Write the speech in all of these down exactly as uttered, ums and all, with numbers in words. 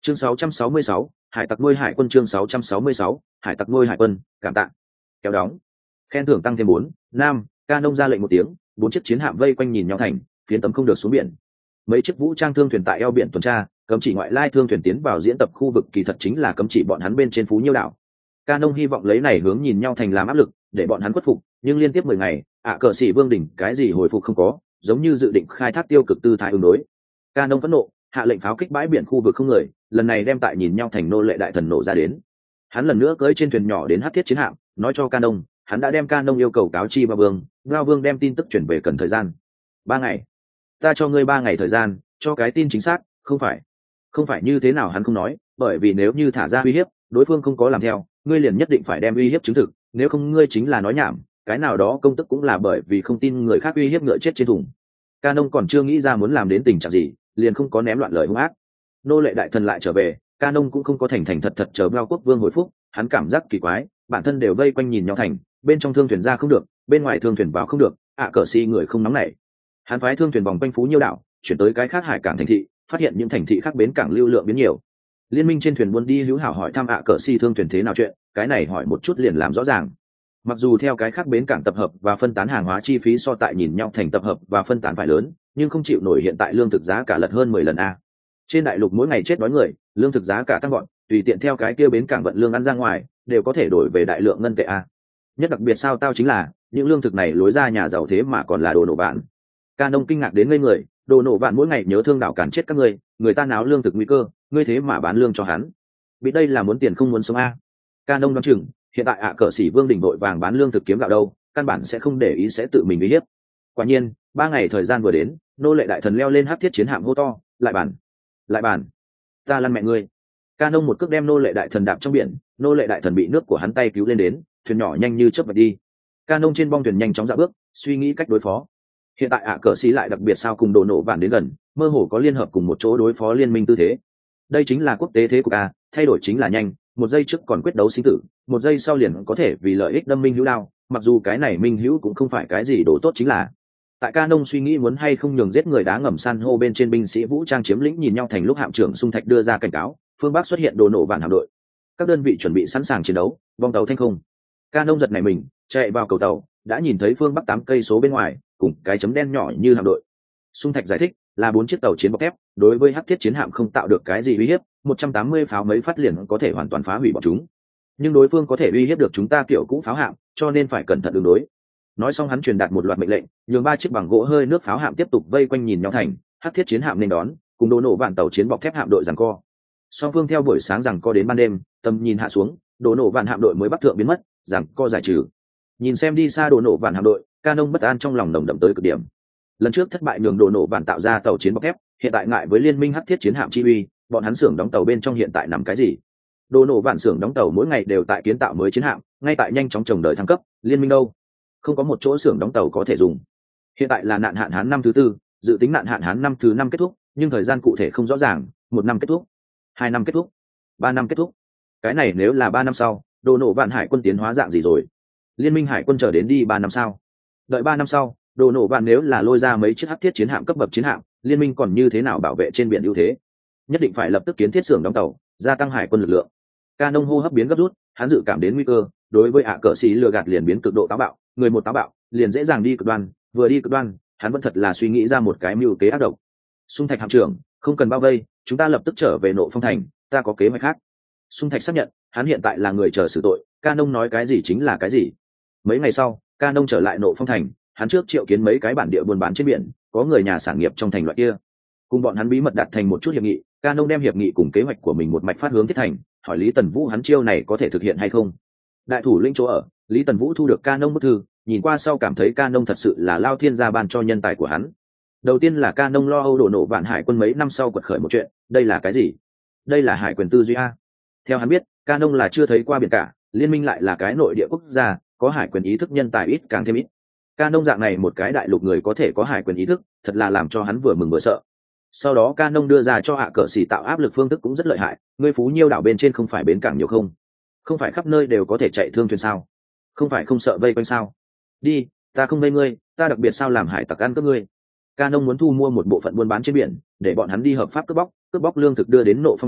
Chương sáu trăm sáu mươi sáu, hải tặc nuôi hải quân. Chương sáu trăm sáu mươi sáu, hải tặc nuôi hải quân. Cảm tạ. Kéo đóng. Khen thưởng tăng thêm bốn. Nam, Ca Nông ra lệnh một tiếng, bốn chiếc chiến hạm vây quanh nhìn nhau thành, phiến tấm không được xuống biển. Mấy chiếc vũ trang thương thuyền tại eo biển tuần tra, cấm chỉ ngoại lai thương thuyền tiến vào diễn tập khu vực, kỳ thật chính là cấm chỉ bọn hắn bên trên Phú Nhiêu đảo. Ca Nông hy vọng lấy này hướng nhìn nhau thành làm áp lực, để bọn hắn khuất phục, nhưng liên tiếp mười ngày, ạ cờ sĩ Vương đỉnh cái gì hồi phục không có, giống như dự định khai thác tiêu cực tư thái ứng đối. Ca Nông phẫn nộ, hạ lệnh pháo kích bãi biển khu vực không người, lần này đem tại nhìn nhau thành nô lệ đại thần nổ ra đến. Hắn lần nữa cưỡi trên thuyền nhỏ đến hắc thiết chiến hạm, nói cho Ca Nông, hắn đã đem Ca Nông yêu cầu cáo chi Bao Vương, Bao Vương đem tin tức chuyển về cần thời gian. Ba ngày. Ta cho ngươi ba ngày thời gian, cho cái tin chính xác, không phải. Không phải như thế nào hắn không nói, bởi vì nếu như thả ra uy hiếp, đối phương không có làm theo, ngươi liền nhất định phải đem uy hiếp chứng thực, nếu không ngươi chính là nói nhảm, cái nào đó công tức cũng là bởi vì không tin người khác uy hiếp ngựa chết trên thùng. Ca Nông còn chưa nghĩ ra muốn làm đến tình trạng gì, liền không có ném loạn lời hung ác. Nô lệ đại thần lại trở về, Ca Nông cũng không có thành thành thật thật chờ Bao Quốc Vương hồi phúc, hắn cảm giác kỳ quái, bản thân đều vây quanh nhìn nhau thành, bên trong thương thuyền ra không được, bên ngoài thương thuyền vào không được, ạ cờ si người không nóng nảy. Hắn phái thương thuyền vòng quanh Phú Nhiêu đảo, chuyển tới cái khác hải cảng thành thị, phát hiện những thành thị khác bến cảng lưu lượng biến nhiều. Liên minh trên thuyền buôn đi hữu hảo hỏi thăm ạ cờ si thương thuyền thế nào chuyện, cái này hỏi một chút liền làm rõ ràng. Mặc dù theo cái khác bến cảng tập hợp và phân tán hàng hóa chi phí so tại nhìn nhau thành tập hợp và phân tán phải lớn, nhưng không chịu nổi hiện tại lương thực giá cả lật hơn mười lần a. Trên đại lục mỗi ngày chết đói người, lương thực giá cả tăng gọn, tùy tiện theo cái kia bến cảng vận lương ăn ra ngoài, đều có thể đổi về đại lượng ngân tệ a. Nhất đặc biệt sao tao chính là, những lương thực này lối ra nhà giàu thế mà còn là đồ nổ vạn. Ca Nông kinh ngạc đến ngây người, đồ nổ vạn mỗi ngày nhớ thương đảo cản chết các ngươi, người ta náo lương thực nguy cơ, ngươi thế mà bán lương cho hắn. Bị đây là muốn tiền không muốn sống a. Ca Nông đoán chừng, hiện tại ạ cờ sĩ Vương đỉnh vội vàng bán lương thực kiếm gạo đâu, căn bản sẽ không để ý sẽ tự mình uy hiếp. Quả nhiên, ba ngày thời gian vừa đến, nô lệ đại thần leo lên hắc thiết chiến hạm hô to, lại bản, lại bản, ta lăn mẹ ngươi. Ca Nông một cước đem nô lệ đại thần đạp trong biển, nô lệ đại thần bị nước của hắn tay cứu lên đến, thuyền nhỏ nhanh như chớp vạch đi. Ca Nông trên bong thuyền nhanh chóng dạo bước, suy nghĩ cách đối phó. Hiện tại ạ cờ sĩ lại đặc biệt sao cùng đồ nổ vạn đến gần, mơ hồ có liên hợp cùng một chỗ đối phó liên minh tư thế. Đây chính là quốc tế thế cục a, thay đổi chính là nhanh, một giây trước còn quyết đấu sinh tử, một giây sau liền có thể vì lợi ích đâm minh hữu đao, mặc dù cái này minh hữu cũng không phải cái gì đồ tốt chính là. Tại Ca Nông suy nghĩ muốn hay không nhường giết người đá ngầm san hô bên trên binh sĩ vũ trang chiếm lĩnh nhìn nhau thành lúc hạm trưởng Sung Thạch đưa ra cảnh cáo, phương Bắc xuất hiện đồ nổ vạn hạm đội. Các đơn vị chuẩn bị sẵn sàng chiến đấu, bong tàu thanh không. Ca Nông giật nảy mình, chạy vào cầu tàu, đã nhìn thấy phương Bắc tám cây số bên ngoài, cùng cái chấm đen nhỏ như hạm đội. Sung Thạch giải thích, là bốn chiếc tàu chiến bọc thép, đối với hắc thiết chiến hạm không tạo được cái gì uy hiếp, một trăm tám mươi pháo mấy phát liền có thể hoàn toàn phá hủy bọn chúng. Nhưng đối phương có thể uy hiếp được chúng ta kiểu cũ pháo hạm, cho nên phải cẩn thận ứng đối. Nói xong hắn truyền đạt một loạt mệnh lệnh, nhường ba chiếc bằng gỗ hơi nước pháo hạm tiếp tục vây quanh nhìn nhau thành, hắc thiết chiến hạm nên đón, cùng đồ nổ vạn tàu chiến bọc thép hạm đội giằng co. Song phương theo buổi sáng giằng co đến ban đêm, tầm nhìn hạ xuống, đồ nổ vạn hạm đội mới bắc thượng biến mất, giằng co giải trừ. Nhìn xem đi xa đồ nổ vạn hạm đội, Ca Nông bất an trong lòng nồng đậm tới cực điểm. Lần trước thất bại nhường đồ nổ vạn tạo ra tàu chiến bọc thép, hiện tại ngại với liên minh hắc thiết chiến hạm chi uy, bọn hắn xưởng đóng tàu bên trong hiện tại nằm cái gì? Đồ nổ vạn xưởng đóng tàu mỗi ngày đều tại kiến tạo mới chiến hạm, ngay tại nhanh chóng trồng đời thăng cấp, liên minh đâu? Không có một chỗ xưởng đóng tàu có thể dùng. Hiện tại là nạn hạn hán năm thứ tư, dự tính nạn hạn hán năm thứ năm kết thúc, nhưng thời gian cụ thể không rõ ràng, một năm kết thúc, hai năm kết thúc, ba năm kết thúc. Cái này nếu là ba năm sau, đồ nổ vạn hải quân tiến hóa dạng gì rồi? Liên minh hải quân chờ đến đi ba năm sau. Đợi ba năm sau, đồ nổ vạn nếu là lôi ra mấy chiếc hắc thiết chiến hạm cấp bậc chiến hạm, liên minh còn như thế nào bảo vệ trên biển ưu thế? Nhất định phải lập tức kiến thiết xưởng đóng tàu, gia tăng hải quân lực lượng. Ca Nông hô hấp biến gấp rút, hắn dự cảm đến nguy cơ, đối với ạ cờ sĩ lừa gạt liền biến cực độ táo bạo, người một táo bạo liền dễ dàng đi cực đoan, vừa đi cực đoan, hắn vẫn thật là suy nghĩ ra một cái mưu kế ác độc. Sung Thạch hạm trưởng, không cần bao vây, chúng ta lập tức trở về Nộ Phong thành, ta có kế hoạch khác. Sung Thạch xác nhận, hắn hiện tại là người chờ xử tội, Ca Nông nói cái gì chính là cái gì. Mấy ngày sau, Ca Nông trở lại Nộ Phong thành, hắn trước triệu kiến mấy cái bản địa buôn bán trên biển, có người nhà sản nghiệp trong thành loại kia, cùng bọn hắn bí mật đạt thành một chút hiệp nghị. Ca Nông đem hiệp nghị cùng kế hoạch của mình một mạch phát hướng thiết thành, hỏi Lý Tần Vũ hắn chiêu này có thể thực hiện hay không. Đại thủ lĩnh chỗ ở, Lý Tần Vũ thu được Ca Nông bức thư, nhìn qua sau cảm thấy Ca Nông thật sự là lao thiên gia ban cho nhân tài của hắn. Đầu tiên là Ca Nông lo âu đổ nổ vạn hải quân mấy năm sau quật khởi một chuyện, đây là cái gì? Đây là hải quyền tư duy a. Theo hắn biết, Ca Nông là chưa thấy qua biển cả, liên minh lại là cái nội địa quốc gia, có hải quyền ý thức nhân tài ít càng thêm ít. Ca Nông dạng này một cái đại lục người có thể có hải quyền ý thức, thật là làm cho hắn vừa mừng vừa sợ. Sau đó Ca Nông đưa ra cho hạ cờ xỉ tạo áp lực phương thức cũng rất lợi hại, ngươi Phú Nhiêu đảo bên trên không phải bến cảng nhiều không? Không phải khắp nơi đều có thể chạy thương thuyền sao? Không phải không sợ vây quanh sao? Đi, ta không vây ngươi, ta đặc biệt sao làm hải tặc ăn cướp ngươi. Ca Nông muốn thu mua một bộ phận buôn bán trên biển, để bọn hắn đi hợp pháp cướp bóc, cướp bóc lương thực đưa đến Nộ Phong thành,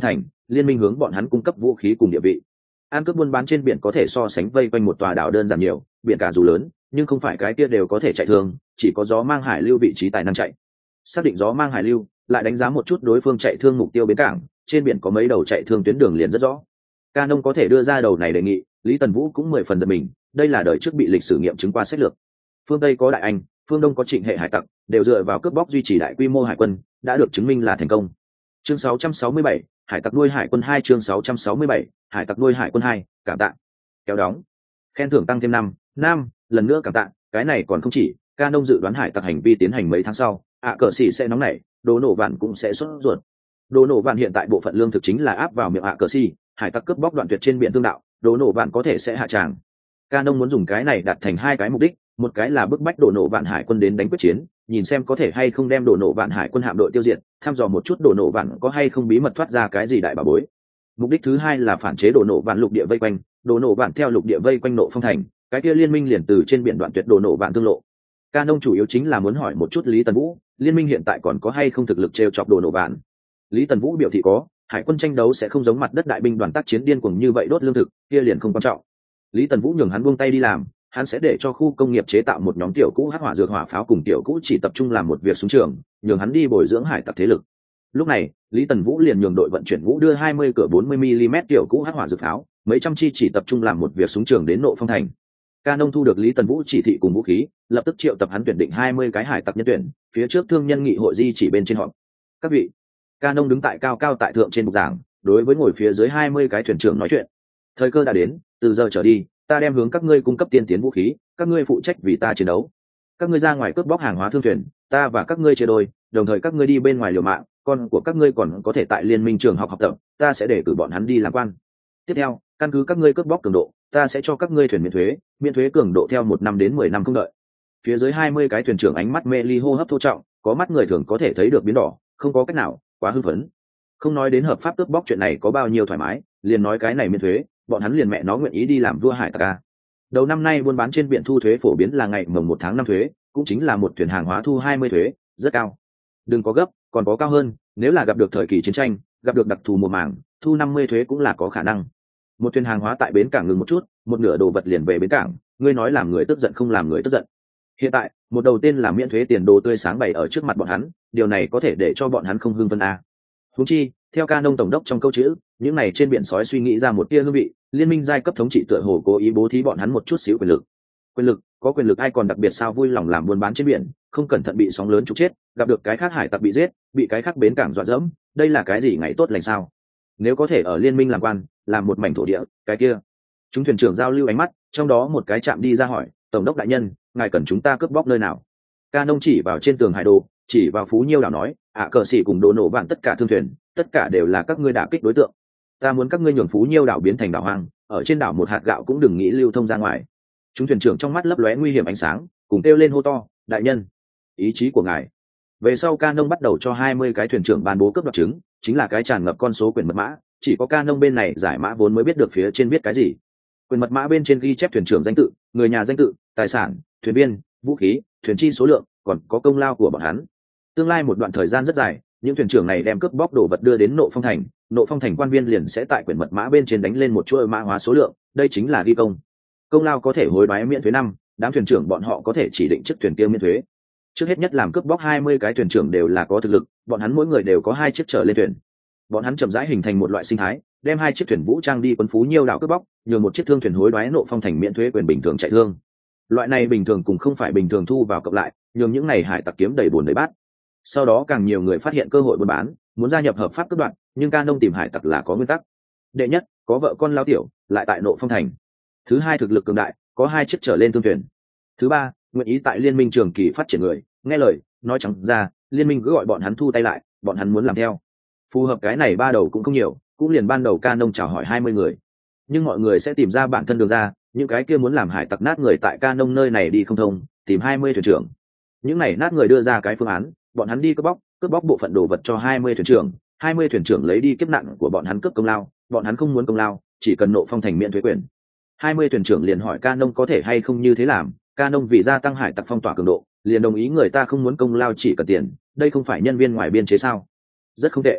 liên minh hướng bọn hắn cung cấp vũ khí cùng địa vị. Ăn cướp buôn bán trên biển có thể so sánh vây quanh một tòa đảo đơn giản nhiều, biển cả dù lớn nhưng không phải cái kia đều có thể chạy thường, chỉ có gió mang hải lưu vị trí tài năng chạy. Xác định gió mang hải lưu, lại đánh giá một chút đối phương chạy thương mục tiêu bến cảng, trên biển có mấy đầu chạy thương tuyến đường liền rất rõ. Ca nông có thể đưa ra đầu này đề nghị, Lý Tần Vũ cũng mười phần giật mình, đây là đời trước bị lịch sử nghiệm chứng qua sách lược. Phương Tây có Đại Anh, phương Đông có Trịnh hệ hải tặc, đều dựa vào cướp bóc duy trì đại quy mô hải quân, đã được chứng minh là thành công. Chương sáu trăm sáu mươi bảy, hải tặc nuôi hải quân hai chương sáu trăm sáu mươi bảy, hải tặc nuôi hải quân hai, cảm tạ. Kéo đóng. Khen thưởng tăng thêm năm, năm, lần nữa cảm tạ, cái này còn không chỉ, Ca nông dự đoán hải tặc hành vi tiến hành mấy tháng sau, ạ cờ xỉ sẽ nóng nảy, đồ nổ vạn cũng sẽ xuất ruột. Đồ nổ vạn hiện tại bộ phận lương thực chính là áp vào miệng ạ cờ xỉ, hải tặc cướp bóc đoạn tuyệt trên biển tương đạo, đồ nổ vạn có thể sẽ hạ tràng. Ca nông muốn dùng cái này đạt thành hai cái mục đích, một cái là bức bách đồ nổ vạn hải quân đến đánh quyết chiến, nhìn xem có thể hay không đem đồ nổ vạn hải quân hạm đội tiêu diệt, thăm dò một chút đồ nổ vạn có hay không bí mật thoát ra cái gì đại bà bối. Mục đích thứ hai là phản chế đồ nổ vạn lục địa vây quanh, đồ nổ vạn theo lục địa vây quanh nộ phong thành, cái kia liên minh liền từ trên biển đoạn tuyệt đồ nổ vạn tương lộ. Ca nông chủ yếu chính là muốn hỏi một chút Lý Tần Vũ, liên minh hiện tại còn có hay không thực lực trêu chọc đồ nổ vạn. Lý Tần Vũ biểu thị có, hải quân tranh đấu sẽ không giống mặt đất đại binh đoàn tác chiến điên cuồng như vậy đốt lương thực, kia liền không quan trọng. Lý Tần Vũ nhường hắn buông tay đi làm, hắn sẽ để cho khu công nghiệp chế tạo một nhóm tiểu cũ hắc hỏa dược hỏa pháo cùng tiểu cũ chỉ tập trung làm một việc súng trường, nhường hắn đi bồi dưỡng hải tặc thế lực. Lúc này, Lý Tần Vũ liền nhường đội vận chuyển vũ đưa hai mươi cửa bốn mươi mi-li-mét tiểu cũ hắc hỏa dược pháo, mấy trăm chi chỉ tập trung làm một việc súng trường đến Nộ Phong thành. Ca nông thu được Lý Tần Vũ chỉ thị cùng vũ khí, lập tức triệu tập hắn tuyển định hai mươi cái hải tặc nhân tuyển, phía trước thương nhân nghị hội di chỉ bên trên họp. Các vị, Ca nông đứng tại cao cao tại thượng trên bục giảng, đối với ngồi phía dưới hai mươi cái thuyền trưởng nói chuyện. Thời cơ đã đến, từ giờ trở đi, ta đem hướng các ngươi cung cấp tiên tiến vũ khí, các ngươi phụ trách vì ta chiến đấu. Các ngươi ra ngoài cướp bóc hàng hóa thương thuyền, ta và các ngươi chia đôi, đồng thời các ngươi đi bên ngoài liều mạng, con của các ngươi còn có thể tại liên minh trường học học tập, ta sẽ để cử bọn hắn đi làm quan. Tiếp theo, căn cứ các ngươi cướp bóc cường độ, ta sẽ cho các ngươi thuyền miễn thuế, miễn thuế cường độ theo một năm đến mười năm không đợi. Phía dưới hai mươi cái thuyền trưởng ánh mắt mê ly hô hấp thô trọng, có mắt người thường có thể thấy được biến đỏ, không có cách nào, quá hưng phấn. Không nói đến hợp pháp cướp bóc chuyện này có bao nhiêu thoải mái, liền nói cái này miễn thuế, bọn hắn liền mẹ nó nguyện ý đi làm vua hải tặc a. Đầu năm nay buôn bán trên biển thu thuế phổ biến là ngày mồng một tháng năm thuế, cũng chính là một thuyền hàng hóa thu hai mươi thuế, rất cao. Đừng có gấp, còn có cao hơn, nếu là gặp được thời kỳ chiến tranh, gặp được đặc thù mùa màng, thu năm mươi thuế cũng là có khả năng. Một thuyền hàng hóa tại bến cảng ngừng một chút, một nửa đồ vật liền về bến cảng, ngươi nói làm người tức giận không làm người tức giận. Hiện tại, một đầu tên là miễn thuế tiền đồ tươi sáng bày ở trước mặt bọn hắn, điều này có thể để cho bọn hắn không hưng phấn a. Huống chi, theo Ca nông tổng đốc trong câu chữ, những này trên biển sói suy nghĩ ra một tia hương vị, liên minh giai cấp thống trị tựa hồ cố ý bố thí bọn hắn một chút xíu quyền lực. Quyền lực, có quyền lực ai còn đặc biệt sao vui lòng làm buôn bán trên biển, không cẩn thận bị sóng lớn trục chết, gặp được cái khác hải tặc bị giết, bị cái khác bến cảng dọa dẫm, đây là cái gì ngày tốt lành sao? Nếu có thể ở liên minh làm quan, làm một mảnh thổ địa, cái kia. Chúng thuyền trưởng giao lưu ánh mắt, trong đó một cái chạm đi ra hỏi, tổng đốc đại nhân, ngài cần chúng ta cướp bóc nơi nào? Ca nông chỉ vào trên tường hải đồ, chỉ vào Phú Nhiêu đảo nói, ạ cờ xỉ cùng đồ nổ vạn tất cả thương thuyền, tất cả đều là các ngươi đả kích đối tượng. Ta muốn các ngươi nhường Phú Nhiêu đảo biến thành đảo hoang, ở trên đảo một hạt gạo cũng đừng nghĩ lưu thông ra ngoài. Chúng thuyền trưởng trong mắt lấp lóe nguy hiểm ánh sáng, cùng kêu lên hô to, đại nhân, ý chí của ngài. Về sau Ca nông bắt đầu cho hai mươi cái thuyền trưởng ban bố cấp đoạt chứng, chính là cái tràn ngập con số quyền mật mã, chỉ có Ca nông bên này giải mã vốn mới biết được phía trên biết cái gì. Quyền mật mã bên trên ghi chép thuyền trưởng danh tự, người nhà danh tự, tài sản, thuyền viên, vũ khí, thuyền chi số lượng, còn có công lao của bọn hắn. Tương lai một đoạn thời gian rất dài, những thuyền trưởng này đem cướp bóc đồ vật đưa đến Nộ Phong thành, Nộ Phong thành quan viên liền sẽ tại quyển mật mã bên trên đánh lên một chuỗi mã hóa số lượng, đây chính là ghi công. Công lao có thể hối đoái miễn thuế năm, đám thuyền trưởng bọn họ có thể chỉ định chiếc thuyền kia miễn thuế. Trước hết nhất làm cướp bóc hai mươi cái thuyền trưởng đều là có thực lực, bọn hắn mỗi người đều có hai chiếc trở lên thuyền. Bọn hắn chậm rãi hình thành một loại sinh thái, đem hai chiếc thuyền vũ trang đi quân Phú Nhiêu đảo cướp bóc, nhường một chiếc thương thuyền hối đoái Nộ Phong thành miễn thuế quyền bình thường chạy thương. Loại này bình thường cũng không phải bình thường thu vào cộng lại, nhường những này hải tặc kiếm đầy bùn đầy bát. Sau đó càng nhiều người phát hiện cơ hội buôn bán, muốn gia nhập hợp pháp cướp đoạt, nhưng Ca nông tìm hải tặc là có nguyên tắc. Đệ nhất, có vợ con lao tiểu, lại tại Nộ Phong thành. Thứ hai, thực lực cường đại, có hai chiếc trở lên thương thuyền. Thứ ba, nguyện ý tại liên minh trường kỳ phát triển người, nghe lời, nói trắng ra, liên minh cứ gọi bọn hắn thu tay lại, bọn hắn muốn làm theo. Phù hợp cái này ba đầu cũng không nhiều, cũng liền ban đầu Ca nông chào hỏi hai mươi người. Nhưng mọi người sẽ tìm ra bản thân đường ra, những cái kia muốn làm hải tặc nát người tại Ca nông nơi này đi không thông, tìm hai mươi thuyền trưởng. Những này nát người đưa ra cái phương án, bọn hắn đi cướp bóc, cướp bóc bộ phận đồ vật cho hai mươi thuyền trưởng, hai mươi thuyền trưởng lấy đi kiếp nạn của bọn hắn cướp công lao, bọn hắn không muốn công lao, chỉ cần Nộ Phong thành miễn thuế quyền. hai mươi thuyền trưởng liền hỏi Ca nông có thể hay không như thế làm, Ca nông vì gia tăng hải tặc phong tỏa cường độ, liền đồng ý người ta không muốn công lao chỉ cần tiền, đây không phải nhân viên ngoài biên chế sao? Rất không tệ.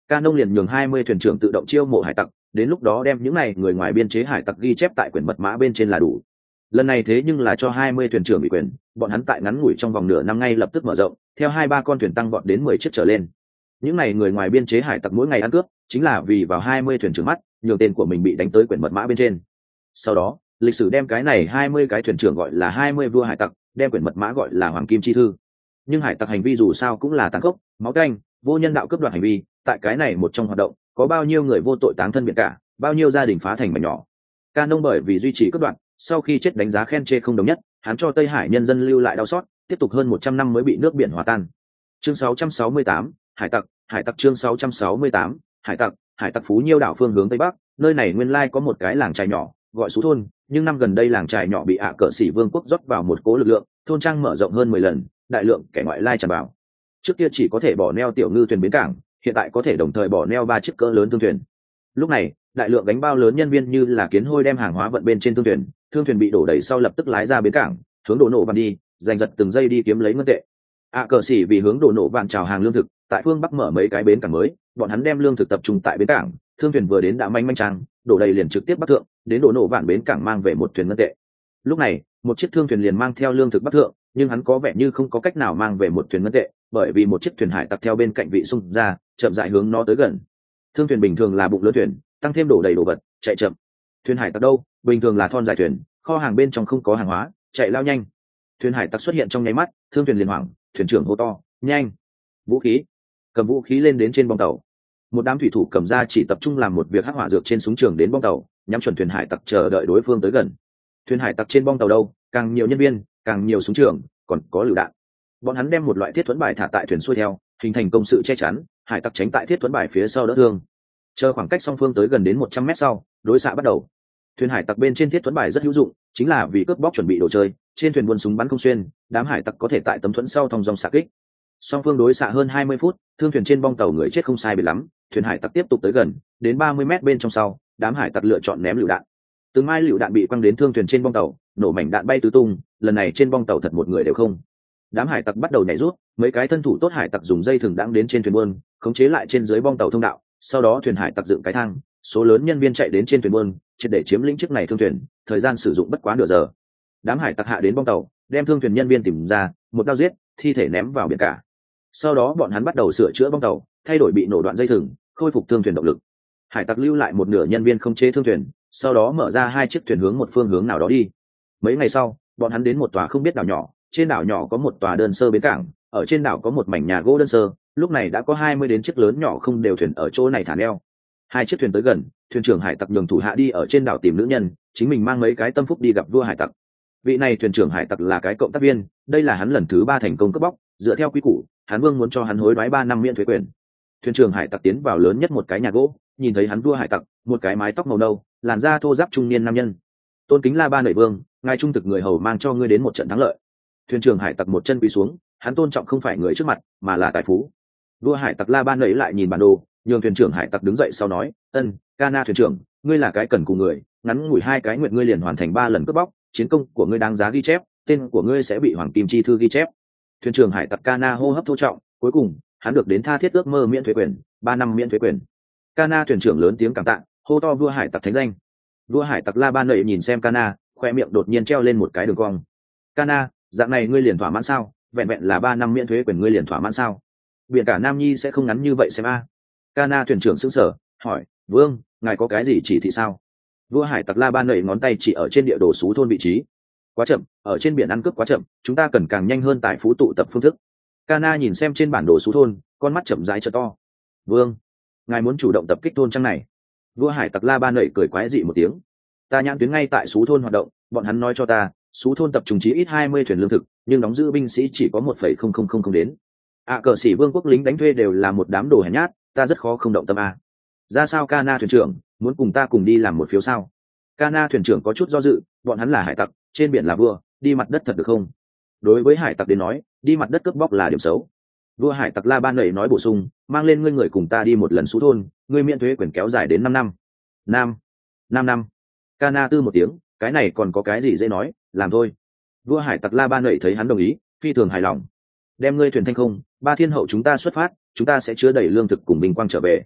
Ca nông liền nhường hai mươi thuyền trưởng tự động chiêu mộ hải tặc, đến lúc đó đem những này người ngoài biên chế hải tặc ghi chép tại quyển mật mã bên trên là đủ. Lần này thế nhưng là cho hai mươi thuyền trưởng bị quyền, bọn hắn tại ngắn ngủi trong vòng nửa năm ngay lập tức mở rộng, theo hai ba con thuyền tăng bọn đến mười chiếc trở lên. Những này người ngoài biên chế hải tặc mỗi ngày ăn cướp, chính là vì vào hai mươi thuyền trưởng mắt, nhường tên của mình bị đánh tới quyển mật mã bên trên. Sau đó, lịch sử đem cái này hai mươi cái thuyền trưởng gọi là hai mươi vua hải tặc, đem quyển mật mã gọi là hoàng kim chi thư. Nhưng hải tặc hành vi dù sao cũng là tàn khốc, máu tanh, vô nhân đạo cướp đoạt hành vi, tại cái này một trong hoạt động, có bao nhiêu người vô tội táng thân biển cả, bao nhiêu gia đình phá thành mảnh nhỏ. Ca nông bởi vì duy trì cướp đoạt, sau khi chết đánh giá khen chê không đồng nhất, hắn cho Tây Hải nhân dân lưu lại đau xót, tiếp tục hơn một trăm năm mới bị nước biển hòa tan. Chương sáu trăm sáu mươi tám, hải tặc, hải tặc chương sáu trăm sáu mươi tám, hải tặc, hải tặc Phú Nhiêu đảo phương hướng tây bắc, nơi này nguyên lai có một cái làng trài nhỏ, gọi Sú thôn, nhưng năm gần đây làng trài nhỏ bị ạ cờ sĩ vương quốc rót vào một cố lực lượng, thôn trang mở rộng hơn mười lần, đại lượng kẻ ngoại lai tràn vào. Trước kia chỉ có thể bỏ neo tiểu ngư thuyền bến cảng, hiện tại có thể đồng thời bỏ neo ba chiếc cỡ lớn thương thuyền. Lúc này, đại lượng gánh bao lớn nhân viên như là kiến hôi đem hàng hóa vận bên trên thương thuyền, thương thuyền bị đổ đầy sau lập tức lái ra bến cảng, hướng đổ nổ vạn đi, giành giật từng giây đi kiếm lấy ngân tệ. ạ cờ sĩ vì hướng đổ nổ vạn chào hàng lương thực, tại phương bắc mở mấy cái bến cảng mới, bọn hắn đem lương thực tập trung tại bến cảng, thương thuyền vừa đến đã manh manh trang, đổ đầy liền trực tiếp bắc thượng, đến đổ nổ vạn bến cảng mang về một thuyền ngân tệ. Lúc này, một chiếc thương thuyền liền mang theo lương thực bắc thượng, nhưng hắn có vẻ như không có cách nào mang về một thuyền ngân tệ, bởi vì một chiếc thuyền hải tặc theo bên cạnh vị xung ra, chậm rãi hướng nó tới gần. Thương thuyền bình thường là bụng lớn thuyền, tăng thêm đổ đầy đồ vật, chạy chậm. Thuyền hải tặc đâu, bình thường là thon dài thuyền, kho hàng bên trong không có hàng hóa, chạy lao nhanh. Thuyền hải tặc xuất hiện trong nháy mắt, thương thuyền liền hoảng, thuyền trưởng hô to, nhanh, vũ khí, cầm vũ khí lên đến trên bong tàu. Một đám thủy thủ cầm ra chỉ tập trung làm một việc hắc hỏa dược trên súng trường đến bong tàu, nhắm chuẩn thuyền hải tặc chờ đợi đối phương tới gần. Thuyền hải tặc trên bong tàu đâu, càng nhiều nhân viên, càng nhiều súng trường, còn có lựu đạn. Bọn hắn đem một loại thiết thuẫn bài thả tại thuyền xuôi theo, hình thành công sự che chắn, hải tặc tránh tại thiết thuẫn bài phía sau đỡ thương. Chờ khoảng cách song phương tới gần đến một trăm mét sau, đối xạ bắt đầu. Thuyền hải tặc bên trên thiết thuẫn bài rất hữu dụng, chính là vì cướp bóc chuẩn bị đồ chơi, trên thuyền buôn súng bắn không xuyên, đám hải tặc có thể tại tấm thuẫn sau thong dong xạ kích. Song phương đối xạ hơn hai mươi phút, thương thuyền trên bong tàu người chết không sai biệt lắm, thuyền hải tặc tiếp tục tới gần, đến ba mươi mét bên trong sau, đám hải tặc lựa chọn ném lựu đạn. Từng mai lựu đạn bị quăng đến thương thuyền trên bong tàu, nổ mảnh đạn bay tứ tung, lần này trên bong tàu thật một người đều không. Đám hải tặc bắt đầu nhảy rút, mấy cái thân thủ tốt hải tặc dùng dây thừng đãng đến trên thuyền buôn, khống chế lại trên dưới bong tàu thông đạo, sau đó thuyền hải tặc dựng cái thang, số lớn nhân viên chạy đến trên thuyền buôn, triệt để chiếm lĩnh chiếc này thương thuyền, thời gian sử dụng bất quá nửa giờ. Đám hải tặc hạ đến bong tàu, đem thương thuyền nhân viên tìm ra, một đao giết, thi thể ném vào biển cả. Sau đó bọn hắn bắt đầu sửa chữa bong tàu, thay đổi bị nổ đoạn dây thừng, khôi phục thương thuyền động lực. Hải tặc lưu lại một nửa nhân viên không chế thương thuyền, sau đó mở ra hai chiếc thuyền hướng một phương hướng nào đó đi. Mấy ngày sau, bọn hắn đến một tòa không biết đảo nhỏ, trên đảo nhỏ có một tòa đơn sơ bến cảng, ở trên đảo có một mảnh nhà gỗ đơn sơ, lúc này đã có hai mươi đến chiếc lớn nhỏ không đều thuyền ở chỗ này thả neo. Hai chiếc thuyền tới gần, thuyền trưởng hải tặc nhường thủ hạ đi ở trên đảo tìm nữ nhân, chính mình mang mấy cái tâm phúc đi gặp vua hải tặc. Vị này thuyền trưởng hải tặc là cái cộng tác viên, đây là hắn lần thứ ba thành công cướp bóc, dựa theo quy củ, hắn vương muốn cho hắn hối đoái ba năm miễn thuế quyền. Thuyền trưởng hải tặc tiến vào lớn nhất một cái nhà gỗ, nhìn thấy hắn vua hải tặc, một cái mái tóc màu nâu, làn da thô ráp trung niên nam nhân. Tôn kính La Ba Nợi Vương, ngài trung thực người hầu mang cho ngươi đến một trận thắng lợi. Thuyền trưởng hải tặc một chân quỳ xuống, hắn tôn trọng không phải người trước mặt, mà là tài phú. Vua hải tặc La Ba Nợi lại nhìn bản đồ, nhường thuyền trưởng hải tặc đứng dậy sau nói, ân, Cana thuyền trưởng, ngươi là cái cần cù người, ngắn ngủi hai cái nguyện ngươi liền hoàn thành ba lần cướp bóc, chiến công của ngươi đáng giá ghi chép, tên của ngươi sẽ bị hoàng kim chi thư ghi chép. Thuyền trưởng hải tặc Cana hô hấp thô trọng, cuối cùng hắn được đến tha thiết ước mơ miễn thuế quyền, ba năm miễn thuế quyền. Cana thuyền trưởng lớn tiếng cảm tạ, hô to vua hải tặc thánh danh. Vua hải tặc La Ba Nợi nhìn xem Cana, khoe miệng đột nhiên treo lên một cái đường cong. Cana, dạng này ngươi liền thỏa mãn sao? Vẹn vẹn là ba năm miễn thuế quyền ngươi liền thỏa mãn sao? Biển cả Nam Nhi sẽ không ngắn như vậy xem a. Cana thuyền trưởng sững sờ, hỏi, vương, ngài có cái gì chỉ thị sao? Vua hải tặc La Ba Nợi ngón tay chỉ ở trên địa đồ Sú thôn vị trí. Quá chậm, ở trên biển ăn cướp quá chậm, chúng ta cần càng nhanh hơn tại phú tụ tập phương thức. Cana nhìn xem trên bản đồ Sú thôn, con mắt chậm rãi trợ to. Vương, ngài muốn chủ động tập kích thôn trang này? Vua hải tặc La Ba Nợi cười quái dị một tiếng. Ta nhãn tuyến ngay tại Sú thôn hoạt động, bọn hắn nói cho ta, Sú thôn tập trung chí ít hai mươi thuyền lương thực, nhưng đóng giữ binh sĩ chỉ có một phẩy không không không không đến. À cờ sĩ vương quốc lính đánh thuê đều là một đám đồ hèn nhát, ta rất khó không động tâm a. Ra sao Cana thuyền trưởng, muốn cùng ta cùng đi làm một phiếu sao? Cana thuyền trưởng có chút do dự, bọn hắn là hải tặc, trên biển là vua, đi mặt đất thật được không? Đối với hải tặc đến nói, đi mặt đất cướp bóc là điểm xấu. Vua hải tặc La Ba Nợi nói bổ sung, mang lên ngươi người cùng ta đi một lần Sú thôn, ngươi miễn thuế quyền kéo dài đến năm năm. Năm, năm năm. Cana tư một tiếng, cái này còn có cái gì dễ nói, làm thôi. Vua hải tặc La Ba Nợi thấy hắn đồng ý, phi thường hài lòng. Đem ngươi thuyền thanh không, ba thiên hậu chúng ta xuất phát, chúng ta sẽ chứa đầy lương thực cùng bình quang trở về,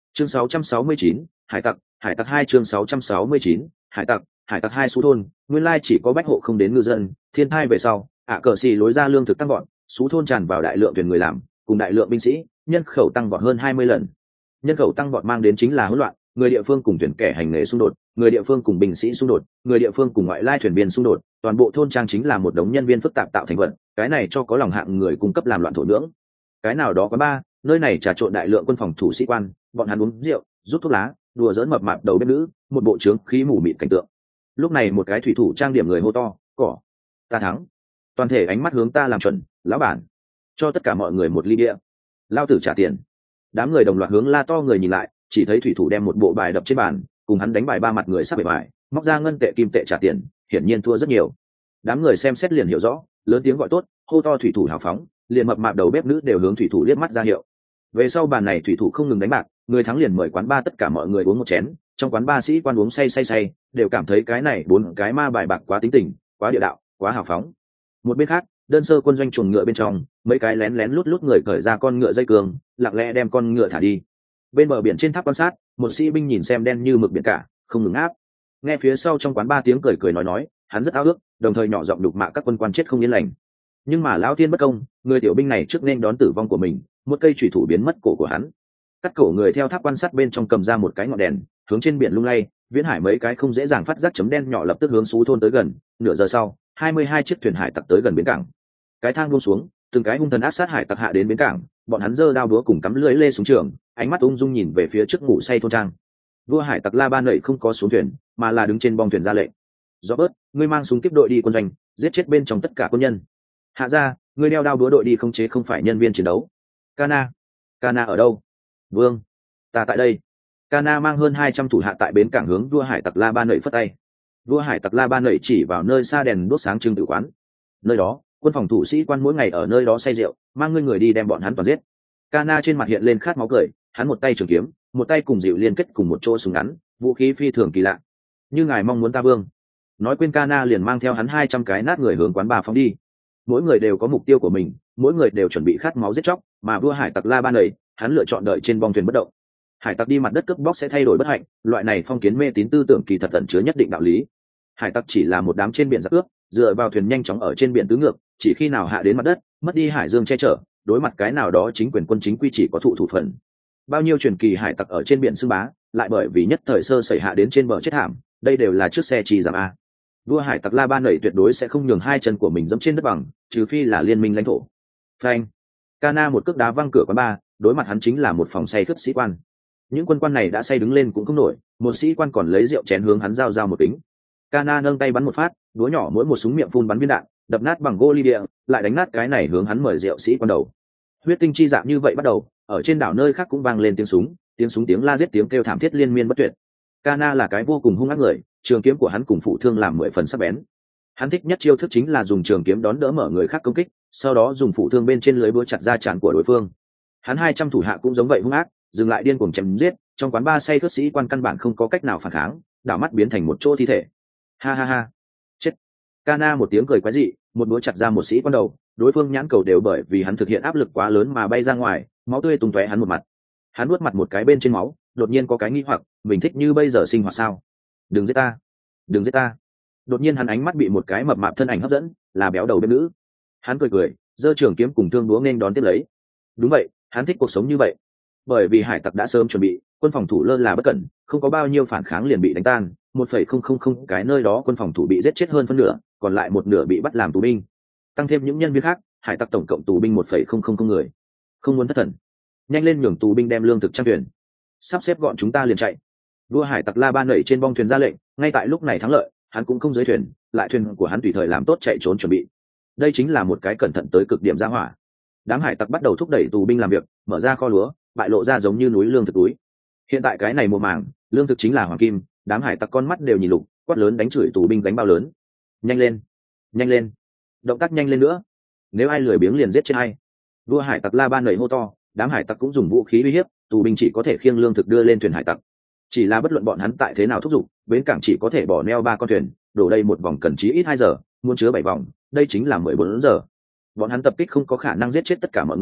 chương sáu trăm sáu mươi chín, hải tặc hải tặc hai chương sáu trăm sáu mươi chín, hải tặc hải tặc hai xú thôn nguyên lai chỉ có bách hộ không đến ngư dân. Thiên thai về sau, ạ cờ xì lối ra lương thực tăng vọt, xú thôn tràn vào đại lượng thuyền người làm cùng đại lượng binh sĩ, nhân khẩu tăng vọt hơn hai mươi lần. Nhân khẩu tăng vọt mang đến chính là hỗn loạn, người địa phương cùng thuyền kẻ hành nghề xung đột, người địa phương cùng binh sĩ xung đột, người địa phương cùng ngoại lai thuyền viên xung đột, toàn bộ thôn trang chính là một đống nhân viên phức tạp tạo thành vật, cái này cho có lòng hạng người cung cấp làm loạn thổ nhưỡng. Cái nào đó có ba, nơi này trà trộn đại lượng quân phòng thủ sĩ quan, bọn hắn uống rượu, rút thuốc lá, đùa giỡn mập mạp đầu bếp nữ, một bộ trướng khí mù mịt cảnh tượng. Lúc này một cái thủy thủ trang điểm người hô to, cỏ, ta thắng. Toàn thể ánh mắt hướng ta làm chuẩn, lão bản, cho tất cả mọi người một ly bia, lao tử trả tiền. Đám người đồng loạt hướng la to người nhìn lại, chỉ thấy thủy thủ đem một bộ bài đập trên bàn, cùng hắn đánh bài ba mặt người sắp bể bài, móc ra ngân tệ kim tệ trả tiền, hiển nhiên thua rất nhiều. Đám người xem xét liền hiểu rõ, lớn tiếng gọi tốt, hô to thủy thủ hào phóng, liền mập mạp đầu bếp nữ đều hướng thủy thủ liếc mắt ra hiệu. Về sau bàn này thủy thủ không ngừng đánh bạc, người thắng liền mời quán ba tất cả mọi người uống một chén. Trong quán ba sĩ quan uống say say say, đều cảm thấy cái này bốn cái ma bài bạc quá tính tình, quá địa đạo, quá hào phóng. Một bên khác, đơn sơ quân doanh chuồng ngựa bên trong, mấy cái lén lén lút lút người cởi ra con ngựa dây cương, lặng lẽ đem con ngựa thả đi. Bên bờ biển trên tháp quan sát, một sĩ binh nhìn xem đen như mực biển cả, không ngừng áp. Nghe phía sau trong quán ba tiếng cười cười nói nói, hắn rất ao ước, đồng thời nhỏ giọng đục mạ các quân quan chết không yên lành. Nhưng mà lão thiên bất công, người tiểu binh này trước nên đón tử vong của mình, một cây chủy thủ biến mất cổ của hắn. Cắt cổ người theo tháp quan sát bên trong cầm ra một cái ngọn đèn, hướng trên biển lung lay, viễn hải mấy cái không dễ dàng phát giác chấm đen nhỏ lập tức hướng xú thôn tới gần. Nửa giờ sau, hai mươi hai chiếc thuyền hải tặc tới gần bến cảng. Cái thang buông xuống, từng cái hung thần ác sát hải tặc hạ đến bến cảng, bọn hắn giơ đao búa cùng cắm lưỡi lê xuống trường, ánh mắt ung dung nhìn về phía trước ngủ say thôn trang. Vua hải tặc La Ban nảy không có xuống thuyền, mà là đứng trên bong thuyền ra lệnh. Do bớt, ngươi mang súng tiếp đội đi quân doanh, giết chết bên trong tất cả quân nhân. Hạ ra, ngươi đeo đao búa đội đi không chế không phải nhân viên chiến đấu. Cana, Cana ở đâu? Vương, ta tại đây. Cana mang hơn hai trăm thủ hạ tại bến cảng hướng vua hải tặc La Ban nảy phất tay. Vua hải tặc La Ban nảy chỉ vào nơi xa đèn đốt sáng trưng tử quán. Nơi đó, quân phòng thủ sĩ quan mỗi ngày ở nơi đó say rượu, mang ngươi người đi đem bọn hắn toàn giết. Cana trên mặt hiện lên khát máu cười, hắn một tay trường kiếm, một tay cùng dịu liên kết cùng một chỗ súng ngắn, vũ khí phi thường kỳ lạ. Như ngài mong muốn ta vương. Nói quên Cana liền mang theo hắn hai trăm cái nát người hướng quán bà phóng đi. Mỗi người đều có mục tiêu của mình, mỗi người đều chuẩn bị khát máu giết chóc, mà vua hải tặc La Ban ấy, hắn lựa chọn đợi trên bong thuyền bất động. Hải tặc đi mặt đất cướp bóc sẽ thay đổi bất hạnh, loại này phong kiến mê tín tư tưởng kỳ thật ẩn chứa nhất định đạo lý. Hải tặc chỉ là một đám trên biển giặc cướp, dựa vào thuyền nhanh chóng ở trên biển tứ ngược, chỉ khi nào hạ đến mặt đất, mất đi hải dương che chở, đối mặt cái nào đó chính quyền quân chính quy chỉ có thụ thủ phần. Bao nhiêu truyền kỳ hải tặc ở trên biển xưng bá, lại bởi vì nhất thời sơ sẩy hạ đến trên bờ chết thảm, đây đều là trước xe chi giảm a. Vua hải tặc La Ban nảy tuyệt đối sẽ không nhường hai chân của mình dẫm trên đất bằng, trừ phi là liên minh lãnh thổ. Phanh. Cana một cước đá văng cửa quán ba, đối mặt hắn chính là một phòng say khướt sĩ quan. Những quân quan này đã say đứng lên cũng không nổi, một sĩ quan còn lấy rượu chén hướng hắn giao giao một kính. Cana nâng tay bắn một phát, đũa nhỏ mỗi một súng miệng phun bắn viên đạn, đập nát bằng gô ly địa, lại đánh nát cái này hướng hắn mời rượu sĩ quan đầu. Huyết tinh chi dạng như vậy bắt đầu, ở trên đảo nơi khác cũng vang lên tiếng súng, tiếng súng tiếng la giết tiếng kêu thảm thiết liên miên bất tuyệt. Cana là cái vô cùng hung ác người, trường kiếm của hắn cùng phụ thương làm mười phần sắc bén. Hắn thích nhất chiêu thức chính là dùng trường kiếm đón đỡ mở người khác công kích, sau đó dùng phụ thương bên trên lưới búa chặt ra trán của đối phương. Hắn hai trăm thủ hạ cũng giống vậy hung ác, dừng lại điên cuồng chém giết, trong quán ba say khướt sĩ quan căn bản không có cách nào phản kháng, đảo mắt biến thành một chỗ thi thể. Ha ha ha, chết. Cana một tiếng cười quái dị, một búa chặt ra một sĩ quan đầu, đối phương nhãn cầu đều bởi vì hắn thực hiện áp lực quá lớn mà bay ra ngoài, máu tươi tung tóe hắn một mặt. Hắn nuốt mặt một cái bên trên máu, đột nhiên có cái nghi hoặc, mình thích như bây giờ sinh hoạt sao? Đừng giết ta, đừng giết ta. Đột nhiên hắn ánh mắt bị một cái mập mạp thân ảnh hấp dẫn, là béo đầu bếp nữ. Hắn cười cười, giơ trường kiếm cùng thương búa nên đón tiếp lấy. Đúng vậy, hắn thích cuộc sống như vậy. Bởi vì hải tặc đã sớm chuẩn bị, quân phòng thủ lơ là bất cẩn, không có bao nhiêu phản kháng liền bị đánh tan, một phẩy không không không cái nơi đó quân phòng thủ bị giết chết hơn phân nửa, còn lại một nửa bị bắt làm tù binh. Tăng thêm những nhân viên khác, hải tặc tổng cộng tù binh một phẩy không không không người. Không muốn thất thần, nhanh lên nhường tù binh đem lương thực trang thuyền, sắp xếp gọn chúng ta liền chạy. Vua hải tặc La Ban nảy trên bong thuyền ra lệnh, ngay tại lúc này thắng lợi, hắn cũng không dưới thuyền, lại thuyền của hắn tùy thời làm tốt chạy trốn chuẩn bị. Đây chính là một cái cẩn thận tới cực điểm ra hỏa. Đám hải tặc bắt đầu thúc đẩy tù binh làm việc, mở ra kho lúa, bại lộ ra giống như núi lương thực túi. Hiện tại cái này mùa màng, lương thực chính là hoàng kim, đám hải tặc con mắt đều nhìn lục, quát lớn đánh chửi tù binh đánh bao lớn. Nhanh lên, nhanh lên, động tác nhanh lên nữa, nếu ai lười biếng liền giết chết hay. Vua hải tặc La Ban nảy hô to, đám hải tặc cũng dùng vũ khí uy hiếp, tù binh chỉ có thể khiêng lương thực đưa lên thuyền hải tặc. Chỉ là bất luận bọn hắn tại thế nào thúc giục, bến cảng chỉ có thể bỏ neo ba con thuyền, đổ đây một vòng cần chí ít hai giờ, muốn chứa bảy vòng, đây chính là mười bốn giờ. Bọn hắn tập kích không có khả năng giết chết tất cả mọi người,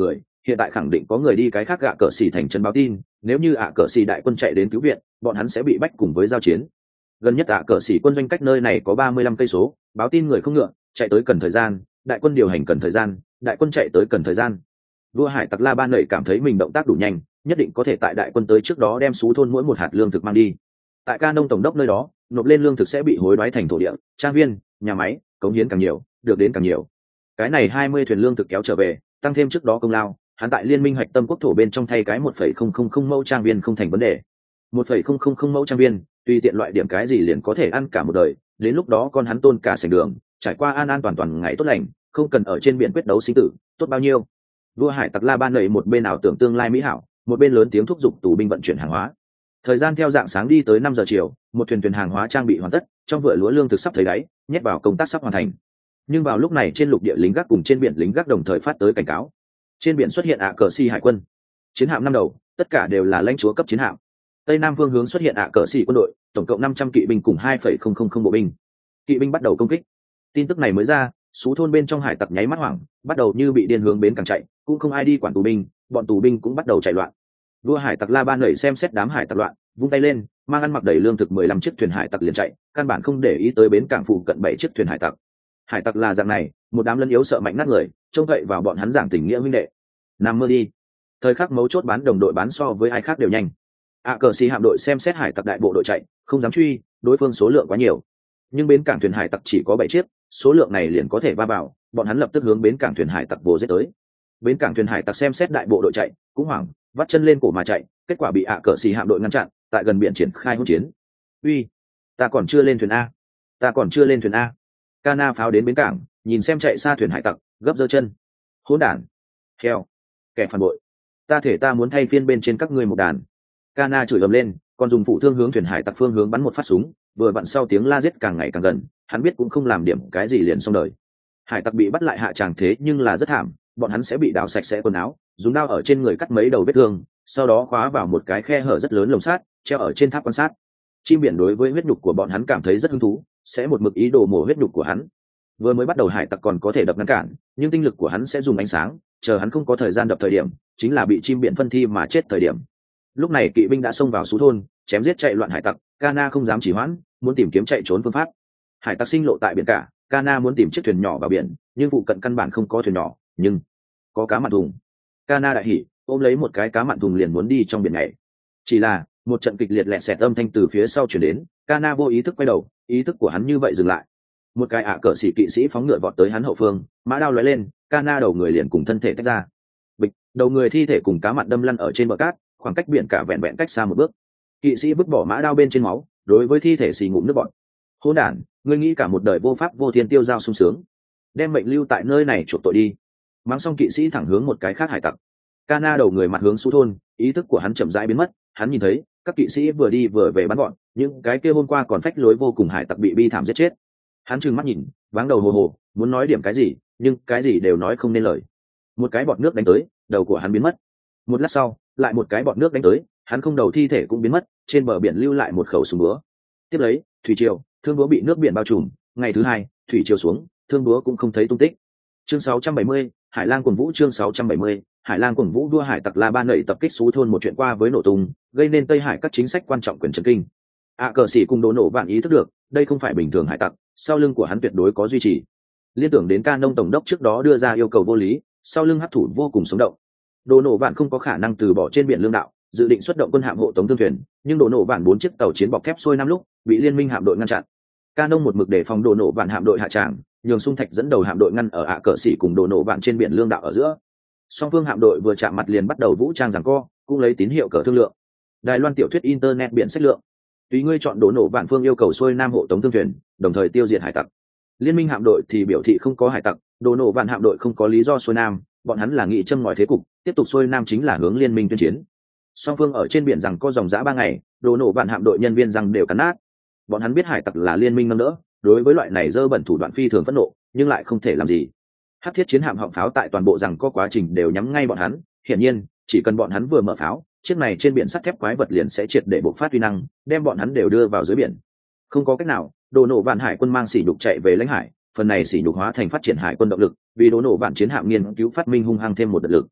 hiện tại khẳng định có người đi cái khác gạ cờ xỉ thành trấn báo tin, nếu như ạ cờ xỉ đại quân chạy đến cứu viện, bọn hắn sẽ bị bách cùng với giao chiến. Gần nhất ạ cờ xỉ quân doanh cách nơi này có ba mươi lăm cây số, báo tin người không ngựa, chạy tới cần thời gian, đại quân điều hành cần thời gian, đại quân chạy tới cần thời gian. Vua hải tặc La Ban nảy cảm thấy mình động tác đủ nhanh, nhất định có thể tại đại quân tới trước đó đem xú thôn mỗi một hạt lương thực mang đi. Tại Ca Nông tổng đốc nơi đó, nộp lên lương thực sẽ bị hối đoái thành thổ địa, trang viên, nhà máy, cống hiến càng nhiều, được đến càng nhiều. Cái này hai mươi thuyền lương thực kéo trở về, tăng thêm trước đó công lao, hắn tại liên minh hoạch tâm quốc thổ bên trong thay cái một phẩy không không không mẫu trang viên không thành vấn đề. một phẩy không không không mẫu trang viên, tùy tiện loại điểm cái gì liền có thể ăn cả một đời, đến lúc đó con hắn tôn cả sảnh đường, trải qua an an toàn toàn ngày tốt lành, không cần ở trên biển quyết đấu sinh tử, tốt bao nhiêu. Vua hải tặc La Ban nảy một bên nào tưởng tương lai mỹ hảo, một bên lớn tiếng thúc giục tù binh vận chuyển hàng hóa. Thời gian theo dạng sáng đi tới năm giờ chiều, một thuyền thuyền hàng hóa trang bị hoàn tất, trong vựa lúa lương thực sắp thấy đáy, nhét vào công tác sắp hoàn thành. Nhưng vào lúc này trên lục địa lính gác cùng trên biển lính gác đồng thời phát tới cảnh cáo. Trên biển xuất hiện ạ cờ xỉ hải quân, chiến hạm năm đầu, tất cả đều là lãnh chúa cấp chiến hạm. Tây nam phương hướng xuất hiện ạ cờ xỉ quân đội, tổng cộng năm trăm kỵ binh cùng hai phẩy không không không bộ binh. Kỵ binh bắt đầu công kích. Tin tức này mới ra, số thôn bên trong hải tặc nháy mắt hoảng, bắt đầu như bị điên hướng bến cảng chạy, cũng không ai đi quản tù binh, bọn tù binh cũng bắt đầu chạy loạn. Vua hải tặc La Ban nảy xem xét đám hải tặc loạn, vung tay lên, mang ăn mặc đầy lương thực mười lăm chiếc thuyền hải tặc liền chạy, căn bản không để ý tới bến cảng phụ cận bảy chiếc thuyền hải tặc. Hải tặc là dạng này, một đám lân yếu sợ mạnh nát người, trông cậy vào bọn hắn giảng tình nghĩa huynh đệ. Nằm mơ đi. Thời khắc mấu chốt bán đồng đội bán so với ai khác đều nhanh. ạ cờ xỉ hạm đội xem xét hải tặc đại bộ đội chạy, không dám truy, đối phương số lượng quá nhiều. Nhưng bến cảng thuyền hải tặc chỉ có bảy chiếc, số lượng này liền có thể va vào, bọn hắn lập tức hướng bến cảng thuyền hải tặc vồ giết tới. Bến cảng thuyền hải tặc xem xét đại bộ đội chạy, cũng hoảng, vắt chân lên cổ mà chạy, kết quả bị ạ cờ xỉ hạm đội ngăn chặn, tại gần biển triển khai hỗn chiến. Uy, ta còn chưa lên thuyền a, ta còn chưa lên thuyền a. Cana pháo đến bến cảng, nhìn xem chạy xa thuyền hải tặc, gấp giơ chân. Hỗn đản, heo, kẻ phản bội, ta thể ta muốn thay phiên bên trên các ngươi một đàn. Cana chửi ầm lên, còn dùng phụ thương hướng thuyền hải tặc phương hướng bắn một phát súng, vừa vặn sau tiếng la giết càng ngày càng gần, hắn biết cũng không làm điểm cái gì liền xong đời. Hải tặc bị bắt lại hạ tràng thế nhưng là rất thảm, bọn hắn sẽ bị đào sạch sẽ quần áo, dùng dao ở trên người cắt mấy đầu vết thương, sau đó khóa vào một cái khe hở rất lớn lồng sắt, treo ở trên tháp quan sát. Chim biển đối với huyết nhục của bọn hắn cảm thấy rất hứng thú, sẽ một mực ý đồ mổ huyết nhục của hắn. Vừa mới bắt đầu hải tặc còn có thể đập ngăn cản, nhưng tinh lực của hắn sẽ dùng ánh sáng, chờ hắn không có thời gian đập thời điểm, chính là bị chim biển phân thi mà chết thời điểm. Lúc này kỵ binh đã xông vào sú thôn, chém giết chạy loạn hải tặc, Cana không dám chỉ hoãn, muốn tìm kiếm chạy trốn phương pháp. Hải tặc sinh lộ tại biển cả, Cana muốn tìm chiếc thuyền nhỏ vào biển, nhưng phụ cận căn bản không có thuyền nhỏ, nhưng có cá mặn thùng. Cana đại hỉ, ôm lấy một cái cá mặn thùng liền muốn đi trong biển này. Chỉ là một trận kịch liệt lẹ xẹt âm thanh từ phía sau chuyển đến, Cana vô ý thức quay đầu, ý thức của hắn như vậy dừng lại. Một cái ạ cờ xỉ kỵ sĩ phóng ngựa vọt tới hắn hậu phương, mã đao lóe lên, Cana đầu người liền cùng thân thể tách ra. Bịch, đầu người thi thể cùng cá mặn đâm lăn ở trên bờ cát, khoảng cách biển cả vẹn vẹn cách xa một bước. Kỵ sĩ vứt bỏ mã đao bên trên máu, đối với thi thể xì ngụm nước bọt. Hỗn đản, ngươi nghĩ cả một đời vô pháp vô thiên tiêu giao sung sướng, đem mệnh lưu tại nơi này chuộc tội đi. Mắng xong kỵ sĩ thẳng hướng một cái khác hải tặc. Cana đầu người mặt hướng xuống thôn, ý thức của hắn chậm rãi biến mất, hắn nhìn thấy các kỵ sĩ vừa đi vừa về bắn gọn, những cái kia hôm qua còn phách lối vô cùng hải tặc bị bi thảm giết chết. Hắn trừng mắt nhìn, váng đầu hồ hồ, muốn nói điểm cái gì, nhưng cái gì đều nói không nên lời. Một cái bọt nước đánh tới, đầu của hắn biến mất. Một lát sau, lại một cái bọt nước đánh tới, hắn không đầu thi thể cũng biến mất, trên bờ biển lưu lại một khẩu súng búa. Tiếp lấy, thủy triều, thương búa bị nước biển bao trùm, ngày thứ hai, thủy triều xuống, thương búa cũng không thấy tung tích. Chương sáu trăm bảy mươi, Hải Lang Cuồng Vũ chương sáu trăm bảy mươi, Hải Lang Cuồng Vũ đua hải tặc La Ban nảy tập kích sú thôn một chuyện qua với nổ tung, gây nên Tây Hải các chính sách quan trọng quyền chấn kinh. ạ cờ xỉ cùng Đồ Nổ Vạn ý thức được, đây không phải bình thường hải tặc, sau lưng của hắn tuyệt đối có duy trì. Liên tưởng đến Ca Nông tổng đốc trước đó đưa ra yêu cầu vô lý, sau lưng hấp thủ vô cùng sống động. Đồ Nổ Vạn không có khả năng từ bỏ trên biển lương đạo, dự định xuất động quân hạm hộ tống thương thuyền, nhưng Đồ Nổ Vạn bốn chiếc tàu chiến bọc thép xuôi năm lúc bị liên minh hạm đội ngăn chặn. Ca Nông một mực để phòng Đồ Nổ Vạn hạm đội hạ tràng, nhường Sung Thạch dẫn đầu hạm đội ngăn ở ạ cờ xỉ cùng Đồ Nổ Vạn trên biển lương đạo ở giữa. Song phương hạm đội vừa chạm mặt liền bắt đầu vũ trang giằng co, cũng lấy tín hiệu cờ thương lượng. Đài Loan tiểu thuyết internet biển sách lượng. Tùy ngươi chọn Đồ Nổ Vạn phương yêu cầu xuôi nam hộ tống thương thuyền, đồng thời tiêu diệt hải tặc. Liên minh hạm đội thì biểu thị không có hải tặc, Đồ Nổ Vạn hạm đội không có lý do xuôi nam, bọn hắn là nghị châm ngòi thế cục, tiếp tục xuôi nam chính là hướng liên minh tuyên chiến. Song phương ở trên biển rằng có dòng dã ba ngày, Đồ Nổ Vạn hạm đội nhân viên rằng đều cắn nát. Bọn hắn biết hải tặc là liên minh nâng đỡ, đối với loại này dơ bẩn thủ đoạn phi thường phẫn nộ, nhưng lại không thể làm gì. Hắc thiết chiến hạm họng pháo tại toàn bộ rằng có quá trình đều nhắm ngay bọn hắn, hiển nhiên, chỉ cần bọn hắn vừa mở pháo, chiếc này trên biển sắt thép quái vật liền sẽ triệt để bộc phát uy năng, đem bọn hắn đều đưa vào dưới biển. Không có cách nào, Đồ Nổ Vạn hải quân mang sỉ nhục chạy về lãnh hải, phần này sỉ nhục hóa thành phát triển hải quân động lực, vì Đồ Nổ Vạn chiến hạm nghiên cứu phát minh hung hăng thêm một đợt lực.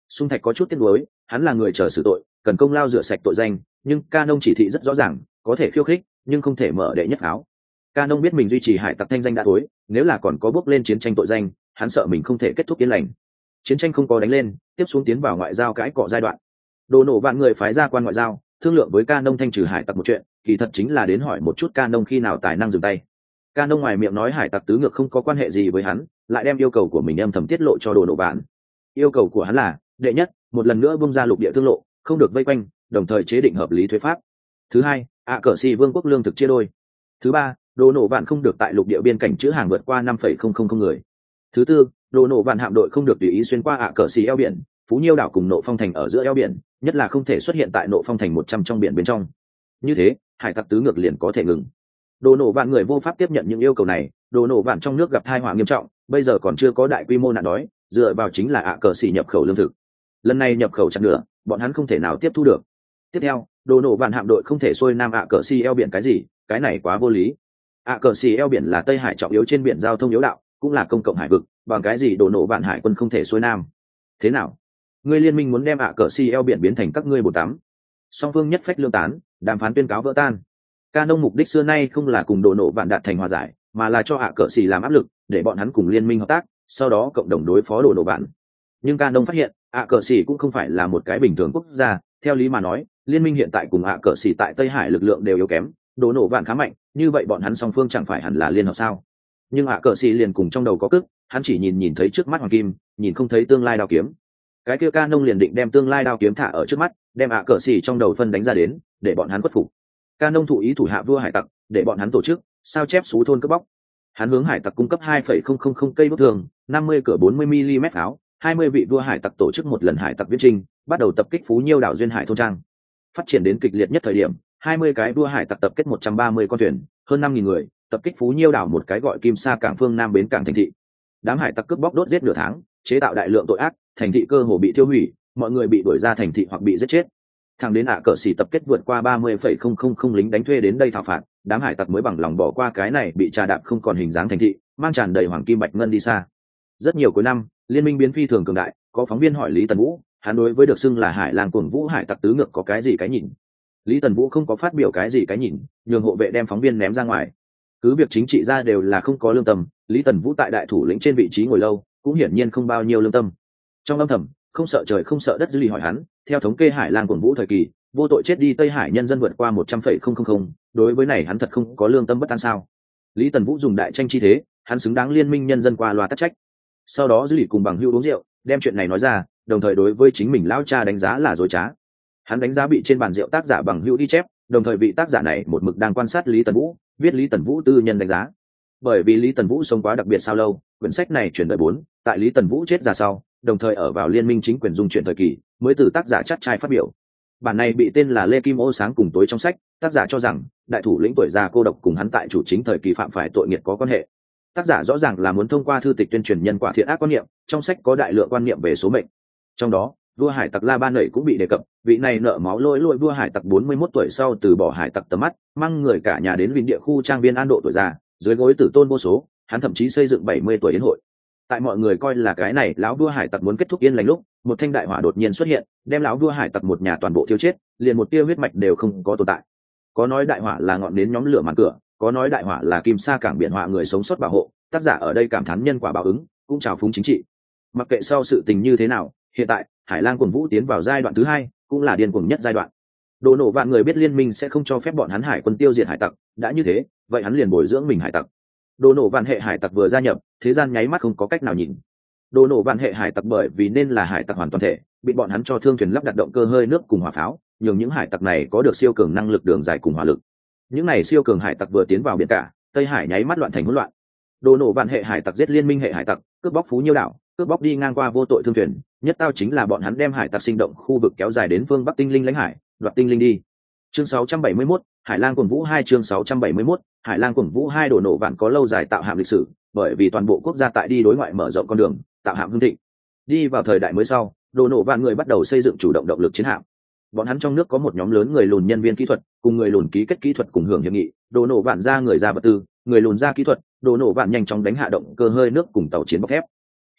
Xung Thạch có chút tiếc nuối, hắn là người chờ xử tội, cần công lao rửa sạch tội danh, nhưng Canon chỉ thị rất rõ ràng, có thể khiêu khích, nhưng không thể mở đệ nhất áo. Canon biết mình duy trì hải tặc thanh danh đã tối, nếu là còn có bước lên chiến tranh tội danh, hắn sợ mình không thể kết thúc yên lành. Chiến tranh không có đánh lên, tiếp xuống tiến vào ngoại giao cãi cọ giai đoạn. Đồ nổ vạn người phái ra quan ngoại giao, thương lượng với Canon thanh trừ hải tặc một chuyện, kỳ thật chính là đến hỏi một chút Canon khi nào tài năng dừng tay. Canon ngoài miệng nói hải tặc tứ ngược không có quan hệ gì với hắn, lại đem yêu cầu của mình âm thầm tiết lộ cho đồ nổ vạn. Yêu cầu của hắn là, đệ nhất, một lần nữa bung ra lục địa thương lộ, không được vây quanh, đồng thời chế định hợp lý thuế pháp. Thứ hai, ạ cờ xì vương quốc lương thực chia đôi. Thứ ba, đồ nổ vạn không được tại lục địa biên cảnh chữ hàng vượt qua năm phẩy không không không người. Thứ tư, đồ nổ vạn hạm đội không được tùy ý xuyên qua ạ cờ xì eo biển, phú nhiêu đảo cùng nộ phong thành ở giữa eo biển, nhất là không thể xuất hiện tại nộ phong thành một trăm trong biển bên trong. Như thế, hải tặc tứ ngược liền có thể ngừng. Đồ nổ vạn người vô pháp tiếp nhận những yêu cầu này, đồ nổ vạn trong nước gặp tai họa nghiêm trọng, bây giờ còn chưa có đại quy mô nạn đói, dựa vào chính là ạ cờ xì nhập khẩu lương thực. Lần này nhập khẩu chặt nửa, bọn hắn không thể nào tiếp thu được. Tiếp theo, đồ nổ vạn hạm đội không thể xuôi nam ạ cờ xì eo biển cái gì, cái này quá vô lý. ạ cờ xì eo biển là Tây Hải trọng yếu trên biển giao thông yếu đạo, cũng là công cộng hải vực, bằng cái gì đồ nổ vạn hải quân không thể xuôi nam? Thế nào? Ngươi liên minh muốn đem ạ cờ xì eo biển biến thành các ngươi bồn tắm? Song phương nhất phách lương tán, đàm phán tuyên cáo vỡ tan. Canon mục đích xưa nay không là cùng đồ nổ vạn đạt thành hòa giải, mà là cho ạ cờ xì làm áp lực, để bọn hắn cùng liên minh hợp tác, sau đó cộng đồng đối phó đồ nổ vạn. Nhưng Canon phát hiện, ạ cờ xì cũng không phải là một cái bình thường quốc gia, theo lý mà nói, liên minh hiện tại cùng ạ cờ xì tại Tây Hải lực lượng đều yếu kém, đồ nổ vạn khá mạnh, như vậy bọn hắn song phương chẳng phải hẳn là liên hợp sao? Nhưng ạ cờ xì liền cùng trong đầu có cức, hắn chỉ nhìn nhìn thấy trước mắt hoàng kim, nhìn không thấy tương lai đao kiếm. Cái kia Canon liền định đem tương lai đao kiếm thả ở trước mắt, đem ạ cờ xì trong đầu phân đánh ra đến, để bọn hắn khuất phục. Canon thụ ý thủ hạ vua hải tặc, để bọn hắn tổ chức sao chép xú thôn cướp bóc. Hắn hướng hải tặc cung cấp hai phẩy không không không cây bút thường, năm mươi cửa bốn mươi mi-li-mét pháo, hai mươi vị vua hải tặc tổ chức một lần hải tặc viễn trình, bắt đầu tập kích phú nhiêu đảo duyên hải thôn trang. Phát triển đến kịch liệt nhất thời điểm, hai mươi cái vua hải tặc tập kết một trăm ba mươi con thuyền, hơn năm nghìn người, tập kích phú nhiêu đảo một cái gọi Kim Sa cảng phương nam bến cảng thành thị. Đám hải tặc cướp bóc đốt giết nửa tháng, chế tạo đại lượng tội ác, thành thị cơ hồ bị tiêu hủy, mọi người bị đuổi ra thành thị hoặc bị giết chết. Thằng đến ạ cờ xì tập kết vượt qua ba mươi phẩy không không không lính đánh thuê đến đây thảo phạt, đám hải tặc mới bằng lòng bỏ qua cái này bị trà đạp không còn hình dáng thành thị, mang tràn đầy hoàng kim bạch ngân đi xa. Rất nhiều cuối năm, liên minh biến phi thường cường đại, có phóng viên hỏi Lý Tần Vũ, hắn đối với được xưng là hải lang cuồng vũ hải tặc tứ ngược có cái gì cái nhìn. Lý Tần Vũ không có phát biểu cái gì cái nhìn, nhường hộ vệ đem phóng viên ném ra ngoài. Cứ việc chính trị ra đều là không có lương tâm, Lý Tần Vũ tại đại thủ lĩnh trên vị trí ngồi lâu, cũng hiển nhiên không bao nhiêu lương tâm. Trong âm thầm, không sợ trời không sợ đất dư lì hỏi hắn, theo thống kê hải lang cuồng vũ thời kỳ, vô tội chết đi Tây Hải nhân dân vượt qua một trăm phẩy không không không, đối với này hắn thật không có lương tâm bất an sao? Lý Tần Vũ dùng đại tranh chi thế, hắn xứng đáng liên minh nhân dân qua loa tắc trách. Sau đó dư lì cùng bằng hữu uống rượu, đem chuyện này nói ra, đồng thời đối với chính mình lão cha đánh giá là dối trá. Hắn đánh giá bị trên bàn rượu tác giả bằng hữu đi chép, đồng thời vị tác giả này một mực đang quan sát Lý Tần Vũ, viết Lý Tần Vũ tư nhân đánh giá. Bởi vì Lý Tần Vũ sống quá đặc biệt sao lâu, quyển sách này chuyển đời bốn, tại Lý Tần Vũ chết ra sau, đồng thời ở vào liên minh chính quyền dung chuyển thời kỳ, mới từ tác giả chắt trai phát biểu. Bản này bị tên là Lê Kim Ô sáng cùng tối trong sách, tác giả cho rằng đại thủ lĩnh tuổi già cô độc cùng hắn tại chủ chính thời kỳ phạm phải tội nghiệt có quan hệ. Tác giả rõ ràng là muốn thông qua thư tịch tuyên truyền nhân quả thiện ác quan niệm, trong sách có đại lượng quan niệm về số mệnh. Trong đó, vua hải tặc La Ban Nẩy cũng bị đề cập, vị này nợ máu lỗi lỗi vua hải tặc bốn mươi mốt tuổi sau từ bỏ hải tặc tầm mắt, mang người cả nhà đến Vinh địa khu trang viên an độ tuổi già, dưới gối tử tôn vô số, hắn thậm chí xây dựng bảy mươi tuổi yến hội. Tại mọi người coi là cái này lão vua hải tặc muốn kết thúc yên lành lúc, một thanh đại hỏa đột nhiên xuất hiện, đem lão vua hải tặc một nhà toàn bộ thiêu chết, liền một tia huyết mạch đều không có tồn tại. Có nói đại hỏa là ngọn nến nhóm lửa màn cửa, có nói đại hỏa là Kim Sa cảng biển hỏa người sống sót bảo hộ, tác giả ở đây cảm thán nhân quả báo ứng, cũng trào phúng chính trị. Mặc kệ sau sự tình như thế nào, hiện tại hải lang cuồng vũ tiến vào giai đoạn thứ hai, cũng là điên cuồng nhất giai đoạn. Đồ nổ vạn người biết liên minh sẽ không cho phép bọn hắn hải quân tiêu diệt hải tặc, đã như thế, vậy hắn liền bồi dưỡng mình hải tặc. Đồ nổ vạn hệ hải tặc vừa gia nhập, thế gian nháy mắt không có cách nào nhìn. Đồ nổ vạn hệ hải tặc bởi vì nên là hải tặc hoàn toàn thể, bị bọn hắn cho thương thuyền lắp đặt động cơ hơi nước cùng hỏa pháo, nhường những hải tặc này có được siêu cường năng lực đường dài cùng hỏa lực. Những này siêu cường hải tặc vừa tiến vào biển cả, Tây Hải nháy mắt loạn thành hỗn loạn. Đồ nổ vạn hệ hải tặc giết liên minh hệ hải tặc, cướp bóc phú nhiêu đảo, cướp bóc đi ngang qua vô tội thương thuyền, nhất tao chính là bọn hắn đem hải tặc sinh động khu vực kéo dài đến phương Bắc tinh linh lãnh hải, đoạt tinh linh đi. Chương sáu trăm bảy mươi mốt, Hải Lang Cuồng Vũ hai chương sáu trăm bảy mươi mốt, Hải Lang Cuồng Vũ hai đồ nổ vạn có lâu dài tạo hạm lịch sử, bởi vì toàn bộ quốc gia tại đi đối ngoại mở rộng con đường, tạo hạm hưng thịnh. Đi vào thời đại mới sau, đồ nổ vạn người bắt đầu xây dựng chủ động động lực chiến hạm. Bọn hắn trong nước có một nhóm lớn người lùn nhân viên kỹ thuật, cùng người lùn ký kết kỹ thuật cùng hưởng hiệp nghị, đồ nổ vạn ra người ra vật tư, người lùn ra kỹ thuật, đồ nổ vạn nhanh chóng đánh hạ động cơ hơi nước cùng tàu chiến bọc thép. Hiện tại,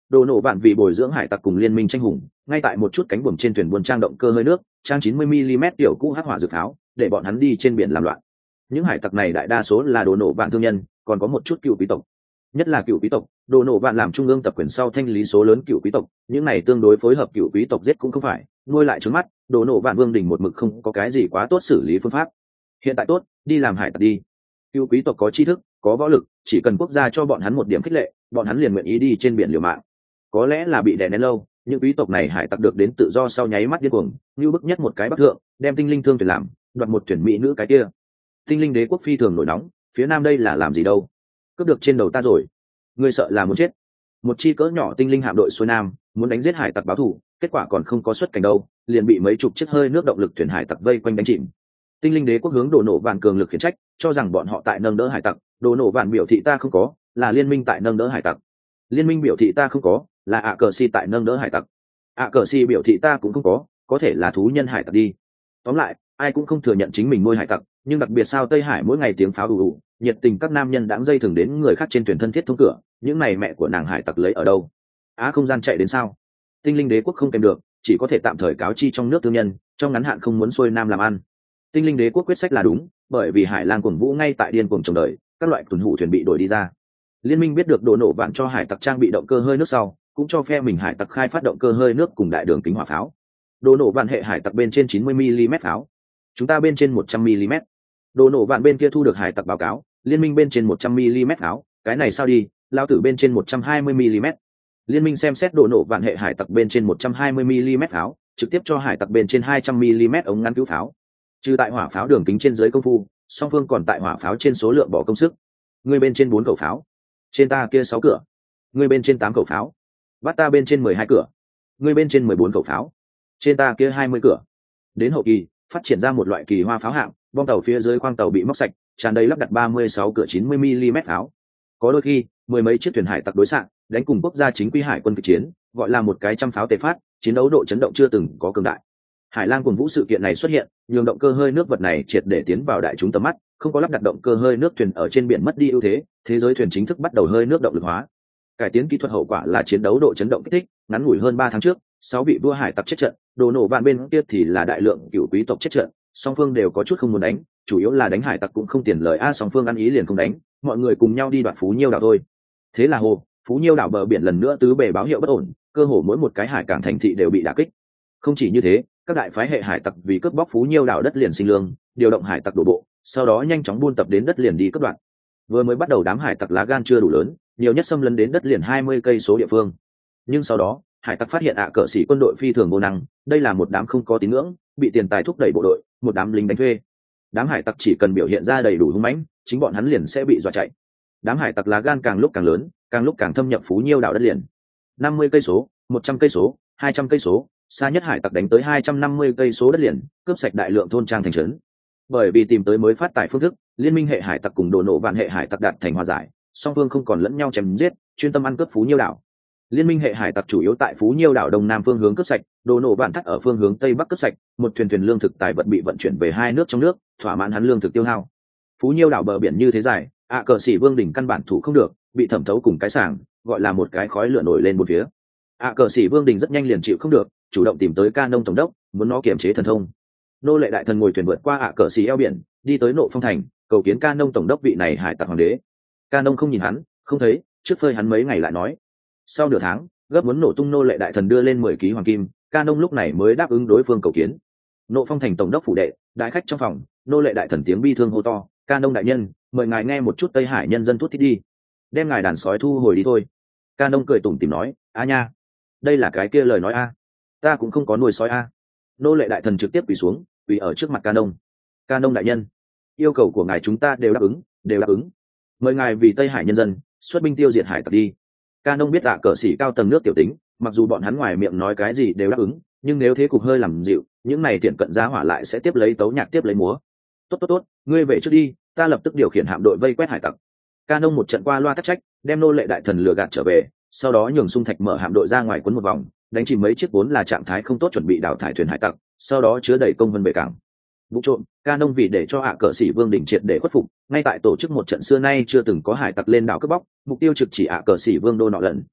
đồ nổ vạn vì bồi dưỡng hải tặc cùng liên minh tranh hùng, ngay tại một chút cánh buồm trên thuyền buôn trang động cơ hơi nước, trang chín mươi mi-li-mét tiểu cũ hắc hỏa dược pháo, để bọn hắn đi trên biển làm loạn. Những hải tặc này đại đa số là đồ nổ vạn thương nhân, còn có một chút cựu quý tộc, nhất là cựu quý tộc. Đồ nổ vạn làm trung ương tập quyền sau thanh lý số lớn cựu quý tộc, những này tương đối phối hợp cựu quý tộc giết cũng không phải, nuôi lại trướng mắt. Đồ nổ vạn vương đình một mực không có cái gì quá tốt xử lý phương pháp. Hiện tại tốt, đi làm hải tặc đi. Cựu quý tộc có tri thức, có võ lực, chỉ cần quốc gia cho bọn hắn một điểm khích lệ, bọn hắn liền nguyện ý đi trên biển liều mạng. Có lẽ là bị đè nén lâu, những quý tộc này hải tặc được đến tự do sau nháy mắt điên cuồng, như bức nhất một cái bắc thượng, đem tinh linh thương thuyền làm, đoạt một thuyền mỹ nữ cái kia. Tinh linh đế quốc phi thường nổi nóng, phía nam đây là làm gì đâu? Cướp được trên đầu ta rồi. Ngươi sợ là muốn chết. Một chi cỡ nhỏ tinh linh hạm đội xuôi nam, muốn đánh giết hải tặc báo thù, kết quả còn không có xuất cảnh đâu, liền bị mấy chục chiếc hơi nước động lực thuyền hải tặc vây quanh đánh chìm. Tinh linh đế quốc hướng đồ nổ vạn cường lực khiển trách, cho rằng bọn họ tại nâng đỡ hải tặc. Đồ nổ vạn biểu thị ta không có, là liên minh tại nâng đỡ hải tặc. Liên minh biểu thị ta không có, là ạ cờ si tại nâng đỡ hải tặc. ạ cờ si biểu thị ta cũng không có, có thể là thú nhân hải tặc đi. Tóm lại, ai cũng không thừa nhận chính mình nuôi hải tặc, nhưng đặc biệt sao Tây Hải mỗi ngày tiếng pháo ù ù, nhiệt tình các nam nhân đãng dây thường đến người khác trên thuyền thân thiết thông cửa, những này mẹ của nàng hải tặc lấy ở đâu? Á không gian chạy đến sao? Tinh linh đế quốc không kèm được, chỉ có thể tạm thời cáo chi trong nước thương nhân, trong ngắn hạn không muốn xuôi nam làm ăn. Tinh linh đế quốc quyết sách là đúng, bởi vì hải lang cuồng vũ ngay tại điên cuồng trồng đời, các loại tuần hủ thuyền bị đổi đi ra. Liên minh biết được đồ nổ vạn cho hải tặc trang bị động cơ hơi nước sau, cũng cho phe mình hải tặc khai phát động cơ hơi nước cùng đại đường kính hỏa pháo. Đồ nổ vạn hệ hải tặc bên trên chín mươi mi-li-mét pháo, chúng ta bên trên một trăm mi-li-mét. Đồ nổ vạn bên kia thu được hải tặc báo cáo, liên minh bên trên một trăm mi-li-mét pháo, cái này sao đi, lao tử bên trên một trăm hai mươi mi-li-mét. Liên minh xem xét đồ nổ vạn hệ hải tặc bên trên một trăm hai mươi mi-li-mét pháo, trực tiếp cho hải tặc bên trên hai trăm mi-li-mét ống ngắn cứu pháo. Trừ tại hỏa pháo đường kính trên dưới công phu, song phương còn tại hỏa pháo trên số lượng bỏ công sức. Người bên trên bốn khẩu pháo, trên ta kia sáu cửa. Người bên trên tám khẩu pháo, bắt ta bên trên mười hai cửa. Người bên trên mười bốn khẩu pháo, trên ta kia hai mươi cửa. Đến hậu kỳ, phát triển ra một loại kỳ hoa pháo hạng, bom tàu phía dưới khoang tàu bị móc sạch, tràn đầy lắp đặt ba mươi sáu cửa chín mươi mi-li-mét pháo. Có đôi khi, mười mấy chiếc thuyền hải tặc đối xạ, đánh cùng quốc gia chính quy hải quân kịch chiến, gọi là một cái trăm pháo tề phát, chiến đấu độ chấn động chưa từng có cường đại. Hải lang cuồng vũ sự kiện này xuất hiện, nhường động cơ hơi nước vật này triệt để tiến vào đại chúng tầm mắt, không có lắp đặt động cơ hơi nước thuyền ở trên biển mất đi ưu thế, thế giới thuyền chính thức bắt đầu hơi nước động lực hóa. Cải tiến kỹ thuật hậu quả là chiến đấu độ chấn động kích thích, ngắn ngủi hơn ba tháng trước, sáu vị vua hải tặc chết trận, đồ nổ vạn bên kia thì là đại lượng cựu quý tộc chết trận, song phương đều có chút không muốn đánh, chủ yếu là đánh hải tặc cũng không tiền lời a, song phương ăn ý liền không đánh, mọi người cùng nhau đi đoạt Phú Nhiêu đảo thôi. Thế là hồ, Phú Nhiêu đảo bờ biển lần nữa tứ bề báo hiệu bất ổn, cơ hồ mỗi một cái hải cảng thành thị đều bị đả kích. Không chỉ như thế, các đại phái hệ hải tặc vì cướp bóc Phú Nhiêu đảo đất liền sinh lương, điều động hải tặc đổ bộ, sau đó nhanh chóng buôn tập đến đất liền đi cướp đoạt. Vừa mới bắt đầu đám hải tặc lá gan chưa đủ lớn, nhiều nhất xâm lấn đến đất liền hai mươi cây số địa phương. Nhưng sau đó, hải tặc phát hiện ạ cờ sĩ quân đội phi thường vô năng, đây là một đám không có tín ngưỡng, bị tiền tài thúc đẩy bộ đội, một đám lính đánh thuê. Đám hải tặc chỉ cần biểu hiện ra đầy đủ hung mãnh, chính bọn hắn liền sẽ bị dọa chạy. Đám hải tặc lá gan càng lúc càng lớn, càng lúc càng thâm nhập Phú Nhiêu đảo đất liền. năm mươi cây số, một trăm cây số, hai trăm cây số, xa nhất hải tặc đánh tới hai trăm năm mươi cây số đất liền, cướp sạch đại lượng thôn trang thành trấn. Bởi vì tìm tới mới phát tài phương thức, liên minh hệ hải tặc cùng đồ nổ vạn hệ hải tặc đạt thành hòa giải, song phương không còn lẫn nhau chém giết, chuyên tâm ăn cướp Phú Nhiêu đảo. Liên minh hệ hải tặc chủ yếu tại Phú Nhiêu đảo đông nam phương hướng cướp sạch, đồ nổ vạn thắt ở phương hướng tây bắc cướp sạch, một thuyền thuyền lương thực tài vật bị vận chuyển về hai nước trong nước, thỏa mãn hắn lương thực tiêu hao. Phú Nhiêu đảo bờ biển như thế dài, ạ cờ sĩ vương đỉnh căn bản thủ không được, bị thẩm thấu cùng cái sảng, gọi là một cái khói lửa nổi lên một phía. ạ cờ sĩ vương đình rất nhanh liền chịu không được, chủ động tìm tới Ca Nông tổng đốc, muốn nó kiềm chế thần thông. Nô lệ đại thần ngồi thuyền vượt qua ạ cờ sĩ eo biển, đi tới Nộ Phong thành, cầu kiến Ca Nông tổng đốc vị này hải tặc hoàng đế. Ca Nông không nhìn hắn, không thấy, trước phơi hắn mấy ngày lại nói. Sau nửa tháng, gấp muốn nổ tung nô lệ đại thần đưa lên mười ký hoàng kim, Ca Nông lúc này mới đáp ứng đối phương cầu kiến. Nộ Phong thành tổng đốc phủ đệ, đại khách trong phòng, nô lệ đại thần tiếng bi thương hô to, Ca Nông đại nhân, mời ngài nghe một chút Tây Hải nhân dân thút thít đi, đem ngài đàn sói thu hồi đi thôi. Ca Nông cười tủm tỉm nói, a nha, đây là cái kia lời nói a, ta cũng không có nuôi sói a. Nô lệ đại thần trực tiếp quỳ xuống, quỳ ở trước mặt Ca Nông. Ca Nông đại nhân, yêu cầu của ngài chúng ta đều đáp ứng, đều đáp ứng, mời ngài vì Tây Hải nhân dân xuất binh tiêu diệt hải tặc đi. Ca Nông biết ạ cờ sĩ cao tầng nước tiểu tính, mặc dù bọn hắn ngoài miệng nói cái gì đều đáp ứng, nhưng nếu thế cục hơi làm dịu, những này thiện cận giá hỏa lại sẽ tiếp lấy tấu nhạc tiếp lấy múa. Tốt tốt tốt, ngươi về trước đi, ta lập tức điều khiển hạm đội vây quét hải tặc. Ca Nông một trận qua loa tắc trách, đem nô lệ đại thần lừa gạt trở về, sau đó nhường Sung Thạch mở hạm đội ra ngoài quấn một vòng, đánh chìm mấy chiếc vốn là trạng thái không tốt chuẩn bị đào thải thuyền hải tặc, sau đó chứa đầy công vân về cảng. Vụ trộm, Ca Nông vì để cho ạ cờ sĩ vương đỉnh triệt để khuất phục, ngay tại tổ chức một trận xưa nay chưa từng có hải tặc lên đảo cướp bóc, mục tiêu trực chỉ ạ cờ sĩ vương đô nọ lần.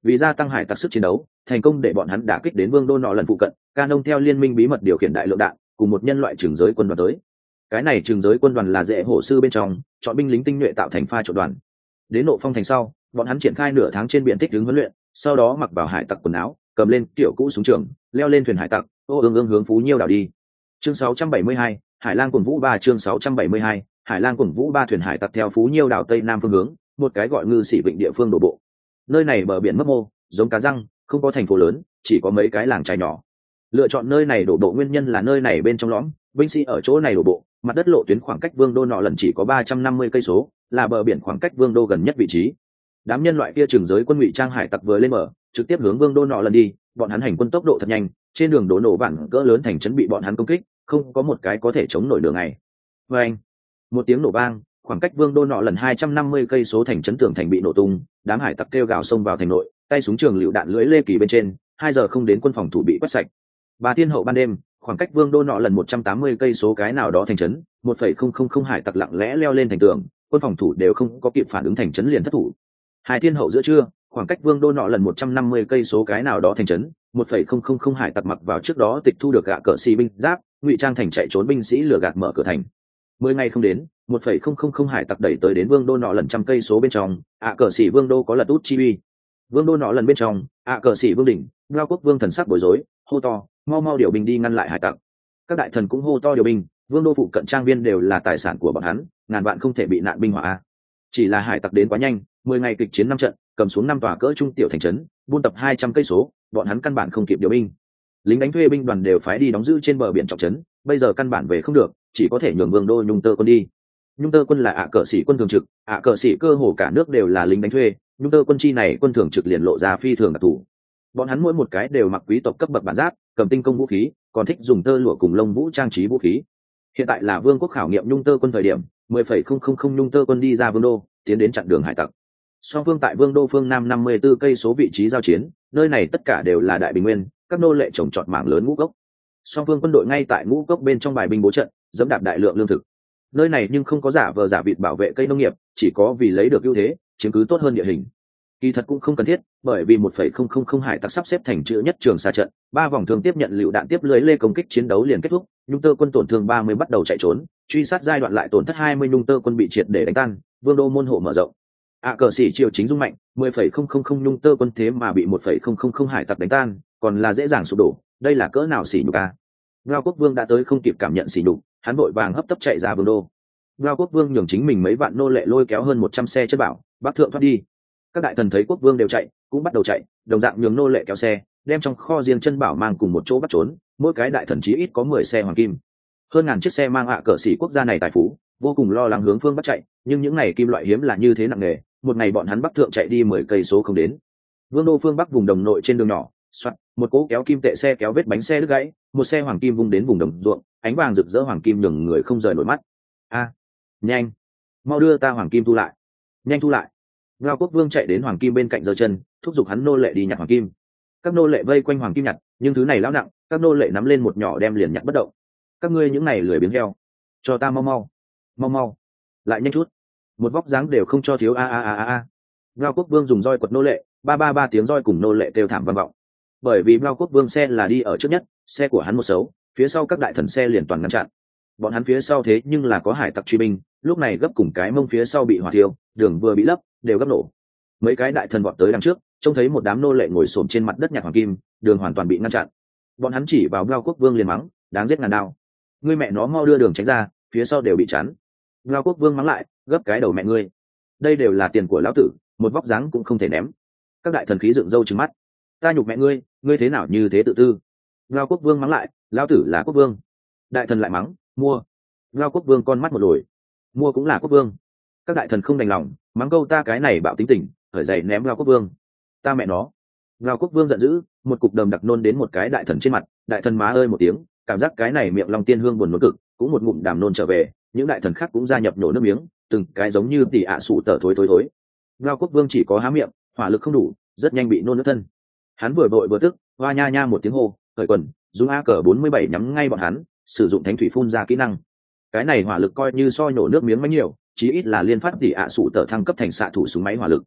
Vì gia tăng hải tặc sức chiến đấu, thành công để bọn hắn đả kích đến vương đô nọ lần phụ cận, Canon theo liên minh bí mật điều khiển đại lượng đạn cùng một nhân loại trường giới quân đoàn tới. Cái này trường giới quân đoàn là dễ hổ sư bên trong chọn binh lính tinh nhuệ tạo thành pha trộn đoàn. Đến nộ phong thành sau, bọn hắn triển khai nửa tháng trên biển thích ứng huấn luyện, sau đó mặc vào hải tặc quần áo, cầm lên kiểu cũ súng trường, leo lên thuyền hải tặc, ô ương ương hướng Phú Nhiêu đảo đi. Chương sáu trăm bảy mươi hai, Hải Lang Cuồng Vũ ba chương sáu trăm bảy mươi hai, Hải Lang Cuồng Vũ ba thuyền hải tặc theo Phú Nhiêu đảo tây nam phương hướng, một cái gọi Ngư Sĩ Vịnh địa phương đổ bộ. Nơi này bờ biển mấp mô, giống cá răng, không có thành phố lớn, chỉ có mấy cái làng trài nhỏ. Lựa chọn nơi này đổ bộ nguyên nhân là nơi này bên trong lõm, binh sĩ ở chỗ này đổ bộ, mặt đất lộ tuyến khoảng cách vương đô nọ lần chỉ có ba trăm năm mươi cây số, là bờ biển khoảng cách vương đô gần nhất vị trí. Đám nhân loại kia trường giới quân ngụy trang hải tặc vừa lên mở, trực tiếp hướng vương đô nọ lần đi, bọn hắn hành quân tốc độ thật nhanh, trên đường đổ nổ bản cỡ lớn thành trấn bị bọn hắn công kích, không có một cái có thể chống nổi đường này. Vâng, một tiếng nổ vang, khoảng cách vương đô nọ lần hai trăm năm mươi cây số thành trấn tường thành bị nổ tung, đám hải tặc kêu gào xông vào thành nội, tay súng trường lựu đạn lưỡi lê kỳ bên trên, hai giờ không đến quân phòng thủ bị quét sạch. Ba thiên hậu ban đêm, khoảng cách vương đô nọ lần một trăm tám mươi cây số cái nào đó thành trấn, một phẩy không không không hải tặc lặng lẽ leo lên thành tường, quân phòng thủ đều không có kịp phản ứng thành trấn liền thất thủ. Hai thiên hậu giữa trưa, khoảng cách vương đô nọ lần một trăm năm mươi cây số cái nào đó thành trấn, một phẩy không không không hải tặc mặc vào trước đó tịch thu được gạ cờ xì binh giáp, ngụy trang thành chạy trốn binh sĩ lừa gạt mở cửa thành. Mười ngày không đến, một phẩy không không không hải tặc đẩy tới đến vương đô nọ lần trăm cây số bên trong, ạ cờ xì vương đô có lật út chi uy. Vương đô nọ lần bên trong, ạ cờ xì vương đỉnh, Ngao quốc vương thần sắc bối rối, hô to, mau mau điều binh đi ngăn lại hải tặc. Các đại thần cũng hô to điều binh, vương đô phụ cận trang viên đều là tài sản của bọn hắn, ngàn vạn không thể bị nạn binh hỏa. Chỉ là hải tặc đến quá nhanh, mười ngày kịch chiến năm trận, cầm xuống năm tòa cỡ trung tiểu thành trấn, buôn tập hai trăm cây số, bọn hắn căn bản không kịp điều binh. Lính đánh thuê binh đoàn đều phái đi đóng giữ trên bờ biển trọng trấn, bây giờ căn bản về không được, chỉ có thể nhường vương đô nhung tơ quân đi. Nhung tơ quân là ạ cờ sĩ quân thường trực, ạ cờ sĩ cơ hồ cả nước đều là lính đánh thuê, nhung tơ quân chi này quân thường trực liền lộ ra phi thường đặc thù. Bọn hắn mỗi một cái đều mặc quý tộc cấp bậc bản giáp, cầm tinh công vũ khí, còn thích dùng tơ lụa cùng lông vũ trang trí vũ khí. Hiện tại là vương quốc khảo nghiệm nhung tơ quân thời điểm, mười phẩy không không không nhung tơ quân đi ra vương đô, tiến đến chặn đường hải tặc. Song phương tại vương đô phương nam năm mươi tư cây số vị trí giao chiến, nơi này tất cả đều là đại bình nguyên, các nô lệ trồng trọt mảng lớn ngũ cốc. Song phương quân đội ngay tại ngũ cốc bên trong bài binh bố trận, dẫm đạp đại lượng lương thực. Nơi này nhưng không có giả vờ giả vịt bảo vệ cây nông nghiệp, chỉ có vì lấy được ưu thế, chiếm cứ tốt hơn địa hình. Kỳ thật cũng không cần thiết, bởi vì một phẩy không không không hải tặc sắp xếp thành chữ nhất trường xa trận, ba vòng thương tiếp nhận lựu đạn tiếp lưới lê công kích chiến đấu liền kết thúc, nhung tơ quân tổn thương ba mươi bắt đầu chạy trốn, truy sát giai đoạn lại tổn thất hai mươi nhung tơ quân bị triệt để đánh tan, vương đô môn hộ mở rộng. ạ cờ sĩ triều chính dung mạnh, mười phẩy không không không nhung tơ quân thế mà bị một phẩy không không không hải tặc đánh tan, còn là dễ dàng sụp đổ, đây là cỡ nào xỉ nhục a. Ngao quốc vương đã tới không kịp cảm nhận xỉ nhục, hắn vội vàng hấp tấp chạy ra vương đô. Ngao quốc vương nhường chính mình mấy vạn nô lệ lôi kéo hơn một trăm xe chất bảo, bắc thượng thoát đi. Các đại thần thấy quốc vương đều chạy, cũng bắt đầu chạy, đồng dạng nhường nô lệ kéo xe, đem trong kho riêng chân bảo mang cùng một chỗ bắt trốn, mỗi cái đại thần chí ít có mười xe hoàng kim. Hơn ngàn chiếc xe mang ạ cờ sĩ quốc gia này tài phú, vô cùng lo lắng hướng phương bắc chạy, nhưng những này kim loại hiếm là như thế nặng nề, một ngày bọn hắn bắc thượng chạy đi mười cây số không đến. Vương đô phương bắc vùng đồng nội trên đường nhỏ, soạt, một cỗ kéo kim tệ xe kéo vết bánh xe đứt gãy, một xe hoàng kim vung đến vùng đồng ruộng, ánh vàng rực rỡ hoàng kim nhường người không rời nổi mắt. A, nhanh, mau đưa ta hoàng kim thu lại, nhanh thu lại. Ngao quốc vương chạy đến hoàng kim bên cạnh giơ chân, thúc giục hắn nô lệ đi nhặt hoàng kim. Các nô lệ vây quanh hoàng kim nhặt, nhưng thứ này lão nặng, các nô lệ nắm lên một nhỏ đem liền nhặt bất động. Các ngươi những này lười biếng heo, cho ta mau mau, mau mau, lại nhanh chút, một vóc dáng đều không cho thiếu a a a a a. Ngao quốc vương dùng roi quật nô lệ, ba ba ba tiếng roi cùng nô lệ kêu thảm vang vọng. Bởi vì Ngao quốc vương xe là đi ở trước nhất, xe của hắn một xấu, phía sau các đại thần xe liền toàn ngăn chặn. Bọn hắn phía sau thế nhưng là có hải tặc truy binh, lúc này gấp cùng cái mông phía sau bị hỏa thiêu, đường vừa bị lấp, đều gấp nổ. Mấy cái đại thần vọt tới đằng trước, trông thấy một đám nô lệ ngồi xổm trên mặt đất nhặt hoàng kim, đường hoàn toàn bị ngăn chặn. Bọn hắn chỉ vào Ngao quốc vương liền mắng, đáng giết ngàn đao. Ngươi mẹ nó mau đưa đường tránh ra, phía sau đều bị chắn. Ngao quốc vương mắng lại, gấp cái đầu mẹ ngươi. Đây đều là tiền của lão tử, một vóc dáng cũng không thể ném. Các đại thần khí dựng râu trừng mắt. Ta nhục mẹ ngươi, ngươi thế nào như thế tự tư. Ngao quốc vương mắng lại, lão tử là quốc vương. Đại thần lại mắng, mua. Ngao quốc vương con mắt một lồi, mua cũng là quốc vương. Các đại thần không đành lòng, mắng câu ta cái này bạo tính tình, khởi giày ném Ngao quốc vương. Ta mẹ nó. Ngao quốc vương giận dữ, một cục đầm đặc nôn đến một cái đại thần trên mặt, đại thần má ơi một tiếng, cảm giác cái này miệng long tiên hương buồn nôn cực, cũng một ngụm đàm nôn trở về, những đại thần khác cũng gia nhập nổ nước miếng, từng cái giống như tỉ ạ sụ tở thối thối thối. Ngao quốc vương chỉ có há miệng, hỏa lực không đủ, rất nhanh bị nôn nước thân. Hắn vừa vội vừa tức, hoa nha nha một tiếng hô, khởi quần, dùng a cờ bốn mươi bảy nhắm ngay bọn hắn, sử dụng thánh thủy phun ra kỹ năng. Cái này hỏa lực coi như so nhổ nước miếng mấy nhiều, chí ít là liên phát tỉ ạ sụ tở thăng cấp thành xạ thủ súng máy hỏa lực.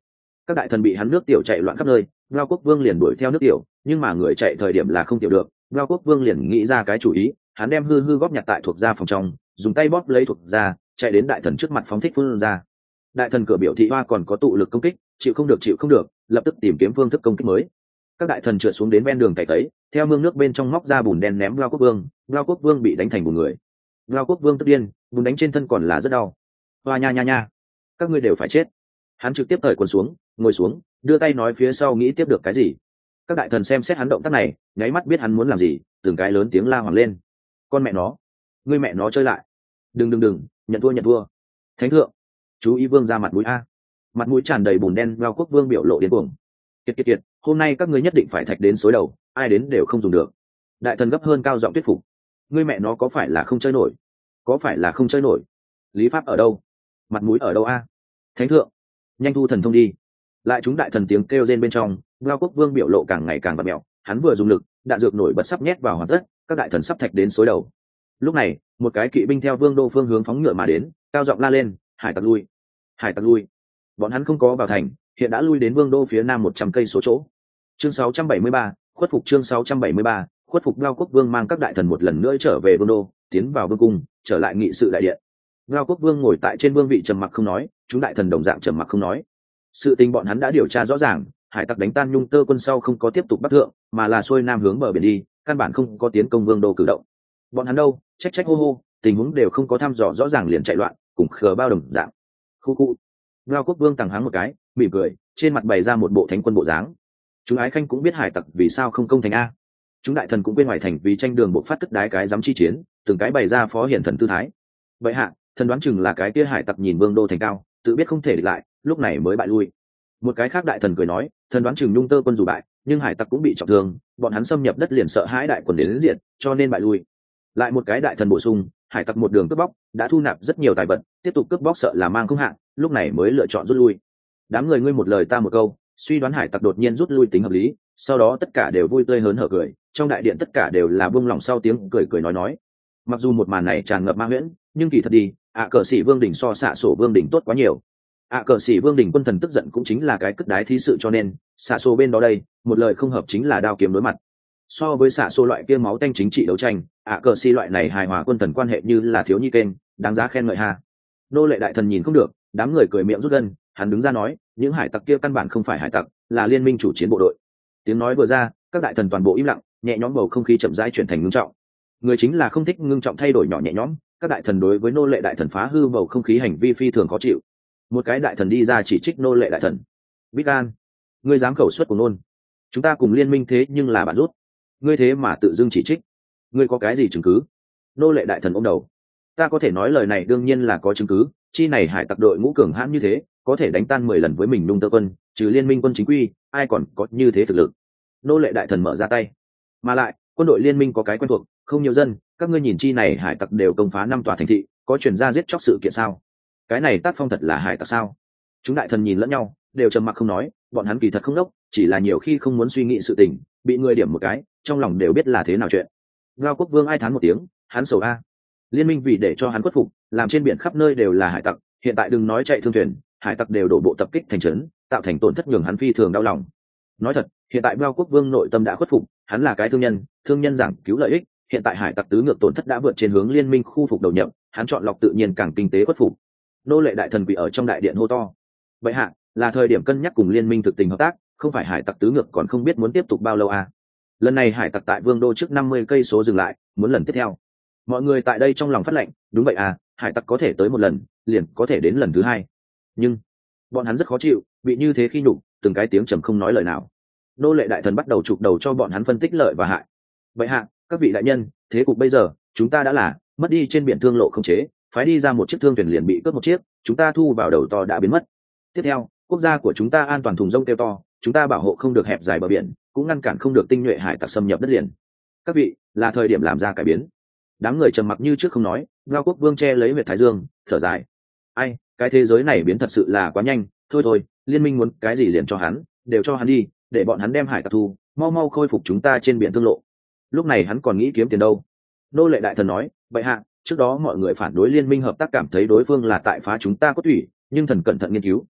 Các đại thần bị hắn nước tiểu chạy loạn khắp nơi, Ngao Quốc Vương liền đuổi theo nước tiểu, nhưng mà người chạy thời điểm là không tiểu được. Ngao Quốc Vương liền nghĩ ra cái chủ ý, hắn đem hư hư góp nhặt tại thuộc gia phòng trong, dùng tay bóp lấy thuộc gia, chạy đến đại thần trước mặt phóng thích phun ra. Đại thần cửa biểu thị hoa còn có tụ lực công kích, chịu không được chịu không được, lập tức tìm kiếm phương thức công kích mới. Các đại thần trượt xuống đến ven đường cày tấy, theo mương nước bên trong móc ra bùn đen ném Ngao Quốc Vương. Ngao Quốc Vương bị đánh thành bùn người. Ngao Quốc Vương tức điên, bùn đánh trên thân còn là rất đau. Hoa nha nha nha, các ngươi đều phải chết. Hắn trực tiếp cởi quần xuống, ngồi xuống, đưa tay nói phía sau nghĩ tiếp được cái gì. Các đại thần xem xét hắn động tác này, nháy mắt biết hắn muốn làm gì, từng cái lớn tiếng la hoảng lên. Con mẹ nó, ngươi mẹ nó chơi lại. Đừng đừng đừng, nhận thua nhận thua. Thánh thượng, chú ý Vương ra mặt mũi a. Mặt mũi tràn đầy bùn đen, Ngao Quốc Vương biểu lộ điên cuồng. Kiệt kiệt kiệt, hôm nay các ngươi nhất định phải thạch đến xối đầu, ai đến đều không dùng được. Đại thần gấp hơn cao giọng thuyết phục. Ngươi mẹ nó có phải là không chơi nổi? Có phải là không chơi nổi? Lý pháp ở đâu? Mặt mũi ở đâu a? Thánh thượng, nhanh thu thần thông đi. Lại chúng đại thần tiếng kêu rên bên trong, Ngao Quốc Vương biểu lộ càng ngày càng bặm mẹo, hắn vừa dùng lực, đạn dược nổi bật sắp nhét vào hoàn tất, các đại thần sắp thạch đến xối đầu. Lúc này, một cái kỵ binh theo Vương đô phương hướng phóng ngựa mà đến, cao giọng la lên, hải tặc lui, hải tặc lui. Bọn hắn không có vào thành, hiện đã lui đến Vương đô phía nam một trăm cây số chỗ. Chương sáu trăm bảy mươi ba, khuất phục. Chương sáu trăm bảy mươi ba, khuất phục. Ngao Quốc Vương mang các đại thần một lần nữa trở về Vương đô, tiến vào vương cung, trở lại nghị sự đại điện. Ngao Quốc Vương ngồi tại trên vương vị trầm mặc không nói, chúng đại thần đồng dạng trầm mặc không nói. Sự tình bọn hắn đã điều tra rõ ràng, hải tặc đánh tan Nhung Tơ quân sau không có tiếp tục bắc thượng, mà là xuôi nam hướng bờ biển đi, căn bản không có tiến công vương đô cử động. Bọn hắn đâu, trách trách hô hô, tình huống đều không có thăm dò rõ ràng liền chạy loạn, cùng khờ bao đồng dạng. Khu khu. Ngao Quốc Vương tằng hắng một cái, mỉm cười, trên mặt bày ra một bộ thánh quân bộ dáng. Chúng ái khanh cũng biết hải tặc vì sao không công thành a. Chúng đại thần cũng bên ngoài thành vì tranh đường bộ phát tức đái cái dám chi chiến, từng cái bày ra phó hiển thần tư thái. Vậy hạ, thần đoán chừng là cái kia hải tặc nhìn vương đô thành cao, tự biết không thể địch lại, lúc này mới bại lui. Một cái khác đại thần cười nói, thần đoán chừng Nhung Tơ quân dù bại, nhưng hải tặc cũng bị trọng thương, bọn hắn xâm nhập đất liền sợ hãi đại quân đến, đến diện, cho nên bại lui. Lại một cái đại thần bổ sung, hải tặc một đường cướp bóc, đã thu nạp rất nhiều tài vật, tiếp tục cướp bóc sợ là mang không hạn, lúc này mới lựa chọn rút lui. Đám người ngươi một lời ta một câu, suy đoán hải tặc đột nhiên rút lui tính hợp lý, sau đó tất cả đều vui tươi hớn hở cười, trong đại điện tất cả đều là buông lòng sau tiếng cười cười nói nói. Mặc dù một màn này tràn ngập ma huyễn, nhưng kỳ thật đi, ạ cờ sĩ vương đỉnh so xạ sổ vương đỉnh tốt quá nhiều. ạ cờ sĩ vương đỉnh quân thần tức giận cũng chính là cái cất đái thí sự, cho nên xạ sổ bên đó đây một lời không hợp chính là đao kiếm đối mặt. So với xạ sổ loại kia máu tanh chính trị đấu tranh, ạ cờ sĩ loại này hài hòa quân thần quan hệ như là thiếu nhi kênh, đáng giá khen ngợi ha. Nô lệ đại thần nhìn không được, đám người cười miệng rút gân, hắn đứng ra nói, những hải tặc kia căn bản không phải hải tặc, là liên minh chủ chiến bộ đội. Tiếng nói vừa ra, các đại thần toàn bộ im lặng, nhẹ nhõm, bầu không khí chậm rãi chuyển thành ngưng trọng. Người chính là không thích ngưng trọng thay đổi nhỏ nhẹ nhõm, các đại thần đối với nô lệ đại thần phá hư bầu không khí hành vi phi thường khó chịu. Một cái đại thần đi ra chỉ trích nô lệ đại thần. Bít An, ngươi dám khẩu suất của nôn, chúng ta cùng liên minh thế nhưng là bạn rút, ngươi thế mà tự dưng chỉ trích, ngươi có cái gì chứng cứ? Nô lệ đại thần ôm đầu. Ta có thể nói lời này đương nhiên là có chứng cứ, chi này hải tặc đội ngũ cường hãn như thế, có thể đánh tan mười lần với mình Nhung Tơ quân, trừ liên minh quân chính quy, ai còn có như thế thực lực? Nô lệ đại thần mở ra tay. Mà lại, quân đội liên minh có cái quen thuộc, không nhiều dân, các ngươi nhìn chi này hải tặc đều công phá năm tòa thành thị, có chuyển ra giết chóc sự kiện sao? Cái này tác phong thật là hải tặc sao? Chúng đại thần nhìn lẫn nhau, đều trầm mặc không nói, bọn hắn kỳ thật không đốc, chỉ là nhiều khi không muốn suy nghĩ sự tình, bị người điểm một cái, trong lòng đều biết là thế nào chuyện. Ngao Quốc Vương ai thán một tiếng, hắn sầu a. Liên minh vì để cho hắn khuất phục, làm trên biển khắp nơi đều là hải tặc, hiện tại đừng nói chạy thương thuyền, hải tặc đều đổ bộ tập kích thành trấn, tạo thành tổn thất nhường hắn phi thường đau lòng. Nói thật, hiện tại Ngao Quốc Vương nội tâm đã khuất phục, hắn là cái thương nhân, thương nhân giảng cứu lợi ích, hiện tại hải tặc tứ ngược tổn thất đã vượt trên hướng liên minh khu phục đầu nhập, hắn chọn lọc tự nhiên càng kinh tế khuất phục. Nô lệ đại thần quỷ ở trong đại điện hô to. Vậy hạ, là thời điểm cân nhắc cùng liên minh thực tình hợp tác, không phải hải tặc tứ ngược còn không biết muốn tiếp tục bao lâu à. Lần này hải tặc tại Vương đô trước năm mươi cây số dừng lại, muốn lần tiếp theo. Mọi người tại đây trong lòng phát lệnh, đúng vậy à, hải tặc có thể tới một lần, liền có thể đến lần thứ hai. Nhưng bọn hắn rất khó chịu, bị như thế khi nhục, từng cái tiếng trầm không nói lời nào. Nô lệ đại thần bắt đầu chụp đầu cho bọn hắn phân tích lợi và hại. Vậy hạ, các vị đại nhân, thế cục bây giờ, chúng ta đã là mất đi trên biển thương lộ không chế, phái đi ra một chiếc thương thuyền liền bị cướp một chiếc, chúng ta thu vào đầu to đã biến mất. Tiếp theo, quốc gia của chúng ta an toàn thùng rông kêu to, chúng ta bảo hộ không được hẹp dài bờ biển, cũng ngăn cản không được tinh nhuệ hải tặc xâm nhập đất liền. Các vị, là thời điểm làm ra cải biến. Đám người trầm mặc như trước không nói, Ngao Quốc Vương che lấy huyệt thái dương, thở dài. Ai, cái thế giới này biến thật sự là quá nhanh, thôi thôi, liên minh muốn cái gì liền cho hắn, đều cho hắn đi, để bọn hắn đem hải tặc thu, mau mau khôi phục chúng ta trên biển thương lộ. Lúc này hắn còn nghĩ kiếm tiền đâu. Nô lệ đại thần nói, vậy hạ, trước đó mọi người phản đối liên minh hợp tác cảm thấy đối phương là tại phá chúng ta cốt thủy, nhưng thần cẩn thận nghiên cứu,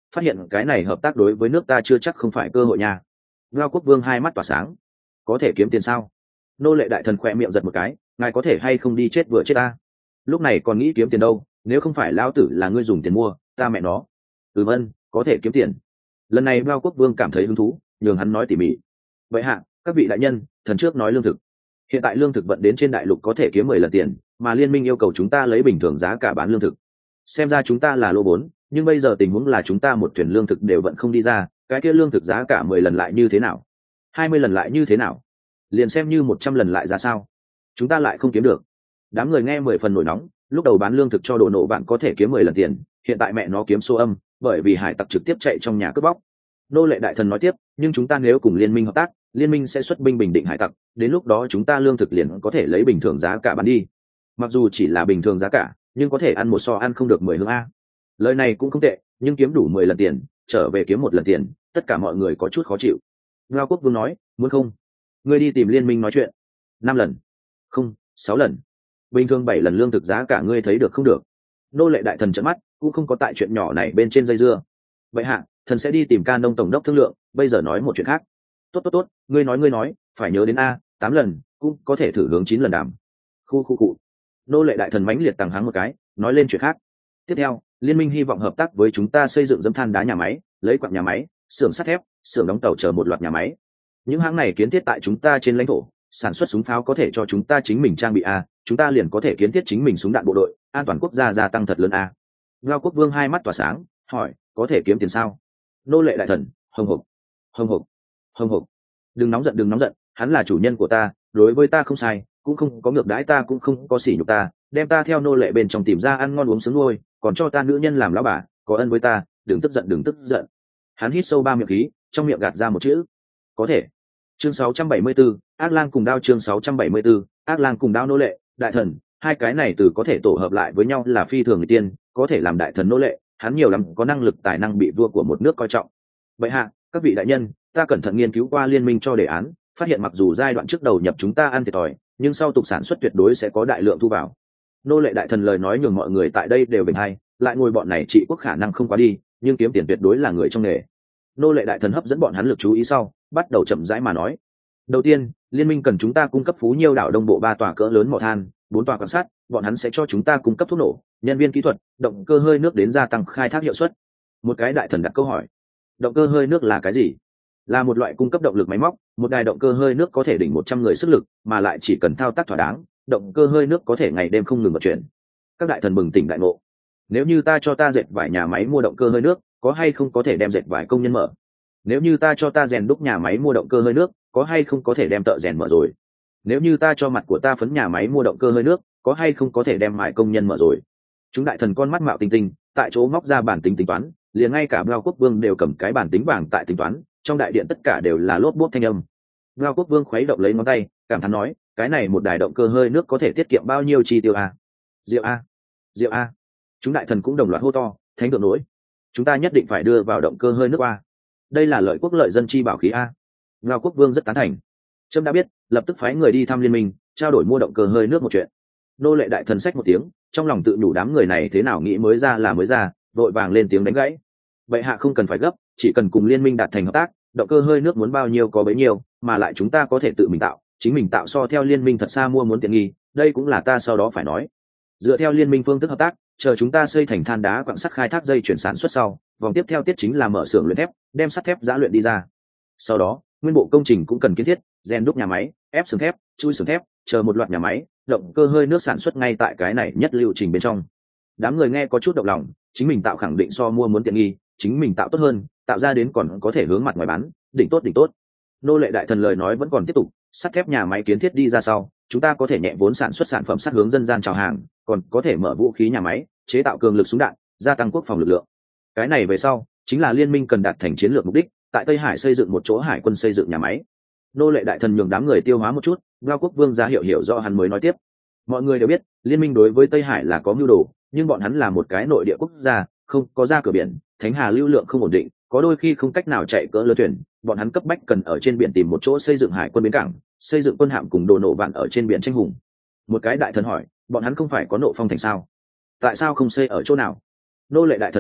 phát hiện cái này hợp tác đối với nước ta chưa chắc không phải cơ hội nha. Ngao Quốc Vương hai mắt tỏa sáng. Có thể kiếm tiền sao? Nô lệ đại thần khỏe miệng giật một cái, ngài có thể hay không đi chết vừa chết ta? Lúc này còn nghĩ kiếm tiền đâu, nếu không phải lão tử là ngươi dùng tiền mua, ta mẹ nó. Ừ vâng, có thể kiếm tiền. Lần này Ngao Quốc Vương cảm thấy hứng thú, nhường hắn nói tỉ mỉ. Vậy hạ, các vị đại nhân, thần trước nói lương thực. Hiện tại lương thực vận đến trên đại lục có thể kiếm mười lần tiền, mà liên minh yêu cầu chúng ta lấy bình thường giá cả bán lương thực. Xem ra chúng ta là lô vốn, nhưng bây giờ tình huống là chúng ta một thuyền lương thực đều vận không đi ra, cái kia lương thực giá cả mười lần lại như thế nào? Hai mươi lần lại như thế nào? Liền xem như một trăm lần lại ra sao? Chúng ta lại không kiếm được. Đám người nghe mười phần nổi nóng, lúc đầu bán lương thực cho đồ nổ bạn có thể kiếm mười lần tiền, hiện tại mẹ nó kiếm số âm, bởi vì hải tặc trực tiếp chạy trong nhà cướp bóc. Nô lệ đại thần nói tiếp, nhưng chúng ta nếu cùng liên minh hợp tác, liên minh sẽ xuất binh bình định hải tặc, đến lúc đó chúng ta lương thực liền có thể lấy bình thường giá cả bán đi. Mặc dù chỉ là bình thường giá cả, nhưng có thể ăn một so ăn không được mười hương a. Lời này cũng không tệ, nhưng kiếm đủ mười lần tiền, trở về kiếm một lần tiền, tất cả mọi người có chút khó chịu. Ngao Quốc Vương nói, muốn không? Ngươi đi tìm liên minh nói chuyện. Năm lần, không, sáu lần, bình thường bảy lần lương thực giá cả ngươi thấy được không được? Nô lệ đại thần trợn mắt, cũng không có tại chuyện nhỏ này bên trên dây dưa. Vậy hạ, thần sẽ đi tìm Ca Nông tổng đốc thương lượng, bây giờ nói một chuyện khác. Tốt tốt tốt, ngươi nói ngươi nói, phải nhớ đến a, tám lần, cũng có thể thử hướng chín lần đảm. Khu khu cụ. Nô lệ đại thần mãnh liệt tàng háng một cái, nói lên chuyện khác. Tiếp theo, liên minh hy vọng hợp tác với chúng ta xây dựng dẫm than đá nhà máy, lấy quặng nhà máy, xưởng sắt thép, xưởng đóng tàu chờ một loạt nhà máy. Những hãng này kiến thiết tại chúng ta trên lãnh thổ, sản xuất súng pháo có thể cho chúng ta chính mình trang bị a, chúng ta liền có thể kiến thiết chính mình súng đạn bộ đội, an toàn quốc gia gia tăng thật lớn a. Ngao Quốc Vương hai mắt tỏa sáng, hỏi, có thể kiếm tiền sao? Nô lệ đại thần, hồng hộc, hồng hộc, hồng hộc. Đừng nóng giận, đừng nóng giận, hắn là chủ nhân của ta, đối với ta không sai, cũng không có ngược đãi ta, cũng không có sỉ nhục ta, đem ta theo nô lệ bên trong tìm ra ăn ngon uống sướng nuôi, còn cho ta nữ nhân làm lão bà, có ân với ta, đừng tức giận, đừng tức giận. Hắn hít sâu ba miệng khí, trong miệng gạt ra một chữ, có thể. Chương sáu trăm bảy mươi 74, ác lang cùng đao. Chương sáu trăm bảy mươi 74, ác lang cùng đao. Nô lệ, đại thần, hai cái này từ có thể tổ hợp lại với nhau là phi thường người tiên, có thể làm đại thần nô lệ, hắn nhiều lắm có năng lực tài năng bị vua của một nước coi trọng. Vậy hạ, các vị đại nhân, ta cẩn thận nghiên cứu qua liên minh cho đề án, phát hiện mặc dù giai đoạn trước đầu nhập chúng ta ăn thiệt thòi, nhưng sau tục sản xuất tuyệt đối sẽ có đại lượng thu vào. Nô lệ đại thần lời nói nhường mọi người tại đây đều bình hay, lại ngồi bọn này trị quốc khả năng không quá đi, nhưng kiếm tiền tuyệt đối là người trong nghề. Nô lệ đại thần hấp dẫn bọn hắn lực chú ý sau, bắt đầu chậm rãi mà nói. Đầu tiên, liên minh cần chúng ta cung cấp Phú Nhiêu đảo đông bộ ba tòa cỡ lớn mỏ than, bốn tòa quan sát, bọn hắn sẽ cho chúng ta cung cấp thuốc nổ, nhân viên kỹ thuật, động cơ hơi nước đến gia tăng khai thác hiệu suất. Một cái đại thần đặt câu hỏi, động cơ hơi nước là cái gì? Là một loại cung cấp động lực máy móc, một đài động cơ hơi nước có thể đỉnh một trăm người sức lực, mà lại chỉ cần thao tác thỏa đáng, động cơ hơi nước có thể ngày đêm không ngừng vận chuyển. Các đại thần bừng tỉnh đại ngộ. Nếu như ta cho ta dệt vải nhà máy mua động cơ hơi nước, có hay không có thể đem dệt vải công nhân mở? Nếu như ta cho ta rèn đúc nhà máy mua động cơ hơi nước, có hay không có thể đem thợ rèn mở rồi? Nếu như ta cho mặt của ta phấn nhà máy mua động cơ hơi nước, có hay không có thể đem mài công nhân mở rồi? Chúng đại thần con mắt mạo tinh tinh, tại chỗ móc ra bản tính tính toán, liền ngay cả Ngao Quốc Vương đều cầm cái bản tính vàng tại tính toán, trong đại điện tất cả đều là lốp bốp thanh âm. Ngao Quốc Vương khuấy động lấy ngón tay, cảm thán nói, cái này một đài động cơ hơi nước có thể tiết kiệm bao nhiêu chi tiêu a? Diệu a, diệu a. Chúng đại thần cũng đồng loạt hô to, thánh thượng nổi, chúng ta nhất định phải đưa vào động cơ hơi nước a. Đây là lợi quốc lợi dân chi bảo khí a. Ngao Quốc Vương rất tán thành. Trâm đã biết, lập tức phái người đi thăm liên minh, trao đổi mua động cơ hơi nước một chuyện. Nô lệ đại thần xách một tiếng, trong lòng tự nhủ đám người này thế nào nghĩ mới ra là mới ra, vội vàng lên tiếng đánh gãy. Vậy hạ không cần phải gấp, chỉ cần cùng liên minh đạt thành hợp tác, động cơ hơi nước muốn bao nhiêu có bấy nhiêu, mà lại chúng ta có thể tự mình tạo, chính mình tạo so theo liên minh thật xa mua muốn tiện nghi, đây cũng là ta sau đó phải nói. Dựa theo liên minh phương thức hợp tác, chờ chúng ta xây thành than đá quặng sắt khai thác dây chuyển sản xuất sau, vòng tiếp theo tiết chính là mở xưởng luyện thép, đem sắt thép giã luyện đi ra. Sau đó, nguyên bộ công trình cũng cần kiến thiết, rèn đúc nhà máy, ép xưởng thép, chui xưởng thép, chờ một loạt nhà máy, động cơ hơi nước sản xuất ngay tại cái này nhất lưu trình bên trong. Đám người nghe có chút động lòng, chính mình tạo khẳng định so mua muốn tiện nghi, chính mình tạo tốt hơn, tạo ra đến còn có thể hướng mặt ngoài bán, đỉnh tốt đỉnh tốt. Nô lệ đại thần lời nói vẫn còn tiếp tục, sắt thép nhà máy kiến thiết đi ra sau, chúng ta có thể nhẹ vốn sản xuất sản phẩm sắt hướng dân gian chào hàng, còn có thể mở vũ khí nhà máy, chế tạo cường lực súng đạn, gia tăng quốc phòng lực lượng. Cái này về sau, chính là liên minh cần đạt thành chiến lược mục đích, tại Tây Hải xây dựng một chỗ hải quân xây dựng nhà máy. Nô lệ đại thần nhường đám người tiêu hóa một chút, Ngao Quốc Vương ra hiệu hiểu rõ hắn mới nói tiếp. Mọi người đều biết, liên minh đối với Tây Hải là có mưu đồ, nhưng bọn hắn là một cái nội địa quốc gia, không có ra cửa biển, Thánh Hà lưu lượng không ổn định, có đôi khi không cách nào chạy cỡ lớn thuyền, bọn hắn cấp bách cần ở trên biển tìm một chỗ xây dựng hải quân bến cảng, xây dựng quân hạm cùng đồ nổ vạn ở trên biển tranh hùng. Một cái đại thần hỏi, bọn hắn không phải có nộ phong thành sao? Tại sao không xây ở chỗ nào? Nô lệ đại thần nói,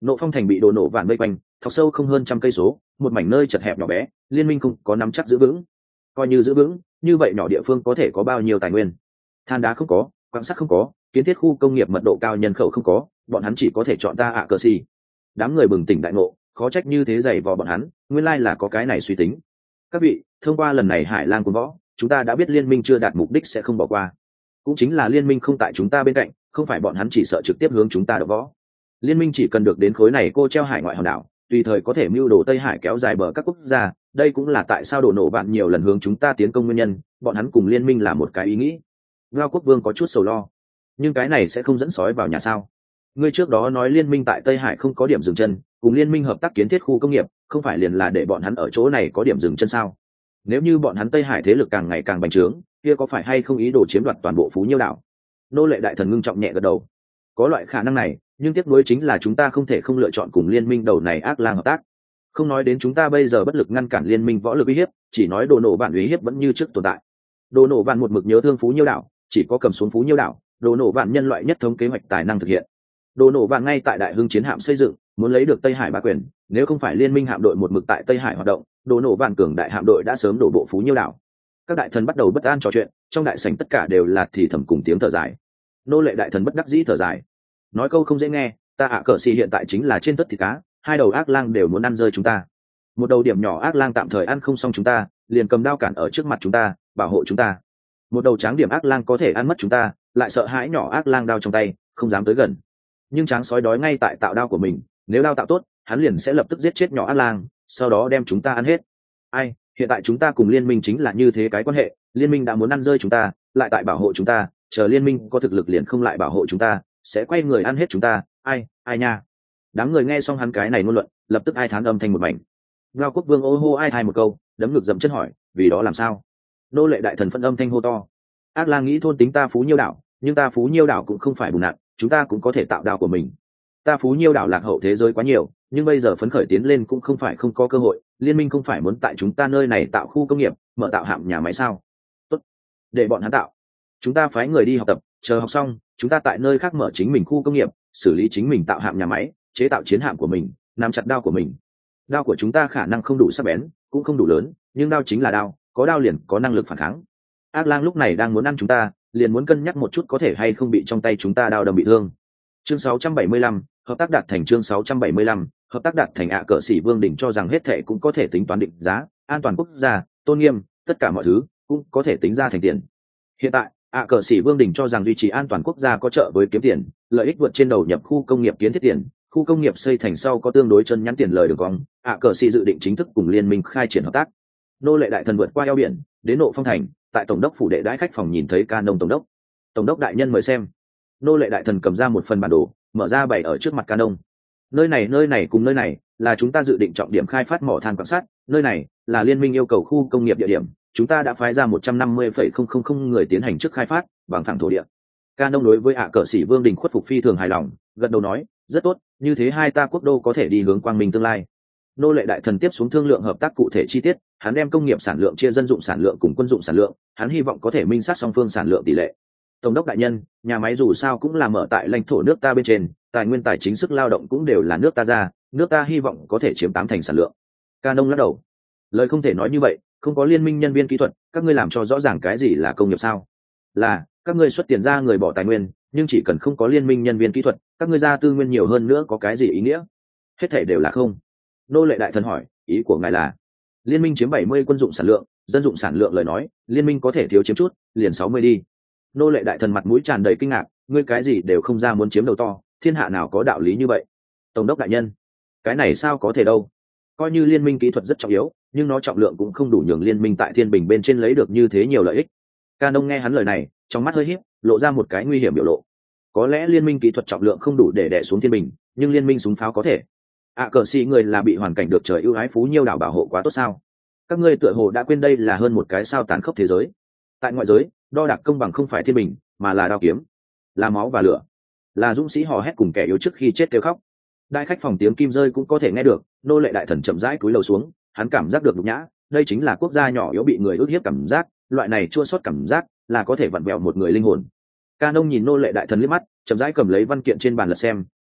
Nộ Phong thành bị đồ nổ vạn vây quanh, thọc sâu không hơn trăm cây số, một mảnh nơi chật hẹp nhỏ bé, liên minh không có nắm chắc giữ vững. Coi như giữ vững, như vậy nhỏ địa phương có thể có bao nhiêu tài nguyên? Than đá không có, quặng sắt không có, kiến thiết khu công nghiệp mật độ cao nhân khẩu không có, bọn hắn chỉ có thể chọn ta ạ cờ xì. Đám người bừng tỉnh đại ngộ, khó trách như thế dày vò bọn hắn, nguyên lai là có cái này suy tính. Các vị, thông qua lần này Hải Lang cuồng võ, chúng ta đã biết liên minh chưa đạt mục đích sẽ không bỏ qua. Cũng chính là liên minh không tại chúng ta bên cạnh, không phải bọn hắn chỉ sợ trực tiếp hướng chúng ta đập võ. Liên minh chỉ cần được đến khối này cô treo hải ngoại hòn đảo, tùy thời có thể mưu đồ Tây Hải kéo dài bờ các quốc gia, đây cũng là tại sao đổ nổ bạn nhiều lần hướng chúng ta tiến công nguyên nhân, bọn hắn cùng liên minh là một cái ý nghĩ. Ngao Quốc Vương có chút sầu lo, nhưng cái này sẽ không dẫn sói vào nhà sao? Ngươi trước đó nói liên minh tại Tây Hải không có điểm dừng chân, cùng liên minh hợp tác kiến thiết khu công nghiệp, không phải liền là để bọn hắn ở chỗ này có điểm dừng chân sao? Nếu như bọn hắn Tây Hải thế lực càng ngày càng bành trướng, kia có phải hay không ý đồ chiếm đoạt toàn bộ Phú Nhiêu đảo? Nô lệ đại thần ngưng trọng nhẹ gật đầu. Có loại khả năng này, nhưng tiếc nuối chính là chúng ta không thể không lựa chọn cùng liên minh đầu này ác lang hợp tác. Không nói đến chúng ta bây giờ bất lực ngăn cản liên minh võ lực uy hiếp, chỉ nói đồ nổ bạn uy hiếp vẫn như trước tồn tại. Đồ nổ bạn một mực nhớ thương Phú Nhiêu đảo, chỉ có cầm xuống Phú Nhiêu đảo, đồ nổ bạn nhân loại nhất thống kế hoạch tài năng thực hiện. Đồ nổ bạn ngay tại Đại Hưng chiến hạm xây dựng, muốn lấy được Tây Hải bá quyền, nếu không phải liên minh hạm đội một mực tại Tây Hải hoạt động, đồ nổ bạn cường đại hạm đội đã sớm đổ bộ Phú Nhiêu đảo. Các đại thần bắt đầu bất an trò chuyện, trong đại sảnh tất cả đều là thì thầm cùng tiếng thở dài. Nô lệ đại thần bất đắc dĩ thở dài, nói câu không dễ nghe, ta ạ cờ xì hiện tại chính là trên tất thịt cá, hai đầu ác lang đều muốn ăn rơi chúng ta. Một đầu điểm nhỏ ác lang tạm thời ăn không xong chúng ta, liền cầm đao cản ở trước mặt chúng ta, bảo hộ chúng ta. Một đầu tráng điểm ác lang có thể ăn mất chúng ta, lại sợ hãi nhỏ ác lang đao trong tay, không dám tới gần. Nhưng tráng sói đói ngay tại tạo đao của mình, nếu đao tạo tốt, hắn liền sẽ lập tức giết chết nhỏ ác lang, sau đó đem chúng ta ăn hết. Ai, hiện tại chúng ta cùng liên minh chính là như thế cái quan hệ, liên minh đã muốn ăn rơi chúng ta, lại tại bảo hộ chúng ta, chờ liên minh có thực lực liền không lại bảo hộ chúng ta, sẽ quay người ăn hết chúng ta. Ai, ai nha. Đám người nghe xong hắn cái này ngôn luận, lập tức ai thán âm thanh một mảnh. Ngao Quốc Vương ô hô ai thai một câu, đấm ngực dậm chân hỏi, vì đó làm sao? Nô lệ đại thần phân âm thanh hô to, ác lang nghĩ thôn tính ta Phú Nhiêu đảo, nhưng ta Phú Nhiêu đảo cũng không phải bùn nặn, chúng ta cũng có thể tạo đảo của mình. Ta Phú Nhiêu đảo lạc hậu thế giới quá nhiều, nhưng bây giờ phấn khởi tiến lên cũng không phải không có cơ hội, liên minh không phải muốn tại chúng ta nơi này tạo khu công nghiệp, mở tạo hạm nhà máy sao? Tốt, để bọn hắn tạo, chúng ta phái người đi học tập, chờ học xong, chúng ta tại nơi khác mở chính mình khu công nghiệp, xử lý chính mình tạo hạm nhà máy, chế tạo chiến hạm của mình, nắm chặt đao của mình. Đao của chúng ta khả năng không đủ sắc bén, cũng không đủ lớn, nhưng đao chính là đao, có đao liền có năng lực phản kháng. Ác lang lúc này đang muốn ăn chúng ta, liền muốn cân nhắc một chút có thể hay không bị trong tay chúng ta đao đâm bị thương. Chương sáu trăm bảy mươi lăm, hợp tác đạt thành. Chương sáu trăm bảy mươi lăm, hợp tác đạt thành. ạ cờ sĩ Vương đỉnh cho rằng hết thệ cũng có thể tính toán định giá, an toàn quốc gia, tôn nghiêm, tất cả mọi thứ cũng có thể tính ra thành tiền. Hiện tại, ạ cờ sĩ Vương đỉnh cho rằng duy trì an toàn quốc gia có trợ với kiếm tiền, lợi ích vượt trên đầu nhập khu công nghiệp kiến thiết tiền, khu công nghiệp xây thành sau có tương đối chân nhắn tiền lời đường cong. ạ cờ sĩ dự định chính thức cùng liên minh khai triển hợp tác. Nô lệ đại thần vượt qua eo biển, đến Nộ Phong thành, tại tổng đốc phủ đệ đãi khách phòng nhìn thấy Ca Nông tổng đốc. Tổng đốc đại nhân mời xem. Nô lệ đại thần cầm ra một phần bản đồ, mở ra bày ở trước mặt Ca Nông. Nơi này nơi này cùng nơi này là chúng ta dự định trọng điểm khai phát mỏ than quặng sắt, nơi này là liên minh yêu cầu khu công nghiệp địa điểm, chúng ta đã phái ra một trăm năm mươi phẩy không không không người tiến hành trước khai phát bằng phẳng thổ địa. Ca Nông đối với ạ cờ sĩ Vương đình khuất phục phi thường hài lòng, gật đầu nói, rất tốt, như thế hai ta quốc đô có thể đi hướng quang minh tương lai. Nô lệ đại thần tiếp xuống thương lượng hợp tác cụ thể chi tiết, hắn đem công nghiệp sản lượng chia dân dụng sản lượng cùng quân dụng sản lượng, hắn hy vọng có thể minh sát song phương sản lượng tỷ lệ. Tổng đốc đại nhân, nhà máy dù sao cũng là mở tại lãnh thổ nước ta bên trên, tài nguyên tài chính sức lao động cũng đều là nước ta ra, nước ta hy vọng có thể chiếm tám thành sản lượng. Ca Nông lắc đầu, lời không thể nói như vậy, không có liên minh nhân viên kỹ thuật, các ngươi làm cho rõ ràng cái gì là công nghiệp sao? Là các ngươi xuất tiền ra người bỏ tài nguyên, nhưng chỉ cần không có liên minh nhân viên kỹ thuật, các ngươi ra tư nguyên nhiều hơn nữa có cái gì ý nghĩa? Hết thảy đều là không. Nô lệ đại thần hỏi, ý của ngài là liên minh chiếm bảy mươi quân dụng sản lượng, dân dụng sản lượng lời nói, liên minh có thể thiếu chiếm chút, liền sáu mươi đi. Nô lệ đại thần mặt mũi tràn đầy kinh ngạc, ngươi cái gì đều không ra muốn chiếm đầu to, thiên hạ nào có đạo lý như vậy? Tổng đốc đại nhân, cái này sao có thể đâu? Coi như liên minh kỹ thuật rất trọng yếu, nhưng nó trọng lượng cũng không đủ nhường liên minh tại thiên bình bên trên lấy được như thế nhiều lợi ích. Ca Nông nghe hắn lời này, trong mắt hơi híp, lộ ra một cái nguy hiểm biểu lộ. Có lẽ liên minh kỹ thuật trọng lượng không đủ để đè xuống thiên bình, nhưng liên minh súng pháo có thể. ạ cờ sĩ người là bị hoàn cảnh được trời ưu ái Phú Nhiêu đảo bảo hộ quá tốt sao? Các ngươi tựa hồ đã quên đây là hơn một cái sao tàn khốc thế giới. Tại ngoại giới, đo đạc công bằng không phải thiên bình, mà là đao kiếm, là máu và lửa, là dũng sĩ hò hét cùng kẻ yếu trước khi chết kêu khóc. Đại khách phòng tiếng kim rơi cũng có thể nghe được. Nô lệ đại thần chậm rãi cúi đầu xuống, hắn cảm giác được nhục nhã, đây chính là quốc gia nhỏ yếu bị người ức hiếp cảm giác, loại này chua xót cảm giác là có thể vặn vẹo một người linh hồn. Ca Nông nhìn nô lệ đại thần liếc mắt, chậm rãi cầm lấy văn kiện trên bàn lật xem,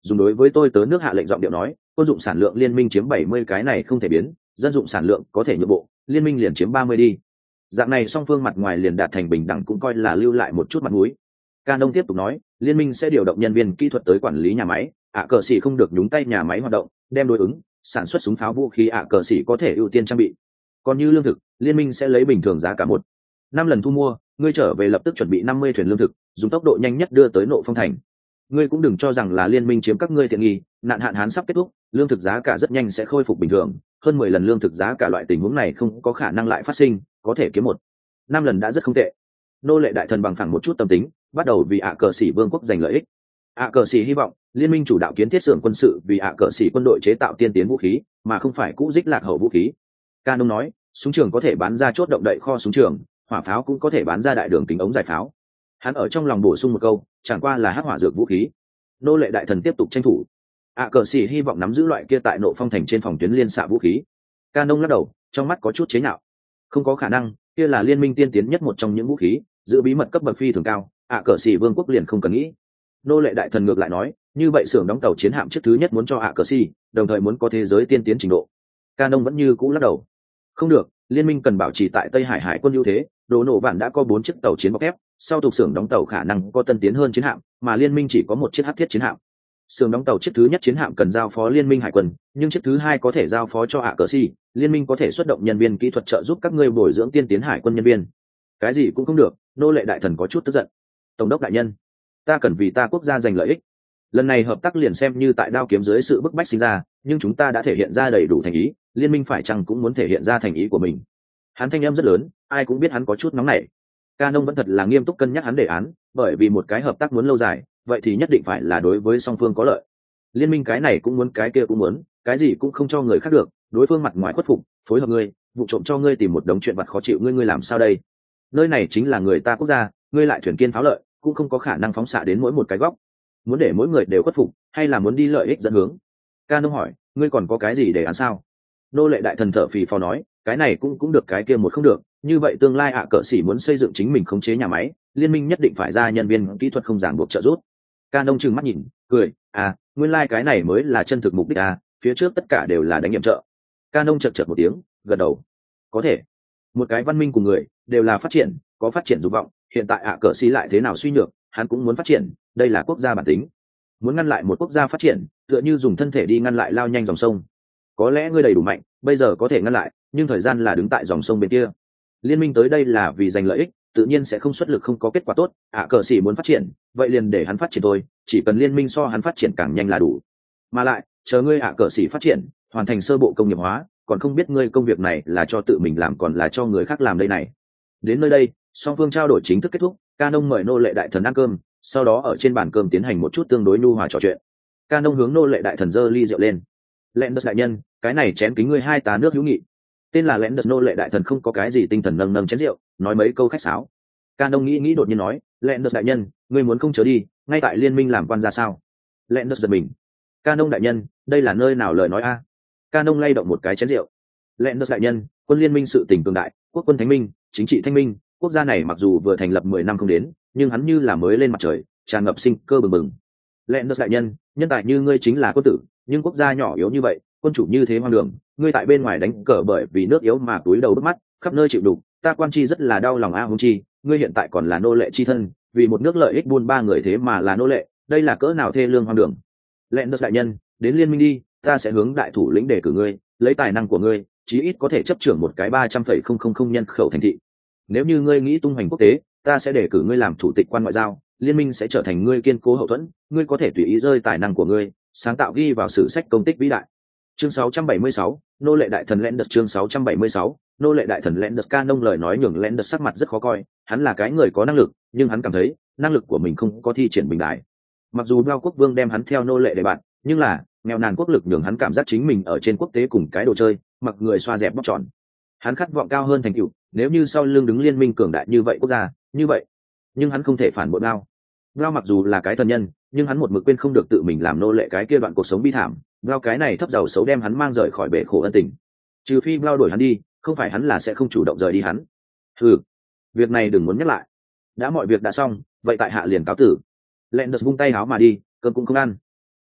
dùng đối với tôi tớ nước hạ lệnh giọng điệu nói, quân dụng sản lượng liên minh chiếm bảy mươi, cái này không thể biến, dân dụng sản lượng có thể nhượng bộ, liên minh liền chiếm ba mươi đi. Dạng này song phương mặt ngoài liền đạt thành bình đẳng, cũng coi là lưu lại một chút mặt mũi. Canon tiếp tục nói, liên minh sẽ điều động nhân viên kỹ thuật tới quản lý nhà máy, ạ cờ xỉ không được nhúng tay nhà máy hoạt động, đem đối ứng sản xuất súng pháo vũ khí ạ cờ xỉ có thể ưu tiên trang bị. Còn như lương thực, liên minh sẽ lấy bình thường giá cả một năm lần thu mua, ngươi trở về lập tức chuẩn bị năm mươi thuyền lương thực, dùng tốc độ nhanh nhất đưa tới Nộ Phong thành. Ngươi cũng đừng cho rằng là liên minh chiếm các ngươi tiện nghi, nạn hạn hán sắp kết thúc, lương thực giá cả rất nhanh sẽ khôi phục bình thường, hơn mười lần lương thực giá cả loại tình huống này không có khả năng lại phát sinh, có thể kiếm một năm lần đã rất không tệ. Nô lệ đại thần bằng phẳng một chút tâm tính, bắt đầu vì ạ cờ xỉ vương quốc giành lợi ích. ạ cờ xỉ hy vọng liên minh chủ đạo kiến thiết xưởng quân sự, vì ạ cờ xỉ quân đội chế tạo tiên tiến vũ khí, mà không phải cũ dích lạc hậu vũ khí. Canon nói, súng trường có thể bán ra chốt động đậy kho súng trường, hỏa pháo cũng có thể bán ra đại đường kính ống giải pháo. Hắn ở trong lòng bổ sung một câu, chẳng qua là hắc hỏa dược vũ khí. Nô lệ đại thần tiếp tục tranh thủ. ạ cờ xỉ hy vọng nắm giữ loại kia tại Nộ Phong thành trên phòng tuyến liên xạ vũ khí. Canon lắc đầu, trong mắt có chút chế nhạo. Không có khả năng, kia là liên minh tiên tiến nhất một trong những vũ khí, giữ bí mật cấp bậc phi thường cao, ạ cờ xỉ vương quốc liền không cần nghĩ. Nô lệ đại thần ngược lại nói, như vậy xưởng đóng tàu chiến hạm chiếc thứ nhất muốn cho ạ cờ xỉ, đồng thời muốn có thế giới tiên tiến trình độ. Canon vẫn như cũ lắc đầu. Không được, liên minh cần bảo trì tại Tây Hải hải quân ưu thế, đồ nổ vạn đã có bốn chiếc tàu chiến bọc thép, sau tục xưởng đóng tàu khả năng có tân tiến hơn chiến hạm, mà liên minh chỉ có một chiếc hắc thiết chiến hạm. Xưởng đóng tàu chiếc thứ nhất chiến hạm cần giao phó liên minh hải quân, nhưng chiếc thứ hai có thể giao phó cho ạ cờ xỉ, liên minh có thể xuất động nhân viên kỹ thuật trợ giúp các ngươi bồi dưỡng tiên tiến hải quân nhân viên. Cái gì cũng không được. Nô lệ đại thần có chút tức giận. Tổng đốc đại nhân, ta cần vì ta quốc gia giành lợi ích, lần này hợp tác liền xem như tại đao kiếm dưới sự bức bách sinh ra, nhưng chúng ta đã thể hiện ra đầy đủ thành ý, liên minh phải chăng cũng muốn thể hiện ra thành ý của mình. Hắn thanh âm rất lớn, ai cũng biết hắn có chút nóng nảy. Canon vẫn thật là nghiêm túc cân nhắc hắn đề án, bởi vì một cái hợp tác muốn lâu dài, vậy thì nhất định phải là đối với song phương có lợi. Liên minh cái này cũng muốn, cái kia cũng muốn, cái gì cũng không cho người khác được, đối phương mặt ngoài khuất phục, phối hợp ngươi, vụ trộm cho ngươi tìm một đống chuyện vặt khó chịu, ngươi ngươi làm sao đây? Nơi này chính là người ta quốc gia, ngươi lại thuyền kiên pháo lợi, cũng không có khả năng phóng xạ đến mỗi một cái góc. Muốn để mỗi người đều khuất phục, hay là muốn đi lợi ích dẫn hướng? Canon hỏi, ngươi còn có cái gì để án sao? Nô lệ đại thần thở phì phò nói, cái này cũng cũng được, cái kia một không được, như vậy tương lai ạ cờ xỉ muốn xây dựng chính mình khống chế nhà máy, liên minh nhất định phải ra nhân viên kỹ thuật không ràng buộc trợ giúp. Canon trừng mắt nhìn, cười, à, nguyên lai cái này mới là chân thực mục đích à, phía trước tất cả đều là đánh nhiệm trợ. Canon chợt chợt một tiếng, gật đầu. Có thể, một cái văn minh cùng người đều là phát triển, có phát triển dục vọng, hiện tại ạ cờ xỉ lại thế nào suy nhược, hắn cũng muốn phát triển, đây là quốc gia bản tính. Muốn ngăn lại một quốc gia phát triển, tựa như dùng thân thể đi ngăn lại lao nhanh dòng sông. Có lẽ ngươi đầy đủ mạnh, bây giờ có thể ngăn lại, nhưng thời gian là đứng tại dòng sông bên kia. Liên minh tới đây là vì giành lợi ích, tự nhiên sẽ không xuất lực không có kết quả tốt. ạ cờ xỉ muốn phát triển, vậy liền để hắn phát triển thôi, chỉ cần liên minh so hắn phát triển càng nhanh là đủ. Mà lại, chờ ngươi ạ cờ xỉ phát triển, hoàn thành sơ bộ công nghiệp hóa, còn không biết ngươi công việc này là cho tự mình làm còn là cho người khác làm đây này. Đến nơi đây, song phương trao đổi chính thức kết thúc. Canon mời nô lệ đại thần ăn cơm, sau đó ở trên bàn cơm tiến hành một chút tương đối nhu hòa trò chuyện. Canon hướng nô lệ đại thần giơ ly rượu lên. Lẽn đất đại nhân, cái này chén kính ngươi hai tá nước hữu nghị. Tên là Lẽn đất, nô lệ đại thần không có cái gì tinh thần, nâng nâng chén rượu, nói mấy câu khách sáo. Canon nghĩ nghĩ đột nhiên nói, Lẽn đất đại nhân, ngươi muốn không chớ đi, ngay tại liên minh làm quan ra sao? Lẽn đất giật mình. Canon đại nhân, đây là nơi nào lời nói a? À? Canon lay động một cái chén rượu. Lẽn đất đại nhân, quân liên minh sự tình cường đại, quốc quân thánh minh, chính trị thanh minh, quốc gia này mặc dù vừa thành lập mười năm không đến, nhưng hắn như là mới lên mặt trời, tràn ngập sinh cơ bừng bừng. Lẽn đất đại nhân, nhân tài như ngươi chính là quân tử, nhưng quốc gia nhỏ yếu như vậy, quân chủ như thế hoang đường, ngươi tại bên ngoài đánh cờ bởi vì nước yếu mà túi đầu đứt mắt, khắp nơi chịu đục, ta quan chi rất là đau lòng a. Huống chi, ngươi hiện tại còn là nô lệ chi thân, vì một nước lợi ích buôn ba người thế mà là nô lệ, đây là cỡ nào thê lương hoang đường. Lẽn đất đại nhân, đến liên minh đi, ta sẽ hướng đại thủ lĩnh đề cử ngươi, lấy tài năng của ngươi, chí ít có thể chấp trưởng một cái ba trăm phẩy không không không nhân khẩu thành thị. Nếu như ngươi nghĩ tung hoành quốc tế, ta sẽ đề cử ngươi làm thủ tịch quan ngoại giao, liên minh sẽ trở thành ngươi kiên cố hậu thuẫn, ngươi có thể tùy ý rơi tài năng của ngươi, sáng tạo ghi vào sử sách công tích vĩ đại. Chương sáu trăm bảy mươi sáu, nô lệ đại thần Lẽn đất. Chương sáu trăm bảy mươi sáu, nô lệ đại thần Lẽn đất. Canon lời nói nhường Lẽn đất sắc mặt rất khó coi, hắn là cái người có năng lực, nhưng hắn cảm thấy năng lực của mình không có thi triển bình đại. Mặc dù Bao Quốc Vương đem hắn theo nô lệ để bạn, nhưng là nghèo nàn quốc lực nhường hắn cảm giác chính mình ở trên quốc tế cùng cái đồ chơi, mặc người xoa dẹp bóc tròn. Hắn khát vọng cao hơn thành tựu, nếu như sau lưng đứng liên minh cường đại như vậy quốc gia, như vậy, nhưng hắn không thể phản bội Bao. Bao mặc dù là cái thần nhân, nhưng hắn một mực quên không được tự mình làm nô lệ cái kia đoạn cuộc sống bi thảm. Bao cái này thấp giàu xấu đem hắn mang rời khỏi bể khổ ân tình. Trừ phi Bao đuổi hắn đi, không phải hắn là sẽ không chủ động rời đi hắn. Ừ, việc này đừng muốn nhắc lại. Đã mọi việc đã xong, vậy tại hạ liền cáo tử. Lẽn đất vung tay áo mà đi, cơm cũng không ăn.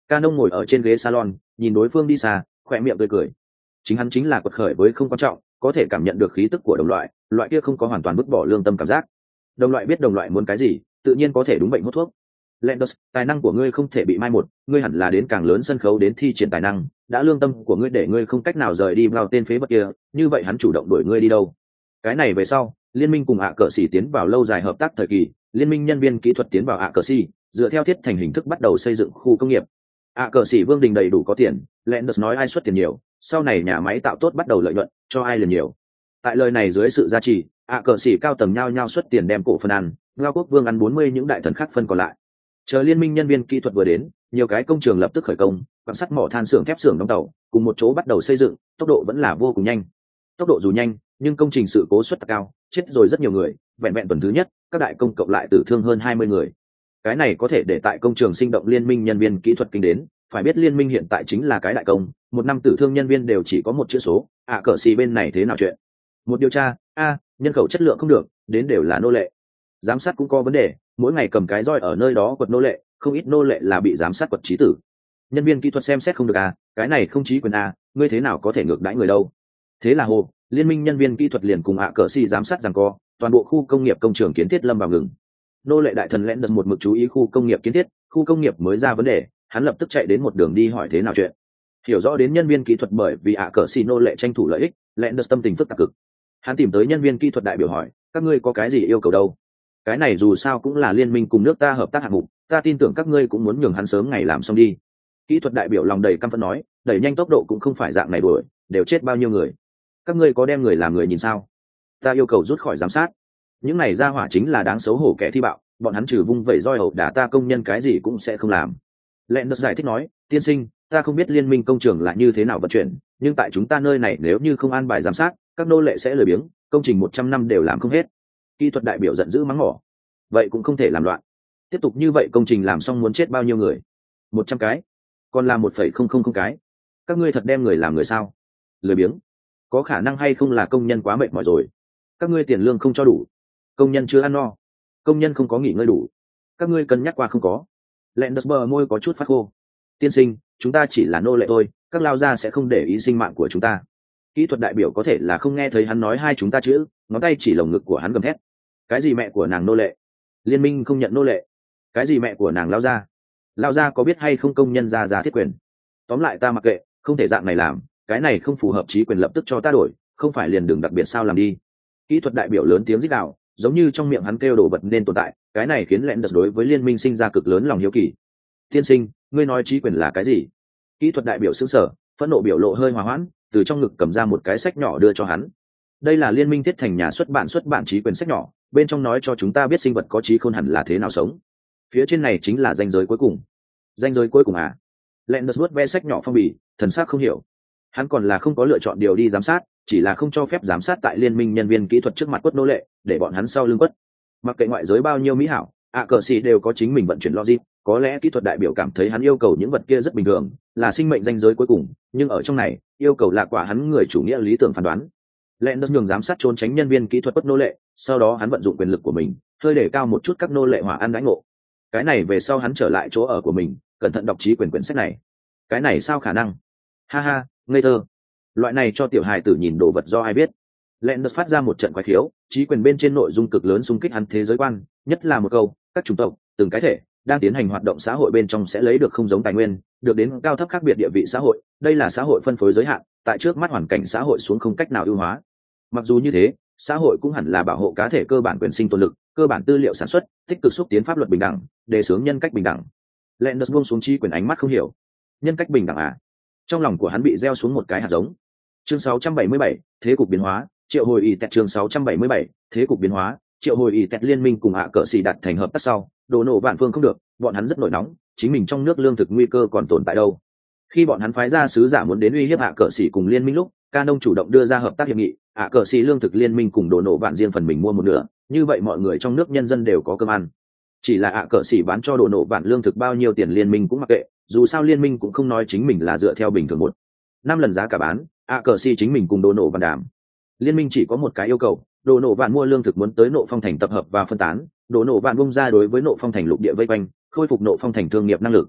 Ca nông ngồi ở trên ghế salon nhìn đối phương đi xa, khỏe miệng tươi cười. Chính hắn chính là quật khởi với không quan trọng, có thể cảm nhận được khí tức của đồng loại, loại kia không có hoàn toàn vứt bỏ lương tâm cảm giác. Đồng loại biết đồng loại muốn cái gì, tự nhiên có thể đúng bệnh hút thuốc. Landers, tài năng của ngươi không thể bị mai một, ngươi hẳn là đến càng lớn sân khấu đến thi triển tài năng, đã lương tâm của ngươi để ngươi không cách nào rời đi vào tên phế vật kia, như vậy hắn chủ động đuổi ngươi đi đâu? Cái này về sau, liên minh cùng ạ cờ xỉ tiến vào lâu dài hợp tác thời kỳ, liên minh nhân viên kỹ thuật tiến vào ạ cờ xỉ, dựa theo thiết thành hình thức bắt đầu xây dựng khu công nghiệp. ạ cờ xỉ Vương Đình đầy đủ có tiền, Landers nói ai xuất tiền nhiều, sau này nhà máy tạo tốt bắt đầu lợi nhuận, cho ai liền nhiều. Tại lời này dưới sự gia trì, ạ cờ xỉ cao tầng nhau nhau xuất tiền đem cổ phần ăn, Ngao Quốc Vương ăn bốn mươi những đại thần khác phân còn lại. Chờ liên minh nhân viên kỹ thuật vừa đến, nhiều cái công trường lập tức khởi công, quặng sắt mỏ than xưởng thép xưởng đóng tàu cùng một chỗ bắt đầu xây dựng, tốc độ vẫn là vô cùng nhanh. Tốc độ dù nhanh, nhưng công trình sự cố suất cao, chết rồi rất nhiều người, vẹn vẹn tuần thứ nhất, các đại công cộng lại tử thương hơn hai mươi người. Cái này có thể để tại công trường sinh động liên minh nhân viên kỹ thuật kinh đến, phải biết liên minh hiện tại chính là cái đại công, một năm tử thương nhân viên đều chỉ có một chữ số, ạ cờ xì bên này thế nào chuyện? Một điều tra, a, nhân khẩu chất lượng không được, đến đều là nô lệ. Giám sát cũng có vấn đề, mỗi ngày cầm cái roi ở nơi đó quật nô lệ, không ít nô lệ là bị giám sát quật trí tử. Nhân viên kỹ thuật xem xét không được à, cái này không trí quyền à, ngươi thế nào có thể ngược đãi người đâu? Thế là hồ, liên minh nhân viên kỹ thuật liền cùng ạ cờ xì giám sát rằng co, toàn bộ khu công nghiệp công trường kiến thiết lâm vào ngừng. Nô lệ đại thần lẽn đật một mực chú ý khu công nghiệp kiến thiết, khu công nghiệp mới ra vấn đề, hắn lập tức chạy đến một đường đi hỏi thế nào chuyện. Hiểu rõ đến nhân viên kỹ thuật bởi vì ạ cờ xì nô lệ tranh thủ lợi ích, lẽn đật tâm tình phức tạp cực. Hắn tìm tới nhân viên kỹ thuật đại biểu hỏi, các ngươi có cái gì yêu cầu đâu? Cái này dù sao cũng là liên minh cùng nước ta hợp tác hạng mục, ta tin tưởng các ngươi cũng muốn nhường hắn sớm ngày làm xong đi. Kỹ thuật đại biểu lòng đầy căm phẫn nói, đẩy nhanh tốc độ cũng không phải dạng này đuổi, đều chết bao nhiêu người. Các ngươi có đem người làm người nhìn sao? Ta yêu cầu rút khỏi giám sát. Những này ra hỏa chính là đáng xấu hổ kẻ thi bạo, bọn hắn trừ vung vẩy roi hậu đả ta công nhân cái gì cũng sẽ không làm. Lẹn giải thích nói, tiên sinh, ta không biết liên minh công trường là như thế nào vận chuyển, nhưng tại chúng ta nơi này nếu như không an bài giám sát, các nô lệ sẽ lười biếng, công trình một trăm năm đều làm không hết. Kỹ thuật đại biểu giận dữ mắng mỏ, vậy cũng không thể làm loạn, tiếp tục như vậy công trình làm xong muốn chết bao nhiêu người? Một trăm cái, còn làm một phẩy không không không cái, các ngươi thật đem người làm người sao? Lười biếng, có khả năng hay không là công nhân quá mệt mỏi rồi? Các ngươi tiền lương không cho đủ, công nhân chưa ăn no, công nhân không có nghỉ ngơi đủ, các ngươi cân nhắc qua không có? Lẹn đật bờ môi có chút phát khô. Tiên sinh, chúng ta chỉ là nô lệ thôi, các lao gia sẽ không để ý sinh mạng của chúng ta. Kỹ thuật đại biểu có thể là không nghe thấy hắn nói hai chúng ta chữ, ngón tay chỉ lồng ngực của hắn gầm thét. Cái gì mẹ của nàng nô lệ? Liên minh không nhận nô lệ. Cái gì mẹ của nàng lao gia? Lao gia có biết hay không công nhân ra ra thiết quyền? Tóm lại ta mặc kệ, không thể dạng này làm, cái này không phù hợp chí quyền lập tức cho ta đổi, không phải liền đường đặc biệt sao làm đi. Kỹ thuật đại biểu lớn tiếng rít gào, giống như trong miệng hắn kêu đồ vật nên tồn tại, cái này khiến lẹn đật đối với liên minh sinh ra cực lớn lòng hiếu kỳ. Tiên sinh, ngươi nói chí quyền là cái gì? Kỹ thuật đại biểu sững sờ, phẫn nộ biểu lộ hơi hòa hoãn, từ trong ngực cầm ra một cái sách nhỏ đưa cho hắn. Đây là liên minh thiết thành nhà xuất bản xuất bản chí quyền sách nhỏ, bên trong nói cho chúng ta biết sinh vật có trí khôn hẳn là thế nào sống. Phía trên này chính là ranh giới cuối cùng. Ranh giới cuối cùng à? Lẹn đật vuốt ve sách nhỏ phong bì, thần sắc không hiểu. Hắn còn là không có lựa chọn điều đi giám sát, chỉ là không cho phép giám sát tại liên minh nhân viên kỹ thuật trước mặt quất nô lệ, để bọn hắn sau lưng quất. Mặc kệ ngoại giới bao nhiêu mỹ hảo, ạ cờ xì đều có chính mình vận chuyển logic, có lẽ kỹ thuật đại biểu cảm thấy hắn yêu cầu những vật kia rất bình thường, là sinh mệnh ranh giới cuối cùng, nhưng ở trong này, yêu cầu là quả hắn người chủ nghĩa lý tưởng phán đoán. Lẹn đật nhường giám sát trốn tránh nhân viên kỹ thuật quất nô lệ, sau đó hắn vận dụng quyền lực của mình, hơi để cao một chút các nô lệ hỏa ăn đãi ngộ. Cái này về sau hắn trở lại chỗ ở của mình, cẩn thận đọc chí quyền quyển sách này. Cái này sao khả năng? Ha ha, ngây thơ. Loại này cho tiểu hài tử nhìn đồ vật do ai biết. Lẹn đật phát ra một trận quái khiếu, chí quyền bên trên nội dung cực lớn xung kích hắn thế giới quan, nhất là một câu, các chủng tộc, từng cái thể đang tiến hành hoạt động xã hội bên trong sẽ lấy được không giống tài nguyên, được đến cao thấp khác biệt địa vị xã hội, đây là xã hội phân phối giới hạn, tại trước mắt hoàn cảnh xã hội xuống không cách nào ưu hóa. Mặc dù như thế, xã hội cũng hẳn là bảo hộ cá thể cơ bản quyền sinh tồn lực, cơ bản tư liệu sản xuất, tích cực xúc tiến pháp luật bình đẳng, đề xướng nhân cách bình đẳng. Lẹn đật buông xuống chí quyền ánh mắt không hiểu. Nhân cách bình đẳng à? Trong lòng của hắn bị gieo xuống một cái hạt giống. Chương sáu trăm bảy mươi bảy, thế cục biến hóa, triệu hồi y tẹt chương sáu trăm bảy mươi bảy, thế cục biến hóa, triệu hồi y tẹt liên minh cùng hạ cờ xì đặt thành hợp tác sau, đồ nổ vạn phương không được, bọn hắn rất nổi nóng, chính mình trong nước lương thực nguy cơ còn tồn tại đâu. Khi bọn hắn phái ra sứ giả muốn đến uy hiếp hạ cờ xì cùng liên minh lúc, Ca Nông chủ động đưa ra hợp tác hiệp nghị, hạ cờ xì lương thực liên minh cùng đồ nổ vạn riêng phần mình mua một nửa, như vậy mọi người trong nước nhân dân đều có cơm ăn. Chỉ là hạ cờ xì bán cho đồ nổ vạn lương thực bao nhiêu tiền liên minh cũng mặc kệ, dù sao liên minh cũng không nói chính mình là dựa theo bình thường một năm lần giá cả bán, hạ cờ xì chính mình cùng đồ nổ vạn đàm. Liên minh chỉ có một cái yêu cầu, đồ nổ vạn mua lương thực muốn tới nộ phong thành tập hợp và phân tán, đồ nổ vạn bung ra đối với nộ phong thành lục địa vây quanh, khôi phục nộ phong thành thương nghiệp năng lực.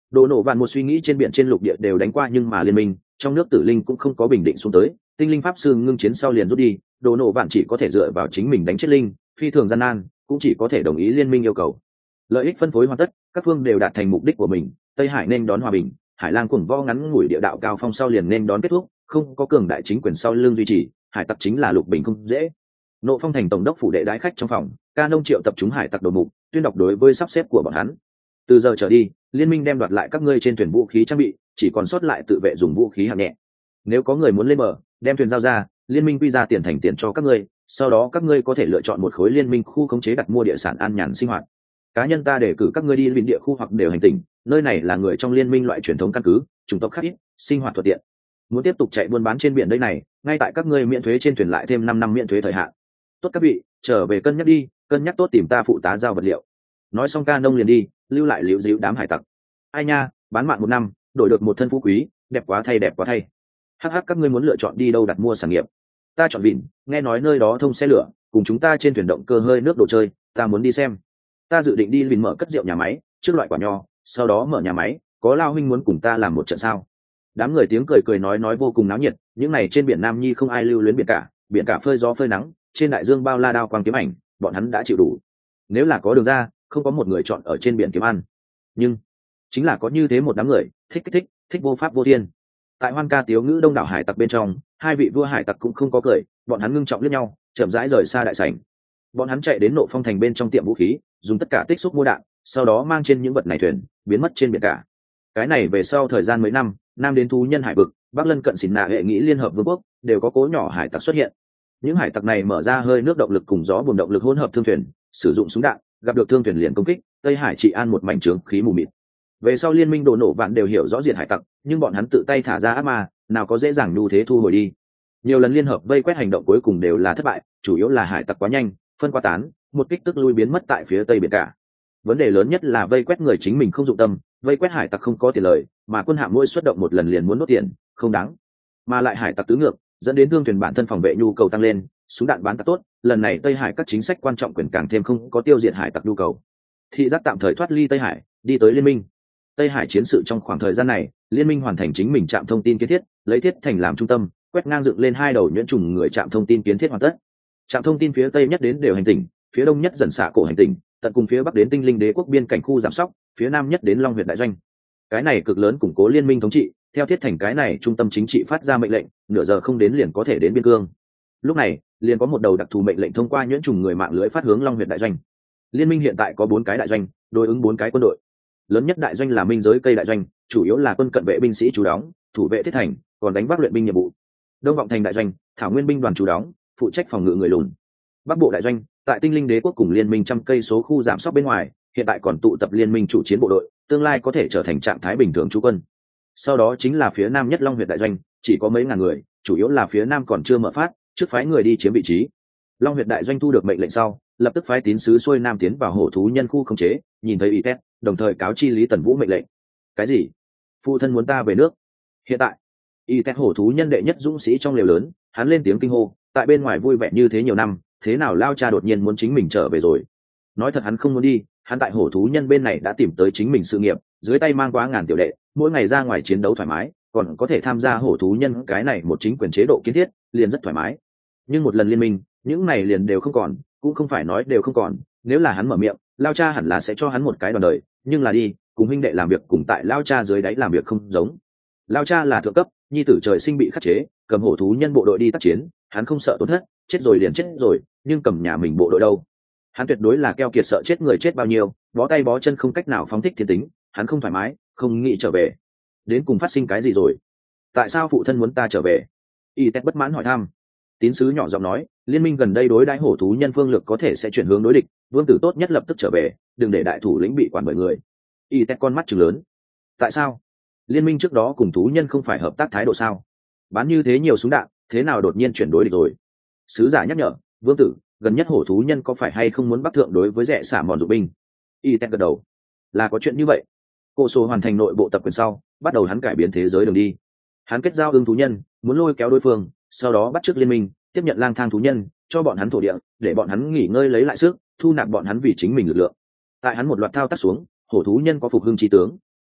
Đồ nổ vạn một suy nghĩ trên biển trên lục địa đều đánh qua, nhưng mà liên minh trong nước tử linh cũng không có bình định xuống tới, tinh linh pháp sư ngưng chiến sau liền rút đi, đồ nổ vạn chỉ có thể dựa vào chính mình đánh chết linh, phi thường gian nan, cũng chỉ có thể đồng ý liên minh yêu cầu. Lợi ích phân phối hoàn tất, các phương đều đạt thành mục đích của mình, Tây Hải nên đón hòa bình, Hải Lang cuồng vo ngắn ngủi địa đạo cao phong sau liền nên đón kết thúc, không có cường đại chính quyền sau lưng duy trì, hải tặc chính là lục bình không dễ. Nộ Phong thành tổng đốc phủ đệ đái khách trong phòng, Ca Nông triệu tập chúng hải tặc đầu mục, tuyên đọc đối với sắp xếp của bọn hắn. Từ giờ trở đi, liên minh đem đoạt lại các ngươi trên thuyền vũ khí trang bị, chỉ còn sót lại tự vệ dùng vũ khí hạng nhẹ. Nếu có người muốn lên bờ, đem thuyền giao ra, liên minh quy ra tiền thành tiền cho các ngươi, sau đó các ngươi có thể lựa chọn một khối liên minh khu khống chế đặt mua địa sản an nhàn sinh hoạt. Cá nhân ta để cử các ngươi đi vịnh địa khu hoặc đều hành tinh, nơi này là người trong liên minh loại truyền thống căn cứ, chủng tộc khác ít, sinh hoạt thuận tiện. Muốn tiếp tục chạy buôn bán trên biển đây này, ngay tại các ngươi miễn thuế trên thuyền lại thêm năm năm miễn thuế thời hạn. Tốt các vị, trở về cân nhắc đi, cân nhắc tốt tìm ta phụ tá giao vật liệu. Nói xong Ca Nông liền đi, lưu lại liễu díu đám hải tặc. Ai nha, bán mạng một năm, đổi được một thân phú quý, đẹp quá thay đẹp quá thay. Hắc hắc, các ngươi muốn lựa chọn đi đâu đặt mua sản nghiệp? Ta chọn Vịnh, nghe nói nơi đó thông xe lửa, cùng chúng ta trên thuyền động cơ hơi nước đồ chơi, ta muốn đi xem. Ta dự định đi Vịnh mở cất rượu nhà máy, trước loại quả nho, sau đó mở nhà máy, có Lao huynh muốn cùng ta làm một trận sao? Đám người tiếng cười cười nói nói vô cùng náo nhiệt, những này trên biển Nam Nhi không ai lưu luyến biển cả, biển cả phơi gió phơi nắng, trên đại dương bao la đao quang kiếm ảnh, bọn hắn đã chịu đủ. Nếu là có đường ra, không có một người chọn ở trên biển kiếm ăn. Nhưng chính là có như thế một đám người, thích kích thích, thích vô pháp vô thiên. Tại hoan ca tiếu ngữ đông đảo hải tặc bên trong, hai vị vua hải tặc cũng không có cười, bọn hắn ngưng trọng liếc nhau, chậm rãi rời xa đại sảnh. Bọn hắn chạy đến Nộ Phong thành bên trong tiệm vũ khí, dùng tất cả tích xúc mua đạn, sau đó mang trên những vật này thuyền, biến mất trên biển cả. Cái này về sau thời gian mấy năm, nam đến thú nhân hải vực, bắc lân cận xỉn nạ hệ nghĩ liên hợp vương quốc, đều có cố nhỏ hải tặc xuất hiện. Những hải tặc này mở ra hơi nước động lực cùng gió buồm động lực hỗn hợp thương thuyền, sử dụng súng đạn, gặp được thương thuyền liền công kích, Tây Hải trị an một mảnh trướng khí mù mịt. Về sau liên minh đồ nổ vạn đều hiểu rõ diện hải tặc, nhưng bọn hắn tự tay thả ra ác ma, nào có dễ dàng nhu thế thu hồi đi. Nhiều lần liên hợp vây quét hành động cuối cùng đều là thất bại, chủ yếu là hải tặc quá nhanh, phân quá tán, một kích tức lui biến mất tại phía tây biển cả. Vấn đề lớn nhất là vây quét người chính mình không dụng tâm, vây quét hải tặc không có tiền lời, mà quân hạm mỗi xuất động một lần liền muốn nốt tiền, không đáng. Mà lại hải tặc tứ ngược, dẫn đến thương thuyền bản thân phòng vệ nhu cầu tăng lên, súng đạn bán tặc tốt, lần này Tây Hải các chính sách quan trọng quyền càng thêm không có tiêu diệt hải tặc nhu cầu. Thị giác tạm thời thoát ly Tây Hải, đi tới liên minh. Tây Hải chiến sự trong khoảng thời gian này, liên minh hoàn thành chính mình trạm thông tin kiến thiết, lấy thiết thành làm trung tâm, quét ngang dựng lên hai đầu nhuyễn trùng người trạm thông tin kiến thiết hoàn tất. Trạm thông tin phía tây nhất đến đều hành tinh, phía đông nhất dần xạ cổ hành tinh, tận cùng phía bắc đến tinh linh đế quốc biên cảnh khu giảm sóc, phía nam nhất đến Long Huyệt đại doanh. Cái này cực lớn củng cố liên minh thống trị, theo thiết thành cái này trung tâm chính trị phát ra mệnh lệnh, nửa giờ không đến liền có thể đến biên cương. Lúc này, liền có một đầu đặc thù mệnh lệnh thông qua nhuyễn trùng người mạng lưới phát hướng Long Huyệt đại doanh. Liên minh hiện tại có bốn cái đại doanh, đối ứng bốn cái quân đội. Lớn nhất đại doanh là minh giới cây đại doanh, chủ yếu là quân cận vệ binh sĩ chủ đóng, thủ vệ thiết thành, còn đánh vác luyện binh nhiệm vụ. Đông vọng thành đại doanh, thảo nguyên binh đoàn chủ đóng, phụ trách phòng ngự người lùn. Bắc bộ đại doanh, tại tinh linh đế quốc cùng liên minh trăm cây số khu giảm sóc bên ngoài, hiện tại còn tụ tập liên minh chủ chiến bộ đội, tương lai có thể trở thành trạng thái bình thường trú quân. Sau đó chính là phía nam nhất Long Huyệt đại doanh, chỉ có mấy ngàn người, chủ yếu là phía nam còn chưa mở phát, trước phái người đi chiếm vị trí. Long Huyệt đại doanh thu được mệnh lệnh sau, lập tức phái tín sứ xuôi nam tiến vào hổ thú nhân khu khống chế, nhìn thấy ý tét, đồng thời cáo chi Lý Tần Vũ mệnh lệnh. Cái gì? Phụ thân muốn ta về nước? Hiện tại, ý tét hổ thú nhân đệ nhất dũng sĩ trong lều lớn, hắn lên tiếng kinh hô, tại bên ngoài vui vẻ như thế nhiều năm, thế nào lao cha đột nhiên muốn chính mình trở về rồi? Nói thật hắn không muốn đi, hắn tại hổ thú nhân bên này đã tìm tới chính mình sự nghiệp, dưới tay mang quá ngàn tiểu đệ, mỗi ngày ra ngoài chiến đấu thoải mái, còn có thể tham gia hổ thú nhân cái này một chính quyền chế độ kiến thiết, liền rất thoải mái. Nhưng một lần liên minh, những này liền đều không còn, cũng không phải nói đều không còn, nếu là hắn mở miệng, lao cha hẳn là sẽ cho hắn một cái đòn đời, nhưng là đi, cùng huynh đệ làm việc cùng tại lao cha dưới đáy làm việc không giống. Lao cha là thượng cấp, nhi tử trời sinh bị khắc chế, cầm hổ thú nhân bộ đội đi tác chiến, hắn không sợ tổn thất, chết rồi liền chết rồi, nhưng cầm nhà mình bộ đội đâu? Hắn tuyệt đối là keo kiệt, sợ chết người chết bao nhiêu, bó tay bó chân không cách nào phóng thích thiên tính, hắn không thoải mái, không nghĩ trở về. Đến cùng phát sinh cái gì rồi? Tại sao phụ thân muốn ta trở về? Y Tét bất mãn hỏi thăm. Tín sứ nhỏ giọng nói, liên minh gần đây đối đãi hổ thú nhân phương lược có thể sẽ chuyển hướng đối địch, vương tử tốt nhất lập tức trở về, đừng để đại thủ lĩnh bị quản bởi người. Y Tét con mắt trừng lớn. Tại sao? Liên minh trước đó cùng thú nhân không phải hợp tác thái độ sao? Bán như thế nhiều súng đạn, thế nào đột nhiên chuyển đối địch rồi? Sứ giả nhắc nhở, vương tử, gần nhất hổ thú nhân có phải hay không muốn bắc thượng đối với rẻ xả mòn dụng binh? Y Tét gật đầu. Là có chuyện như vậy. Cô số hoàn thành nội bộ tập quyền sau, bắt đầu hắn cải biến thế giới đường đi. Hắn kết giao ương thú nhân, muốn lôi kéo đối phương, sau đó bắt chước liên minh, tiếp nhận lang thang thú nhân, cho bọn hắn thổ địa, để bọn hắn nghỉ ngơi lấy lại sức, thu nạp bọn hắn vì chính mình lực lượng. Tại hắn một loạt thao tác xuống, hổ thú nhân có phục hưng trí tướng.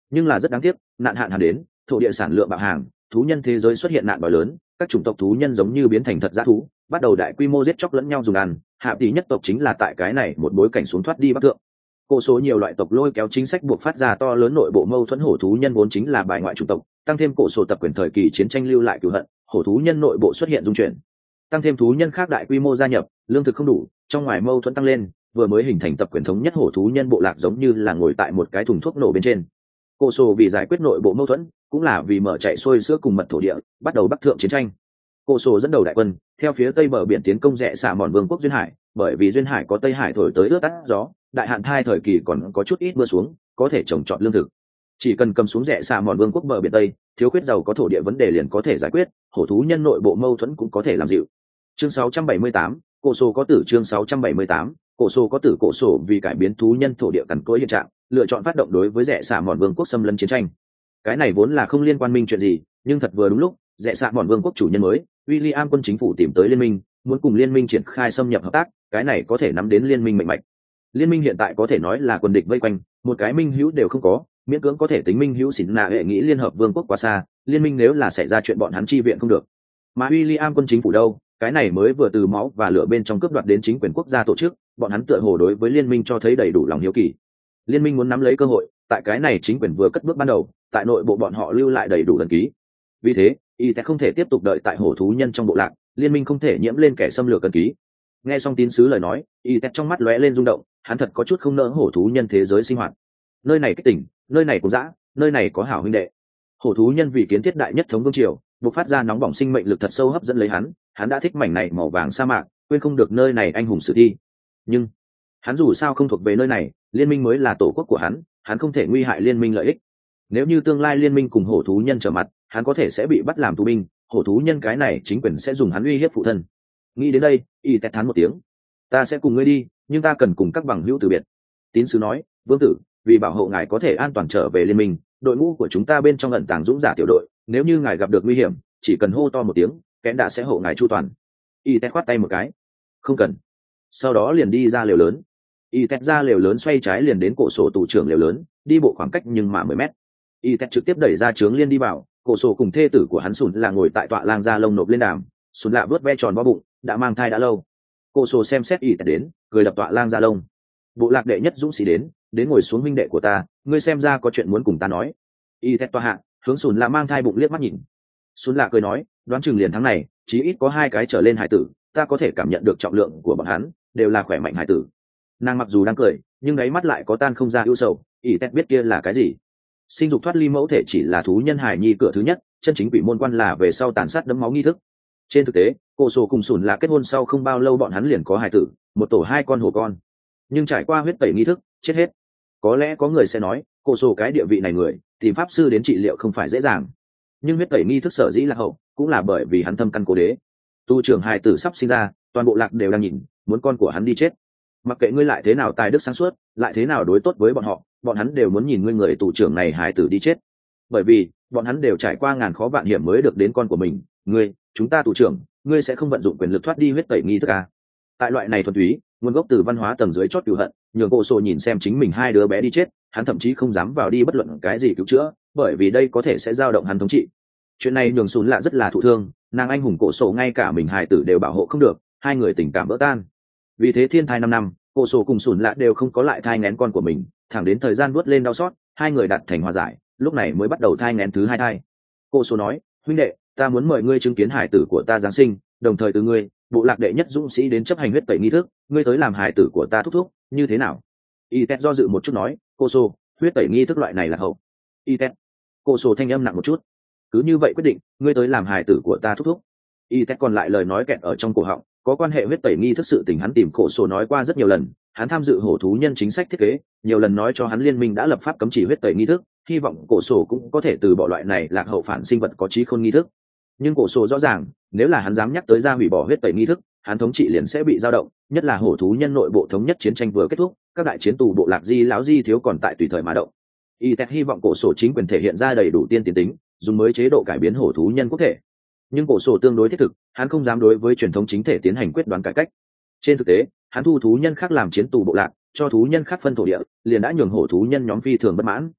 Nhưng là rất đáng tiếc, nạn hạn hán đến, thổ địa sản lượng bạo hàng, thú nhân thế giới xuất hiện nạn đói lớn, các chủng tộc thú nhân giống như biến thành thật dã thú, bắt đầu đại quy mô giết chóc lẫn nhau dùng ăn. Hạ tỷ nhất tộc chính là tại cái này một bối cảnh xuống thoát đi bắc thượng. Cổ số nhiều loại tộc lôi kéo chính sách buộc phát ra to lớn nội bộ mâu thuẫn. Hổ thú nhân vốn chính là bài ngoại chủng tộc, tăng thêm cổ số tập quyền thời kỳ chiến tranh lưu lại cửu hận, hổ thú nhân nội bộ xuất hiện dung chuyển, tăng thêm thú nhân khác đại quy mô gia nhập, lương thực không đủ, trong ngoài mâu thuẫn tăng lên, vừa mới hình thành tập quyền thống nhất hổ thú nhân bộ lạc giống như là ngồi tại một cái thùng thuốc nổ bên trên. Cổ số vì giải quyết nội bộ mâu thuẫn, cũng là vì mở chạy xuôi sữa cùng mật thổ địa, bắt đầu bắc thượng chiến tranh. Cổ số dẫn đầu đại quân theo phía tây bờ biển tiến công rẽ xạ mòn vương quốc duyên hải, bởi vì duyên hải có tây hải thổi tới ướt át gió, đại hạn thai thời kỳ còn có chút ít mưa xuống, có thể trồng trọt lương thực. Chỉ cần cầm xuống rẽ xạ mòn vương quốc bờ biển tây, thiếu khuyết giàu có thổ địa vấn đề liền có thể giải quyết, hổ thú nhân nội bộ mâu thuẫn cũng có thể làm dịu. Chương sáu trăm bảy mươi tám, cổ số có tử. Chương sáu trăm bảy mươi tám, cổ số có tử. Cổ số vì cải biến thú nhân thổ địa cằn cỗi hiện trạng, lựa chọn phát động đối với rẽ xạ mòn vương quốc xâm lấn chiến tranh. Cái này vốn là không liên quan minh chuyện gì, nhưng thật vừa đúng lúc, rẽ xạ mòn vương quốc chủ nhân mới William quân chính phủ tìm tới liên minh, muốn cùng liên minh triển khai xâm nhập hợp tác, cái này có thể nắm đến liên minh mạnh mạch. Liên minh hiện tại có thể nói là quân địch vây quanh, một cái minh hữu đều không có, miễn cưỡng có thể tính minh hữu xỉn nạ hệ nghĩ liên hợp vương quốc quá xa, liên minh nếu là xảy ra chuyện bọn hắn chi viện không được. Mà William quân chính phủ đâu, cái này mới vừa từ máu và lửa bên trong cướp đoạt đến chính quyền quốc gia tổ chức, bọn hắn tựa hồ đối với liên minh cho thấy đầy đủ lòng hiếu kỳ. Liên minh muốn nắm lấy cơ hội, tại cái này chính quyền vừa cất bước ban đầu, tại nội bộ bọn họ lưu lại đầy đủ đăng ký. Vì thế, y tech không thể tiếp tục đợi tại hổ thú nhân trong bộ lạc, liên minh không thể nhiễm lên kẻ xâm lược cân ký. Nghe xong tín sứ lời nói, y tech trong mắt lóe lên rung động, hắn thật có chút không nỡ hổ thú nhân thế giới sinh hoạt. Nơi này kích tỉnh, nơi này cũng dã, nơi này có hảo huynh đệ. Hổ thú nhân vì kiến thiết đại nhất thống vương triều, bộc phát ra nóng bỏng sinh mệnh lực thật sâu hấp dẫn lấy hắn, hắn đã thích mảnh này màu vàng sa mạc, quên không được nơi này anh hùng sử thi. Nhưng hắn dù sao không thuộc về nơi này, liên minh mới là tổ quốc của hắn, hắn không thể nguy hại liên minh lợi ích. Nếu như tương lai liên minh cùng hổ thú nhân trở mặt, hắn có thể sẽ bị bắt làm tù binh, hổ thú nhân cái này chính quyền sẽ dùng hắn uy hiếp phụ thân. Nghĩ đến đây, y tét thán một tiếng. Ta sẽ cùng ngươi đi, nhưng ta cần cùng các bằng hữu từ biệt. Tín sứ nói, vương tử, vì bảo hộ ngài có thể an toàn trở về liên minh, đội ngũ của chúng ta bên trong ẩn tàng dũng giả tiểu đội, nếu như ngài gặp được nguy hiểm, chỉ cần hô to một tiếng, kẽn đã sẽ hộ ngài chu toàn. Y tét khoát tay một cái. Không cần. Sau đó liền đi ra lều lớn. Y tét ra lều lớn xoay trái liền đến cổ sổ tù trưởng lều lớn, đi bộ khoảng cách nhưng mà mười mét. Y tét trực tiếp đẩy ra trướng liên đi vào, cổ sổ cùng thê tử của hắn sùn là ngồi tại tọa lang da lông nộp lên đàm, sùn lạ vớt ve tròn bó bụng, đã mang thai đã lâu. Cổ sổ xem xét Y tét đến, cười đập tọa lang da lông. Bộ lạc đệ nhất dũng sĩ đến, đến ngồi xuống huynh đệ của ta, ngươi xem ra có chuyện muốn cùng ta nói. Y tét tọa hạ, hướng sùn lạ mang thai bụng liếc mắt nhìn. Sùn lạ cười nói, đoán chừng liền tháng này, chí ít có hai cái trở lên hải tử, ta có thể cảm nhận được trọng lượng của bọn hắn, đều là khỏe mạnh hải tử. Nàng mặc dù đang cười, nhưng đáy mắt lại có tan không ra ưu sầu. Y tét biết kia là cái gì. Sinh dục thoát ly mẫu thể chỉ là thú nhân hài nhi cửa thứ nhất, chân chính quỷ môn quan là về sau tàn sát đẫm máu nghi thức. Trên thực tế, cổ sổ cùng sùn là kết hôn sau không bao lâu bọn hắn liền có hài tử, một tổ hai con hổ con. Nhưng trải qua huyết tẩy nghi thức, chết hết. Có lẽ có người sẽ nói, cổ sổ cái địa vị này người, tìm pháp sư đến trị liệu không phải dễ dàng. Nhưng huyết tẩy nghi thức sở dĩ là hậu, cũng là bởi vì hắn thâm căn cố đế. Tu trưởng hài tử sắp sinh ra, toàn bộ lạc đều đang nhìn, muốn con của hắn đi chết. Mặc kệ ngươi lại thế nào tài đức sáng suốt, lại thế nào đối tốt với bọn họ, bọn hắn đều muốn nhìn ngươi người tù trưởng này hài tử đi chết. Bởi vì bọn hắn đều trải qua ngàn khó vạn hiểm mới được đến con của mình. Ngươi, chúng ta tù trưởng, ngươi sẽ không vận dụng quyền lực thoát đi huyết tẩy nghi thức à? Tại loại này thuần túy, nguồn gốc từ văn hóa tầng dưới chót cừu hận, nhường cổ sổ nhìn xem chính mình hai đứa bé đi chết, hắn thậm chí không dám vào đi bất luận cái gì cứu chữa, bởi vì đây có thể sẽ dao động hắn thống trị. Chuyện này nhường sùn lạ rất là thụ thương, nàng anh hùng cổ sổ ngay cả mình hài tử đều bảo hộ không được, hai người tình cảm vỡ tan. Vì thế thiên thai năm năm, cổ sổ cùng sùn lạ đều không có lại thai nghén con của mình, thẳng đến thời gian vuốt lên đau xót, hai người đạt thành hòa giải, lúc này mới bắt đầu thai nghén thứ hai thai. Cổ sổ nói, huynh đệ, ta muốn mời ngươi chứng kiến hải tử của ta giáng sinh, đồng thời từ ngươi, bộ lạc đệ nhất dũng sĩ đến chấp hành huyết tẩy nghi thức, ngươi tới làm hải tử của ta thúc thúc, như thế nào? Y tét do dự một chút nói, cô sổ, huyết tẩy nghi thức loại này là hậu. Y tét, cô sổ thanh âm nặng một chút, cứ như vậy quyết định, ngươi tới làm hải tử của ta thúc thúc. Y tét còn lại lời nói kẹt ở trong cổ họng, có quan hệ huyết tẩy nghi thức sự tình hắn tìm cổ sổ nói qua rất nhiều lần, hắn tham dự hổ thú nhân chính sách thiết kế, nhiều lần nói cho hắn liên minh đã lập pháp cấm chỉ huyết tẩy nghi thức, hy vọng cổ sổ cũng có thể từ bỏ loại này lạc hậu phản sinh vật có trí khôn nghi thức. Nhưng cổ sổ rõ ràng, nếu là hắn dám nhắc tới ra hủy bỏ huyết tẩy nghi thức, hắn thống trị liền sẽ bị dao động, nhất là hổ thú nhân nội bộ thống nhất chiến tranh vừa kết thúc, các đại chiến tù bộ lạc di lão di thiếu còn tại tùy thời mà động. Y tét hy vọng cổ sổ chính quyền thể hiện ra đầy đủ tiên tiến tính, dùng mới chế độ cải biến hổ thú nhân quốc thể. Nhưng cổ sổ tương đối thiết thực, hắn không dám đối với truyền thống chính thể tiến hành quyết đoán cải cách. Trên thực tế, hắn thu thú nhân khác làm chiến tù bộ lạc, cho thú nhân khác phân thổ địa, liền đã nhường hổ thú nhân nhóm phi thường bất mãn.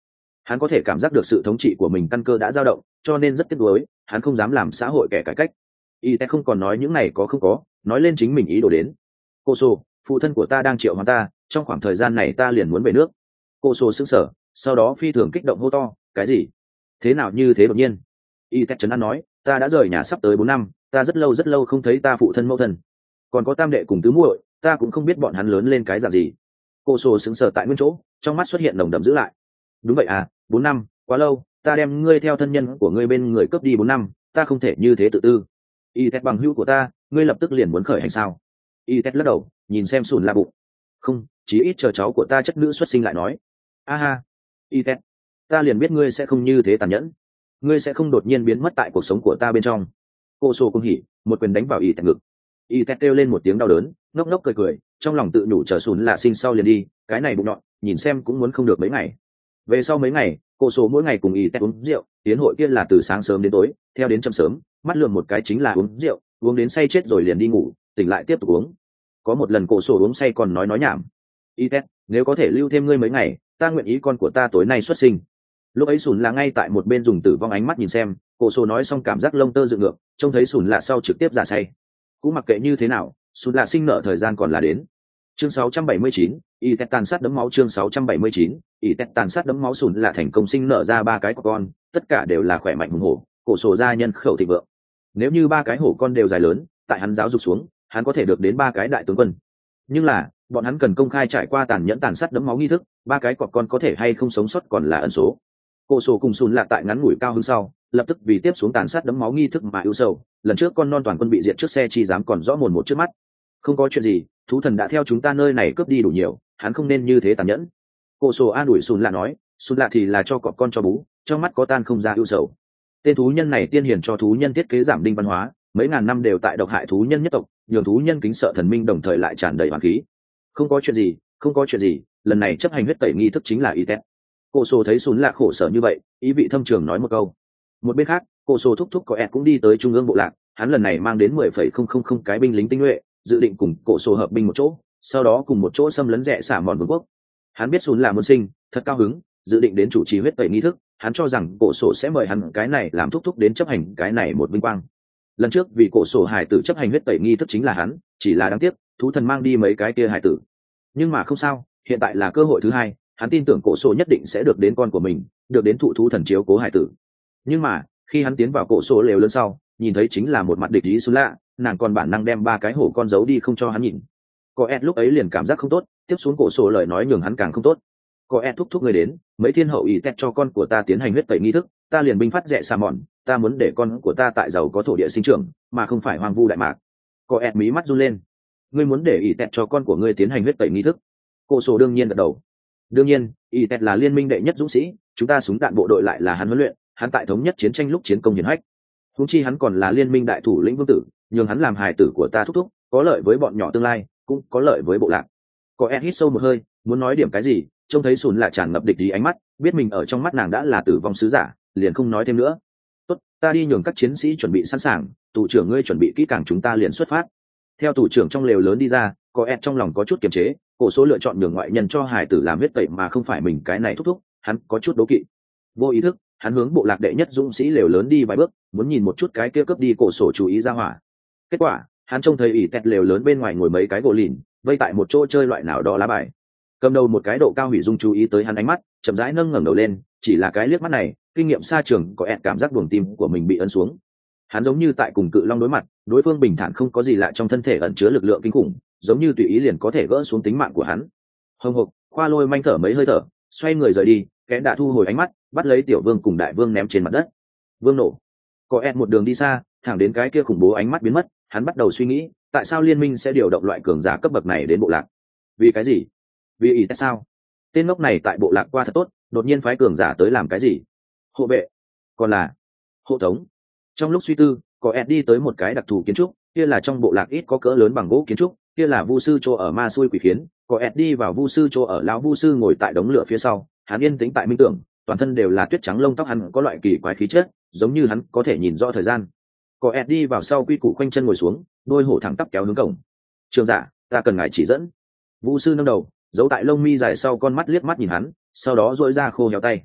Hắn có thể cảm giác được sự thống trị của mình căn cơ đã dao động, cho nên rất tiếc nuối, hắn không dám làm xã hội kẻ cải cách. Y Tét không còn nói những này có không có, nói lên chính mình ý đồ đến. Cô Sô, phụ thân của ta đang triệu hoán ta, trong khoảng thời gian này ta liền muốn về nước. Cô Sô sững sờ, sau đó phi thường kích động hô to, cái gì? Thế nào như thế đột nhiên? Y Tét trấn an nói, ta đã rời nhà sắp tới bốn năm, ta rất lâu rất lâu không thấy ta phụ thân mẫu thân, còn có tam đệ cùng tứ muội, ta cũng không biết bọn hắn lớn lên cái dạng gì. Cô Sô sững sờ tại nguyên chỗ, trong mắt xuất hiện nồng đậm giữ lại. Đúng vậy à, bốn năm, quá lâu, ta đem ngươi theo thân nhân của ngươi bên người cướp đi bốn năm, ta không thể như thế tự tư. Y Tét bằng hữu của ta, ngươi lập tức liền muốn khởi hành sao? Y Tét lắc đầu, nhìn xem sùn lạ bụng. Không, chí ít chờ cháu của ta chất nữ xuất sinh lại nói. A ha, Y Tét, ta liền biết ngươi sẽ không như thế tàn nhẫn, ngươi sẽ không đột nhiên biến mất tại cuộc sống của ta bên trong. Cô Sô cũng hỉ, một quyền đánh vào Y Tét ngực. Y Tét kêu lên một tiếng đau đớn, ngốc ngốc cười cười, trong lòng tự nhủ chờ sùn lạ sinh sau liền đi, cái này bụng nhọn, nhìn xem cũng muốn không được mấy ngày. Về sau mấy ngày, cô Sô mỗi ngày cùng Y Tét uống rượu, tiến hội kia là từ sáng sớm đến tối, theo đến chậm sớm, mắt lườm một cái chính là uống rượu, uống đến say chết rồi liền đi ngủ, tỉnh lại tiếp tục uống. Có một lần cô Sô uống say còn nói nói nhảm. Y Tét, nếu có thể lưu thêm ngươi mấy ngày, ta nguyện ý con của ta tối nay xuất sinh. Lúc ấy sùn là ngay tại một bên dùng tử vong ánh mắt nhìn xem, cô Sô nói xong cảm giác lông tơ dựng ngược, trông thấy sùn lạ sau trực tiếp giả say. Cũng mặc kệ như thế nào, sùn lạ sinh nợ thời gian còn là đến. Chương sáu trăm bảy mươi chín, Y Tét tàn sát đấm máu. Chương sáu trăm bảy mươi chín, Y Tét tàn sát đấm máu. Sùn lạ thành công sinh nở ra ba cái của con, tất cả đều là khỏe mạnh hùng hổ, cổ Sô gia nhân khẩu thịnh vượng. Nếu như ba cái hổ con đều dài lớn, tại hắn giáo dục xuống, hắn có thể được đến ba cái đại tướng quân. Nhưng là, bọn hắn cần công khai trải qua tàn nhẫn tàn sát đấm máu nghi thức, ba cái cọp con có thể hay không sống sót còn là ẩn số. Cổ Sô cùng sùn lạ tại ngắn ngủi cao hứng sau, lập tức vì tiếp xuống tàn sát đấm máu nghi thức mà ưu sầu. Lần trước con non toàn quân bị diệt trước xe chi dám còn rõ mồn một trước mắt. Không có chuyện gì, thú thần đã theo chúng ta nơi này cướp đi đủ nhiều, hắn không nên như thế tàn nhẫn. Cổ Sô an ủi sùn lạ nói, sùn lạ thì là cho cọp con cho bú, trong mắt có tan không ra ưu sầu. Tên thú nhân này tiên hiển cho thú nhân thiết kế giảm đinh văn hóa, mấy ngàn năm đều tại độc hại thú nhân nhất tộc, nhường thú nhân kính sợ thần minh đồng thời lại tràn đầy hoàn khí. Không có chuyện gì, không có chuyện gì, lần này chấp hành huyết tẩy nghi thức chính là Y Tét. Cổ Sô thấy sùn lạ khổ sở như vậy, ý vị thâm trường nói một câu. Một bên khác, Cổ Sô thúc thúc có ẹt cũng đi tới trung ương bộ lạc, hắn lần này mang đến mười phẩy không không không cái binh lính tinh nhuệ, dự định cùng Cổ Sô hợp binh một chỗ, sau đó cùng một chỗ xâm lấn rẽ xả mòn vương quốc. Hắn biết sùn là muốn sinh, thật cao hứng, dự định đến chủ trì huyết tẩy nghi thức. Hắn cho rằng Cổ Sô sẽ mời hắn cái này làm thúc thúc đến chấp hành cái này một vinh quang. Lần trước vì Cổ Sô hải tử chấp hành huyết tẩy nghi thức chính là hắn, chỉ là đáng tiếc thú thần mang đi mấy cái kia hải tử. Nhưng mà không sao, hiện tại là cơ hội thứ hai, hắn tin tưởng Cổ Sô nhất định sẽ được đến con của mình, được đến thụ thú thần chiếu cố hải tử. Nhưng mà khi hắn tiến vào Cổ Sô lều lớn sau, nhìn thấy chính là một mặt địch ý xú lạ, nàng còn bản năng đem ba cái hổ con giấu đi không cho hắn nhìn. Có Ed lúc ấy liền cảm giác không tốt, tiếp xuống Cổ Sô lời nói nhường hắn càng không tốt. Có Ed thúc thúc người đến, mấy thiên hậu ý tét cho con của ta tiến hành huyết tẩy nghi thức, ta liền binh phát rẽ xa mòn, ta muốn để con của ta tại giàu có thổ địa sinh trưởng, mà không phải hoang vu đại mạc. Có Ed mí mắt run lên. Ngươi muốn để ý tét cho con của ngươi tiến hành huyết tẩy nghi thức? Cổ Sô đương nhiên gật đầu. Đương nhiên, ý tét là liên minh đệ nhất dũng sĩ, chúng ta súng đạn bộ đội lại là hắn huấn luyện, hắn tại thống nhất chiến tranh lúc chiến công hiển hách. Huống chi hắn còn là liên minh đại thủ lĩnh vương tử, nhường hắn làm hài tử của ta thúc thúc, có lợi với bọn nhỏ tương lai, cũng có lợi với bộ lạc. Có Ed hít sâu một hơi, muốn nói điểm cái gì, trông thấy sùn lại tràn ngập địch ý ánh mắt, biết mình ở trong mắt nàng đã là tử vong sứ giả, liền không nói thêm nữa. Tốt, ta đi nhường các chiến sĩ chuẩn bị sẵn sàng, tù trưởng ngươi chuẩn bị kỹ càng, chúng ta liền xuất phát. Theo tù trưởng trong lều lớn đi ra, có Ed trong lòng có chút kiềm chế, Cổ Sô lựa chọn nhường ngoại nhân cho hài tử làm huyết tẩy mà không phải mình cái này thúc thúc, hắn có chút đố kỵ. Vô ý thức, hắn hướng bộ lạc đệ nhất dũng sĩ lều lớn đi vài bước, muốn nhìn một chút cái kia cướp đi Cổ Sô chú ý ra hỏa. Kết quả, hắn trông thấy ỷ tẹt lều lớn bên ngoài ngồi mấy cái gỗ lìn, vây tại một chỗ chơi loại nào đó lá bài. Cầm đầu một cái độ cao hủy dung chú ý tới hắn ánh mắt, chậm rãi nâng ngẩng đầu lên, chỉ là cái liếc mắt này, kinh nghiệm xa trường có ẹt cảm giác buồng tim của mình bị ấn xuống. Hắn giống như tại cùng cự long đối mặt, đối phương bình thản không có gì lạ trong thân thể ẩn chứa lực lượng kinh khủng, giống như tùy ý liền có thể gỡ xuống tính mạng của hắn. Hồng hộc, khoa lôi manh thở mấy hơi thở, xoay người rời đi, kẻ đã thu hồi ánh mắt, bắt lấy tiểu vương cùng đại vương ném trên mặt đất. Vương nổ. Có ẹt một đường đi xa, thẳng đến cái kia khủng bố ánh mắt biến mất, hắn bắt đầu suy nghĩ, tại sao liên minh sẽ điều động loại cường giả cấp bậc này đến bộ lạc? Vì cái gì? Vì ý tại sao? Tên ngốc này tại bộ lạc qua thật tốt, đột nhiên phái cường giả tới làm cái gì? Hộ vệ, còn là hộ tống. Trong lúc suy tư, có ẹt đi tới một cái đặc thù kiến trúc, kia là trong bộ lạc ít có cỡ lớn bằng gỗ kiến trúc, kia là vu sư chỗ ở ma xui quỷ khiến. Có ẹt đi vào vu sư chỗ ở, lão vu sư ngồi tại đống lửa phía sau, hắn yên tĩnh tại minh tưởng, toàn thân đều là tuyết trắng, lông tóc hắn có loại kỳ quái khí chất, giống như hắn có thể nhìn rõ thời gian. Có ẹt đi vào sau quy củ khoanh chân ngồi xuống, đôi hổ thẳng tắp kéo hướng cổng. Trường giả, ta cần ngài chỉ dẫn. Vu sư nâng đầu, giấu tại lông mi dài sau con mắt liếc mắt nhìn hắn, sau đó duỗi ra khô héo tay.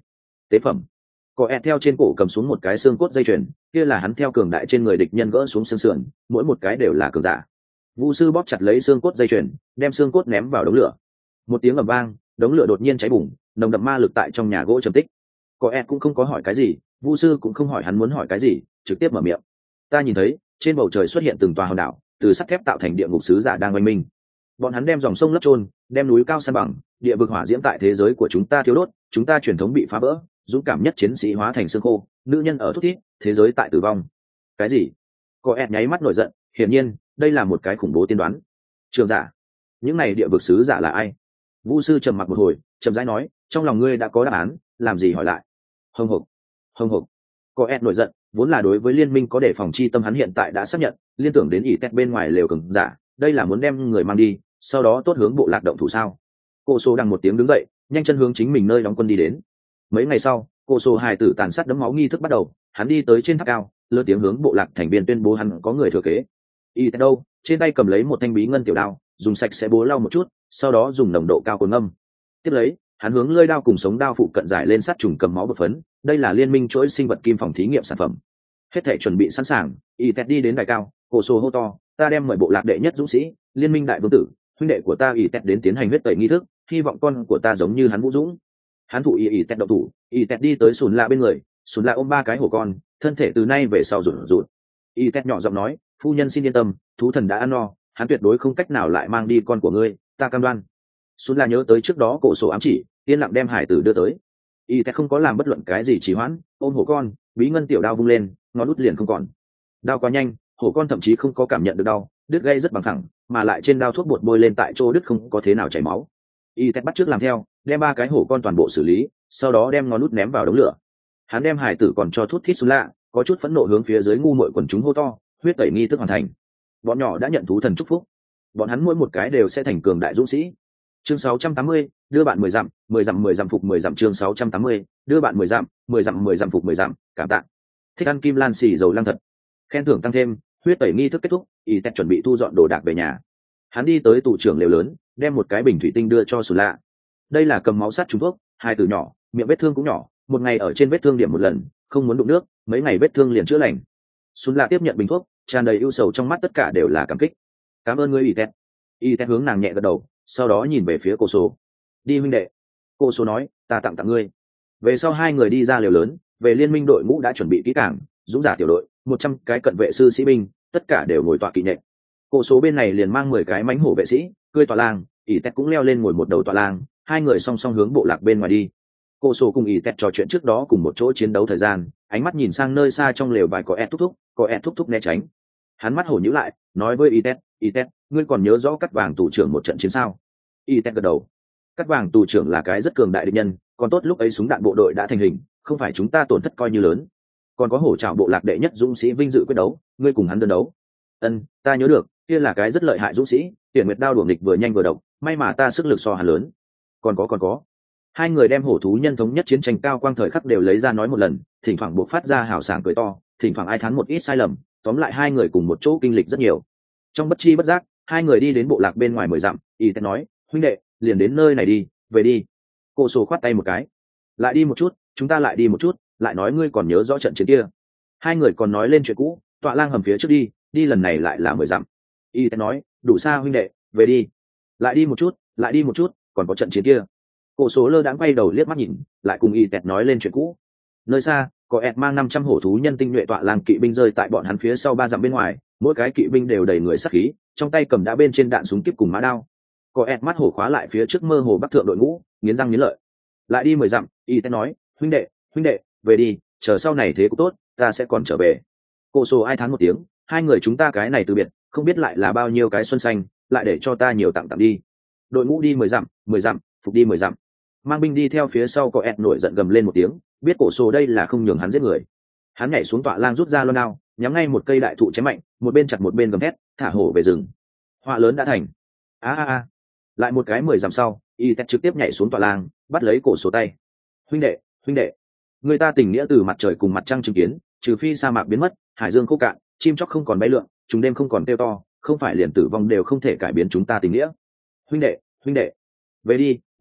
tế phẩm. Có ẹt theo trên cổ cầm xuống một cái xương cốt dây chuyền, kia là hắn theo cường đại trên người địch nhân gỡ xuống xương sườn, mỗi một cái đều là cường giả. Vu sư bóp chặt lấy xương cốt dây chuyền, đem xương cốt ném vào đống lửa. Một tiếng ầm vang, đống lửa đột nhiên cháy bùng, nồng đậm ma lực tại trong nhà gỗ trầm tích. Có ẹt cũng không có hỏi cái gì, Vu sư cũng không hỏi hắn muốn hỏi cái gì, trực tiếp mở miệng. Ta nhìn thấy trên bầu trời xuất hiện từng tòa hòn đảo, từ sắt thép tạo thành địa ngục sứ giả đang oanh minh. Bọn hắn đem dòng sông lấp trôn, đem núi cao san bằng, địa vực hỏa diễm tại thế giới của chúng ta thiếu đốt, chúng ta truyền thống bị phá vỡ, dũng cảm nhất chiến sĩ hóa thành xương khô, nữ nhân ở thút thít, thế giới tại tử vong. Cái gì? Có ẹt nháy mắt nổi giận, hiển nhiên đây là một cái khủng bố tiên đoán. Trường giả, những này địa vực sứ giả là ai? Vu sư trầm mặc một hồi, trầm rãi nói, trong lòng ngươi đã có đáp án, làm gì hỏi lại? Hồng hộc, hồng hộc. Có ẹt nổi giận, vốn là đối với liên minh có đề phòng chi tâm, hắn hiện tại đã xác nhận, liên tưởng đến ỷ tét bên ngoài lều cường giả, đây là muốn đem người mang đi, sau đó tốt hướng bộ lạc động thủ sao? Cô số đằng một tiếng đứng dậy, nhanh chân hướng chính mình nơi đóng quân đi đến. Mấy ngày sau, cô số hài tử tàn sát đấm máu nghi thức bắt đầu, hắn đi tới trên tháp cao, lớn tiếng hướng bộ lạc thành viên tuyên bố hắn có người thừa kế. Y tại đâu? Trên tay cầm lấy một thanh bí ngân tiểu đao, dùng sạch sẽ bố lau một chút, sau đó dùng nồng độ cao cồn ngâm. Tiếp lấy, hắn hướng lưỡi đao cùng sống đao phụ cận giải lên sát trùng cầm máu bột phấn, đây là liên minh chuỗi sinh vật kim phòng thí nghiệm sản phẩm. Hết thể chuẩn bị sẵn sàng, Y tẹt đi đến đài cao, cổ sổ hô to, ta đem mời bộ lạc đệ nhất dũng sĩ, liên minh đại vương tử, huynh đệ của ta Y tẹt đến tiến hành huyết tẩy nghi thức, hy vọng con của ta giống như hắn vũ dũng. Hắn thụ Y Y tẹt động thủ, Y tẹt đi tới sùn lạ bên người, sùn lạ ôm ba cái hổ con, thân thể từ nay về sau rụt rụt. Y tẹt nhỏ giọng nói, phu nhân xin yên tâm, thú thần đã ăn no, hắn tuyệt đối không cách nào lại mang đi con của ngươi, ta cam đoan. Sùn lạ nhớ tới trước đó cổ sổ ám chỉ, yên lặng đem hải tử đưa tới. Y tẹt không có làm bất luận cái gì trì hoãn, ôm hổ con, bí ngân tiểu đao vung lên, ngón út liền không còn. Đao quá nhanh, hổ con thậm chí không có cảm nhận được đau, đứt gây rất bằng thẳng, mà lại trên đao thuốc bột bôi lên tại chỗ đứt không có thế nào chảy máu. Y tẹt bắt trước làm theo, đem ba cái hổ con toàn bộ xử lý, sau đó đem ngón út ném vào đống lửa. Hắn đem hải tử còn cho thuốc thít xuống lạ, có chút phẫn nộ hướng phía dưới ngu muội quần chúng hô to, huyết tẩy nghi thức hoàn thành. Bọn nhỏ đã nhận thú thần chúc phúc, bọn hắn mỗi một cái đều sẽ thành cường đại dũng sĩ. Chương sáu trăm tám mươi, đưa bạn mười dặm, mười dặm mười dặm phục mười dặm. Chương sáu trăm tám mươi, đưa bạn mười dặm, mười dặm mười dặm phục mười dặm, cảm tạ. Thích ăn kim lan xì dầu lăng thật. Khen thưởng tăng thêm, huyết tẩy nghi thức kết thúc, Y tẹt chuẩn bị thu dọn đồ đạc về nhà. Hắn đi tới tủ trưởng lều lớn, đem một cái bình thủy tinh đưa cho Sùn Lạ. Đây là cầm máu sát trùng thuốc, hai từ nhỏ, miệng vết thương cũng nhỏ, một ngày ở trên vết thương điểm một lần, không muốn đụng nước, mấy ngày vết thương liền chữa lành. Sùn Lạ tiếp nhận bình thuốc, tràn đầy ưu sầu trong mắt, tất cả đều là cảm kích. Cảm ơn ngươi Y tẹt. Y tẹt hướng nàng nhẹ gật đầu, sau đó nhìn về phía cô số. Đi huynh đệ. Cô số nói, ta tặng tặng ngươi. Về sau hai người đi ra lều lớn, về liên minh đội ngũ đã chuẩn bị kỹ càng, dũng giả tiểu đội, một trăm cái cận vệ sư sĩ binh, tất cả đều ngồi tọa kỵ nhện. Cô số bên này liền mang mười cái mãnh hổ vệ sĩ, cưỡi tọa lang, ỷ tẹt cũng leo lên ngồi một đầu tọa lang, hai người song song hướng bộ lạc bên ngoài đi. Cô số cùng ỷ tẹt trò chuyện trước đó cùng một chỗ chiến đấu thời gian, ánh mắt nhìn sang nơi xa trong lều vài có ẹt thúc thúc, có ẹt thúc thúc né tránh. Hắn mắt hổ nhíu lại, nói với ỷ tẹt, ỷ tẹt, ngươi còn nhớ rõ cắt vàng tù trưởng một trận chiến sao? ỷ tẹt gật đầu. Cắt vàng tù trưởng là cái rất cường đại địch nhân, còn tốt lúc ấy súng đạn bộ đội đã thành hình, không phải chúng ta tổn thất coi như lớn. Còn có hổ trảo bộ lạc đệ nhất dũng sĩ vinh dự quyết đấu, ngươi cùng hắn đơn đấu. Ân, ta nhớ được, kia là cái rất lợi hại dũng sĩ, tiền nguyệt đao đuổi nghịch vừa nhanh vừa độc, may mà ta sức lực so hắn lớn. Còn có còn có. Hai người đem hổ thú nhân thống nhất chiến tranh cao quang thời khắc đều lấy ra nói một lần, thỉnh thoảng buộc phát ra hào sảng cười to, thỉnh thoảng ai thán một ít sai lầm, tóm lại hai người cùng một chỗ kinh lịch rất nhiều. Trong bất chi bất giác, hai người đi đến bộ lạc bên ngoài mười dặm, Y tẹt nói, huynh đệ, liền đến nơi này đi, về đi. Cô sổ khoát tay một cái, lại đi một chút, chúng ta lại đi một chút, lại nói ngươi còn nhớ rõ trận chiến kia. Hai người còn nói lên chuyện cũ, tọa lang hầm phía trước đi, đi lần này lại là mười dặm. Y tẹt nói, đủ xa huynh đệ, về đi. Lại đi một chút, lại đi một chút, còn có trận chiến kia. Cổ số lơ đãng quay đầu liếc mắt nhìn, lại cùng Y tẹt nói lên chuyện cũ. Nơi xa, có ẹt mang năm trăm hổ thú nhân tinh nhuệ tọa lang kỵ binh rơi tại bọn hắn phía sau ba dặm bên ngoài, mỗi cái kỵ binh đều đầy người sát khí, trong tay cầm đã bên trên đạn súng kíp cùng mã đao. Có ẹt mắt hổ khóa lại phía trước mơ hồ bắc thượng đội ngũ, nghiến răng nghiến lợi. Lại đi mười dặm, Y tẹt nói, huynh đệ, huynh đệ, về đi, chờ sau này thế cũng tốt, ta sẽ còn trở về. Cô số ai thán một tiếng, hai người chúng ta cái này từ biệt, không biết lại là bao nhiêu cái xuân xanh, lại để cho ta nhiều tặng tặng đi. Đội ngũ đi mười dặm, mười dặm, phục đi mười dặm. Mang binh đi theo phía sau, có ẹt nổi giận gầm lên một tiếng, biết cổ số đây là không nhường hắn giết người. Hắn nhảy xuống tọa lang rút ra loan đao, nhắm ngay một cây đại thụ chém mạnh, một bên chặt một bên gầm thét, thả hổ về rừng. Họa lớn đã thành. A a a. Lại một cái mười dặm sau, Y tẹt trực tiếp nhảy xuống tọa lang, bắt lấy cổ số tay. Huynh đệ, huynh đệ, người ta tình nghĩa từ mặt trời cùng mặt trăng chứng kiến, trừ phi sa mạc biến mất, hải dương khô cạn, chim chóc không còn bay lượn, chúng đêm không còn kêu to, không phải liền tử vong đều không thể cải biến chúng ta tình nghĩa. Huynh đệ, huynh đệ, về đi,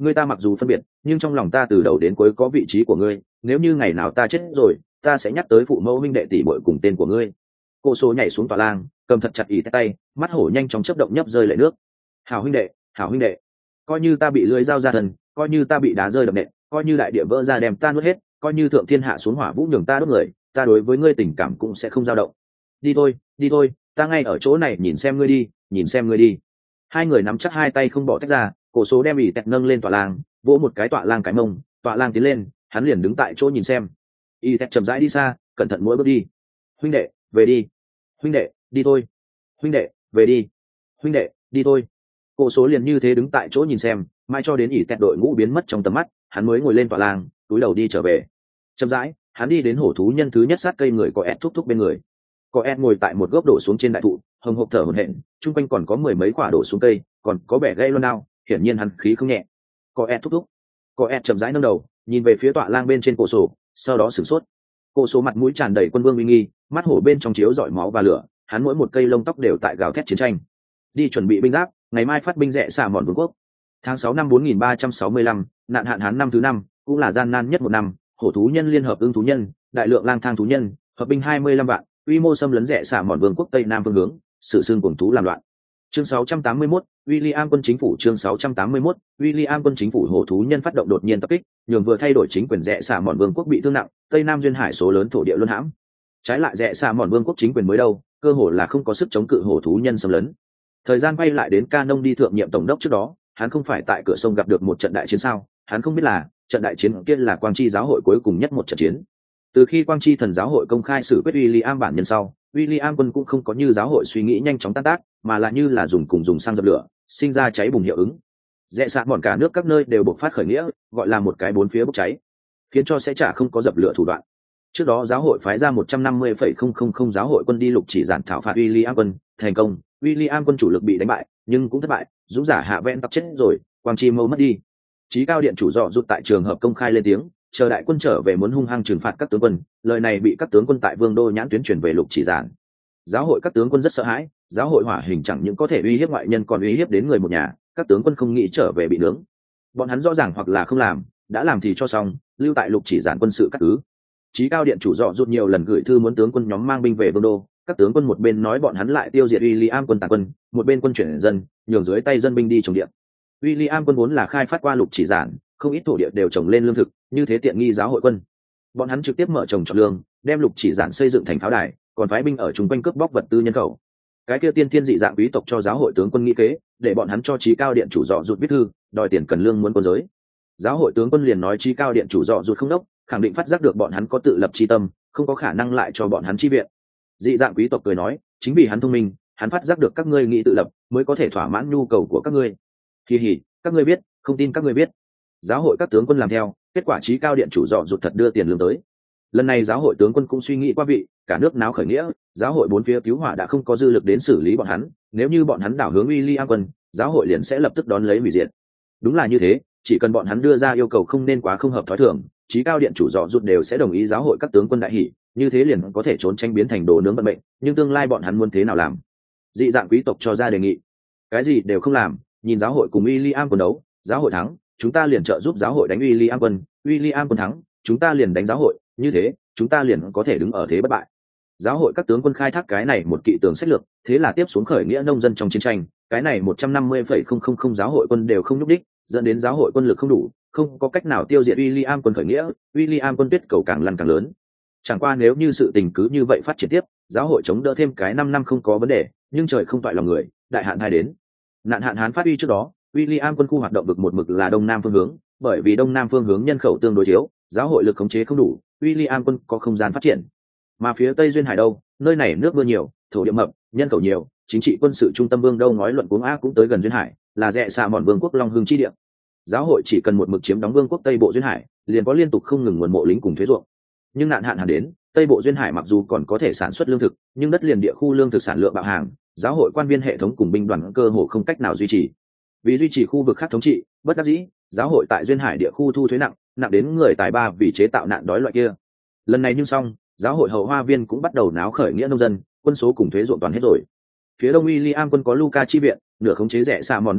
ngươi ta mặc dù phân biệt nhưng trong lòng ta từ đầu đến cuối có vị trí của ngươi, nếu như ngày nào ta chết rồi ta sẽ nhắc tới phụ mẫu huynh đệ tỷ muội cùng tên của ngươi. Cô số nhảy xuống tòa lang, cầm thật chặt ỷ tét tay, mắt hổ nhanh chóng chớp động nhấp rơi lệ nước. Hảo huynh đệ, hảo huynh đệ, coi như ta bị lưới dao ra thần, coi như ta bị đá rơi đập nện, coi như đại địa vỡ ra đem ta nuốt hết, coi như thượng thiên hạ xuống hỏa vũ nhường ta đốt người, ta đối với ngươi tình cảm cũng sẽ không dao động. Đi thôi, đi thôi, ta ngay ở chỗ này nhìn xem ngươi đi, nhìn xem ngươi đi. Hai người nắm chắc hai tay không bỏ tách ra, cổ số đem ỷ tẹt nâng lên tọa lang, vỗ một cái tọa lang cái mông, tọa lang tiến lên, hắn liền đứng tại chỗ nhìn xem. ỷ tẹt chậm rãi đi xa, cẩn thận mỗi bước đi. Huynh đệ, về đi. Huynh đệ, đi thôi. Huynh đệ, về đi. Huynh đệ, đi thôi. Cổ số liền như thế đứng tại chỗ nhìn xem, mai cho đến ỷ tẹt đội ngũ biến mất trong tầm mắt, hắn mới ngồi lên tọa lang, túi đầu đi trở về. Chậm rãi, hắn đi đến hổ thú nhân thứ nhất sát cây người có ẹt thúc thúc bên người. Có ẹt ngồi tại một gốc đổ xuống trên đại thụ, hồng hộc thở hổn hển, chung quanh còn có mười mấy quả đổ xuống cây, còn có bẻ gãy loan đao, hiển nhiên hắn khí không nhẹ. Có ẹt thúc thúc. Có ẹt chậm rãi nâng đầu, nhìn về phía tọa lang bên trên cổ sổ, sau đó sửng sốt. Cổ sổ mặt mũi tràn đầy quân vương uy nghi, mắt hổ bên trong chiếu rọi máu và lửa, hắn mỗi một cây lông tóc đều tại gào thét chiến tranh. Đi chuẩn bị binh giáp, ngày mai phát binh rẽ xả mòn vương quốc. Tháng sáu năm bốn nghìn ba trăm sáu mươi lăm, nạn hạn hán năm thứ năm, cũng là gian nan nhất một năm, hổ thú nhân liên hợp ưng thú nhân, đại lượng lang thang thú nhân, hợp binh hai mươi lăm vạn, quy mô xâm lấn rẽ xả mòn vương quốc tây nam phương hướng, sự xương cuồng thú làm loạn. Chương sáu trăm tám mươi mốt, William quân chính phủ chương sáu trăm tám mươi mốt, William quân chính phủ hổ thú nhân phát động đột nhiên tập kích, nhường vừa thay đổi chính quyền rẽ xả mòn vương quốc bị thương nặng, tây nam duyên hải số lớn thổ địa luân hãm. Trái lại rẽ xả mòn vương quốc chính quyền mới đâu, cơ hồ là không có sức chống cự hổ thú nhân xâm lấn. Thời gian quay lại đến Ca Nông đi thượng nhiệm tổng đốc trước đó, hắn không phải tại cửa sông gặp được một trận đại chiến sao? Hắn không biết là trận đại chiến kia là Quang Chi giáo hội cuối cùng nhất một trận chiến. Từ khi Quang Chi thần giáo hội công khai xử quyết William bản nhân sau, William quân cũng không có như giáo hội suy nghĩ nhanh chóng tan tác, mà là như là dùng cùng dùng sang dập lửa, sinh ra cháy bùng hiệu ứng. Rẽ xạ bọn cả nước các nơi đều bộc phát khởi nghĩa, gọi là một cái bốn phía bốc cháy, khiến cho sẽ chả không có dập lửa thủ đoạn. Trước đó giáo hội phái ra một trăm năm mươi phẩy không không không giáo hội quân đi lục chỉ giản thảo phạt William quân, thành công, William quân chủ lực bị đánh bại, nhưng cũng thất bại, dũng giả hạ vẹn tập chết rồi, Quang Chi mâu mất đi. Chí cao điện chủ dọ rụt tại trường hợp công khai lên tiếng, chờ đại quân trở về muốn hung hăng trừng phạt các tướng quân, lời này bị các tướng quân tại Vương đô nhãn tuyến truyền về lục chỉ giản. Giáo hội các tướng quân rất sợ hãi, giáo hội hỏa hình chẳng những có thể uy hiếp ngoại nhân còn uy hiếp đến người một nhà, các tướng quân không nghĩ trở về bị nướng. Bọn hắn rõ ràng hoặc là không làm, đã làm thì cho xong, lưu tại lục chỉ giản quân sự các cứ. Chí cao điện chủ dọ rụt nhiều lần gửi thư muốn tướng quân nhóm mang binh về Vương đô, các tướng quân một bên nói bọn hắn lại tiêu diệt William quân tàn quân, một bên quân chuyển dân, nhường dưới tay dân binh đi trồng địa. William quân vốn là khai phát qua lục chỉ giản, không ít thổ địa đều trồng lên lương thực, như thế tiện nghi giáo hội quân. Bọn hắn trực tiếp mở trồng trọt lương, đem lục chỉ giản xây dựng thành pháo đài, còn phái binh ở chung quanh cướp bóc vật tư nhân khẩu. Cái kia tiên thiên dị dạng quý tộc cho giáo hội tướng quân nghĩ kế, để bọn hắn cho chí cao điện chủ dọ rụt viết thư, đòi tiền cần lương muốn quân giới. Giáo hội tướng quân liền nói chí cao điện chủ dọ rụt không đốc, khẳng định phát giác được bọn hắn có tự lập chi tâm, không có khả năng lại cho bọn hắn chi viện. Dị dạng quý tộc cười nói, chính vì hắn thông minh, hắn phát giác được các ngươi nghĩ tự lập, mới có thể thỏa mãn nhu cầu của các ngươi. Kỳ hỉ, các ngươi biết, không tin các ngươi biết. Giáo hội các tướng quân làm theo, kết quả chí cao điện chủ dọ rụt thật đưa tiền lương tới. Lần này giáo hội tướng quân cũng suy nghĩ qua vị, cả nước náo khởi nghĩa, giáo hội bốn phía cứu hỏa đã không có dư lực đến xử lý bọn hắn, nếu như bọn hắn đảo hướng William quân, giáo hội liền sẽ lập tức đón lấy hủy diệt. Đúng là như thế, chỉ cần bọn hắn đưa ra yêu cầu không nên quá không hợp thói thường, chí cao điện chủ dọ rụt đều sẽ đồng ý giáo hội các tướng quân đại hỉ, như thế liền có thể trốn tranh biến thành đồ nướng vận mệnh, nhưng tương lai bọn hắn muốn thế nào làm? Dị dạng quý tộc cho ra đề nghị, cái gì đều không làm, nhìn giáo hội cùng William quân đấu, giáo hội thắng, chúng ta liền trợ giúp giáo hội đánh William quân, William quân thắng, chúng ta liền đánh giáo hội, như thế, chúng ta liền có thể đứng ở thế bất bại. Giáo hội các tướng quân khai thác cái này một kỵ tường sách lược, thế là tiếp xuống khởi nghĩa nông dân trong chiến tranh, cái này một trăm năm mươi phẩy không không không giáo hội quân đều không nhúc đích, dẫn đến giáo hội quân lực không đủ, không có cách nào tiêu diệt William quân khởi nghĩa, William quân tuyết cầu càng lăn càng lớn. Chẳng qua nếu như sự tình cứ như vậy phát triển tiếp, giáo hội chống đỡ thêm cái năm năm không có vấn đề, nhưng trời không toại lòng người, đại hạn hai đến. Nạn hạn hán phát uy trước đó, William quân khu hoạt động vực một mực là đông nam phương hướng, bởi vì đông nam phương hướng nhân khẩu tương đối thiếu, giáo hội lực khống chế không đủ, William quân có không gian phát triển. Mà phía Tây duyên hải đâu, nơi này nước mưa nhiều, thổ địa mập, nhân khẩu nhiều, chính trị quân sự trung tâm vương đâu ngói luận cuống a cũng tới gần duyên hải, là rẽ xạ mòn vương quốc long hưng chi địa. Giáo hội chỉ cần một mực chiếm đóng vương quốc Tây bộ duyên hải, liền có liên tục không ngừng nguồn mộ lính cùng thuế ruộng. Nhưng nạn hạn hán đến, Tây bộ duyên hải mặc dù còn có thể sản xuất lương thực, nhưng đất liền địa khu lương thực sản lượng bạo hàng, giáo hội quan viên hệ thống cùng binh đoàn cơ hồ không cách nào duy trì. Vì duy trì khu vực khác thống trị, bất đắc dĩ, giáo hội tại duyên hải địa khu thu thuế nặng, nặng đến người tài ba vì chế tạo nạn đói loại kia. Lần này nhưng xong, giáo hội hậu hoa viên cũng bắt đầu náo khởi nghĩa nông dân, quân số cùng thuế ruộng toàn hết rồi. Phía đông William quân có Luca chi viện, nửa khống chế rẽ xạ mòn đông bộ,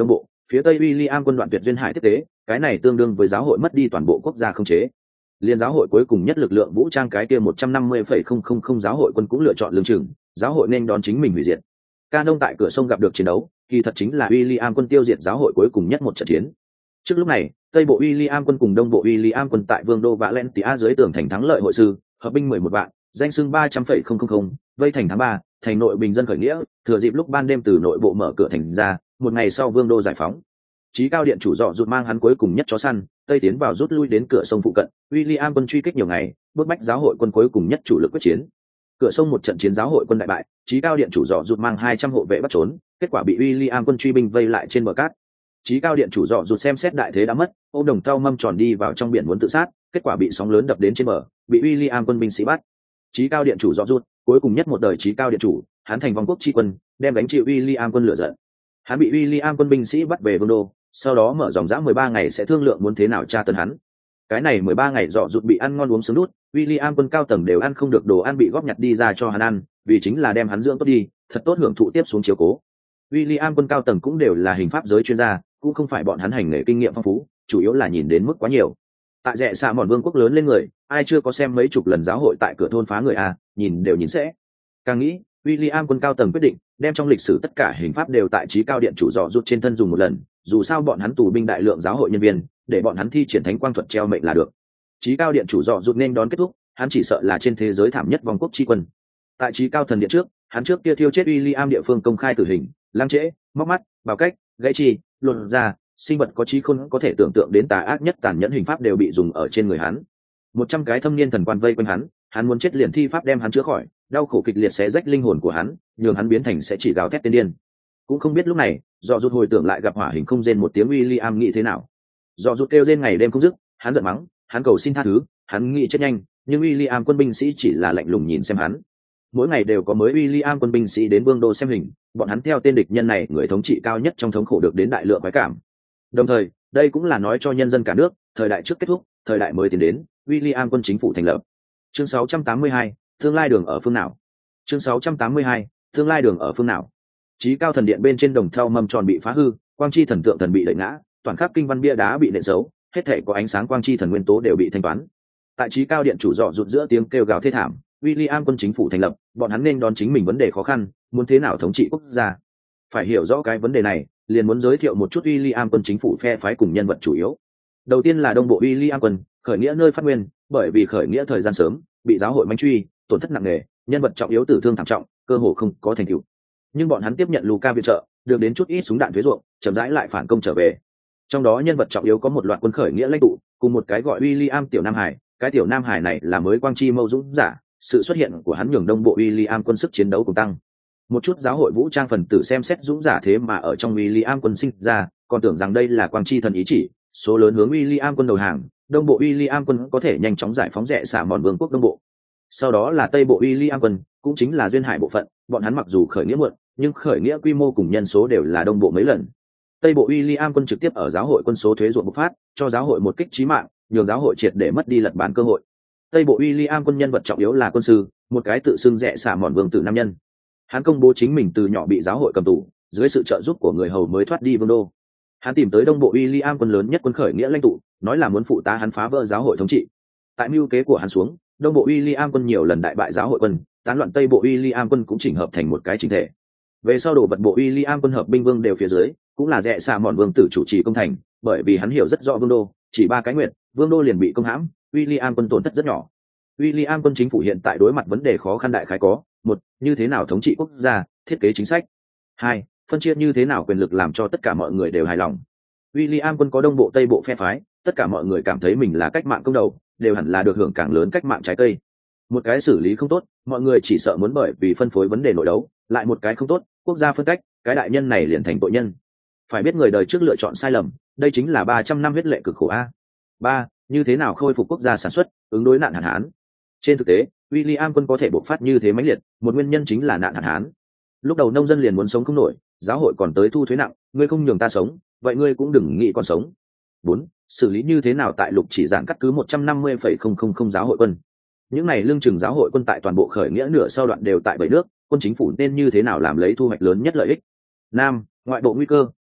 Phía tây William quân đoạn tuyệt duyên hải tiếp tế, cái này tương đương với giáo hội mất đi toàn bộ quốc gia không chế. Liên giáo hội cuối cùng nhất lực lượng vũ trang cái kia một trăm năm mươi phẩy không không không giáo hội quân cũng lựa chọn lương chừng, giáo hội nên đón chính mình hủy diệt. Canon tại cửa sông gặp được chiến đấu, kỳ thật chính là William quân tiêu diệt giáo hội cuối cùng nhất một trận chiến. Trước lúc này, Tây bộ William quân cùng Đông bộ William quân tại Vương đô Valentia dưới tường thành thắng lợi hội sư, hợp binh mười một vạn, danh xưng ba trăm phẩy không không không, vây thành tháng ba, thành nội bình dân khởi nghĩa, thừa dịp lúc ban đêm từ nội bộ mở cửa thành ra, một ngày sau Vương đô giải phóng. Chí cao điện chủ dọ rụt mang hắn cuối cùng nhất chó săn, tây tiến vào rút lui đến cửa sông phụ cận, William quân truy kích nhiều ngày, bước bách giáo hội quân cuối cùng nhất chủ lực quyết chiến. Cửa sông một trận chiến giáo hội quân đại bại, chí cao điện chủ dọ rụt mang hai trăm hộ vệ bắt trốn, kết quả bị William quân truy binh vây lại trên bờ cát. Chí cao điện chủ dọ rụt xem xét đại thế đã mất, ôm đồng tao mâm tròn đi vào trong biển muốn tự sát, kết quả bị sóng lớn đập đến trên bờ, bị William quân binh sĩ bắt. Chí cao điện chủ dọ rụt, cuối cùng nhất một đời chí cao điện chủ, hắn thành vong quốc chi quân, đem gánh chịu William quân lửa giận. Hắn bị William quân binh sĩ bắt về Vương đô, sau đó mở dòng dã mười ba ngày sẽ thương lượng muốn thế nào tra tấn hắn. Cái này mười ba ngày dọ rụt bị ăn ngon uống sướng nút, William quân cao tầng đều ăn không được đồ ăn bị góp nhặt đi ra cho hắn ăn, vì chính là đem hắn dưỡng tốt đi, thật tốt hưởng thụ tiếp xuống chiếu cố. William quân cao tầng cũng đều là hình pháp giới chuyên gia, cũng không phải bọn hắn hành nghề kinh nghiệm phong phú, chủ yếu là nhìn đến mức quá nhiều. Tại rẽ xạ mòn vương quốc lớn lên người, ai chưa có xem mấy chục lần giáo hội tại cửa thôn phá người à, nhìn đều nhìn sẽ. Càng nghĩ, William quân cao tầng quyết định đem trong lịch sử tất cả hình pháp đều tại chí cao điện chủ dọ rút trên thân dùng một lần, dù sao bọn hắn tù binh đại lượng giáo hội nhân viên, để bọn hắn thi triển thánh quang thuật treo mệnh là được. Chí cao điện chủ dọ rút nên đón kết thúc, hắn chỉ sợ là trên thế giới thảm nhất vong quốc chi quân. Tại chí cao thần điện trước, hắn trước kia thiêu chết William địa phương công khai tử hình, lăng trễ, móc mắt, bào cách, gãy chi, luồn ra, sinh vật có trí khôn có thể tưởng tượng đến tà ác nhất tàn nhẫn hình pháp đều bị dùng ở trên người hắn. Một trăm cái thâm niên thần quan vây quanh hắn, hắn muốn chết liền thi pháp đem hắn chữa khỏi, đau khổ kịch liệt xé rách linh hồn của hắn, nhường hắn biến thành sẽ chỉ gào thét tiên điên. Cũng không biết lúc này, dọ rút hồi tưởng lại gặp hỏa hình không rên một tiếng William nghĩ thế nào. Dọ rút kêu rên ngày đêm không dứt, hắn giận mắng, hắn cầu xin tha thứ, hắn nghĩ chết nhanh, nhưng William quân binh sĩ chỉ là lạnh lùng nhìn xem hắn. Mỗi ngày đều có mới William quân binh sĩ đến Vương đô xem hình, bọn hắn theo tên địch nhân này người thống trị cao nhất trong thống khổ được đến đại lượng khoái cảm. Đồng thời, đây cũng là nói cho nhân dân cả nước, thời đại trước kết thúc, thời đại mới tiến đến, William quân chính phủ thành lập. Chương sáu trăm tám mươi hai, tương lai đường ở phương nào? Chương sáu trăm tám mươi hai, tương lai đường ở phương nào? Chí cao thần điện bên trên đồng thau mâm tròn bị phá hư, quang chi thần tượng thần bị đẩy ngã, toàn khắp kinh văn bia đá bị nện xấu, hết thảy có ánh sáng quang chi thần nguyên tố đều bị thanh toán. Tại chí cao điện chủ dọ rụt giữa tiếng kêu gào thê thảm, William quân chính phủ thành lập, bọn hắn nên đón chính mình vấn đề khó khăn, muốn thế nào thống trị quốc gia. Phải hiểu rõ cái vấn đề này, liền muốn giới thiệu một chút William quân chính phủ phe phái cùng nhân vật chủ yếu. Đầu tiên là đông bộ William quân, khởi nghĩa nơi phát nguyên, bởi vì khởi nghĩa thời gian sớm, bị giáo hội manh truy, tổn thất nặng nề, nhân vật trọng yếu tử thương thảm trọng, cơ hồ không có thành tựu. Nhưng bọn hắn tiếp nhận Luca viện trợ, được đến chút ít súng đạn thuế ruộng, chậm rãi lại phản công trở về. Trong đó nhân vật trọng yếu có một loạt quân khởi nghĩa lãnh tụ, cùng một cái gọi William tiểu Nam Hải, cái tiểu Nam Hải này là mới quang chi mâu dũng giả, sự xuất hiện của hắn nhường đông bộ William quân sức chiến đấu cùng tăng. Một chút giáo hội vũ trang phần tử xem xét dũng giả thế mà ở trong William quân sinh ra, còn tưởng rằng đây là quang chi thần ý chỉ, số lớn hướng William quân đầu hàng, đông bộ William quân có thể nhanh chóng giải phóng rẽ xả mòn vương quốc đông bộ. Sau đó là tây bộ William quân, cũng chính là duyên hải bộ phận, bọn hắn mặc dù khởi nghĩa muộn, nhưng khởi nghĩa quy mô cùng nhân số đều là đông bộ mấy lần. Tây bộ William quân trực tiếp ở giáo hội quân số thuế ruộng bộc phát, cho giáo hội một kích chí mạng, nhường giáo hội triệt để mất đi lật bản cơ hội. Tây bộ William quân nhân vật trọng yếu là quân sư, một cái tự xưng rẽ xả mòn vương tử nam nhân. Hắn công bố chính mình từ nhỏ bị giáo hội cầm tù, dưới sự trợ giúp của người hầu mới thoát đi vương đô. Hắn tìm tới đông bộ William quân lớn nhất quân khởi nghĩa lãnh tụ, nói là muốn phụ tá hắn phá vỡ giáo hội thống trị. Tại mưu kế của hắn xuống, đông bộ William quân nhiều lần đại bại giáo hội quân, tán loạn tây bộ William quân cũng chỉnh hợp thành một cái chỉnh thể. Về sau đổ vật bộ William quân hợp binh vương đều phía dưới, cũng là rẽ xả mòn vương tử chủ trì công thành, bởi vì hắn hiểu rất rõ vương đô, chỉ ba cái nguyện, vương đô liền bị công hãm, William quân tổn thất rất nhỏ. William quân chính phủ hiện tại đối mặt vấn đề khó khăn đại khái có: một, như thế nào thống trị quốc gia, thiết kế chính sách; hai, phân chia như thế nào quyền lực làm cho tất cả mọi người đều hài lòng. William quân có đông bộ tây bộ phe phái, tất cả mọi người cảm thấy mình là cách mạng công đầu, đều hẳn là được hưởng càng lớn cách mạng trái cây. Một cái xử lý không tốt, mọi người chỉ sợ muốn bởi vì phân phối vấn đề nội đấu, lại một cái không tốt, quốc gia phân cách, cái đại nhân này liền thành tội nhân. Phải biết người đời trước lựa chọn sai lầm, đây chính là ba trăm năm huyết lệ cực khổ a. Ba, như thế nào khôi phục quốc gia sản xuất, ứng đối nạn hạn hán. Trên thực tế, William quân có thể bộc phát như thế mãnh liệt, một nguyên nhân chính là nạn hạn hán. Lúc đầu nông dân liền muốn sống không nổi, giáo hội còn tới thu thuế nặng, ngươi không nhường ta sống, vậy ngươi cũng đừng nghĩ còn sống. Bốn, xử lý như thế nào tại lục chỉ giảng cắt cứ một trăm năm mươi phẩy không không không giáo hội quân. Những này lương chừng giáo hội quân tại toàn bộ khởi nghĩa nửa sau đoạn đều tại bảy nước, quân chính phủ nên như thế nào làm lấy thu hoạch lớn nhất lợi ích. Năm, ngoại bộ nguy cơ,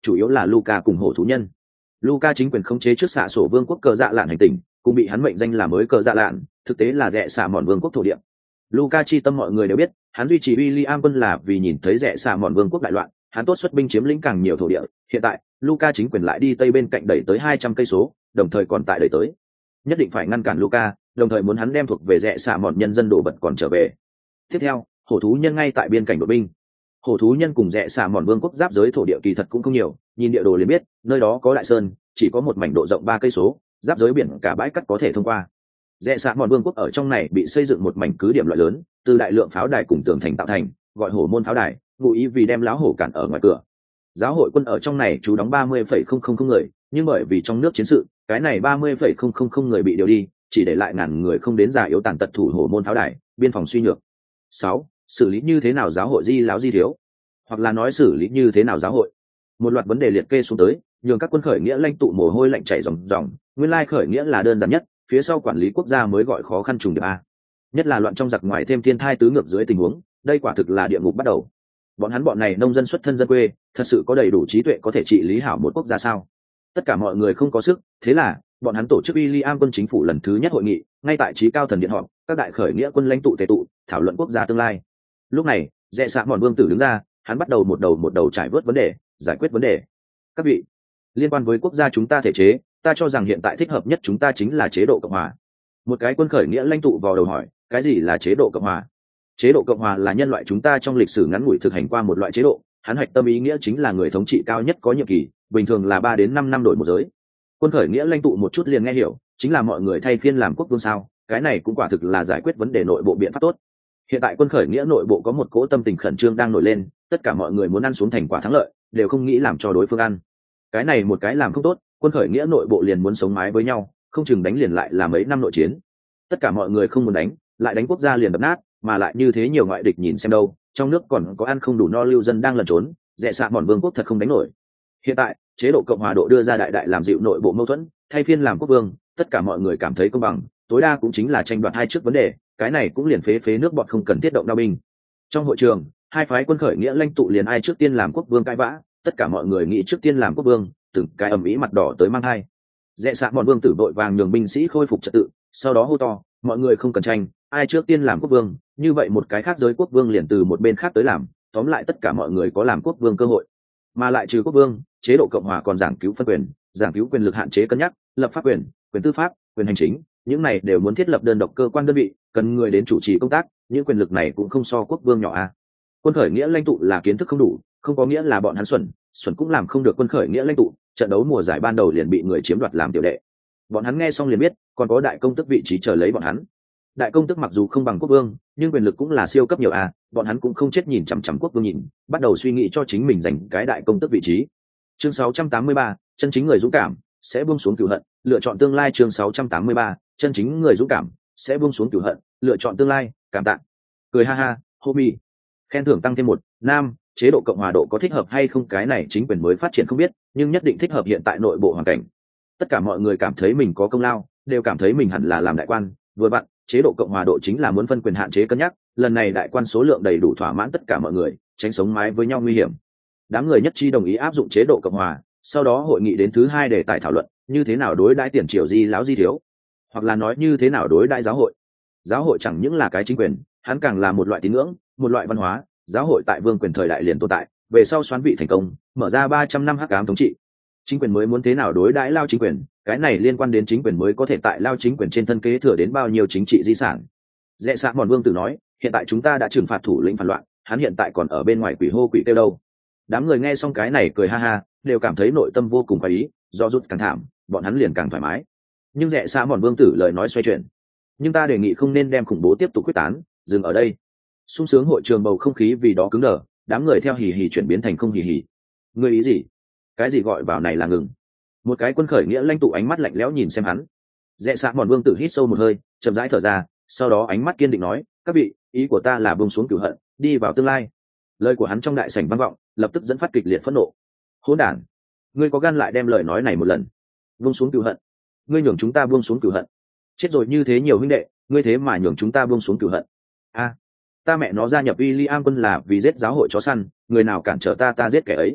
chủ yếu là Luca cùng hổ thú nhân. Luca chính quyền khống chế trước xạ sổ vương quốc cờ dạ lạn hành tinh, cũng bị hắn mệnh danh là mới cờ dạ lạn, thực tế là rẽ xạ mòn vương quốc thổ địa. Luca chi tâm mọi người đều biết, hắn duy trì William quân là vì nhìn thấy rẽ xạ mòn vương quốc đại loạn, hắn tốt xuất binh chiếm lĩnh càng nhiều thổ địa. Hiện tại, Luca chính quyền lại đi tây bên cạnh đẩy tới hai trăm cây số, đồng thời còn tại đẩy tới. Nhất định phải ngăn cản Luca, đồng thời muốn hắn đem thuộc về rẽ xạ mòn nhân dân đổ vật còn trở về. Tiếp theo, hổ thú nhân ngay tại biên cảnh đội binh. Hổ thú nhân cùng rẽ xạ mòn vương quốc giáp giới thổ địa kỳ thật cũng không nhiều, nhìn địa đồ liền biết, nơi đó có đại sơn, chỉ có một mảnh độ rộng ba cây số, giáp giới biển cả bãi cát có thể thông qua. Rẽ xạ mòn vương quốc ở trong này bị xây dựng một mảnh cứ điểm loại lớn, từ đại lượng pháo đài cùng tường thành tạo thành, gọi hổ môn pháo đài, ngụ ý vì đem láo hổ cản ở ngoài cửa. Giáo hội quân ở trong này trú đóng ba mươi phẩy không không không người, nhưng bởi vì trong nước chiến sự, cái này ba mươi phẩy không không không người bị điều đi, chỉ để lại ngàn người không đến già yếu tàn tật thủ hổ môn pháo đài, biên phòng suy nhược. Sáu, xử lý như thế nào giáo hội di láo di thiếu, hoặc là nói xử lý như thế nào giáo hội. Một loạt vấn đề liệt kê xuống tới, nhường các quân khởi nghĩa lãnh tụ mồ hôi lạnh chảy ròng ròng. Nguyên lai khởi nghĩa là đơn giản nhất, phía sau quản lý quốc gia mới gọi khó khăn trùng điệp a. Nhất là loạn trong giặc ngoài thêm thiên thai tứ ngược dưới tình huống, đây quả thực là địa ngục bắt đầu. Bọn hắn bọn này nông dân xuất thân dân quê, thật sự có đầy đủ trí tuệ có thể trị lý hảo một quốc gia sao? Tất cả mọi người không có sức, thế là bọn hắn tổ chức William quân chính phủ lần thứ nhất hội nghị, ngay tại trí cao thần điện họp, các đại khởi nghĩa quân lãnh tụ tề tụ, thảo luận quốc gia tương lai. Lúc này, rẽ xạ mòn vương tử đứng ra, hắn bắt đầu một đầu một đầu trải vớt vấn đề, giải quyết vấn đề. Các vị, liên quan với quốc gia chúng ta thể chế, ta cho rằng hiện tại thích hợp nhất chúng ta chính là chế độ cộng hòa. Một cái quân khởi nghĩa lãnh tụ vào đầu hỏi, cái gì là chế độ cộng hòa? Chế độ cộng hòa là nhân loại chúng ta trong lịch sử ngắn ngủi thực hành qua một loại chế độ, hắn hạch tâm ý nghĩa chính là người thống trị cao nhất có nhiệm kỳ, bình thường là ba đến năm năm đổi một giới. Quân khởi nghĩa lãnh tụ một chút liền nghe hiểu, chính là mọi người thay phiên làm quốc vương sao? Cái này cũng quả thực là giải quyết vấn đề nội bộ biện pháp tốt. Hiện tại quân khởi nghĩa nội bộ có một cỗ tâm tình khẩn trương đang nổi lên, tất cả mọi người muốn ăn xuống thành quả thắng lợi, đều không nghĩ làm cho đối phương ăn. Cái này một cái làm không tốt, quân khởi nghĩa nội bộ liền muốn sống mái với nhau, không chừng đánh liền lại là mấy năm nội chiến. Tất cả mọi người không muốn đánh, lại đánh quốc gia liền đập nát, mà lại như thế nhiều ngoại địch nhìn xem đâu, trong nước còn có ăn không đủ no lưu dân đang lẩn trốn, rẽ xạ mòn vương quốc thật không đánh nổi. Hiện tại chế độ cộng hòa độ đưa ra đại đại làm dịu nội bộ mâu thuẫn, thay phiên làm quốc vương, tất cả mọi người cảm thấy công bằng, tối đa cũng chính là tranh đoạt hai trước vấn đề, cái này cũng liền phế phế nước bọn không cần thiết động đao binh. Trong hội trường, hai phái quân khởi nghĩa lãnh tụ liền ai trước tiên làm quốc vương cãi vã, tất cả mọi người nghĩ trước tiên làm quốc vương, từng cái ầm ĩ mặt đỏ tới mang hai. Rẽ xạ mòn vương tử đội vàng nhường binh sĩ khôi phục trật tự, sau đó hô to, mọi người không cần tranh, ai trước tiên làm quốc vương, như vậy một cái khác giới quốc vương liền từ một bên khác tới làm, tóm lại tất cả mọi người có làm quốc vương cơ hội. Mà lại trừ quốc vương, chế độ cộng hòa còn giảng cứu phân quyền, giảng cứu quyền lực hạn chế cân nhắc, lập pháp quyền, quyền tư pháp, quyền hành chính, những này đều muốn thiết lập đơn độc cơ quan đơn vị, cần người đến chủ trì công tác, những quyền lực này cũng không so quốc vương nhỏ a. Quân khởi nghĩa lãnh tụ là kiến thức không đủ, không có nghĩa là bọn hắn xuẩn, xuẩn cũng làm không được quân khởi nghĩa lãnh tụ, trận đấu mùa giải ban đầu liền bị người chiếm đoạt làm tiểu đệ. Bọn hắn nghe xong liền biết, còn có đại công tước vị trí chờ lấy bọn hắn. Đại công tước mặc dù không bằng quốc vương, nhưng quyền lực cũng là siêu cấp nhiều a, bọn hắn cũng không chết nhìn chằm chằm quốc vương nhìn, bắt đầu suy nghĩ cho chính mình giành cái đại công tước vị trí. Chương sáu trăm tám mươi ba, chân chính người dũng cảm sẽ buông xuống cửu hận, lựa chọn tương lai. Chương sáu trăm tám mươi ba, chân chính người dũng cảm sẽ buông xuống cửu hận, lựa chọn tương lai. Cảm tạ. Cười ha ha, Hobby. Khen thưởng tăng thêm một. Nam, chế độ cộng hòa độ có thích hợp hay không, cái này chính quyền mới phát triển không biết, nhưng nhất định thích hợp hiện tại nội bộ hoàn cảnh. Tất cả mọi người cảm thấy mình có công lao, đều cảm thấy mình hẳn là làm đại quan, vừa vặn, chế độ cộng hòa độ chính là muốn phân quyền hạn chế cân nhắc, lần này đại quan số lượng đầy đủ thỏa mãn tất cả mọi người, tránh sống mái với nhau nguy hiểm. Đám người nhất trí đồng ý áp dụng chế độ cộng hòa, sau đó hội nghị đến thứ hai để tài thảo luận như thế nào đối đãi tiền triều di láo di thiếu, hoặc là nói như thế nào đối đãi giáo hội. Giáo hội chẳng những là cái chính quyền, hắn càng là một loại tín ngưỡng, một loại văn hóa. Giáo hội tại vương quyền thời đại liền tồn tại, về sau xoán vị thành công, mở ra ba trăm năm hắc ám thống trị. Chính quyền mới muốn thế nào đối đãi lao chính quyền, cái này liên quan đến chính quyền mới có thể tại lao chính quyền trên thân kế thừa đến bao nhiêu chính trị di sản. Rẽ xạ mòn vương tử nói, hiện tại chúng ta đã trừng phạt thủ lĩnh phản loạn, hắn hiện tại còn ở bên ngoài quỷ hô quỷ kêu đâu. Đám người nghe xong cái này cười ha ha, đều cảm thấy nội tâm vô cùng khoái ý, do rút càng thảm, bọn hắn liền càng thoải mái. Nhưng rẽ xạ mòn vương tử lời nói xoay chuyển, nhưng ta đề nghị không nên đem khủng bố tiếp tục quyết tán, dừng ở đây. Sung sướng hội trường bầu không khí vì đó cứng đờ, đám người theo hì hì chuyển biến thành không hì hì. Ngươi ý gì? Cái gì gọi vào này là ngừng? Một cái quân khởi nghĩa lãnh tụ ánh mắt lạnh lẽo nhìn xem hắn. Rẽ xạ mòn vương tử hít sâu một hơi, chậm rãi thở ra, sau đó ánh mắt kiên định nói, các vị, ý của ta là buông xuống cửu hận, đi vào tương lai. Lời của hắn trong đại sảnh vang vọng, lập tức dẫn phát kịch liệt phẫn nộ. Hỗn đản, ngươi có gan lại đem lời nói này một lần? Buông xuống cửu hận? Ngươi nhường chúng ta buông xuống cửu hận? Chết rồi như thế nhiều huynh đệ, ngươi thế mà nhường chúng ta buông xuống cửu hận? A, ta mẹ nó gia nhập William quân là vì giết giáo hội chó săn, người nào cản trở ta ta giết kẻ ấy.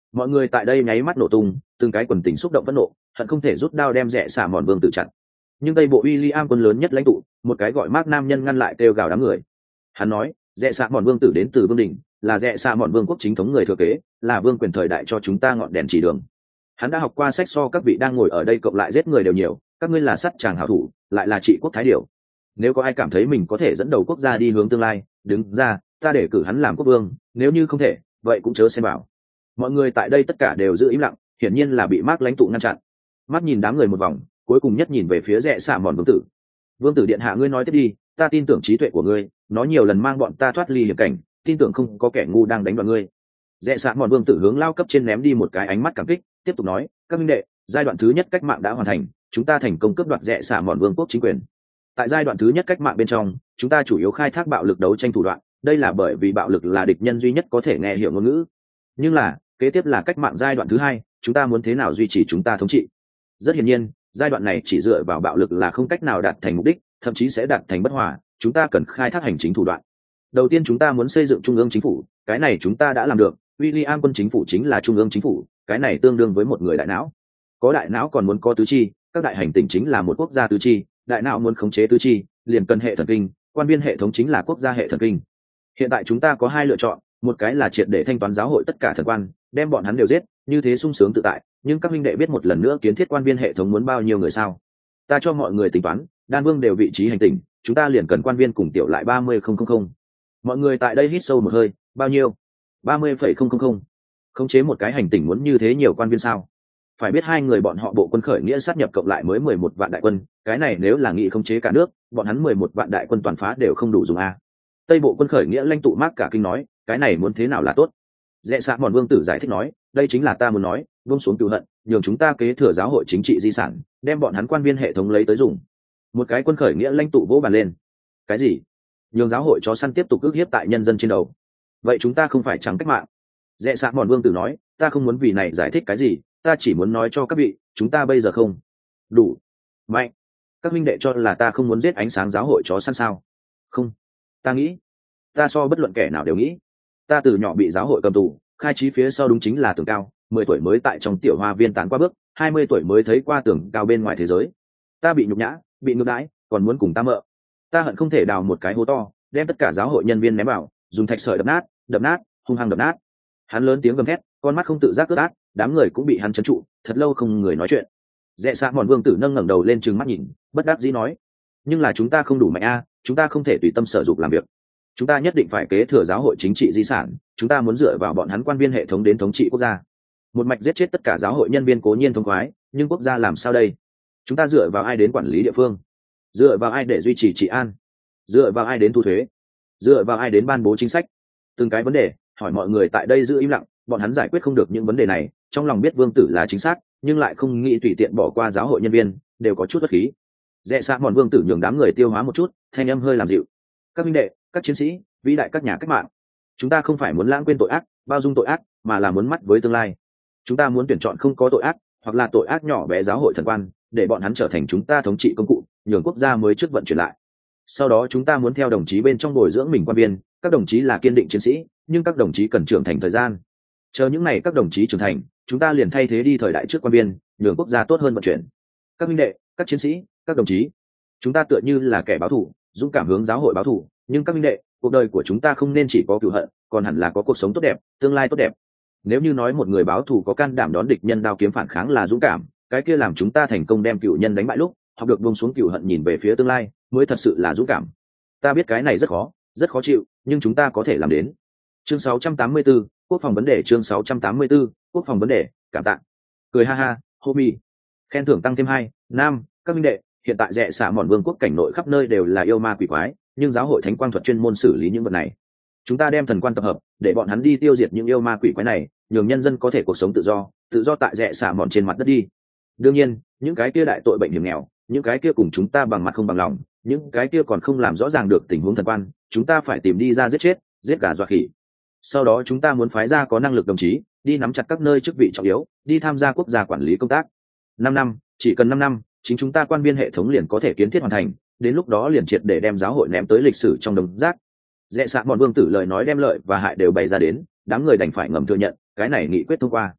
Mọi người tại đây nháy mắt nổ tung, từng cái quần tình xúc động phẫn nộ, hận không thể rút đao đem rẽ xạ mòn vương tử chặn. Nhưng tây bộ William quân lớn nhất lãnh tụ, một cái gọi Mark nam nhân ngăn lại kêu gào đám người. Hắn nói, rẽ xạ mòn vương tử đến từ vương đình, là rẽ xạ mòn vương quốc chính thống người thừa kế, là vương quyền thời đại cho chúng ta ngọn đèn chỉ đường. Hắn đã học qua sách so các vị đang ngồi ở đây cộng lại giết người đều nhiều, các ngươi là sắt chàng hảo thủ, lại là trị quốc thái điều. Nếu có ai cảm thấy mình có thể dẫn đầu quốc gia đi hướng tương lai, đứng ra, ta để cử hắn làm quốc vương, nếu như không thể, vậy cũng chớ xem bảo. Mọi người tại đây tất cả đều giữ im lặng, hiển nhiên là bị Mark lãnh tụ ngăn chặn. Mắt nhìn đám người một vòng, cuối cùng nhất nhìn về phía rẽ xạ mòn vương tử. Vương tử điện hạ, ngươi nói tiếp đi, ta tin tưởng trí tuệ của ngươi, nó nhiều lần mang bọn ta thoát ly hiểm cảnh, tin tưởng không có kẻ ngu đang đánh vào ngươi. Rẽ xạ mòn vương tử hướng lao cấp trên ném đi một cái ánh mắt cảm kích, tiếp tục nói, các minh đệ, giai đoạn thứ nhất cách mạng đã hoàn thành, chúng ta thành công cướp đoạt rẽ xạ mòn vương quốc chính quyền. Tại giai đoạn thứ nhất cách mạng bên trong, chúng ta chủ yếu khai thác bạo lực đấu tranh thủ đoạn, đây là bởi vì bạo lực là địch nhân duy nhất có thể nghe hiểu ngôn ngữ. Nhưng là, kế tiếp là cách mạng giai đoạn thứ hai, chúng ta muốn thế nào duy trì chúng ta thống trị? Rất hiển nhiên, giai đoạn này chỉ dựa vào bạo lực là không cách nào đạt thành mục đích, thậm chí sẽ đạt thành bất hòa, chúng ta cần khai thác hành chính thủ đoạn. Đầu tiên chúng ta muốn xây dựng trung ương chính phủ, cái này chúng ta đã làm được, William quân chính phủ chính là trung ương chính phủ, cái này tương đương với một người đại não. Có đại não còn muốn có tứ chi, các đại hành tỉnh chính là một quốc gia tứ chi, đại não muốn khống chế tứ chi, liền cần hệ thần kinh, quan viên hệ thống chính là quốc gia hệ thần kinh. Hiện tại chúng ta có hai lựa chọn, một cái là triệt để thanh toán giáo hội tất cả thần quan, đem bọn hắn đều giết, như thế sung sướng tự tại, nhưng các minh đệ biết một lần nữa kiến thiết quan viên hệ thống muốn bao nhiêu người sao? Ta cho mọi người tính toán, đan vương đều vị trí hành tỉnh, chúng ta liền cần quan viên cùng tiểu lại ba mươi không không không. Mọi người tại đây hít sâu một hơi, bao nhiêu? ba mươi phẩy không không không. Khống chế một cái hành tỉnh muốn như thế nhiều quan viên sao? Phải biết hai người bọn họ bộ quân khởi nghĩa sát nhập cộng lại mới mười một vạn đại quân, cái này nếu là nghị khống chế cả nước, bọn hắn mười một vạn đại quân toàn phá đều không đủ dùng a. Tây bộ quân khởi nghĩa lãnh tụ Mark cả kinh nói, cái này muốn thế nào là tốt? Rẽ xạ mòn vương tử giải thích nói, đây chính là ta muốn nói, buông xuống cừu hận, nhường chúng ta kế thừa giáo hội chính trị di sản, đem bọn hắn quan viên hệ thống lấy tới dùng. Một cái quân khởi nghĩa lãnh tụ vỗ bàn lên. Cái gì? Nhường giáo hội chó săn tiếp tục ức hiếp tại nhân dân trên đầu? Vậy chúng ta không phải trắng cách mạng? Rẽ xạ mòn vương tử nói, ta không muốn vì này giải thích cái gì, ta chỉ muốn nói cho các vị, chúng ta bây giờ không đủ mạnh. Các minh đệ cho là ta không muốn giết ánh sáng giáo hội chó săn sao? Không, ta nghĩ, ta so bất luận kẻ nào đều nghĩ. Ta từ nhỏ bị giáo hội cầm tù, khai trí phía sau đúng chính là tường cao, mười tuổi mới tại trong tiểu hoa viên tán qua bước, hai mươi tuổi mới thấy qua tường cao bên ngoài thế giới. Ta bị nhục nhã, bị ngược đãi, còn muốn cùng ta mợ. Ta hận không thể đào một cái hố to, đem tất cả giáo hội nhân viên ném vào, dùng thạch sỏi đập nát, đập nát, hung hăng đập nát. Hắn lớn tiếng gầm thét, con mắt không tự giác ướt át, đám người cũng bị hắn trấn trụ, thật lâu không người nói chuyện. Rẽ xạ mòn vương tử nâng ngẩng đầu lên trừng mắt nhìn, bất đắc dĩ nói, nhưng là chúng ta không đủ mạnh a, chúng ta không thể tùy tâm sở dục làm việc. Chúng ta nhất định phải kế thừa giáo hội chính trị di sản, chúng ta muốn dựa vào bọn hắn quan viên hệ thống đến thống trị quốc gia. Một mạch giết chết tất cả giáo hội nhân viên cố nhiên thông khoái, nhưng quốc gia làm sao đây? Chúng ta dựa vào ai đến quản lý địa phương? Dựa vào ai để duy trì trị an? Dựa vào ai đến thu thuế? Dựa vào ai đến ban bố chính sách? Từng cái vấn đề, hỏi mọi người tại đây giữ im lặng, bọn hắn giải quyết không được những vấn đề này, trong lòng biết vương tử là chính xác, nhưng lại không nghĩ tùy tiện bỏ qua giáo hội nhân viên, đều có chút bất khí. Rẽ xạ mòn vương tử nhường đám người tiêu hóa một chút, thanh âm hơi làm dịu. Các minh đệ, các chiến sĩ, vĩ đại các nhà cách mạng, chúng ta không phải muốn lãng quên tội ác, bao dung tội ác, mà là muốn mắt với tương lai. Chúng ta muốn tuyển chọn không có tội ác, hoặc là tội ác nhỏ bé giáo hội thần quan, để bọn hắn trở thành chúng ta thống trị công cụ, nhường quốc gia mới trước vận chuyển lại. Sau đó chúng ta muốn theo đồng chí bên trong bồi dưỡng mình quan viên, các đồng chí là kiên định chiến sĩ, nhưng các đồng chí cần trưởng thành thời gian. Chờ những ngày các đồng chí trưởng thành, chúng ta liền thay thế đi thời đại trước quan viên, nhường quốc gia tốt hơn vận chuyển. Các minh đệ, các chiến sĩ, các đồng chí, chúng ta tựa như là kẻ báo thù, dũng cảm hướng giáo hội báo thù, nhưng các minh đệ, cuộc đời của chúng ta không nên chỉ có cừu hận, còn hẳn là có cuộc sống tốt đẹp, tương lai tốt đẹp. Nếu như nói một người báo thù có can đảm đón địch nhân đao kiếm phản kháng là dũng cảm, cái kia làm chúng ta thành công đem cựu nhân đánh bại lúc, học được buông xuống cừu hận nhìn về phía tương lai, mới thật sự là dũng cảm. Ta biết cái này rất khó, rất khó chịu, nhưng chúng ta có thể làm đến. Chương sáu trăm tám mươi 684, quốc phòng vấn đề. Chương sáu trăm tám mươi 684, quốc phòng vấn đề. Cảm tạ. Cười ha ha, homie. Khen thưởng tăng thêm hai. Nam, các minh đệ, hiện tại rẽ xạ mòn vương quốc cảnh nội khắp nơi đều là yêu ma quỷ quái, nhưng giáo hội thánh quang thuật chuyên môn xử lý những vật này. Chúng ta đem thần quan tập hợp, để bọn hắn đi tiêu diệt những yêu ma quỷ quái này, nhường nhân dân có thể cuộc sống tự do, tự do tại rẽ xạ mòn trên mặt đất đi. Đương nhiên, những cái kia đại tội bệnh hiểm nghèo, những cái kia cùng chúng ta bằng mặt không bằng lòng, những cái kia còn không làm rõ ràng được tình huống thần quan, chúng ta phải tìm đi ra giết chết, giết gà dọa khỉ. Sau đó chúng ta muốn phái ra có năng lực đồng chí, đi nắm chặt các nơi chức vị trọng yếu, đi tham gia quốc gia quản lý công tác. Năm năm, chỉ cần năm năm, chính chúng ta quan viên hệ thống liền có thể kiến thiết hoàn thành, đến lúc đó liền triệt để đem giáo hội ném tới lịch sử trong đống rác. Rẽ xạ bọn vương tử lời nói đem lợi và hại đều bày ra đến, đám người đành phải ngầm thừa nhận, cái này nghị quyết thông qua.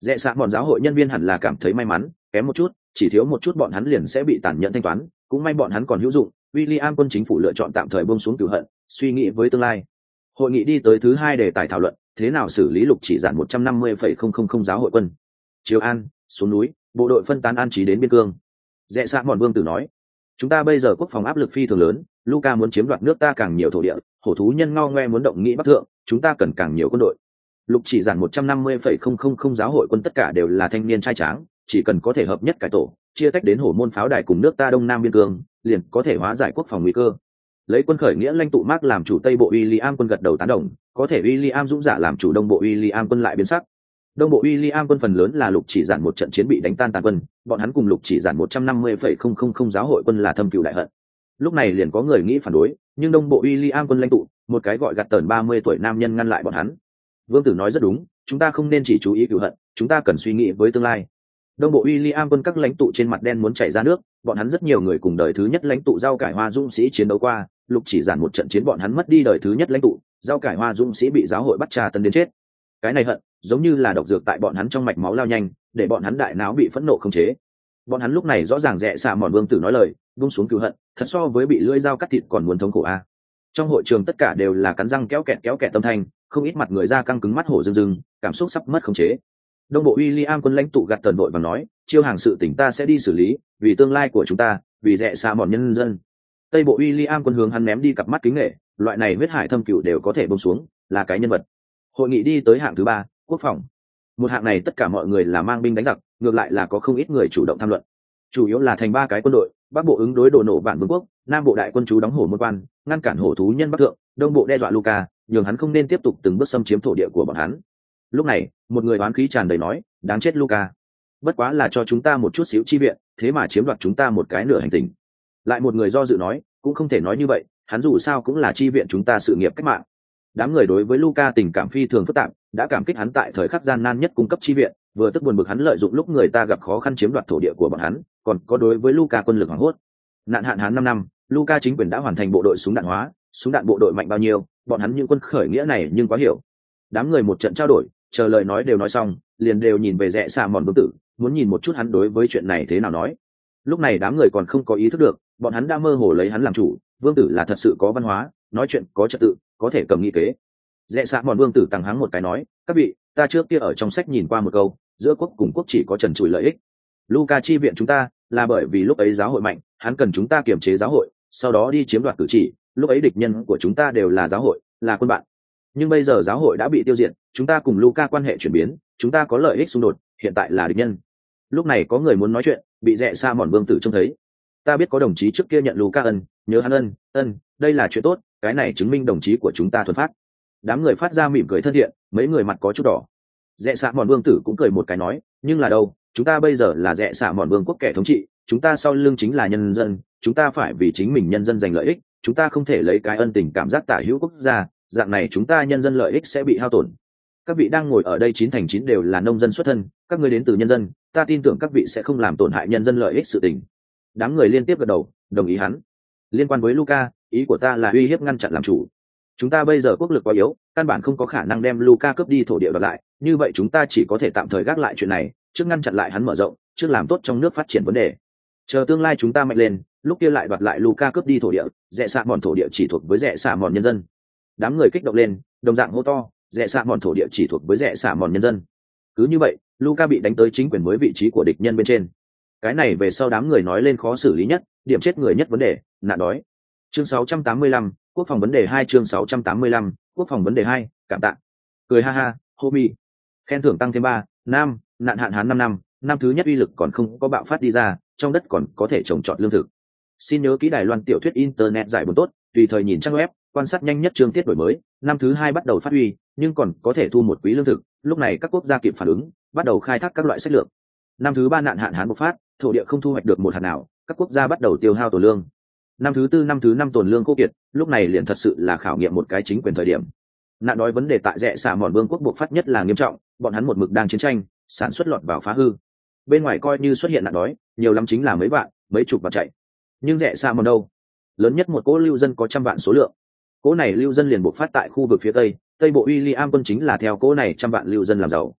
Rẽ xạ bọn giáo hội nhân viên hẳn là cảm thấy may mắn, kém một chút, chỉ thiếu một chút bọn hắn liền sẽ bị tàn nhẫn thanh toán, cũng may bọn hắn còn hữu dụng. William quân chính phủ lựa chọn tạm thời buông xuống cửu hận, suy nghĩ với tương lai. Hội nghị đi tới thứ hai đề tài thảo luận, thế nào xử lý lục chỉ giản một trăm năm mươi phẩy không không không giáo hội quân. Chiếu An, xuống núi, bộ đội phân tán an trí đến biên cương. Rẽ xạ bọn vương tử nói, chúng ta bây giờ quốc phòng áp lực phi thường lớn, Luca muốn chiếm đoạt nước ta càng nhiều thổ địa, hổ thú nhân ngao ngoe muốn động nghị bắc thượng, chúng ta cần càng nhiều quân đội. Lục chỉ giản một trăm năm mươi phẩy không không không giáo hội quân tất cả đều là thanh niên trai tráng, chỉ cần có thể hợp nhất cải tổ, chia tách đến hổ môn pháo đài cùng nước ta đông nam biên cương, liền có thể hóa giải quốc phòng nguy cơ. Lấy quân khởi nghĩa lãnh tụ Mark làm chủ Tây bộ William quân gật đầu tán đồng, có thể William dũng giả làm chủ Đông bộ William quân lại biến sắc. Đông bộ William quân phần lớn là lục chỉ giản một trận chiến bị đánh tan tàn quân, bọn hắn cùng lục chỉ giản một trăm năm mươi phẩy không không không giáo hội quân là thâm cừu đại hận. Lúc này liền có người nghĩ phản đối, nhưng Đông bộ William quân lãnh tụ, một cái gọi gạt tờn ba mươi tuổi nam nhân ngăn lại bọn hắn. Vương tử nói rất đúng, chúng ta không nên chỉ chú ý cừu hận, chúng ta cần suy nghĩ với tương lai. Đông bộ William quân các lãnh tụ trên mặt đen muốn chảy ra nước, bọn hắn rất nhiều người cùng đời thứ nhất lãnh tụ rau cải hoa dũng sĩ chiến đấu qua, lục chỉ giản một trận chiến bọn hắn mất đi đời thứ nhất lãnh tụ, rau cải hoa dũng sĩ bị giáo hội bắt tra tấn đến chết. Cái này hận, giống như là độc dược tại bọn hắn trong mạch máu lao nhanh, để bọn hắn đại não bị phẫn nộ khống chế. Bọn hắn lúc này rõ ràng rẽ xạ mòn vương tử nói lời, buông xuống cừu hận, thật so với bị lưỡi dao cắt thịt còn muốn thống khổ a. Trong hội trường tất cả đều là cắn răng kéo kẹt kéo kẹt tâm thanh, không ít mặt người da căng cứng mắt hổ rưng rưng, cảm xúc sắp mất khống chế. Đông bộ William quân lãnh tụ gạt tần đội và nói, chiêu hàng sự tỉnh ta sẽ đi xử lý, vì tương lai của chúng ta, vì rẽ xạ mòn nhân dân. Tây bộ William quân hướng hắn ném đi cặp mắt kính nghệ, loại này huyết hải thâm cửu đều có thể buông xuống, là cái nhân vật. Hội nghị đi tới hạng thứ ba, quốc phòng. Một hạng này tất cả mọi người là mang binh đánh giặc, ngược lại là có không ít người chủ động tham luận. Chủ yếu là thành ba cái quân đội, bắc bộ ứng đối đồ nổ bản vương quốc, nam bộ đại quân chú đóng hổ môn quan, ngăn cản hổ thú nhân bắc thượng, đông bộ đe dọa Luca, nhường hắn không nên tiếp tục từng bước xâm chiếm thổ địa của bọn hắn. Lúc này, một người oán khí tràn đầy nói, đáng chết Luca, bất quá là cho chúng ta một chút xíu chi viện, thế mà chiếm đoạt chúng ta một cái nửa hành tinh. Lại một người do dự nói, cũng không thể nói như vậy, hắn dù sao cũng là chi viện chúng ta sự nghiệp cách mạng. Đám người đối với Luca tình cảm phi thường phức tạp, đã cảm kích hắn tại thời khắc gian nan nhất cung cấp chi viện, vừa tức buồn bực hắn lợi dụng lúc người ta gặp khó khăn chiếm đoạt thổ địa của bọn hắn, còn có đối với Luca quân lực hoảng hốt. Nạn hạn hán năm năm, Luca chính quyền đã hoàn thành bộ đội súng đạn hóa, súng đạn bộ đội mạnh bao nhiêu, bọn hắn những quân khởi nghĩa này nhưng quá hiểu. Đám người một trận trao đổi, chờ lời nói đều nói xong, liền đều nhìn về rẽ xạ mòn vương tử, muốn nhìn một chút hắn đối với chuyện này thế nào nói. Lúc này đám người còn không có ý thức được, bọn hắn đã mơ hồ lấy hắn làm chủ, vương tử là thật sự có văn hóa, nói chuyện có trật tự, có thể cầm nghị kế. Rẽ xạ mòn vương tử tăng hắng một cái nói, các vị, ta trước kia ở trong sách nhìn qua một câu, giữa quốc cùng quốc chỉ có trần trụi lợi ích. Luca chi viện chúng ta là bởi vì lúc ấy giáo hội mạnh, hắn cần chúng ta kiềm chế giáo hội, sau đó đi chiếm đoạt cử chỉ, lúc ấy địch nhân của chúng ta đều là giáo hội, là quân bạn. Nhưng bây giờ giáo hội đã bị tiêu diệt, chúng ta cùng Luca quan hệ chuyển biến, chúng ta có lợi ích xung đột, hiện tại là địch nhân. Lúc này có người muốn nói chuyện, bị rẽ xa mòn vương tử trông thấy. Ta biết có đồng chí trước kia nhận Luca ân, nhớ hắn ân, ân, đây là chuyện tốt, cái này chứng minh đồng chí của chúng ta thuần phát. Đám người phát ra mỉm cười thân thiện, mấy người mặt có chút đỏ. Rẽ xạ mòn vương tử cũng cười một cái nói, nhưng là đâu, chúng ta bây giờ là rẽ xạ mòn vương quốc kẻ thống trị, chúng ta sau lưng chính là nhân dân, chúng ta phải vì chính mình nhân dân giành lợi ích, chúng ta không thể lấy cái ân tình cảm giác tả hữu quốc gia, dạng này chúng ta nhân dân lợi ích sẽ bị hao tổn. Các vị đang ngồi ở đây chín thành chín đều là nông dân xuất thân, các ngươi đến từ nhân dân, ta tin tưởng các vị sẽ không làm tổn hại nhân dân lợi ích sự tình. Đám người liên tiếp gật đầu, đồng ý hắn. Liên quan với Luca, ý của ta là uy hiếp ngăn chặn làm chủ. Chúng ta bây giờ quốc lực quá yếu, căn bản không có khả năng đem Luca cướp đi thổ địa đoạt lại, như vậy chúng ta chỉ có thể tạm thời gác lại chuyện này, trước ngăn chặn lại hắn mở rộng, trước làm tốt trong nước phát triển vấn đề. Chờ tương lai chúng ta mạnh lên, lúc kia lại đoạt lại Luca cướp đi thổ địa, rẽ xạ mòn thổ địa chỉ thuộc với rẽ xạ mòn nhân dân. Đám người kích động lên, đồng dạng hô to, rẽ xạ mòn thổ địa chỉ thuộc với rẽ xạ mòn nhân dân. Cứ như vậy, Luca bị đánh tới chính quyền mới vị trí của địch nhân bên trên. Cái này về sau đám người nói lên khó xử lý nhất, điểm chết người nhất vấn đề, nạn đói. Chương sáu trăm tám mươi lăm, quốc phòng vấn đề hai chương sáu trăm tám mươi lăm, quốc phòng vấn đề hai, cảm tạ. Cười ha ha, homie. Khen thưởng tăng thêm ba, nam, nạn hạn hán năm năm, năm thứ nhất uy lực còn không có bạo phát đi ra, trong đất còn có thể trồng trọt lương thực. Xin nhớ kỹ Đài Loan tiểu thuyết internet giải buồn tốt, tùy thời nhìn trang web, quan sát nhanh nhất chương tiết đổi mới, năm thứ hai bắt đầu phát huy, nhưng còn có thể thu một quý lương thực, lúc này các quốc gia kịp phản ứng, bắt đầu khai thác các loại sách lược. Năm thứ ba nạn hạn hán bộc phát, thổ địa không thu hoạch được một hạt nào, các quốc gia bắt đầu tiêu hao tổ lương. Năm thứ tư năm thứ năm tồn lương khô kiệt, lúc này liền thật sự là khảo nghiệm một cái chính quyền thời điểm. Nạn đói vấn đề tại rẽ xạ mòn vương quốc bộc phát nhất là nghiêm trọng, bọn hắn một mực đang chiến tranh, sản xuất lọt vào phá hư. Bên ngoài coi như xuất hiện nạn đói, nhiều lắm chính là mấy vạn, mấy chục vạn chạy. Nhưng rẽ xạ mòn đâu? Lớn nhất một cỗ lưu dân có trăm vạn số lượng. Cỗ này lưu dân liền bộc phát tại khu vực phía tây, tây bộ William quân chính là theo cỗ này trăm vạn lưu dân làm giàu.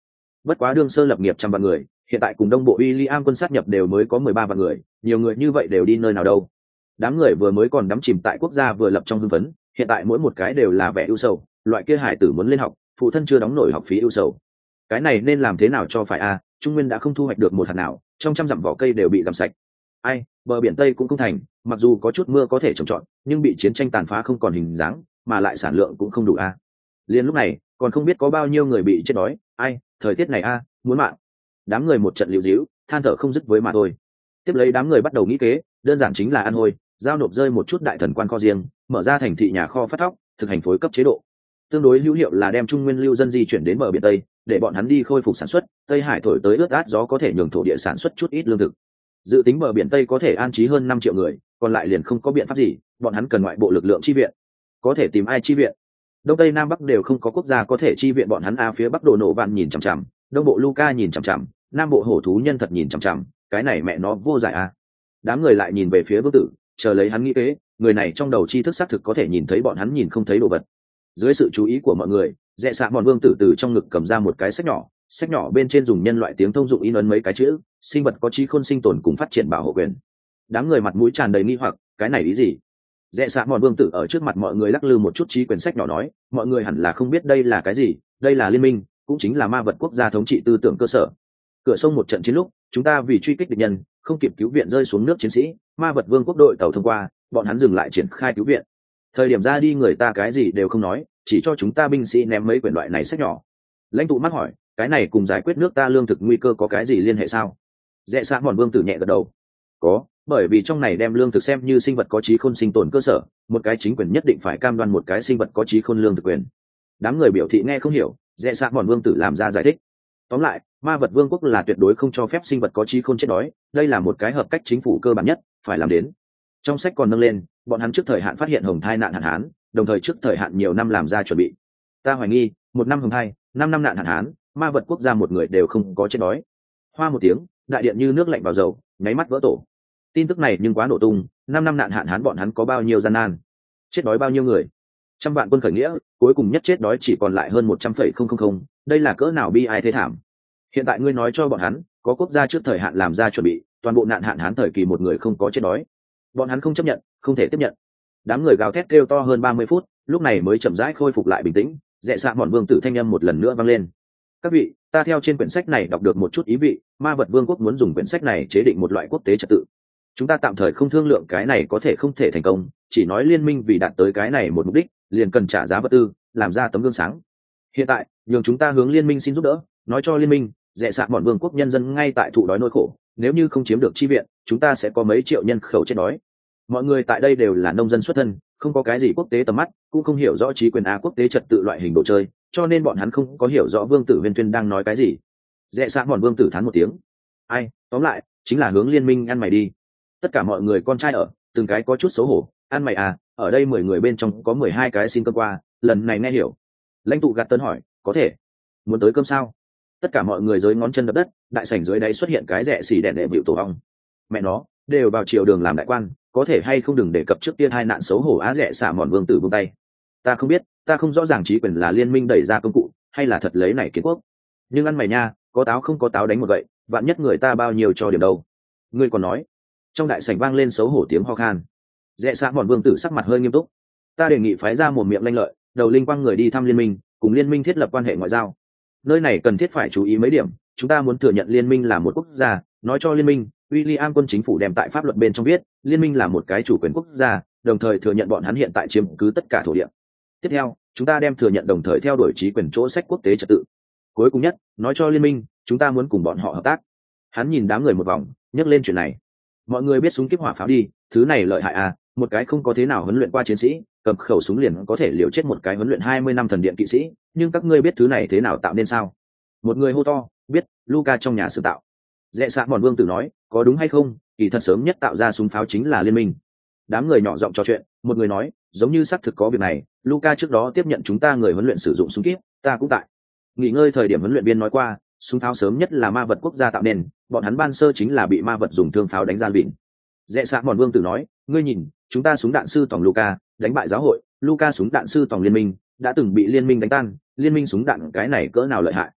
Bất quá đương sơ lập nghiệp trăm vạn người, hiện tại cùng đông bộ William quân sát nhập đều mới có mười ba vạn người, nhiều người như vậy đều đi nơi nào đâu. Đám người vừa mới còn đắm chìm tại quốc gia vừa lập trong hưng phấn, hiện tại mỗi một cái đều là vẻ ưu sầu, loại kia hải tử muốn lên học, phụ thân chưa đóng nổi học phí ưu sầu. Cái này nên làm thế nào cho phải a? Trung Nguyên đã không thu hoạch được một hạt nào, trong trăm dặm vỏ cây đều bị làm sạch. Ai, bờ biển Tây cũng không thành, mặc dù có chút mưa có thể trồng trọt, nhưng bị chiến tranh tàn phá không còn hình dáng, mà lại sản lượng cũng không đủ a. Liên lúc này, còn không biết có bao nhiêu người bị chết đói, ai, thời tiết này a, muốn mạng. Đám người một trận liều díu, than thở không dứt với mà thôi. Tiếp lấy đám người bắt đầu nghĩ kế, đơn giản chính là ăn hôi, giao nộp rơi một chút đại thần quan kho riêng, mở ra thành thị nhà kho phát thóc, thực hành phối cấp chế độ. Tương đối hữu hiệu là đem Trung Nguyên lưu dân di chuyển đến bờ biển Tây, để bọn hắn đi khôi phục sản xuất, Tây Hải thổi tới ướt át gió có thể nhường thổ địa sản xuất chút ít lương thực. Dự tính bờ biển Tây có thể an trí hơn năm triệu người, còn lại liền không có biện pháp gì, bọn hắn cần ngoại bộ lực lượng chi viện. Có thể tìm ai chi viện? Đông Tây Nam Bắc đều không có quốc gia có thể chi viện bọn hắn a. Phía Bắc Đồ Nổ Vạn nhìn chằm chằm, Đông bộ Luca nhìn chằm chằm, Nam bộ Hổ Thú Nhân thật nhìn chằm chằm, cái này mẹ nó vô giải a. Đám người lại nhìn về phía Vương Tử, chờ lấy hắn nghĩ kế, người này trong đầu tri thức xác thực có thể nhìn thấy bọn hắn nhìn không thấy đồ vật. Dưới sự chú ý của mọi người, Rẽ Xạ Mòn Vương Tử từ trong ngực cầm ra một cái sách nhỏ, sách nhỏ bên trên dùng nhân loại tiếng thông dụng in ấn mấy cái chữ: sinh vật có trí khôn sinh tồn cùng phát triển bảo hộ quyền. Đám người mặt mũi tràn đầy nghi hoặc, cái này ý gì? Rẽ Xạ Mòn Vương Tử ở trước mặt mọi người lắc lư một chút trí quyền sách nhỏ nói, mọi người hẳn là không biết đây là cái gì, đây là liên minh, cũng chính là ma vật quốc gia thống trị tư tưởng cơ sở. Cửa sông một trận chiến lúc, chúng ta vì truy kích địch nhân, không kịp cứu viện rơi xuống nước chiến sĩ, ma vật vương quốc đội tàu thông qua, bọn hắn dừng lại triển khai cứu viện. Thời điểm ra đi người ta cái gì đều không nói, chỉ cho chúng ta binh sĩ ném mấy quyển loại này sách nhỏ. Lãnh tụ mắt hỏi, cái này cùng giải quyết nước ta lương thực nguy cơ có cái gì liên hệ sao? Rẽ Xạ Mòn Vương Tử nhẹ gật đầu. Có, bởi vì trong này đem lương thực xem như sinh vật có trí khôn sinh tồn cơ sở, một cái chính quyền nhất định phải cam đoan một cái sinh vật có trí khôn lương thực quyền. Đám người biểu thị nghe không hiểu, Rẽ Xạ Mòn Vương Tử làm ra giải thích. Tóm lại, ma vật vương quốc là tuyệt đối không cho phép sinh vật có trí khôn chết đói, đây là một cái hợp cách chính phủ cơ bản nhất phải làm đến. Trong sách còn nâng lên, bọn hắn trước thời hạn phát hiện hồng thai nạn hạn hán, đồng thời trước thời hạn nhiều năm làm ra chuẩn bị. Ta hoài nghi, một năm hồng thai, năm năm nạn hạn hán, ma vật quốc gia một người đều không có chết đói. Hoa một tiếng, đại điện như nước lạnh vào dầu, nháy mắt vỡ tổ. Tin tức này nhưng quá nổ tung, năm năm nạn hạn hán bọn hắn có bao nhiêu gian nan, chết đói bao nhiêu người. Trăm vạn quân khởi nghĩa, cuối cùng nhất chết đói chỉ còn lại hơn một trăm phẩy không không không, đây là cỡ nào bi ai thế thảm. Hiện tại ngươi nói cho bọn hắn, có quốc gia trước thời hạn làm ra chuẩn bị, toàn bộ nạn hạn hán thời kỳ một người không có chết đói. Bọn hắn không chấp nhận, không thể tiếp nhận. Đám người gào thét kêu to hơn ba mươi phút, lúc này mới chậm rãi khôi phục lại bình tĩnh. Rẽ Xạ Mòn Vương Tử thanh âm một lần nữa vang lên. Các vị, ta theo trên quyển sách này đọc được một chút ý vị, ma vật vương quốc muốn dùng quyển sách này chế định một loại quốc tế trật tự. Chúng ta tạm thời không thương lượng cái này có thể không thể thành công, chỉ nói liên minh vì đạt tới cái này một mục đích, liền cần trả giá vật tư, làm ra tấm gương sáng. Hiện tại, nhường chúng ta hướng liên minh xin giúp đỡ, nói cho liên minh, Rẽ Xạ Mòn Vương quốc nhân dân ngay tại thụ đói nỗi khổ, nếu như không chiếm được chi viện, chúng ta sẽ có mấy triệu nhân khẩu chết đói. Mọi người tại đây đều là nông dân xuất thân, không có cái gì quốc tế tầm mắt, cũng không hiểu rõ trí quyền a quốc tế trật tự loại hình đồ chơi, cho nên bọn hắn không có hiểu rõ Vương Tử Huyên Tuyên đang nói cái gì. Rẽ Xạ Mòn Vương Tử thán một tiếng. Ai, tóm lại, chính là hướng liên minh ăn mày đi. Tất cả mọi người con trai ở, từng cái có chút xấu hổ, ăn mày à, ở đây mười người bên trong có mười hai cái xin cơm qua, lần này nghe hiểu. Lãnh tụ gạt tân hỏi, có thể. Muốn tới cơm sao? Tất cả mọi người giơ ngón chân đập đất, đại sảnh dưới đáy xuất hiện cái rẻ xì đèn đệ vịu tổ ong. Mẹ nó, đều vào triều đường làm đại quan, có thể hay không đừng đề cập trước tiên hai nạn xấu hổ á. Rẽ Xạ Mòn Vương Tử buông tay. Ta không biết, ta không rõ ràng trí quyền là liên minh đẩy ra công cụ, hay là thật lấy này kiến quốc. Nhưng ăn mày nha, có táo không có táo đánh một vậy, vạn nhất người ta bao nhiêu cho điểm đâu. Ngươi còn nói. Trong đại sảnh vang lên xấu hổ tiếng ho khan. Rẽ Xạ Mòn Vương Tử sắc mặt hơi nghiêm túc. Ta đề nghị phái ra một miệng lanh lợi, đầu linh quang người đi thăm liên minh, cùng liên minh thiết lập quan hệ ngoại giao. Nơi này cần thiết phải chú ý mấy điểm, chúng ta muốn thừa nhận liên minh là một quốc gia, nói cho liên minh, William quân chính phủ đem tại pháp luật bên trong viết, liên minh là một cái chủ quyền quốc gia, đồng thời thừa nhận bọn hắn hiện tại chiếm cứ tất cả thổ địa. Tiếp theo, chúng ta đem thừa nhận đồng thời theo đuổi trí quyền chỗ sách quốc tế trật tự. Cuối cùng nhất, nói cho liên minh, chúng ta muốn cùng bọn họ hợp tác. Hắn nhìn đám người một vòng, nhắc lên chuyện này. Mọi người biết súng kíp hỏa pháo đi, thứ này lợi hại à, một cái không có thế nào huấn luyện qua chiến sĩ, cầm khẩu súng liền có thể liều chết một cái huấn luyện hai mươi năm thần điện kỵ sĩ, nhưng các ngươi biết thứ này thế nào tạo nên sao? Một người hô to, biết, Luca trong nhà sử tạo. Rẽ Xạ Mòn Vương Tử nói, có đúng hay không, kỳ thật sớm nhất tạo ra súng pháo chính là liên minh. Đám người nhỏ giọng trò chuyện, một người nói, giống như xác thực có việc này, Luca trước đó tiếp nhận chúng ta người huấn luyện sử dụng súng kíp, ta cũng tại. Nghỉ ngơi thời điểm huấn luyện viên nói qua, súng pháo sớm nhất là ma vật quốc gia tạo nên, bọn hắn ban sơ chính là bị ma vật dùng thương pháo đánh gian bịn. Rẽ Xạ Mòn Vương Tử nói, ngươi nhìn, chúng ta súng đạn sư tổng Luca, đánh bại giáo hội, Luca súng đạn sư tổng liên minh, đã từng bị liên minh đánh tan, liên minh súng đạn cái này cỡ nào lợi hại.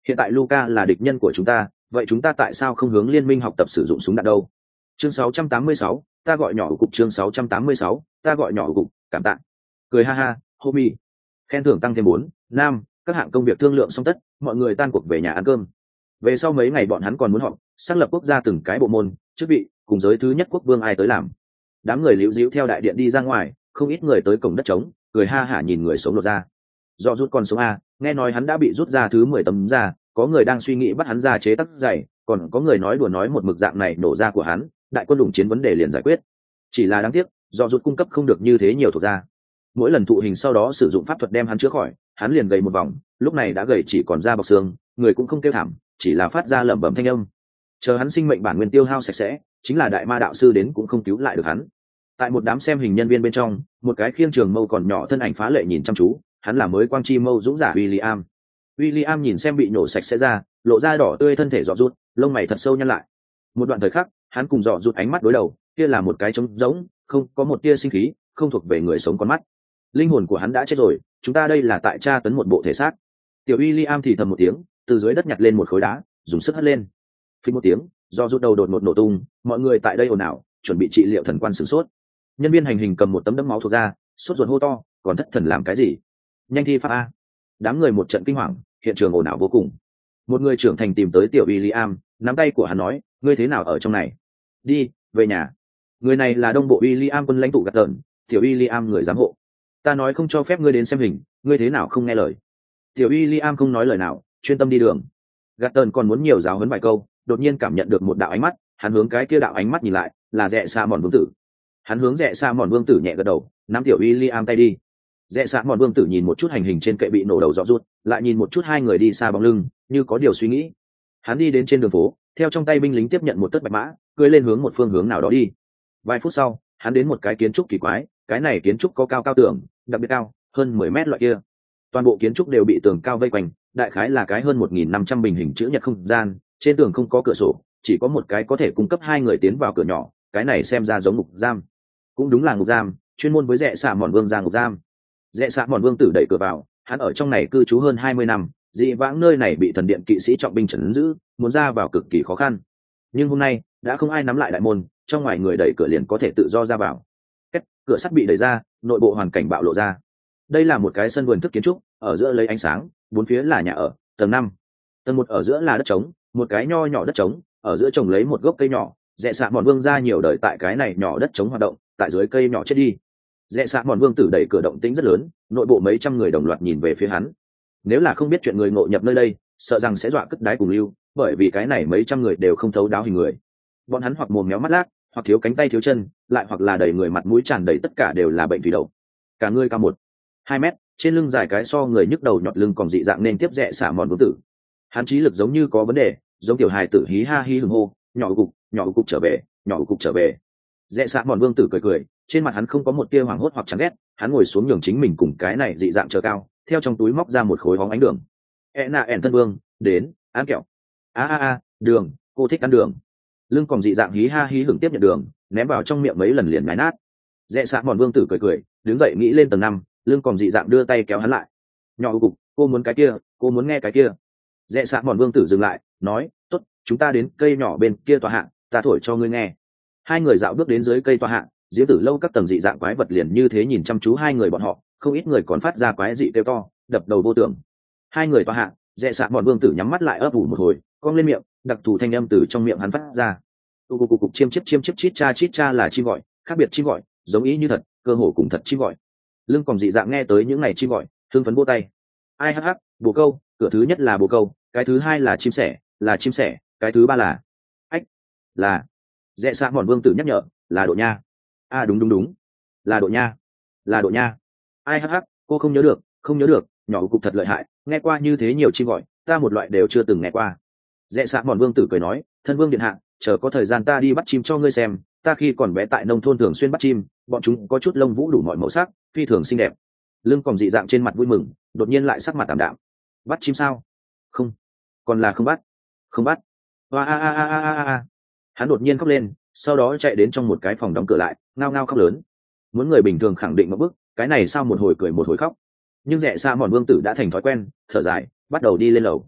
Hiện tại Luca là địch nhân của chúng ta, vậy chúng ta tại sao không hướng liên minh học tập sử dụng súng đạn đâu? Chương sáu trăm tám mươi sáu, ta gọi nhỏ cục chương sáu trăm tám mươi sáu, ta gọi nhỏ cục, cảm tạ. Cười ha ha, homie. Khen thưởng tăng thêm bốn, năm, các hạng công việc thương lượng xong tất, mọi người tan cuộc về nhà ăn cơm. Về sau mấy ngày bọn hắn còn muốn họp, xác lập quốc gia từng cái bộ môn, chức vị, cùng giới thứ nhất quốc vương ai tới làm. Đám người liễu díu theo đại điện đi ra ngoài, không ít người tới cổng đất trống, cười ha hả nhìn người sống lột ra. Do rút con sống a, nghe nói hắn đã bị rút ra thứ mười tấm ra, có người đang suy nghĩ bắt hắn ra chế tác giày, còn có người nói đùa nói một mực dạng này nổ ra của hắn, đại quân đủng chiến vấn đề liền giải quyết. Chỉ là đáng tiếc, do rút cung cấp không được như thế nhiều thuộc ra. Mỗi lần thụ hình sau đó sử dụng pháp thuật đem hắn chữa khỏi, hắn liền gầy một vòng, lúc này đã gầy chỉ còn da bọc xương, người cũng không kêu thảm, chỉ là phát ra lẩm bẩm thanh âm. Chờ hắn sinh mệnh bản nguyên tiêu hao sạch sẽ, chính là đại ma đạo sư đến cũng không cứu lại được hắn. Tại một đám xem hình nhân viên bên trong, một cái khiêng trường mâu còn nhỏ thân ảnh phá lệ nhìn chăm chú, hắn là mới quang chi mâu dũng giả William. William nhìn xem bị nổ sạch sẽ ra, lộ ra đỏ tươi thân thể dọ rút, lông mày thật sâu nhăn lại. Một đoạn thời khắc, hắn cùng dọ rút ánh mắt đối đầu, kia là một cái trống rỗng, không có một tia sinh khí, không thuộc về người sống con mắt. Linh hồn của hắn đã chết rồi, chúng ta đây là tại tra tấn một bộ thể xác. Tiểu William thì thầm một tiếng, từ dưới đất nhặt lên một khối đá, dùng sức hất lên. Phí một tiếng, do rút đầu đột ngột nổ tung, mọi người tại đây ồn ào, chuẩn bị trị liệu thần quan sửng sốt. Nhân viên hành hình cầm một tấm đẫm máu thuộc ra, sốt ruột hô to, còn thất thần làm cái gì? Nhanh thi pháp a! Đám người một trận kinh hoàng, hiện trường ồn ào vô cùng. Một người trưởng thành tìm tới tiểu William, nắm tay của hắn nói, ngươi thế nào ở trong này? Đi, về nhà. Người này là đông bộ William quân lãnh tụ gạt tợn, tiểu William người giám hộ. Ta nói không cho phép ngươi đến xem hình, ngươi thế nào không nghe lời? Tiểu William không nói lời nào, chuyên tâm đi đường. Gạt tợn còn muốn nhiều giáo huấn vài câu, đột nhiên cảm nhận được một đạo ánh mắt, hắn hướng cái kia đạo ánh mắt nhìn lại, là Rẽ Xa Mòn Vương tử. Hắn hướng Rẽ Xa Mòn Vương tử nhẹ gật đầu, nắm tiểu William tay đi. Rẽ Xa Mòn Vương tử nhìn một chút hành hình trên kệ bị nổ đầu rõ rút, lại nhìn một chút hai người đi xa bóng lưng, như có điều suy nghĩ. Hắn đi đến trên đường phố, theo trong tay binh lính tiếp nhận một tất bạch mã, cưỡi lên hướng một phương hướng nào đó đi. Vài phút sau, hắn đến một cái kiến trúc kỳ quái, cái này kiến trúc có cao cao tường, đặc biệt cao, hơn mười mét loại kia. Toàn bộ kiến trúc đều bị tường cao vây quanh, đại khái là cái hơn một nghìn năm trăm bình hình chữ nhật không gian, trên tường không có cửa sổ, chỉ có một cái có thể cung cấp hai người tiến vào cửa nhỏ, cái này xem ra giống ngục giam. Cũng đúng là ngục giam, chuyên môn với Rẽ Xạ Mòn Vương ra ngục giam. Rẽ Xạ Mòn Vương tử đẩy cửa vào, hắn ở trong này cư trú hơn hai mươi năm, dị vãng nơi này bị thần điện kỵ sĩ trọng binh trấn giữ, muốn ra vào cực kỳ khó khăn. Nhưng hôm nay, đã không ai nắm lại đại môn, trong ngoài người đẩy cửa liền có thể tự do ra vào. Kết, cửa sắt bị đẩy ra, nội bộ hoàn cảnh bạo lộ ra. Đây là một cái sân vườn thức kiến trúc, ở giữa lấy ánh sáng, bốn phía là nhà ở, tầng năm. Tầng một ở giữa là đất trống, một cái nho nhỏ đất trống, ở giữa trồng lấy một gốc cây nhỏ. Rẽ Xạ Mòn Vương ra nhiều đời tại cái này nhỏ đất trống hoạt động, tại dưới cây nhỏ chết đi. Rẽ Xạ Mòn Vương tử đẩy cửa động tĩnh rất lớn, nội bộ mấy trăm người đồng loạt nhìn về phía hắn. Nếu là không biết chuyện người ngộ nhập nơi đây, sợ rằng sẽ dọa cất đái cùng lưu, bởi vì cái này mấy trăm người đều không thấu đáo hình người. Bọn hắn hoặc mồm méo mắt lác, hoặc thiếu cánh tay thiếu chân, lại hoặc là đầy người mặt mũi tràn đầy tất cả đều là bệnh thủy đậu. Cả người cao một hai mét, trên lưng dài cái so người nhức đầu nhọn lưng còn dị dạng nên tiếp Rẽ Xạ Mòn Vương tử. Hắn trí lực giống như có vấn đề, giống tiểu hài tử hí ha hí hừng hô, nhỏ cục, nhỏ cục trở về, nhỏ cục trở về. Rẽ Xạ Mòn Vương tử cười cười, trên mặt hắn không có một tia hoảng hốt hoặc chán ghét, hắn ngồi xuống nhường chính mình cùng cái này dị dạng chờ cao, theo trong túi móc ra một khối hóng ánh đường. E nạ ẻn thân vương, đến, ăn kẹo. A a a, đường, cô thích ăn đường. Lưng còn dị dạng hí ha hí hưởng tiếp nhận đường, ném vào trong miệng mấy lần liền mái nát. Rẽ Xạ Mòn Vương tử cười cười, đứng dậy nghĩ lên tầng năm, lưng còn dị dạng đưa tay kéo hắn lại. Nhỏ cục, cô muốn cái kia, cô muốn nghe cái kia. Rẽ Xạ Mòn Vương tử dừng lại, nói, tốt, chúng ta đến cây nhỏ bên kia tòa hạ, ta thổi cho ngươi nghe. Hai người dạo bước đến dưới cây tòa hạ, giếng tử lâu các tầng dị dạng quái vật liền như thế nhìn chăm chú hai người bọn họ, không ít người còn phát ra quái dị kêu to, đập đầu vô tưởng. Hai người tòa hạ, Rẽ Xạ Mòn Vương tử nhắm mắt lại ấp ủ một hồi, cong lên miệng, đặc thù thanh âm từ trong miệng hắn phát ra. Tu cục cục cục chiêm chiếp chiêm chiếp chít cha chít cha là chim gọi, khác biệt chim gọi, giống ý như thật, cơ hồ cùng thật chim gọi. Lưng còn dị dạng nghe tới những ngày chim gọi, thương phấn vỗ tay. Ai hắc hắc, bồ câu, cửa thứ nhất là bồ câu, cái thứ hai là chim sẻ, là chim sẻ, cái thứ ba là ách, là Rẽ Xạ Mòn Vương tử nhắc nhở, là độ nha. À đúng đúng đúng, là độ nha, là độ nha. Ai hắc hắc, cô không nhớ được, không nhớ được, nhỏ cục thật lợi hại, nghe qua như thế nhiều chim gọi, ta một loại đều chưa từng nghe qua. Rẽ Xạ Mòn Vương tử cười nói, thân vương điện hạ, chờ có thời gian ta đi bắt chim cho ngươi xem, ta khi còn bé tại nông thôn thường xuyên bắt chim, bọn chúng có chút lông vũ đủ mọi màu sắc, phi thường xinh đẹp. Lưng còn dị dạng trên mặt vui mừng, đột nhiên lại sắc mặt tạm đạm. Bắt chim sao? Không, còn là không bắt, không bắt. Hoa a a a a a a. Hắn đột nhiên khóc lên, sau đó chạy đến trong một cái phòng đóng cửa lại, ngao ngao khóc lớn. Muốn người bình thường khẳng định một bức, cái này sao một hồi cười một hồi khóc. Nhưng Rẽ Xạ Mòn Vương tử đã thành thói quen, thở dài, bắt đầu đi lên lầu.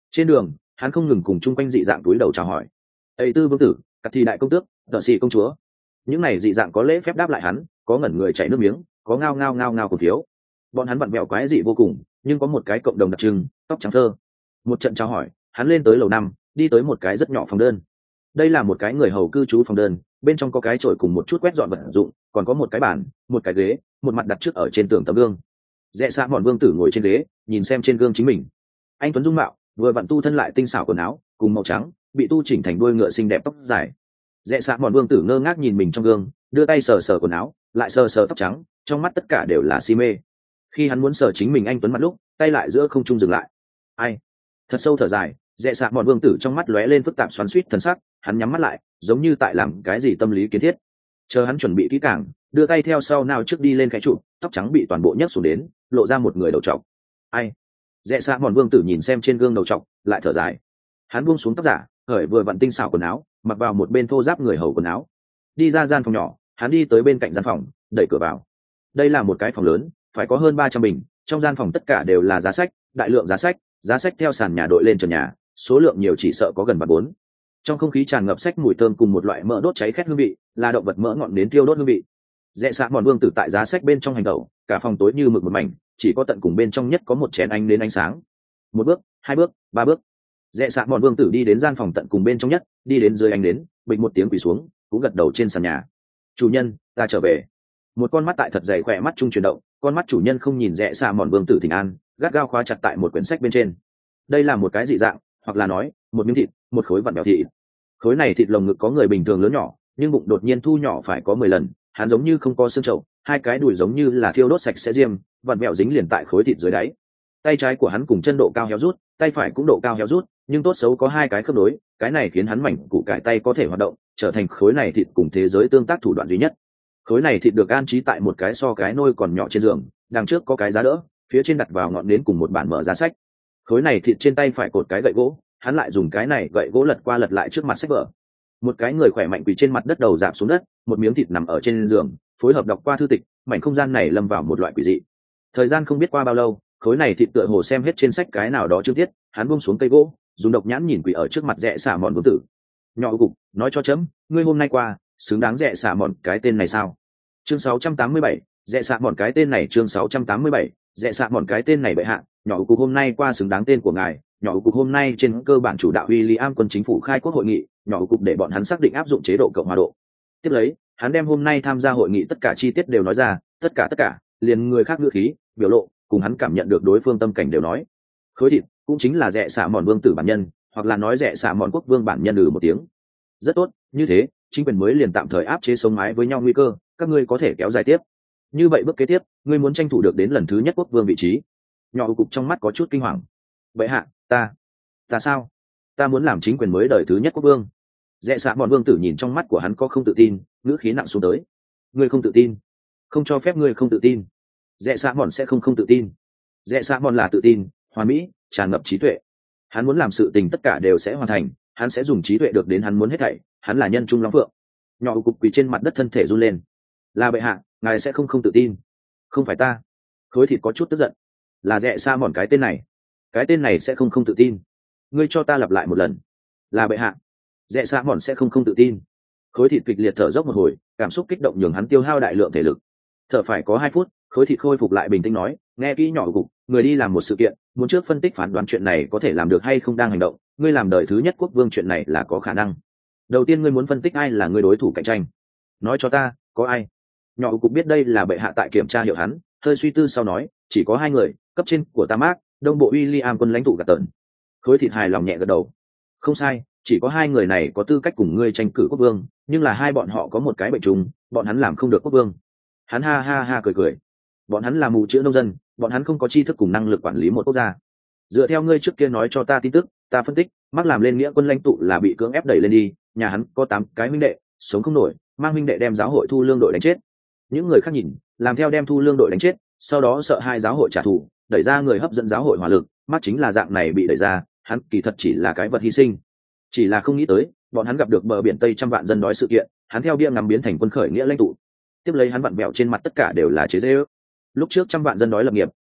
Trên đường hắn không ngừng cùng chung quanh dị dạng túi đầu chào hỏi. Ây Tư vương tử, cắt thi đại công tước, đợ sĩ công chúa. Những này dị dạng có lễ phép đáp lại hắn, có ngẩn người chảy nước miếng, có ngao ngao ngao ngao cổ thiếu. Bọn hắn vặn vẹo quái dị vô cùng, nhưng có một cái cộng đồng đặc trưng, tóc trắng thơ. Một trận chào hỏi, hắn lên tới lầu năm, đi tới một cái rất nhỏ phòng đơn. Đây là một cái người hầu cư trú phòng đơn, bên trong có cái chổi cùng một chút quét dọn vật dụng, còn có một cái bàn, một cái ghế, một mặt đặt trước ở trên tường tấm gương. Rẽ Xạ Mòn vương tử ngồi trên ghế, nhìn xem trên gương chính mình. Anh tuấn dung mạo, vừa vặn tu thân lại tinh xảo quần áo, cùng màu trắng, bị tu chỉnh thành đuôi ngựa xinh đẹp tóc dài. Rẽ Xạ Mòn vương tử ngơ ngác nhìn mình trong gương, đưa tay sờ sờ quần áo, lại sờ sờ tóc trắng, trong mắt tất cả đều là si mê. Khi hắn muốn sờ chính mình anh tuấn mặt lúc, tay lại giữa không trung dừng lại. Ai? Thật sâu thở dài, Rẽ Xạ Mòn vương tử trong mắt lóe lên phức tạp xoắn xuýt thần sắc, hắn nhắm mắt lại, giống như tại làm cái gì tâm lý kiến thiết. Chờ hắn chuẩn bị kỹ càng, đưa tay theo sau nào trước đi lên cái trụ, tóc trắng bị toàn bộ nhấc xuống đến, lộ ra một người đầu trọc. Ai? Rẽ Xạ Mòn vương tử nhìn xem trên gương đầu trọc, lại thở dài. Hắn buông xuống tóc giả, khởi vừa vặn tinh xảo quần áo, mặc vào một bên thô giáp người hầu quần áo, đi ra gian phòng nhỏ. Hắn đi tới bên cạnh gian phòng, đẩy cửa vào. Đây là một cái phòng lớn, phải có hơn ba trăm bình, trong gian phòng tất cả đều là giá sách, đại lượng giá sách, giá sách theo sàn nhà đội lên trần nhà, số lượng nhiều chỉ sợ có gần ba bốn. Trong không khí tràn ngập sách mùi thơm cùng một loại mỡ đốt cháy khét hương vị, là động vật mỡ ngọn đến tiêu đốt hương vị. Rẽ Xạ Mòn vương tử tại giá sách bên trong hành tẩu, cả phòng tối như mực một mảnh, chỉ có tận cùng bên trong nhất có một chén ánh đến ánh sáng. Một bước, hai bước, ba bước. Rẽ Xạ Mòn vương tử đi đến gian phòng tận cùng bên trong nhất, đi đến dưới ánh đến, bịch một tiếng quỳ xuống, cũng gật đầu trên sàn nhà. Chủ nhân, ta trở về. Một con mắt tại thật dày khỏe mắt trung chuyển động, con mắt chủ nhân không nhìn Rẽ Xạ Mòn vương tử thỉnh an, gắt gao khóa chặt tại một quyển sách bên trên. Đây là một cái dị dạng, hoặc là nói một miếng thịt, một khối vặn bèo thịt. Khối này thịt lồng ngực có người bình thường lớn nhỏ, nhưng bụng đột nhiên thu nhỏ phải có mười lần. Hắn giống như không có xương chậu, hai cái đùi giống như là thiêu đốt sạch sẽ diêm, vặn bèo dính liền tại khối thịt dưới đáy. Tay trái của hắn cùng chân độ cao héo rút, tay phải cũng độ cao héo rút, nhưng tốt xấu có hai cái khớp nối, cái này khiến hắn mảnh củ cải tay có thể hoạt động, trở thành khối này thịt cùng thế giới tương tác thủ đoạn duy nhất. Khối này thịt được an trí tại một cái so cái nôi còn nhỏ trên giường, đằng trước có cái giá đỡ, phía trên đặt vào ngọn nến cùng một bản mở giá sách. Khối này thịt trên tay phải cột cái gậy gỗ, hắn lại dùng cái này gậy gỗ lật qua lật lại trước mặt sách vở. Một cái người khỏe mạnh quỳ trên mặt đất đầu rạp xuống đất, một miếng thịt nằm ở trên giường, phối hợp đọc qua thư tịch, mảnh không gian này lâm vào một loại quỷ dị. Thời gian không biết qua bao lâu, khối này thịt tựa hồ xem hết trên sách cái nào đó chương tiết, hắn buông xuống cây gỗ, dùng độc nhãn nhìn quỷ ở trước mặt Rẽ Xạ Mòn vương tử. Nhỏ cục, nói cho chấm, ngươi hôm nay qua, xứng đáng Rẽ Xạ Mòn cái tên này sao? Chương sáu trăm tám mươi bảy, Rẽ Xạ Mòn cái tên này chương sáu trăm tám mươi bảy, Rẽ Xạ Mòn cái tên này bệ hạ, nhỏ cục hôm nay qua xứng đáng tên của ngài. Nhỏ cục hôm nay trên cơ bản chủ đạo William quân chính phủ khai quốc hội nghị, nhỏ cục để bọn hắn xác định áp dụng chế độ cộng hòa độ. Tiếp lấy, hắn đem hôm nay tham gia hội nghị tất cả chi tiết đều nói ra, tất cả tất cả, liền người khác ngữ khí, biểu lộ, cùng hắn cảm nhận được đối phương tâm cảnh đều nói. Khối thịt cũng chính là Rẽ Xạ Mòn vương tử bản nhân, hoặc là nói Rẽ Xạ Mòn quốc vương bản nhân ừ một tiếng. Rất tốt, như thế, chính quyền mới liền tạm thời áp chế sống mái với nhau nguy cơ, các ngươi có thể kéo dài tiếp. Như vậy bước kế tiếp, ngươi muốn tranh thủ được đến lần thứ nhất quốc vương vị trí. Nhỏ cục trong mắt có chút kinh hoàng. Vậy hạ, ta, ta sao? Ta muốn làm chính quyền mới đời thứ nhất quốc vương. Rẽ Xạ Mòn vương tử nhìn trong mắt của hắn có không tự tin, ngữ khí nặng xuống tới. Ngươi không tự tin, không cho phép ngươi không tự tin. Rẽ Xạ Mòn sẽ không không tự tin. Rẽ Xạ Mòn là tự tin, hoàn mỹ, tràn ngập trí tuệ. Hắn muốn làm sự tình tất cả đều sẽ hoàn thành, hắn sẽ dùng trí tuệ được đến hắn muốn hết thảy, hắn là nhân trung lắm phượng. Nhỏ cục quỳ trên mặt đất thân thể run lên. Là bệ hạ, ngài sẽ không không tự tin. Không phải ta. Khối thịt có chút tức giận. Là Rẽ Xạ Mòn cái tên này, cái tên này sẽ không không tự tin. Ngươi cho ta lặp lại một lần. Là bệ hạ, Rẽ Xạ Mòn sẽ không không tự tin. Khối thịt kịch liệt thở dốc một hồi, cảm xúc kích động nhường hắn tiêu hao đại lượng thể lực. Thở phải có hai phút, khối thịt khôi phục lại bình tĩnh nói, nghe kỹ nhỏ cục, người đi làm một sự kiện, muốn trước phân tích phán đoán chuyện này có thể làm được hay không đang hành động. Ngươi làm đời thứ nhất quốc vương chuyện này là có khả năng. Đầu tiên ngươi muốn phân tích ai là người đối thủ cạnh tranh. Nói cho ta, có ai? Nhỏ cục biết đây là bệ hạ tại kiểm tra hiệu hắn, hơi suy tư sau nói, chỉ có hai người, cấp trên của ta Mark, đông bộ William quân lãnh tụ gạt tợn. Khối thịt hài lòng nhẹ gật đầu. Không sai, chỉ có hai người này có tư cách cùng ngươi tranh cử quốc vương, nhưng là hai bọn họ có một cái bệnh trùng, bọn hắn làm không được quốc vương. Hắn ha ha ha cười cười. Bọn hắn là mù chữ nông dân, bọn hắn không có tri thức cùng năng lực quản lý một quốc gia. Dựa theo ngươi trước kia nói cho ta tin tức, ta phân tích, Mark làm lên nghĩa quân lãnh tụ là bị cưỡng ép đẩy lên đi, nhà hắn có tám cái huynh đệ, sống không nổi, mang huynh đệ đem giáo hội thu lương đội đánh chết. Những người khác nhìn, làm theo đem thu lương đội đánh chết, sau đó sợ hai giáo hội trả thù, đẩy ra người hấp dẫn giáo hội hỏa lực, Mark chính là dạng này bị đẩy ra, hắn kỳ thật chỉ là cái vật hy sinh. Chỉ là không nghĩ tới, bọn hắn gặp được bờ biển Tây trăm vạn dân đói sự kiện, hắn theo bia ngắm biến thành quân khởi nghĩa lãnh tụ. Tiếp lấy hắn vặn bẹo trên mặt tất cả đều là chế giễu. Lúc trước trăm vạn dân đói lập nghiệp,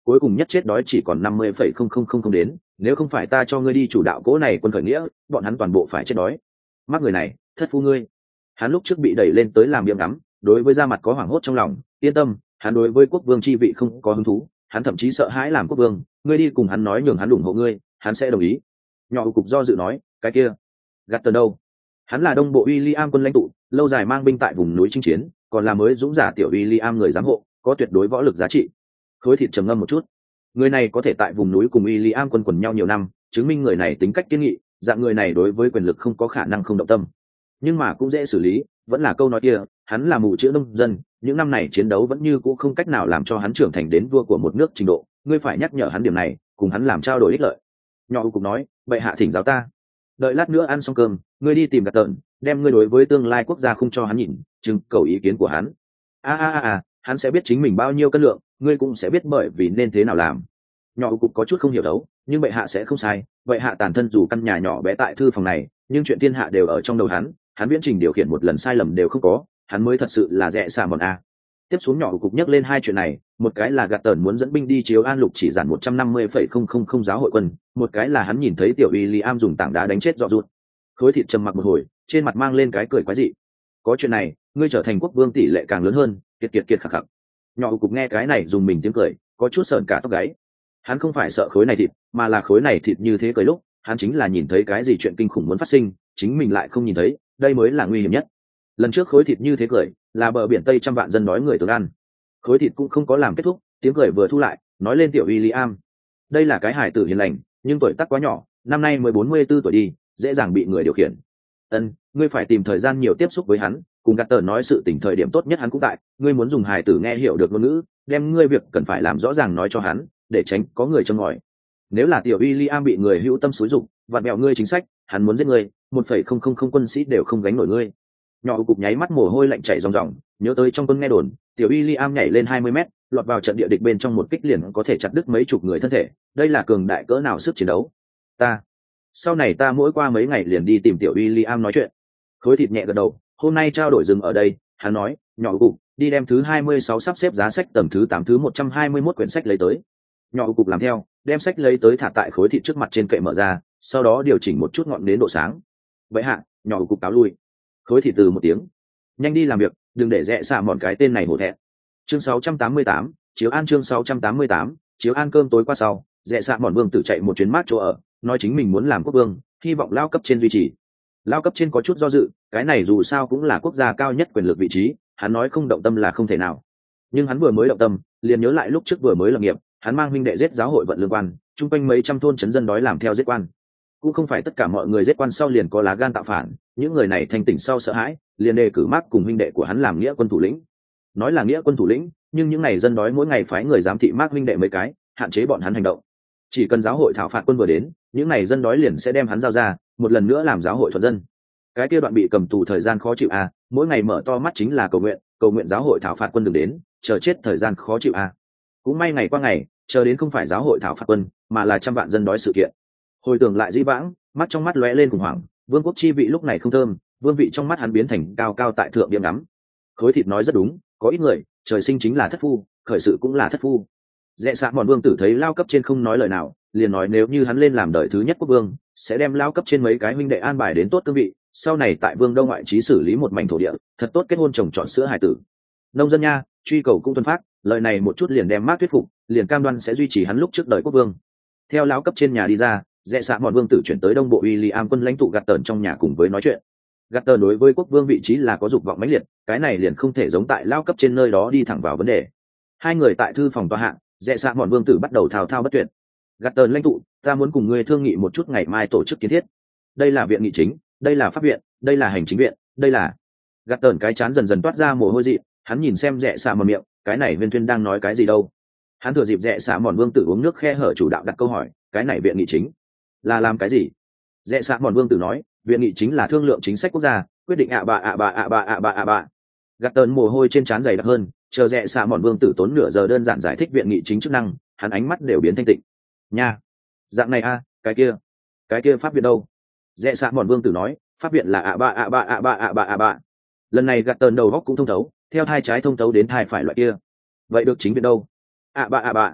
cuối cùng nhất chết đói chỉ còn năm mươi phẩy không không không không đến, nếu không phải ta cho ngươi đi chủ đạo cỗ này quân khởi nghĩa, bọn hắn toàn bộ phải chết đói. Mắc người này, thất phu ngươi. Hắn lúc trước bị đẩy lên tới làm biếng ngắm, đối với da mặt có hoảng hốt trong lòng, yên tâm, hắn đối với quốc vương chi vị không có hứng thú, hắn thậm chí sợ hãi làm quốc vương, ngươi đi cùng hắn nói nhường hắn ủng hộ ngươi, hắn sẽ đồng ý. Nhỏ cục do dự nói, cái kia, gạt tần đâu? Hắn là đông bộ William quân lãnh tụ, lâu dài mang binh tại vùng núi chinh chiến, còn là mới dũng giả tiểu William người giám hộ, có tuyệt đối võ lực giá trị. Khối thịt trầm ngâm một chút. Người này có thể tại vùng núi cùng William quân quần nhau nhiều năm, chứng minh người này tính cách kiên nghị, dạng người này đối với quyền lực không có khả năng không động tâm. Nhưng mà cũng dễ xử lý, vẫn là câu nói kia, hắn là mù chữ nông dân, những năm này chiến đấu vẫn như cũ không cách nào làm cho hắn trưởng thành đến vua của một nước trình độ, ngươi phải nhắc nhở hắn điểm này, cùng hắn làm trao đổi ích lợi. Nhỏ cũng nói, bệ hạ thỉnh giáo ta. Đợi lát nữa ăn xong cơm, ngươi đi tìm Gạt Tợn, đem ngươi đối với tương lai quốc gia không cho hắn nhìn, chừng cầu ý kiến của hắn. A a a a, hắn sẽ biết chính mình bao nhiêu cân lượng, ngươi cũng sẽ biết bởi vì nên thế nào làm. Nhỏ cục có chút không hiểu đấu, nhưng bệ hạ sẽ không sai, bệ hạ tàn thân dù căn nhà nhỏ bé tại thư phòng này, nhưng chuyện thiên hạ đều ở trong đầu hắn, hắn viễn trình điều khiển một lần sai lầm đều không có, hắn mới thật sự là rẻ xà mòn a. Tiếp xuống nhỏ cục nhắc lên hai chuyện này, một cái là Gạt Tợn muốn dẫn binh đi chiếu an lục chỉ giản một trăm năm mươi phẩy không không không giáo hội quân, một cái là hắn nhìn thấy tiểu William dùng tảng đá đánh chết dọ rụt. Khối thịt trầm mặc một hồi, trên mặt mang lên cái cười quái dị. Có chuyện này, ngươi trở thành quốc vương tỷ lệ càng lớn hơn, kiệt kiệt kiệt khạc khạc. Nhỏ cục nghe cái này dùng mình tiếng cười, có chút sợn cả tóc gáy. Hắn không phải sợ khối này thịt, mà là khối này thịt như thế cười lúc, hắn chính là nhìn thấy cái gì chuyện kinh khủng muốn phát sinh, chính mình lại không nhìn thấy, đây mới là nguy hiểm nhất. Lần trước khối thịt như thế cười, là bờ biển Tây trăm vạn dân đói người tướng ăn. Khối thịt cũng không có làm kết thúc, tiếng cười vừa thu lại, nói lên tiểu William. Đây là cái hài tử hiền lành, nhưng tuổi tác quá nhỏ, năm nay mới bốn mươi tư tuổi đi, dễ dàng bị người điều khiển. Ân, ngươi phải tìm thời gian nhiều tiếp xúc với hắn, cùng Gạt Tợn nói sự tình thời điểm tốt nhất hắn cũng tại, ngươi muốn dùng hài tử nghe hiểu được ngôn ngữ, đem ngươi việc cần phải làm rõ ràng nói cho hắn, để tránh có người châm ngòi. Nếu là tiểu William bị người hữu tâm xúi dục, vặn bẹo ngươi chính sách, hắn muốn giết ngươi, một phẩy không không không quân sĩ đều không gánh nổi ngươi. Nhỏ cục nháy mắt mồ hôi lạnh chảy ròng ròng, nhớ tới trong quân nghe đồn, tiểu William nhảy lên hai mươi mét, lọt vào trận địa địch bên trong một kích liền có thể chặt đứt mấy chục người thân thể, đây là cường đại cỡ nào sức chiến đấu. Ta, sau này ta mỗi qua mấy ngày liền đi tìm tiểu William nói chuyện. Khối thịt nhẹ gật đầu, hôm nay trao đổi dừng ở đây, hắn nói, nhỏ cục, đi đem thứ hai mươi sáu sắp xếp giá sách tầng thứ tám thứ một trăm hai mươi mốt quyển sách lấy tới. Nhỏ cục làm theo, đem sách lấy tới thả tại khối thịt trước mặt trên kệ mở ra, sau đó điều chỉnh một chút ngọn nến độ sáng. Vậy hạ, nhỏ cục cáo lui. Khối thịt từ một tiếng, nhanh đi làm việc, đừng để rẽ xả mọn cái tên này hổ thẹn. Chương sáu trăm tám mươi tám, chiếu an chương sáu trăm tám mươi tám, chiếu an cơm tối qua sau, rẽ xả mọn vương tử chạy một chuyến mát chỗ ở, nói chính mình muốn làm quốc vương, hy vọng lao cấp trên duy trì. Lao cấp trên có chút do dự, cái này dù sao cũng là quốc gia cao nhất quyền lực vị trí, hắn nói không động tâm là không thể nào. Nhưng hắn vừa mới động tâm, liền nhớ lại lúc trước vừa mới lập nghiệp, hắn mang huynh đệ giết giáo hội vận lương quan, chung quanh mấy trăm thôn trấn dân đói làm theo giết quan. Cũng không phải tất cả mọi người giết quan sau liền có lá gan tạo phản, những người này thanh tỉnh sau sợ hãi, liền đề cử Mark cùng huynh đệ của hắn làm nghĩa quân thủ lĩnh. Nói là nghĩa quân thủ lĩnh, nhưng những ngày dân đói mỗi ngày phái người giám thị Mark huynh đệ mấy cái, hạn chế bọn hắn hành động. Chỉ cần giáo hội thảo phạt quân vừa đến, những ngày dân đói liền sẽ đem hắn giao ra, một lần nữa làm giáo hội thuận dân. Cái kia đoạn bị cầm tù thời gian khó chịu à, mỗi ngày mở to mắt chính là cầu nguyện, cầu nguyện giáo hội thảo phạt quân đừng đến, chờ chết thời gian khó chịu à. Cũng may ngày qua ngày, chờ đến không phải giáo hội thảo phạt quân, mà là trăm vạn dân đói sự kiện. Hồi tưởng lại dĩ vãng, mắt trong mắt lóe lên khủng hoảng, vương quốc chi vị lúc này không thơm, vương vị trong mắt hắn biến thành cao cao tại thượng điểm ngắm. Khối thịt nói rất đúng, có ít người trời sinh chính là thất phu, khởi sự cũng là thất phu. Rẽ xạ bọn vương tử thấy lao cấp trên không nói lời nào, liền nói nếu như hắn lên làm đời thứ nhất quốc vương, sẽ đem lao cấp trên mấy cái huynh đệ an bài đến tốt cương vị, sau này tại vương đông ngoại trí xử lý một mảnh thổ địa, thật tốt kết hôn trồng trọt sữa hải tử. Nông dân nha, truy cầu cũng tuân phát, lời này một chút liền đem mát thuyết phục, liền cam đoan sẽ duy trì hắn lúc trước đời quốc vương. Theo lão cấp trên nhà đi ra, rẽ xạ bọn vương tử chuyển tới đông bộ William quân lãnh tụ Gạt Tợn trong nhà cùng với nói chuyện. Gạt Tợn đối với quốc vương vị trí là có dục vọng mãnh liệt, cái này liền không thể giống tại lao cấp trên nơi đó đi thẳng vào vấn đề. Hai người tại thư phòng tòa hạng, rẽ xạ bọn vương tử bắt đầu thao thao bất tuyệt. Gạt Tợn lãnh tụ, ta muốn cùng ngươi thương nghị một chút ngày mai tổ chức kiến thiết. Đây là viện nghị chính, đây là pháp viện, đây là hành chính viện, đây là. Gạt Tợn cái chán dần dần toát ra mồ hôi dị, hắn nhìn xem rẽ xạ mở miệng, cái này viên thuyên đang nói cái gì đâu. Hắn thừa dịp rẽ xạ bọn vương tử uống nước khe hở chủ đạo đặt câu hỏi, cái này viện nghị chính là làm cái gì? Rẽ xạ bọn vương tử nói, viện nghị chính là thương lượng chính sách quốc gia, quyết định ạ bà ạ bà ạ bà ạ bà ạ bà. Gạt Tợn mồ hôi trên trán dày đặc hơn, chờ rẽ xạ bọn vương tử tốn nửa giờ đơn giản giải thích viện nghị chính chức năng, hắn ánh mắt đều biến thanh tịnh. Nha, dạng này a, cái kia, cái kia pháp viện đâu? Rẽ xạ bọn vương tử nói, pháp viện là ạ bà ạ bà ạ bà ạ bà ạ bà. Lần này Gạt Tợn đầu góc cũng thông thấu, theo thai trái thông thấu đến thai phải loại kia. Vậy được chính viện đâu? ạ bà ạ bà.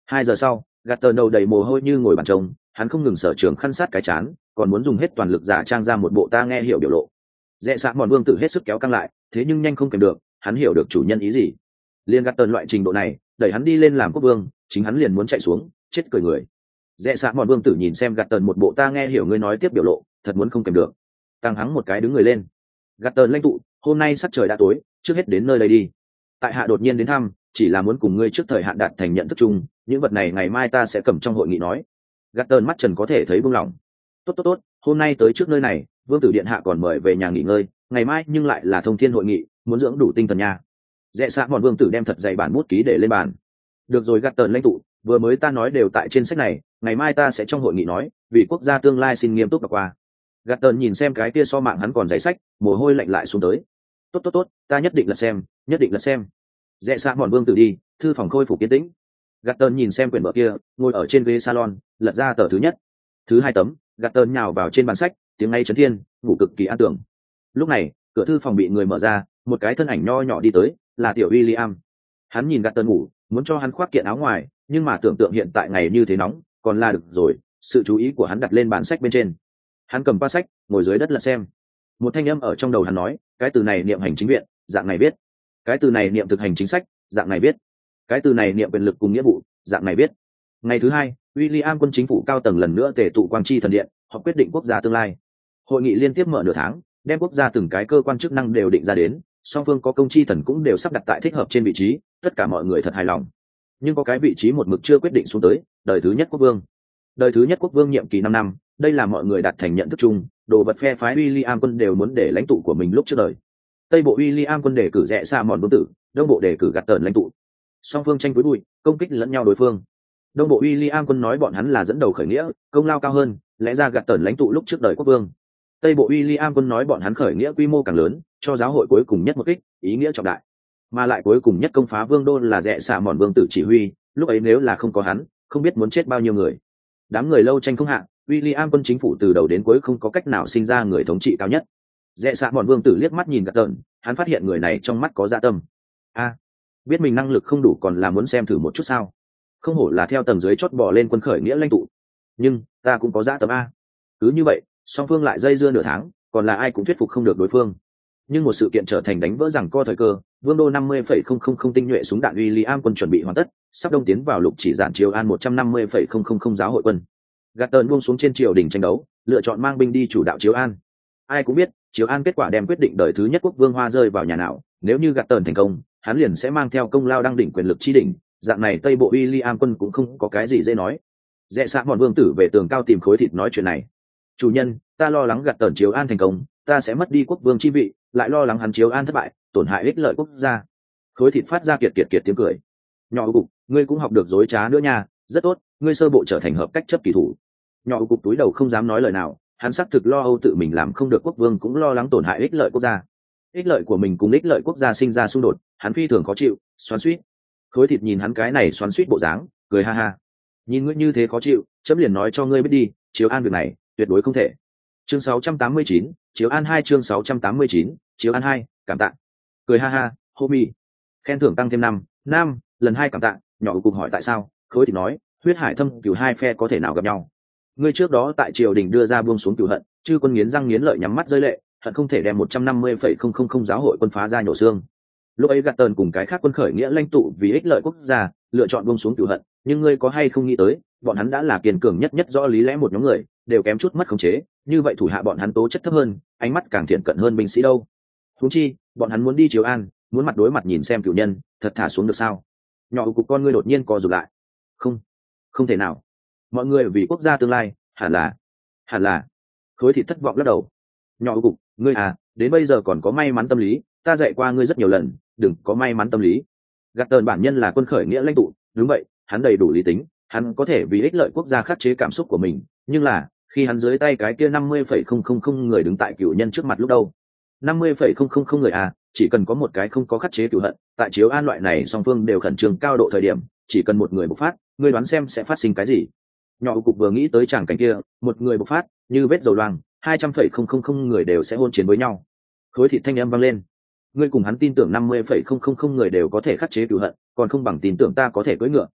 Hai giờ sau, gạt tờn đầu đầy mồ hôi như ngồi bàn trông, hắn không ngừng sở trường khăn sát cái chán, còn muốn dùng hết toàn lực giả trang ra một bộ ta nghe hiểu biểu lộ. Rẽ xạ mòn vương tử hết sức kéo căng lại, thế nhưng nhanh không kèm được, hắn hiểu được chủ nhân ý gì. Liên gạt tờn loại trình độ này, đẩy hắn đi lên làm quốc vương, chính hắn liền muốn chạy xuống, chết cười người. Rẽ xạ mòn vương tử nhìn xem gạt tờn một bộ ta nghe hiểu ngươi nói tiếp biểu lộ, thật muốn không kèm được. Tăng hắng một cái đứng người lên. Gạt tờn lãnh tụ, hôm nay sắc trời đã tối, trước hết đến nơi đây đi. Tại hạ đột nhiên đến thăm, chỉ là muốn cùng ngươi trước thời hạn đạt thành nhận thức chung, những vật này ngày mai ta sẽ cầm trong hội nghị nói. Gạt tờn mắt trần có thể thấy buông lỏng. Tốt tốt tốt, hôm nay tới trước nơi này, vương tử điện hạ còn mời về nhà nghỉ ngơi, ngày mai nhưng lại là thông thiên hội nghị, muốn dưỡng đủ tinh thần nha. Rẽ xạ mòn vương tử đem thật dày bản bút ký để lên bàn. Được rồi gạt tờn lãnh tụ, vừa mới ta nói đều tại trên sách này, ngày mai ta sẽ trong hội nghị nói, vì quốc gia tương lai xin nghiêm túc đọc qua. Gạt tờn nhìn xem cái kia so mạng hắn còn giấy sách, mồ hôi lạnh lại xuống tới. Tốt tốt tốt, ta nhất định là xem, nhất định là xem. Rẽ xạ mòn vương tử đi, thư phòng khôi phục yên tĩnh. Gạt tờn nhìn xem quyển vở kia, ngồi ở trên ghế salon, lật ra tờ thứ nhất, thứ hai tấm, gạt tờn nhào vào trên bàn sách, tiếng ngay chấn thiên, ngủ cực kỳ an tưởng. Lúc này, cửa thư phòng bị người mở ra, một cái thân ảnh nho nhỏ đi tới, là tiểu William. Hắn nhìn gạt tờn ngủ, muốn cho hắn khoác kiện áo ngoài, nhưng mà tưởng tượng hiện tại ngày như thế nóng, còn là được rồi. Sự chú ý của hắn đặt lên bàn sách bên trên. Hắn cầm qua sách, ngồi dưới đất lật xem. Một thanh âm ở trong đầu hắn nói, cái từ này niệm hành chính viện, dạng này biết. Cái từ này niệm thực hành chính sách, dạng này biết. Cái từ này niệm quyền lực cùng nghĩa vụ, dạng này biết. Ngày thứ hai, William quân chính phủ cao tầng lần nữa tề tụ quang chi thần điện, họ quyết định quốc gia tương lai. Hội nghị liên tiếp mở nửa tháng, đem quốc gia từng cái cơ quan chức năng đều định ra đến, song phương có công chi thần cũng đều sắp đặt tại thích hợp trên vị trí, tất cả mọi người thật hài lòng. Nhưng có cái vị trí một mực chưa quyết định xuống tới, đời thứ nhất quốc vương. Đời thứ nhất quốc vương nhiệm kỳ năm năm, đây là mọi người đạt thành nhận thức chung, đồ vật phe phái William quân đều muốn để lãnh tụ của mình lúc trước đời. Tây bộ William quân đề cử rẽ xa mòn vương tử, đông bộ đề cử gạt tờn lãnh tụ. Song phương tranh cúi bụi, công kích lẫn nhau đối phương. Đông bộ William quân nói bọn hắn là dẫn đầu khởi nghĩa, công lao cao hơn, lẽ ra gạt tờn lãnh tụ lúc trước đời quốc vương. Tây bộ William quân nói bọn hắn khởi nghĩa quy mô càng lớn, cho giáo hội cuối cùng nhất một kích, ý nghĩa trọng đại. Mà lại cuối cùng nhất công phá vương đô là rẽ xạ mòn vương tử chỉ huy, lúc ấy nếu là không có hắn, không biết muốn chết bao nhiêu người. Đám người lâu tranh không hạ, William quân chính phủ từ đầu đến cuối không có cách nào sinh ra người thống trị cao nhất. Rẽ xạ mòn vương tử liếc mắt nhìn gạt tờn, hắn phát hiện người này trong mắt có dạ tâm. A, biết mình năng lực không đủ còn là muốn xem thử một chút sao? Không hổ là theo tầng dưới chót bò lên quân khởi nghĩa lãnh tụ. Nhưng ta cũng có dạ tâm a. Cứ như vậy, song phương lại dây dưa nửa tháng, còn là ai cũng thuyết phục không được đối phương. Nhưng một sự kiện trở thành đánh vỡ rằng co thời cơ, vương đô năm mươi phẩy không không không tinh nhuệ súng đạn William quân chuẩn bị hoàn tất, sắp đông tiến vào lục chỉ giản triều an một trăm năm mươi phẩy không không không giáo hội quân. Gạt tờn buông xuống trên triều đình tranh đấu, lựa chọn mang binh đi chủ đạo triều an. Ai cũng biết, triều an kết quả đem quyết định đời thứ nhất quốc vương hoa rơi vào nhà nào, nếu như gạt tờn thành công, hắn liền sẽ mang theo công lao đăng đỉnh quyền lực chi đỉnh, dạng này Tây bộ William quân cũng không có cái gì dễ nói. Rẽ xạ mòn vương tử về tường cao tìm khối thịt nói chuyện này. Chủ nhân, ta lo lắng gạt tờn triều an thành công, ta sẽ mất đi quốc vương chi vị, lại lo lắng hắn triều an thất bại, tổn hại ích lợi quốc gia. Khối thịt phát ra kiệt kiệt kiệt tiếng cười. Nhỏ cục, ngươi cũng học được dối trá nữa nha, rất tốt, ngươi sơ bộ trở thành hợp cách chấp kỳ thủ. Nhỏ cục túi đầu không dám nói lời nào, hắn xác thực lo âu tự mình làm không được quốc vương, cũng lo lắng tổn hại ích lợi quốc gia. Ích lợi của mình cùng ích lợi quốc gia sinh ra xung đột, hắn phi thường khó chịu, xoắn xuýt. Khối thịt nhìn hắn cái này xoắn xuýt bộ dáng, cười ha ha. Nhìn ngươi như thế khó chịu, chấm liền nói cho ngươi biết đi, chiếu an việc này tuyệt đối không thể. Chương sáu trăm tám mươi chín, chiếu an hai chương sáu trăm tám mươi chín, chiếu an hai, cảm tạ. Cười ha ha, homie. Khen thưởng tăng thêm năm, năm, lần hai cảm tạ. Nhỏ cục hỏi tại sao, khối thịt nói, huyết hải thâm cửu hai phe có thể nào gặp nhau. Ngươi trước đó tại triều đình đưa ra buông xuống cửu hận, chư quân nghiến răng nghiến lợi nhắm mắt rơi lệ, hận không thể đem một trăm năm mươi phẩy không không không giáo hội quân phá ra nhổ xương. Lúc ấy gạt tờn cùng cái khác quân khởi nghĩa lãnh tụ vì ích lợi quốc gia, lựa chọn buông xuống cửu hận, nhưng ngươi có hay không nghĩ tới, bọn hắn đã là kiên cường nhất nhất rõ lý lẽ một nhóm người, đều kém chút mất khống chế, như vậy thủ hạ bọn hắn tố chất thấp hơn, ánh mắt càng thiện cận hơn binh sĩ đâu. Huống chi, bọn hắn muốn đi triều an, muốn mặt đối mặt nhìn xem cửu nhân, thật thả xuống được sao? Nhỏ cục con ngươi đột nhiên co rụt lại. Không, không thể nào. Mọi người vì quốc gia tương lai, hẳn là, hẳn là. Khối thịt thất vọng lắc đầu. Nhỏ cục, ngươi à, đến bây giờ còn có may mắn tâm lý, ta dạy qua ngươi rất nhiều lần, đừng có may mắn tâm lý. Gạt tờn bản nhân là quân khởi nghĩa lãnh tụ, đúng vậy, hắn đầy đủ lý tính, hắn có thể vì ích lợi quốc gia khắc chế cảm xúc của mình, nhưng là khi hắn dưới tay cái kia năm mươi phẩy không không không người đứng tại cửu nhân trước mặt lúc đâu, năm mươi phẩy không không không người à, chỉ cần có một cái không có khắc chế cửu hận, tại chiếu an loại này song phương đều khẩn trương cao độ thời điểm, chỉ cần một người bộc phát, ngươi đoán xem sẽ phát sinh cái gì? Nhỏ cục vừa nghĩ tới tràng cảnh kia, một người bộc phát, như vết dầu loang, hai trăm phẩy không không không người đều sẽ hôn chiến với nhau. Khối thịt thanh âm vang lên. Ngươi cùng hắn tin tưởng năm mươi phẩy không không không người đều có thể khắc chế cửu hận, còn không bằng tin tưởng ta có thể cưỡi ngựa.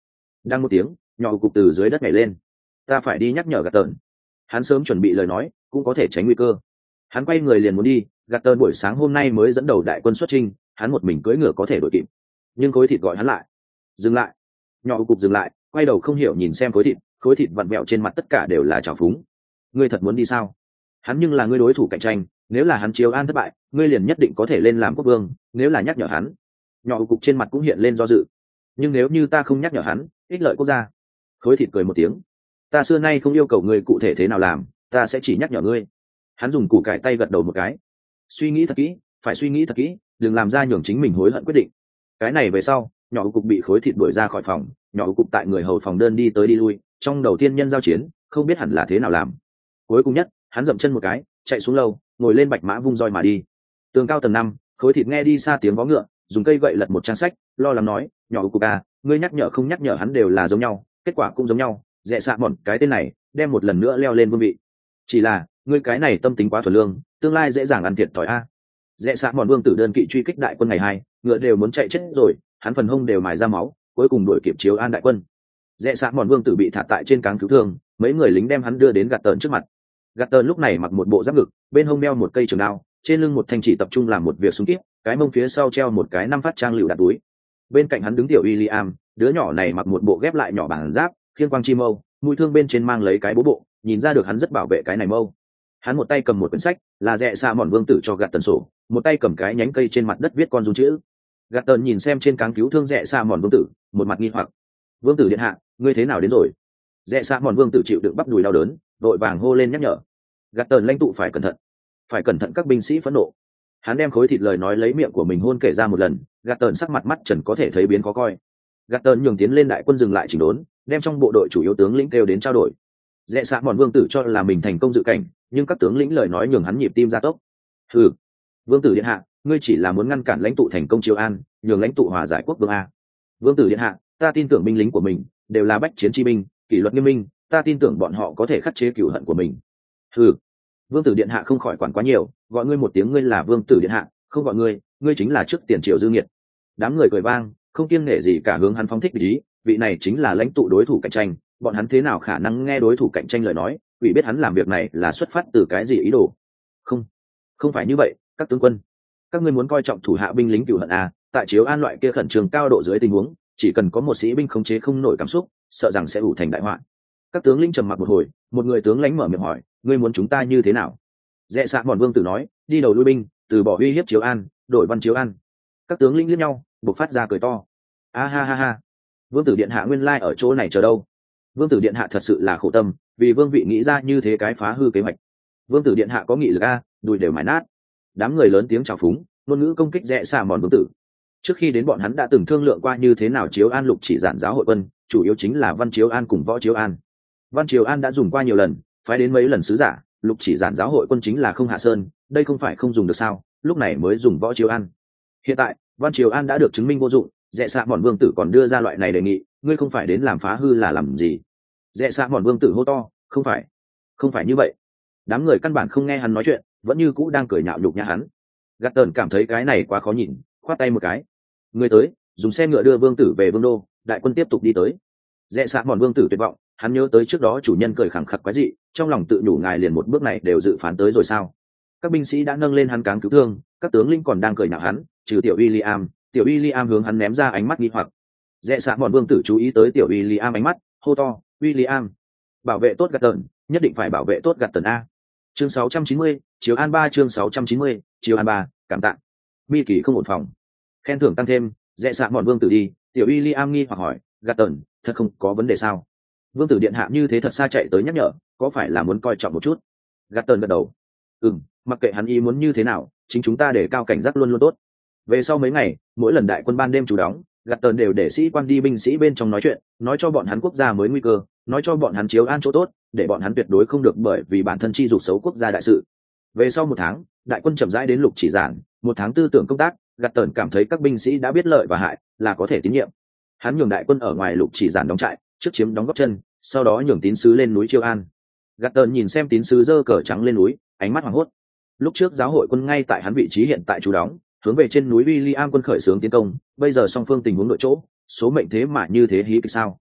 Đang một tiếng, nhỏ cục từ dưới đất nhảy lên. Ta phải đi nhắc nhở gạt tờn. Hắn sớm chuẩn bị lời nói, cũng có thể tránh nguy cơ. Hắn quay người liền muốn đi, gạt tờn buổi sáng hôm nay mới dẫn đầu đại quân xuất chinh, hắn một mình cưỡi ngựa có thể đuổi kịp. Nhưng khối thịt gọi hắn lại. Dừng lại. Nhỏ cục dừng lại, quay đầu không hiểu nhìn xem khối thịt, khối thịt vặn vẹo trên mặt tất cả đều là trào phúng. Ngươi thật muốn đi sao? Hắn nhưng là ngươi đối thủ cạnh tranh, nếu là hắn chiếu an thất bại, ngươi liền nhất định có thể lên làm quốc vương, nếu là nhắc nhở hắn. Nhỏ cục trên mặt cũng hiện lên do dự. Nhưng nếu như ta không nhắc nhở hắn, ích lợi quốc gia. Khối thịt cười một tiếng. Ta xưa nay không yêu cầu ngươi cụ thể thế nào làm, ta sẽ chỉ nhắc nhở ngươi. Hắn dùng củ cải tay gật đầu một cái. Suy nghĩ thật kỹ, phải suy nghĩ thật kỹ, đừng làm ra nhường chính mình hối hận quyết định. Cái này về sau, nhỏ cục bị khối thịt đuổi ra khỏi phòng, nhỏ cục tại người hầu phòng đơn đi tới đi lui, trong đầu tiên nhân giao chiến, không biết hẳn là thế nào làm. Cuối cùng nhất, hắn dậm chân một cái, chạy xuống lâu, ngồi lên bạch mã vung roi mà đi. Tường cao tầng năm, khối thịt nghe đi xa tiếng vó ngựa, dùng cây gậy lật một trang sách, lo lắng nói, nhỏ cục à, ngươi nhắc nhở không nhắc nhở hắn đều là giống nhau, kết quả cũng giống nhau, dẹ xạ bọn cái tên này, đem một lần nữa leo lên vương vị. Chỉ là, ngươi cái này tâm tính quá thuần lương, tương lai dễ dàng ăn thiệt thòi a. Dẹ xạ bọn vương tử đơn kỵ truy kích đại quân ngày hai, ngựa đều muốn chạy chết rồi, hắn phần hông đều mài ra máu, cuối cùng đuổi kịp chiếu an đại quân. Dẹ xạ bọn vương tử bị thả tại trên cáng cứu thương, mấy người lính đem hắn đưa đến gạt tờn trước mặt. Gạt tờn lúc này mặc một bộ giáp ngực, bên hông đeo một cây trường đao, trên lưng một thanh chỉ tập trung làm một việc súng kíp, cái mông phía sau treo một cái năm phát trang lựu đạn túi. Bên cạnh hắn đứng tiểu William, đứa nhỏ này mặc một bộ ghép lại nhỏ bản giáp, khiên quang chi mâu, mũi thương bên trên mang lấy cái bố bộ, nhìn ra được hắn rất bảo vệ cái này mâu. Hắn một tay cầm một quyển sách, là Rẽ Xạ Mòn vương tử cho gạt tần sổ, một tay cầm cái nhánh cây trên mặt đất viết con run chữ. Gạt tần nhìn xem trên cáng cứu thương Rẽ Xạ Mòn vương tử, một mặt nghi hoặc. Vương tử điện hạ, ngươi thế nào đến rồi? Rẽ Xạ Mòn vương tử chịu đựng bắp đùi đau đớn, vội vàng hô lên nhắc nhở. Gạt tần lãnh tụ phải cẩn thận, phải cẩn thận các binh sĩ phẫn nộ. Hắn đem khối thịt lời nói lấy miệng của mình hôn kể ra một lần, gạt tần sắc mặt mắt trần có thể thấy biến khó coi. Gạt tần nhường tiến lên đại quân dừng lại chỉnh đốn, đem trong bộ đội chủ yếu tướng lĩnh kêu đến trao đổi. Rẽ Xạ Mòn vương tử cho là mình thành công dự cảnh, nhưng các tướng lĩnh lời nói nhường hắn nhịp tim gia tốc. Hừ, vương tử điện hạ, ngươi chỉ là muốn ngăn cản lãnh tụ thành công chiếu an, nhường lãnh tụ hòa giải quốc vương a. Vương tử điện hạ, ta tin tưởng binh lính của mình đều là bách chiến chi binh, kỷ luật nghiêm minh, ta tin tưởng bọn họ có thể khắc chế cừu hận của mình. Hừ, vương tử điện hạ không khỏi quản quá nhiều, gọi ngươi một tiếng ngươi là vương tử điện hạ, không gọi ngươi, ngươi chính là trước tiền triều dư nghiệt. Đám người cười vang, không kiêng nể gì cả hướng hắn phóng thích ý, vị này chính là lãnh tụ đối thủ cạnh tranh, bọn hắn thế nào khả năng nghe đối thủ cạnh tranh lời nói, vì biết hắn làm việc này là xuất phát từ cái gì ý đồ. Không, không phải như vậy, các tướng quân, các ngươi muốn coi trọng thủ hạ binh lính cửu hận à? Tại chiếu an loại kia khẩn trương cao độ dưới tình huống, chỉ cần có một sĩ binh khống chế không nổi cảm xúc, sợ rằng sẽ ủ thành đại họa. Các tướng lĩnh trầm mặc một hồi, một người tướng lãnh mở miệng hỏi, ngươi muốn chúng ta như thế nào? Rẽ Xạ Mòn vương tử nói, đi đầu lui binh, từ bỏ uy hiếp chiếu an, đổi văn chiếu an. Các tướng lĩnh liếc nhau, bộc phát ra cười to. A ha ha ha, vương tử điện hạ nguyên lai ở chỗ này chờ đâu? Vương tử điện hạ thật sự là khổ tâm, vì vương vị nghĩ ra như thế cái phá hư kế hoạch. Vương tử điện hạ có nghị lực a, đùi đều mài nát. Đám người lớn tiếng chào phúng, ngôn ngữ công kích Rẽ Xạ Mòn vương tử. Trước khi đến bọn hắn đã từng thương lượng qua như thế nào chiếu an lục chỉ giản giáo hội quân, chủ yếu chính là văn chiếu an cùng võ chiếu an. Văn chiếu an đã dùng qua nhiều lần, phái đến mấy lần sứ giả, lục chỉ giản giáo hội quân chính là không hạ sơn, đây không phải không dùng được sao? Lúc này mới dùng võ chiếu an. Hiện tại văn chiếu an đã được chứng minh vô dụng, Rẽ Xạ Mòn vương tử còn đưa ra loại này đề nghị, ngươi không phải đến làm phá hư là làm gì? Rẽ Xạ Mòn vương tử hô to, không phải, không phải như vậy. Đám người căn bản không nghe hắn nói chuyện, vẫn như cũ đang cười nhạo nhục nhã hắn. Gạt tần cảm thấy cái này quá khó nhìn, khoát tay một cái. Người tới, dùng xe ngựa đưa vương tử về vương đô, đại quân tiếp tục đi tới. Rẽ Xạ Mòn vương tử tuyệt vọng, hắn nhớ tới trước đó chủ nhân cười khẳng khặc quái dị, trong lòng tự nhủ ngài liền một bước này đều dự phán tới rồi sao? Các binh sĩ đã nâng lên hắn cáng cứu thương, các tướng lĩnh còn đang cười nhạo hắn, trừ tiểu William, tiểu William hướng hắn ném ra ánh mắt nghi hoặc. Rẽ Xạ Mòn vương tử chú ý tới tiểu William ánh mắt, hô to, William, bảo vệ tốt gạt tần, nhất định phải bảo vệ tốt gạt tần a. Chương sáu trăm chín mươi, chiếu an ba chương sáu trăm chín mươi, chiếu an ba, cảm tạ. Mi kỳ không ổn phòng. Khen thưởng tăng thêm, Rẽ Xạ Mòn vương tử đi, tiểu William nghi hoặc hỏi, gạt tần, thật không có vấn đề sao? Vương tử điện hạ như thế thật xa chạy tới nhắc nhở, có phải là muốn coi trọng một chút? Gạt tần gật đầu. Ừm, mặc kệ hắn ý muốn như thế nào, chính chúng ta để cao cảnh giác luôn luôn tốt. Về sau mấy ngày, mỗi lần đại quân ban đêm trú đóng, gạt tần đều để sĩ quan đi binh sĩ bên trong nói chuyện, nói cho bọn hắn quốc gia mới nguy cơ, nói cho bọn hắn chiếu an chỗ tốt, để bọn hắn tuyệt đối không được bởi vì bản thân chi dục xấu quốc gia đại sự. Về sau một tháng, đại quân chậm rãi đến lục chỉ giản, một tháng tư tưởng công tác, gạt tần cảm thấy các binh sĩ đã biết lợi và hại, là có thể tín nhiệm. Hắn nhường đại quân ở ngoài lục chỉ giản đóng trại, trước chiếm đóng góp chân, sau đó nhường tín sứ lên núi chiêu an. Gạt tần nhìn xem tín sứ giơ cờ trắng lên núi, ánh mắt hoảng hốt. Lúc trước giáo hội quân ngay tại hắn vị trí hiện tại trú đóng, hướng về trên núi William quân khởi xướng tiến công, bây giờ song phương tình huống nội chỗ, số mệnh thế mà như thế hí kịch sao?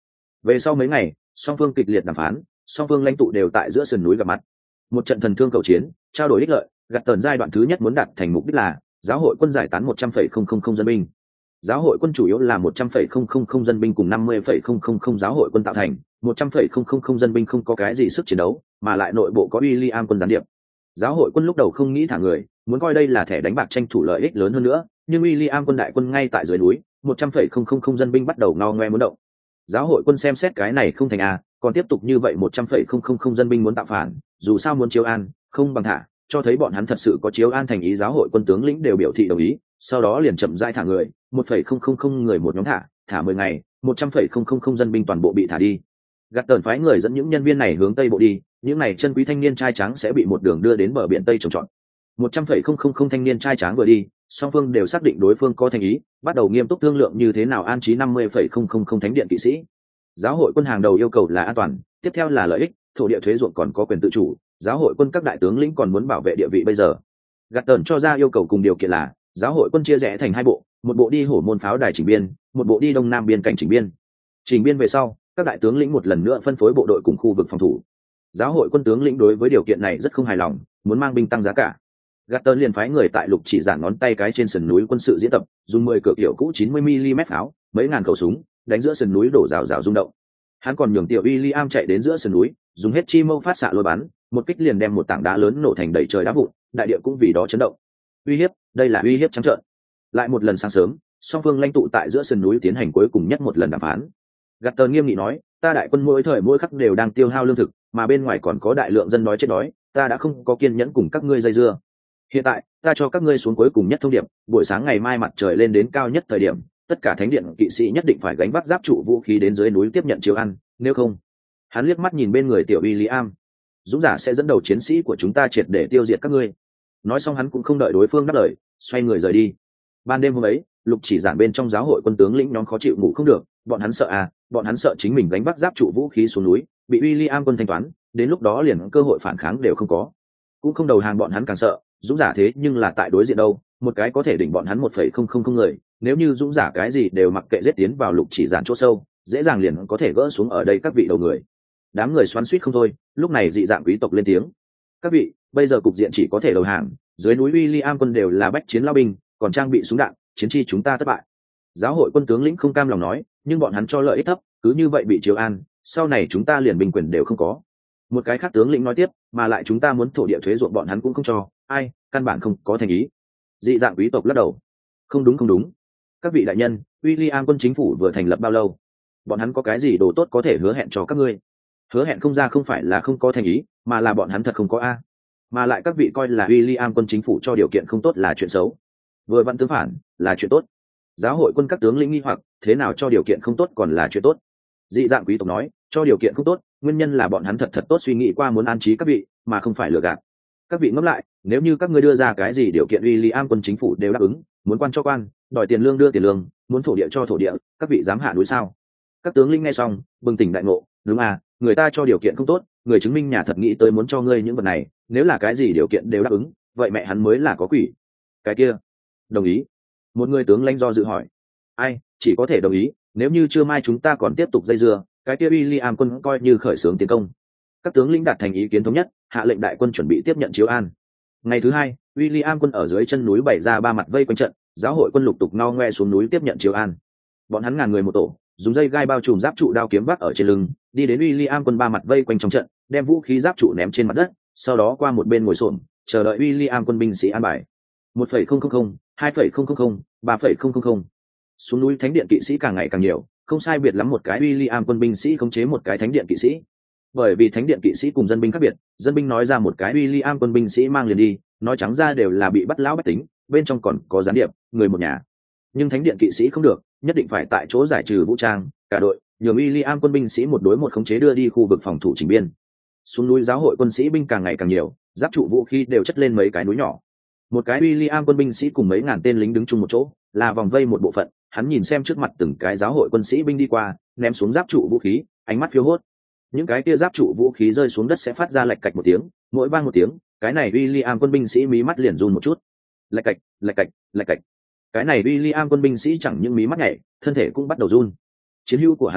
Về sau mấy ngày, song phương kịch liệt đàm phán, song phương lãnh tụ đều tại giữa sườn núi gặp mặt. Một trận thần thương cầu chiến, trao đổi ích lợi, gặt tần giai đoạn thứ nhất muốn đạt thành mục đích là giáo hội quân giải tán một trăm phẩy không không không dân binh. Giáo hội quân chủ yếu là một trăm phẩy không không không dân binh cùng năm mươi phẩy không không không giáo hội quân tạo thành, một trăm phẩy không không không dân binh không có cái gì sức chiến đấu, mà lại nội bộ có William quân gián điệp. Giáo hội quân lúc đầu không nghĩ thả người, muốn coi đây là thẻ đánh bạc tranh thủ lợi ích lớn hơn nữa, nhưng William quân đại quân ngay tại dưới núi, một trăm phẩy không không không dân binh bắt đầu ngao ngoe muốn động. Giáo hội quân xem xét cái này không thành a, còn tiếp tục như vậy một trăm phẩy không không không dân binh muốn tạo phản, dù sao muốn chiếu an, không bằng thả, cho thấy bọn hắn thật sự có chiếu an thành ý. Giáo hội quân tướng lĩnh đều biểu thị đồng ý, sau đó liền chậm rãi thả người, một phẩy không không không người một nhóm thả, thả mười ngày, một trăm phẩy không không không dân binh toàn bộ bị thả đi. Gạt tần phái người dẫn những nhân viên này hướng tây bộ đi, những này chân quý thanh niên trai trắng sẽ bị một đường đưa đến bờ biển tây trồng trọt. một trăm phẩy không không không thanh niên trai trắng vừa đi, song phương đều xác định đối phương có thành ý, bắt đầu nghiêm túc thương lượng như thế nào an trí năm mươi phẩy không không không thánh điện kỵ sĩ. Giáo hội quân hàng đầu yêu cầu là an toàn, tiếp theo là lợi ích, thổ địa thuế ruộng còn có quyền tự chủ. Giáo hội quân các đại tướng lĩnh còn muốn bảo vệ địa vị bây giờ. Gạt tần cho ra yêu cầu cùng điều kiện là giáo hội quân chia rẽ thành hai bộ, một bộ đi hổ môn pháo đài chỉnh biên, một bộ đi đông nam biên cảnh chỉnh biên. Chỉnh biên về sau, các đại tướng lĩnh một lần nữa phân phối bộ đội cùng khu vực phòng thủ. Giáo hội quân tướng lĩnh đối với điều kiện này rất không hài lòng, muốn mang binh tăng giá cả. Gạt tần liền phái người tại lục chỉ giản ngón tay cái trên sườn núi quân sự diễn tập, dùng mười cửa kiểu cũ chín mươi mi li mét pháo, mấy ngàn khẩu súng, đánh giữa sườn núi đổ rào rào rung động. Hắn còn nhường tiểu William chạy đến giữa sườn núi, dùng hết chi mâu phát xạ lôi bắn, một kích liền đem một tảng đá lớn nổ thành đầy trời đá vụn, đại địa cũng vì đó chấn động. Uy hiếp, đây là uy hiếp trắng trợn. Lại một lần sáng sớm, song phương lãnh tụ tại giữa sườn núi tiến hành cuối cùng nhất một lần đàm phán. Gạt tần nghiêm nghị nói, ta đại quân mỗi thời mỗi khắc đều đang tiêu hao lương thực, mà bên ngoài còn có đại lượng dân đói chết đói, ta đã không có kiên nhẫn cùng các ngươi dây dưa. Hiện tại, ta cho các ngươi xuống cuối cùng nhất thông điệp, buổi sáng ngày mai mặt trời lên đến cao nhất thời điểm, tất cả thánh điện kỵ sĩ nhất định phải gánh vác giáp trụ vũ khí đến dưới núi tiếp nhận chiếu ăn, nếu không. Hắn liếc mắt nhìn bên người tiểu William, dũng giả sẽ dẫn đầu chiến sĩ của chúng ta triệt để tiêu diệt các ngươi. Nói xong hắn cũng không đợi đối phương đáp lời, xoay người rời đi. Ban đêm hôm ấy, lục chỉ giản bên trong giáo hội quân tướng lĩnh nhóm khó chịu ngủ không được, bọn hắn sợ à, bọn hắn sợ chính mình gánh vác giáp trụ vũ khí xuống núi, bị William quân thanh toán, đến lúc đó liền cơ hội phản kháng đều không có. Cũng không đầu hàng bọn hắn càng sợ, dũng giả thế nhưng là tại đối diện đâu, một cái có thể đỉnh bọn hắn một phẩy không không không người, nếu như dũng giả cái gì đều mặc kệ giết tiến vào lục chỉ giản chỗ sâu, dễ dàng liền có thể gỡ xuống ở đây các vị đầu người. Đám người xoắn xuýt không thôi, lúc này dị dạng quý tộc lên tiếng, các vị, bây giờ cục diện chỉ có thể đầu hàng, dưới núi William quân đều là bách chiến lao binh, còn trang bị súng đạn, chiến chi chúng ta thất bại. Giáo hội quân tướng lĩnh không cam lòng nói, nhưng bọn hắn cho lợi ích thấp, cứ như vậy bị chiếu an, sau này chúng ta liền binh quyền đều không có. Một cái khác tướng lĩnh nói tiếp, mà lại chúng ta muốn thổ địa thuế ruộng bọn hắn cũng không cho, ai, căn bản không có thành ý. Dị dạng quý tộc lắc đầu, không đúng không đúng, các vị đại nhân, William quân chính phủ vừa thành lập bao lâu, bọn hắn có cái gì đồ tốt có thể hứa hẹn cho các ngươi? Hứa hẹn không ra không phải là không có thành ý, mà là bọn hắn thật không có a. Mà lại các vị coi là William quân chính phủ cho điều kiện không tốt là chuyện xấu, vừa vặn tương phản là chuyện tốt. Giáo hội quân các tướng lĩnh nghi hoặc, thế nào cho điều kiện không tốt còn là chuyện tốt? Dị dạng quý tộc nói, cho điều kiện không tốt, nguyên nhân là bọn hắn thật thật tốt suy nghĩ qua muốn an trí các vị, mà không phải lừa gạt. Các vị ngẫm lại, nếu như các ngươi đưa ra cái gì điều kiện William quân chính phủ đều đáp ứng, muốn quan cho quan, đòi tiền lương đưa tiền lương, muốn thổ địa cho thổ địa, các vị dám hạ núi sao? Các tướng lĩnh nghe xong, bừng tỉnh đại ngộ, đúng à, người ta cho điều kiện không tốt, người chứng minh nhà thật nghĩ tới muốn cho ngươi những vật này, nếu là cái gì điều kiện đều đáp ứng, vậy mẹ hắn mới là có quỷ. Cái kia, đồng ý. Một người tướng lãnh do dự hỏi, ai, chỉ có thể đồng ý, nếu như trưa mai chúng ta còn tiếp tục dây dưa, cái kia William quân coi như khởi xướng tiến công. Các tướng lĩnh đạt thành ý kiến thống nhất, hạ lệnh đại quân chuẩn bị tiếp nhận chiếu an. Ngày thứ hai, William quân ở dưới chân núi bày ra ba mặt vây quanh trận, giáo hội quân lục tục ngao ngoe xuống núi tiếp nhận chiếu an. Bọn hắn ngàn người một tổ, dùng dây gai bao trùm giáp trụ đao kiếm vác ở trên lưng, đi đến William quân ba mặt vây quanh trong trận, đem vũ khí giáp trụ ném trên mặt đất, sau đó qua một bên ngồi xổm, chờ đợi William quân binh sĩ an bài. một phẩy không không không, hai phẩy không không không, ba phẩy không không không. Xuống núi thánh điện kỵ sĩ càng ngày càng nhiều, không sai biệt lắm một cái William quân binh sĩ khống chế một cái thánh điện kỵ sĩ. Bởi vì thánh điện kỵ sĩ cùng dân binh khác biệt, dân binh nói ra một cái William quân binh sĩ mang liền đi, nói trắng ra đều là bị bắt lão bách tính, bên trong còn có gián điệp, người một nhà. Nhưng thánh điện kỵ sĩ không được, nhất định phải tại chỗ giải trừ vũ trang, cả đội, nhường William quân binh sĩ một đối một khống chế đưa đi khu vực phòng thủ chỉnh biên. Xuống núi giáo hội quân sĩ binh càng ngày càng nhiều, giáp trụ vũ khí đều chất lên mấy cái núi nhỏ. Một cái William quân binh sĩ cùng mấy ngàn tên lính đứng chung một chỗ, là vòng vây một bộ phận, hắn nhìn xem trước mặt từng cái giáo hội quân sĩ binh đi qua, ném xuống giáp trụ vũ khí, ánh mắt phiêu hốt. Những cái kia giáp trụ vũ khí rơi xuống đất sẽ phát ra lạch cạch một tiếng, mỗi vang một tiếng, cái này William quân binh sĩ mí mắt liền run một chút. Lạch cạch, lạch cạch, lạch cạch. Cái này William quân binh sĩ chẳng những mí mắt nhảy, thân thể cũng bắt đầu run. Chiến hữu của hắn thấy,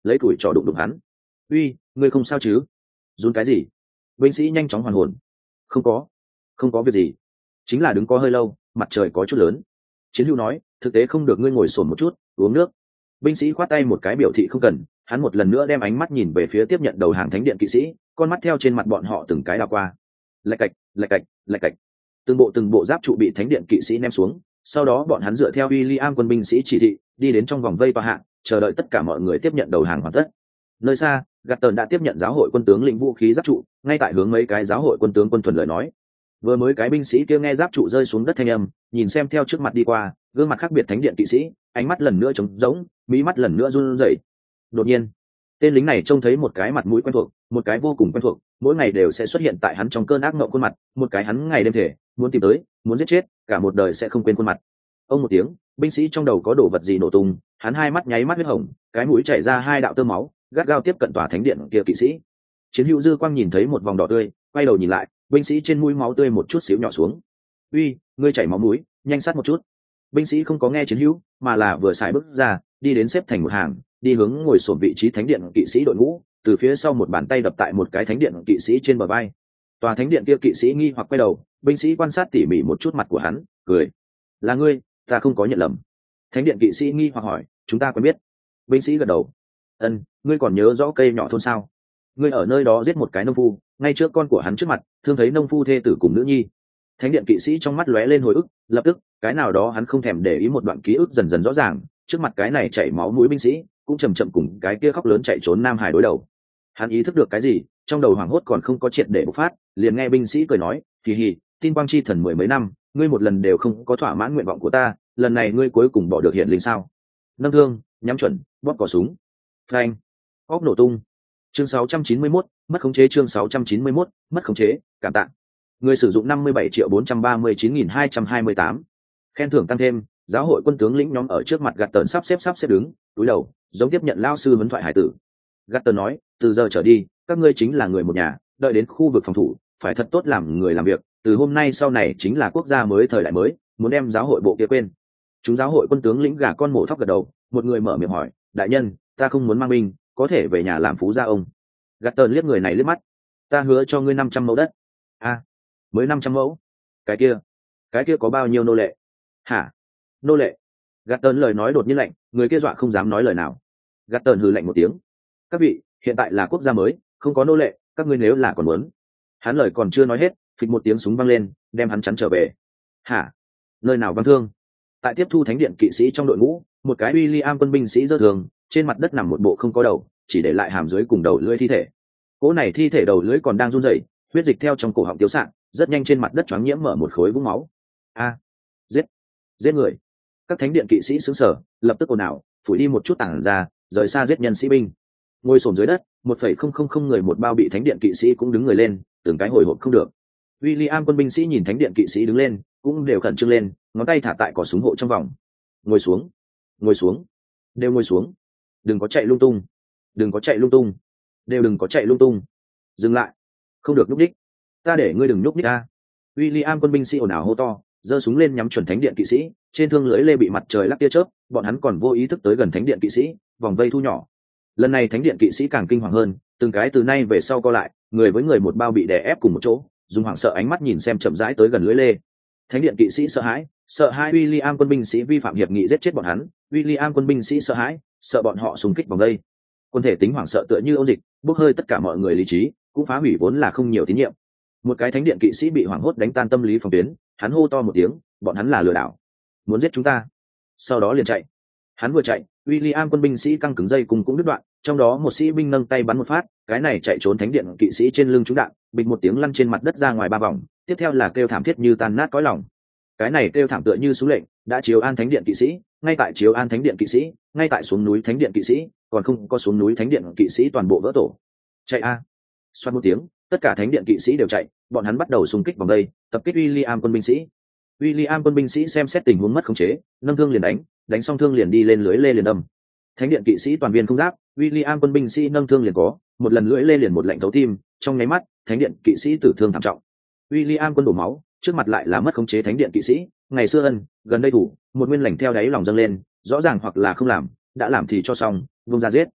lấy tuổi trò đụng đụng hắn. Uy, ngươi không sao chứ? Run cái gì? Binh sĩ nhanh chóng hoàn hồn. Không có, không có việc gì, chính là đứng có hơi lâu, mặt trời có chút lớn. Chiến hữu nói, thực tế không được, ngươi ngồi xổm một chút, uống nước. Binh sĩ khoát tay một cái biểu thị không cần. Hắn một lần nữa đem ánh mắt nhìn về phía tiếp nhận đầu hàng thánh điện kỵ sĩ, con mắt theo trên mặt bọn họ từng cái đảo qua. Lạch cạch, lạch cạch, lạch cạch. Từng bộ từng bộ giáp trụ bị thánh điện kỵ sĩ ném xuống, sau đó bọn hắn dựa theo William quân binh sĩ chỉ thị, đi đến trong vòng vây tòa hạng, chờ đợi tất cả mọi người tiếp nhận đầu hàng hoàn tất. Nơi xa, Gatton đã tiếp nhận giáo hội quân tướng lĩnh vũ khí giáp trụ, ngay tại hướng mấy cái giáo hội quân tướng quân thuần lời nói. Vừa mới cái binh sĩ kia nghe giáp trụ rơi xuống đất thanh âm, nhìn xem theo trước mặt đi qua, gương mặt khác biệt thánh điện kỵ sĩ, ánh mắt lần nữa trống rỗng, mí mắt lần nữa run rẩy. Đột nhiên, tên lính này trông thấy một cái mặt mũi quen thuộc, một cái vô cùng quen thuộc, mỗi ngày đều sẽ xuất hiện tại hắn trong cơn ác mộng khuôn mặt, một cái hắn ngày đêm thể muốn tìm tới, muốn giết chết, cả một đời sẽ không quên khuôn mặt. Ông một tiếng, binh sĩ trong đầu có đồ vật gì nổ tung, hắn hai mắt nháy mắt huyết hồng, cái mũi chảy ra hai đạo tơ máu, gắt gao tiếp cận tòa thánh điện kia kỵ sĩ. Chiến hữu dư quang nhìn thấy một vòng đỏ tươi, quay đầu nhìn lại, binh sĩ trên mũi máu tươi một chút xíu nhỏ xuống. Uy, ngươi chảy máu mũi, nhanh sát một chút. Binh sĩ không có nghe chiến hữu, mà là vừa xài bước ra, đi đến xếp thành một hàng, đi hướng ngồi xổm vị trí thánh điện kỵ sĩ đội ngũ, từ phía sau một bàn tay đập tại một cái thánh điện kỵ sĩ trên bờ vai. Tòa thánh điện kia kỵ sĩ nghi hoặc quay đầu, binh sĩ quan sát tỉ mỉ một chút mặt của hắn, cười. Là ngươi, ta không có nhận lầm. Thánh điện kỵ sĩ nghi hoặc hỏi, chúng ta quen biết? Binh sĩ gật đầu. Ân, ngươi còn nhớ rõ cây nhỏ thôn sao? Ngươi ở nơi đó giết một cái nông phu, ngay trước con của hắn trước mặt, thương thấy nông phu thê tử cùng nữ nhi. Thánh điện kỵ sĩ trong mắt lóe lên hồi ức, lập tức cái nào đó hắn không thèm để ý một đoạn ký ức dần dần rõ ràng, trước mặt cái này chảy máu mũi binh sĩ cũng chầm chậm cùng cái kia khóc lớn chạy trốn nam hải đối đầu. Hắn ý thức được cái gì, trong đầu hoảng hốt còn không có triệt để bộc phát, liền nghe binh sĩ cười nói, kỳ hì, tin quang chi thần mười mấy năm, ngươi một lần đều không có thỏa mãn nguyện vọng của ta, lần này ngươi cuối cùng bỏ được hiện linh sao? Nâng thương, nhắm chuẩn, bóp cò súng. Phanh, óc nổ tung. Chương sáu trăm chín mươi mốt, mất khống chế. Chương sáu trăm chín mươi mốt, mất khống chế. Cảm tạ. Người sử dụng năm mươi bảy triệu bốn trăm ba mươi chín nghìn hai trăm hai mươi tám. Khen thưởng tăng thêm, giáo hội quân tướng lĩnh nhóm ở trước mặt Gatton sắp xếp sắp xếp đứng, cúi đầu, giống tiếp nhận lao sư huấn thoại hải tử. Gatton nói, từ giờ trở đi, các ngươi chính là người một nhà, đợi đến khu vực phòng thủ, phải thật tốt làm người làm việc, từ hôm nay sau này chính là quốc gia mới thời đại mới, muốn đem giáo hội bộ kia quên. Chúng giáo hội quân tướng lĩnh gà con mổ thóc gật đầu, một người mở miệng hỏi, đại nhân, ta không muốn mang binh, có thể về nhà làm phú gia ông. Gatton liếc người này liếc mắt, ta hứa cho ngươi năm trăm mẫu đất. A, mới năm trăm mẫu? Cái kia, cái kia có bao nhiêu nô lệ? Hả? Nô lệ? Gatton lời nói đột nhiên lạnh, người kia dọa không dám nói lời nào. Gatton hừ lạnh một tiếng, các vị, hiện tại là quốc gia mới, không có nô lệ, các ngươi nếu là còn muốn. Hắn lời còn chưa nói hết, phịch một tiếng súng vang lên, đem hắn chắn trở về. Hả? Nơi nào văng thương? Tại tiếp thu thánh điện kỵ sĩ trong đội ngũ, một cái William quân binh sĩ dơ thường, trên mặt đất nằm một bộ không có đầu, chỉ để lại hàm dưới cùng đầu lưỡi thi thể. Cỗ này thi thể đầu lưỡi còn đang run rẩy, huyết dịch theo trong cổ họng tiêu sạng, rất nhanh trên mặt đất choáng nhiễm mở một khối vũng máu. A, giết, giết người! Các thánh điện kỵ sĩ sững sờ, lập tức ồn ào, phủi đi một chút tảng ra, rời xa giết nhân sĩ binh. Ngồi xổm dưới đất, một phẩy không không không người một bao bị thánh điện kỵ sĩ cũng đứng người lên, từng cái hồi hộp không được. William quân binh sĩ nhìn thánh điện kỵ sĩ đứng lên, cũng đều khẩn trương lên, ngón tay thả tại cò súng hộ trong vòng. Ngồi xuống, ngồi xuống, đều ngồi xuống, đừng có chạy lung tung, đừng có chạy lung tung, đều đừng có chạy lung tung. Dừng lại, không được nhúc nhích, ta để ngươi đừng nhúc nhích a. William quân binh sĩ ồn ào hô to, giơ súng lên nhắm chuẩn thánh điện kỵ sĩ, trên thương lưỡi lê bị mặt trời lắc tia chớp, bọn hắn còn vô ý thức tới gần thánh điện kỵ sĩ, vòng vây thu nhỏ. Lần này thánh điện kỵ sĩ càng kinh hoàng hơn, từng cái từ nay về sau co lại, người với người một bao bị đè ép cùng một chỗ, dùng hoảng sợ ánh mắt nhìn xem chậm rãi tới gần lưỡi lê. Thánh điện kỵ sĩ sợ hãi, sợ hai William quân binh sĩ vi phạm hiệp nghị giết chết bọn hắn, William quân binh sĩ sợ hãi, sợ bọn họ xung kích vòng đây. Quân thể tính hoảng sợ tựa như ôn dịch, bốc hơi tất cả mọi người lý trí, cũng phá hủy vốn là không nhiều tín nhiệm. Một cái thánh điện kỵ sĩ bị hoảng hốt đánh tan tâm lý phòng tuyến, hắn hô to một tiếng, bọn hắn là lừa đảo, muốn giết chúng ta. Sau đó liền chạy. Hắn vừa chạy, William quân binh sĩ căng cứng dây cùng cũng đứt đoạn, trong đó một sĩ binh nâng tay bắn một phát, cái này chạy trốn thánh điện kỵ sĩ trên lưng trúng đạn, bịch một tiếng lăn trên mặt đất ra ngoài ba vòng, tiếp theo là kêu thảm thiết như tan nát cõi lòng. Cái này kêu thảm tựa như xuống lệnh, đã chiếu an thánh điện kỵ sĩ, ngay tại chiếu an thánh điện kỵ sĩ, ngay tại xuống núi thánh điện kỵ sĩ, còn không có xuống núi thánh điện kỵ sĩ toàn bộ vỡ tổ. Chạy a! Xoát một tiếng, tất cả thánh điện kỵ sĩ đều chạy, bọn hắn bắt đầu xung kích vòng đây, tập kích William quân binh sĩ. William quân binh sĩ xem xét tình huống mất khống chế, nâng thương liền đánh, đánh xong thương liền đi lên lưới lê liền đâm. Thánh điện kỵ sĩ toàn viên không giáp, William quân binh sĩ nâng thương liền có, một lần lưỡi lê liền một lệnh thấu tim, trong nháy mắt, thánh điện kỵ sĩ tử thương thảm trọng. William quân đổ máu, trước mặt lại là mất khống chế thánh điện kỵ sĩ, ngày xưa ân, gần đây thủ, một nguyên lành theo đáy lòng dâng lên, rõ ràng hoặc là không làm, đã làm thì cho xong, vung ra giết.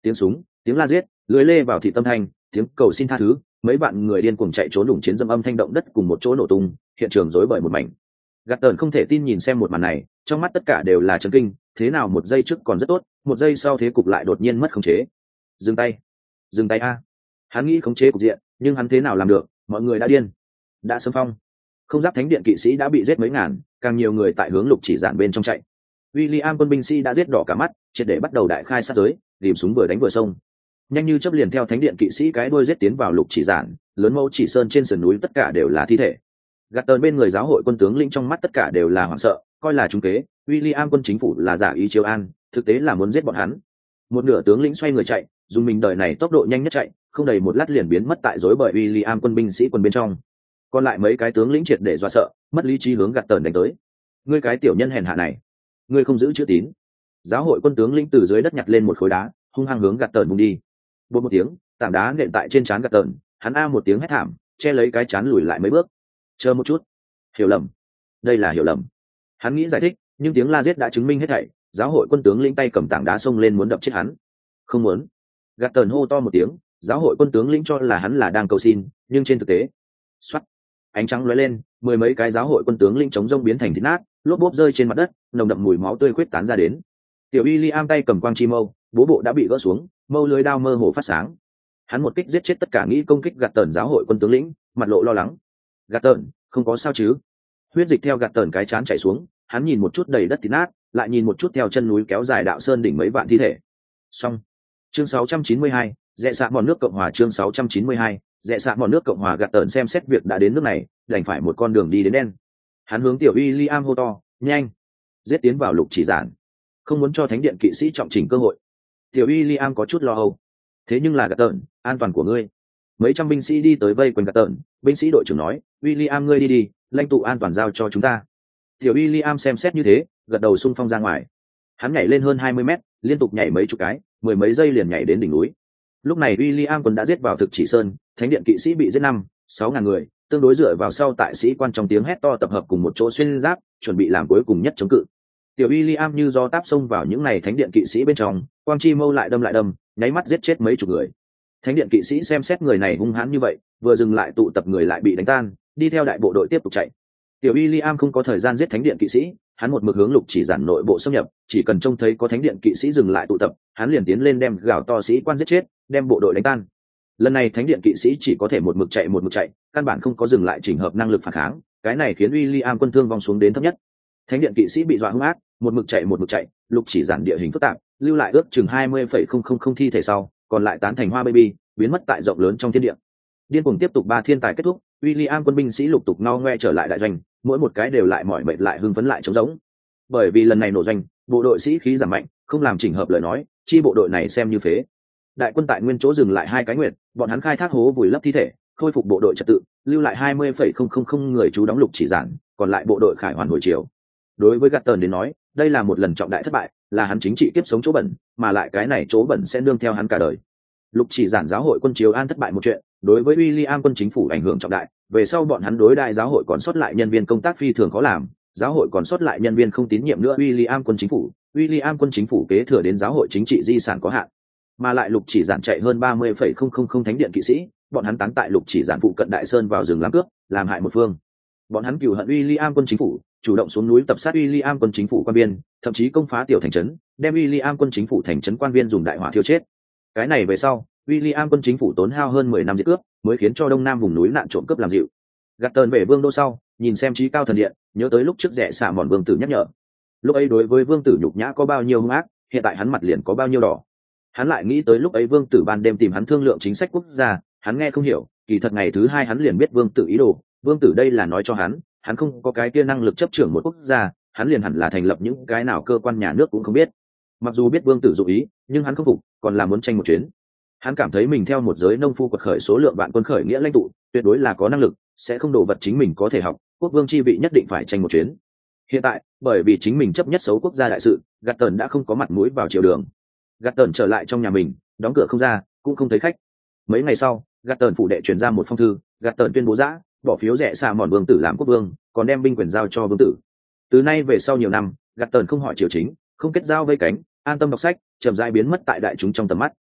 tiếng súng, tiếng la giết, lưới lê vào thị tâm thanh, tiếng cầu xin tha thứ, mấy bạn người điên cuồng chạy trốn đủng chiến dâm âm thanh động đất cùng một chỗ nổ tung, hiện trường rối bời một mảnh. Gạt tờn không thể tin nhìn xem một màn này, trong mắt tất cả đều là chấn kinh. Thế nào một giây trước còn rất tốt, một giây sau thế cục lại đột nhiên mất khống chế. Dừng tay, dừng tay a! Hắn nghĩ khống chế cục diện, nhưng hắn thế nào làm được? Mọi người đã điên, đã xâm phong. Không giáp thánh điện kỵ sĩ đã bị giết mấy ngàn, càng nhiều người tại hướng lục chỉ giản bên trong chạy. William quân binh sĩ đã giết đỏ cả mắt, triệt để bắt đầu đại khai sát giới, tìm súng vừa đánh vừa xông. Nhanh như chớp liền theo thánh điện kỵ sĩ cái đuôi giết tiến vào lục chỉ giản, lớn mẫu chỉ sơn trên sườn núi tất cả đều là thi thể. Gạt tờn bên người giáo hội quân tướng lĩnh trong mắt tất cả đều là hoảng sợ, coi là trúng kế. William quân chính phủ là giả ý chiếu an, thực tế là muốn giết bọn hắn. Một nửa tướng lĩnh xoay người chạy, dùng mình đời này tốc độ nhanh nhất chạy, không đầy một lát liền biến mất tại rối bời William quân binh sĩ quân bên trong. Còn lại mấy cái tướng lĩnh triệt để dọa sợ, mất lý trí hướng gạt tờn đánh tới. Ngươi cái tiểu nhân hèn hạ này, ngươi không giữ chữ tín. Giáo hội quân tướng lĩnh từ dưới đất nhặt lên một khối đá, hung hăng hướng gạt tờn bung đi. Bột một tiếng, tảng đá nện tại trên trán gạt tờn, hắn a một tiếng hét thảm, che lấy cái trán lùi lại mấy bước. Chờ một chút, hiểu lầm, đây là hiểu lầm. Hắn nghĩ giải thích, nhưng tiếng la giết đã chứng minh hết thảy. Giáo hội quân tướng lĩnh tay cầm tảng đá xông lên muốn đập chết hắn. Không muốn. Gạt tờn hô to một tiếng, giáo hội quân tướng lĩnh cho là hắn là đang cầu xin, nhưng trên thực tế, xoắt, ánh trắng lóe lên, mười mấy cái giáo hội quân tướng lĩnh chống rông biến thành thịt nát, lốp bốp rơi trên mặt đất, nồng đậm mùi máu tươi khuyết tán ra đến. Tiểu William tay cầm quang chi mâu, bố bộ đã bị gỡ xuống, mâu lưới đao mơ hồ phát sáng. Hắn một kích giết chết tất cả nghĩ công kích gạt tờn giáo hội quân tướng lĩnh, mặt lộ lo lắng. Gạt tờn, không có sao chứ? Huyết dịch theo gạt tờn cái chán chảy xuống, hắn nhìn một chút đầy đất thịt nát, lại nhìn một chút theo chân núi kéo dài đạo sơn đỉnh mấy vạn thi thể. Xong. Chương sáu trăm chín mươi hai, rẽ xạ mòn nước cộng hòa. Chương sáu trăm chín mươi hai, rẽ xạ mòn nước cộng hòa. Gạt tờn xem xét việc đã đến nước này, đành phải một con đường đi đến đen. Hắn hướng tiểu William hô to, nhanh, giết tiến vào lục chỉ giản, không muốn cho thánh điện kỵ sĩ trọng trình cơ hội. Tiểu William có chút lo âu. Thế nhưng là gạt tờn, an toàn của ngươi. Mấy trăm binh sĩ đi tới vây quanh gạt tờn, binh sĩ đội trưởng nói, William ngươi đi đi, lãnh tụ an toàn giao cho chúng ta. Tiểu William xem xét như thế, gật đầu xung phong ra ngoài. Hắn nhảy lên hơn hai mươi mét, liên tục nhảy mấy chục cái, mười mấy giây liền nhảy đến đỉnh núi. Lúc này William quân đã giết vào thực chỉ sơn, thánh điện kỵ sĩ bị giết năm, sáu ngàn người, tương đối dựa vào sau tại sĩ quan trong tiếng hét to tập hợp cùng một chỗ xuyên giáp, chuẩn bị làm cuối cùng nhất chống cự. Tiểu William như do táp xông vào những này thánh điện kỵ sĩ bên trong, quang chi mâu lại đâm lại đâm, nháy mắt giết chết mấy chục người. Thánh điện kỵ sĩ xem xét người này hung hãn như vậy, vừa dừng lại tụ tập người lại bị đánh tan, đi theo đại bộ đội tiếp tục chạy. Tiểu William không có thời gian giết thánh điện kỵ sĩ, hắn một mực hướng lục chỉ giản nội bộ xâm nhập, chỉ cần trông thấy có thánh điện kỵ sĩ dừng lại tụ tập, hắn liền tiến lên đem gào to sĩ quan giết chết, đem bộ đội đánh tan. Lần này thánh điện kỵ sĩ chỉ có thể một mực chạy một mực chạy, căn bản không có dừng lại chỉnh hợp năng lực phản kháng, cái này khiến William quân thương vong xuống đến thấp nhất. Thánh điện kỵ sĩ bị dọa hung ác, một mực chạy một mực chạy, lục chỉ giản địa hình phức tạp, lưu lại ước chừng hai mươi phẩy không không không thi thể sau, còn lại tán thành hoa baby, biến mất tại rộng lớn trong thiên địa. Điên cuồng tiếp tục ba thiên tài kết thúc, William quân binh sĩ lục tục no ngoe trở lại đại doanh, mỗi một cái đều lại mỏi mệt lại hưng phấn lại trống rỗng. Bởi vì lần này nổ doanh, bộ đội sĩ khí giảm mạnh, không làm chỉnh hợp lời nói, chi bộ đội này xem như phế. Đại quân tại nguyên chỗ dừng lại hai cái nguyệt, bọn hắn khai thác hố vùi lấp thi thể, khôi phục bộ đội trật tự, lưu lại hai mươi phẩy không không không người trú đóng lục chỉ giản, còn lại bộ đội khải hoàn hồi chiều. Đối với Gatton đến nói, đây là một lần trọng đại thất bại, là hắn chính trị kiếp sống chỗ bẩn, mà lại cái này chỗ bẩn sẽ nương theo hắn cả đời. Lục chỉ giản giáo hội quân Triều An thất bại một chuyện, đối với William quân chính phủ ảnh hưởng trọng đại, về sau bọn hắn đối đại giáo hội còn sót lại nhân viên công tác phi thường khó làm, giáo hội còn sót lại nhân viên không tín nhiệm nữa William quân chính phủ, William quân chính phủ kế thừa đến giáo hội chính trị di sản có hạn, mà lại lục chỉ giản chạy hơn ba mươi phẩy không không không thánh điện kỵ sĩ, bọn hắn tán tại lục chỉ giản phụ cận đại sơn vào rừng làm cướp, làm hại một phương. Bọn hắn cừu hận William quân chính phủ, chủ động xuống núi tập sát William quân chính phủ quan biên, thậm chí công phá tiểu thành trấn, đem William quân chính phủ thành trấn quan viên dùng đại hỏa thiêu chết. Cái này về sau, William quân chính phủ tốn hao hơn mười năm diệt cướp, mới khiến cho đông nam vùng núi nạn trộm cướp làm dịu. Gatton về vương đô sau, nhìn xem trí cao thần điện, nhớ tới lúc trước rẻ xả mòn vương tử nhắc nhở. Lúc ấy đối với vương tử nhục nhã có bao nhiêu hung ác, hiện tại hắn mặt liền có bao nhiêu đỏ. Hắn lại nghĩ tới lúc ấy vương tử ban đêm tìm hắn thương lượng chính sách quốc gia, hắn nghe không hiểu, kỳ thật ngày thứ hai hắn liền biết vương tử ý đồ, vương tử đây là nói cho hắn, hắn không có cái kia năng lực chấp trưởng một quốc gia, hắn liền hẳn là thành lập những cái nào cơ quan nhà nước cũng không biết. Mặc dù biết vương tử dụ ý, nhưng hắn không phục, còn là muốn tranh một chuyến. Hắn cảm thấy mình theo một giới nông phu quật khởi số lượng vạn quân khởi nghĩa lãnh tụ, tuyệt đối là có năng lực, sẽ không đổ vật chính mình có thể học, quốc vương chi vị nhất định phải tranh một chuyến. Hiện tại, bởi vì chính mình chấp nhất xấu quốc gia đại sự, Gatton đã không có mặt mũi vào triều đường. Gatton trở lại trong nhà mình, đóng cửa không ra, cũng không thấy khách. Mấy ngày sau, Gatton phủ đệ truyền ra một phong thư, Gatton tuyên bố giã, bỏ phiếu rẻ xa mòn vương tử làm quốc vương, còn đem binh quyền giao cho vương tử. Từ nay về sau nhiều năm, Gatton không hỏi triều chính, không kết giao vây cánh, an tâm đọc sách, chậm rãi biến mất tại đại chúng trong tầm mắt.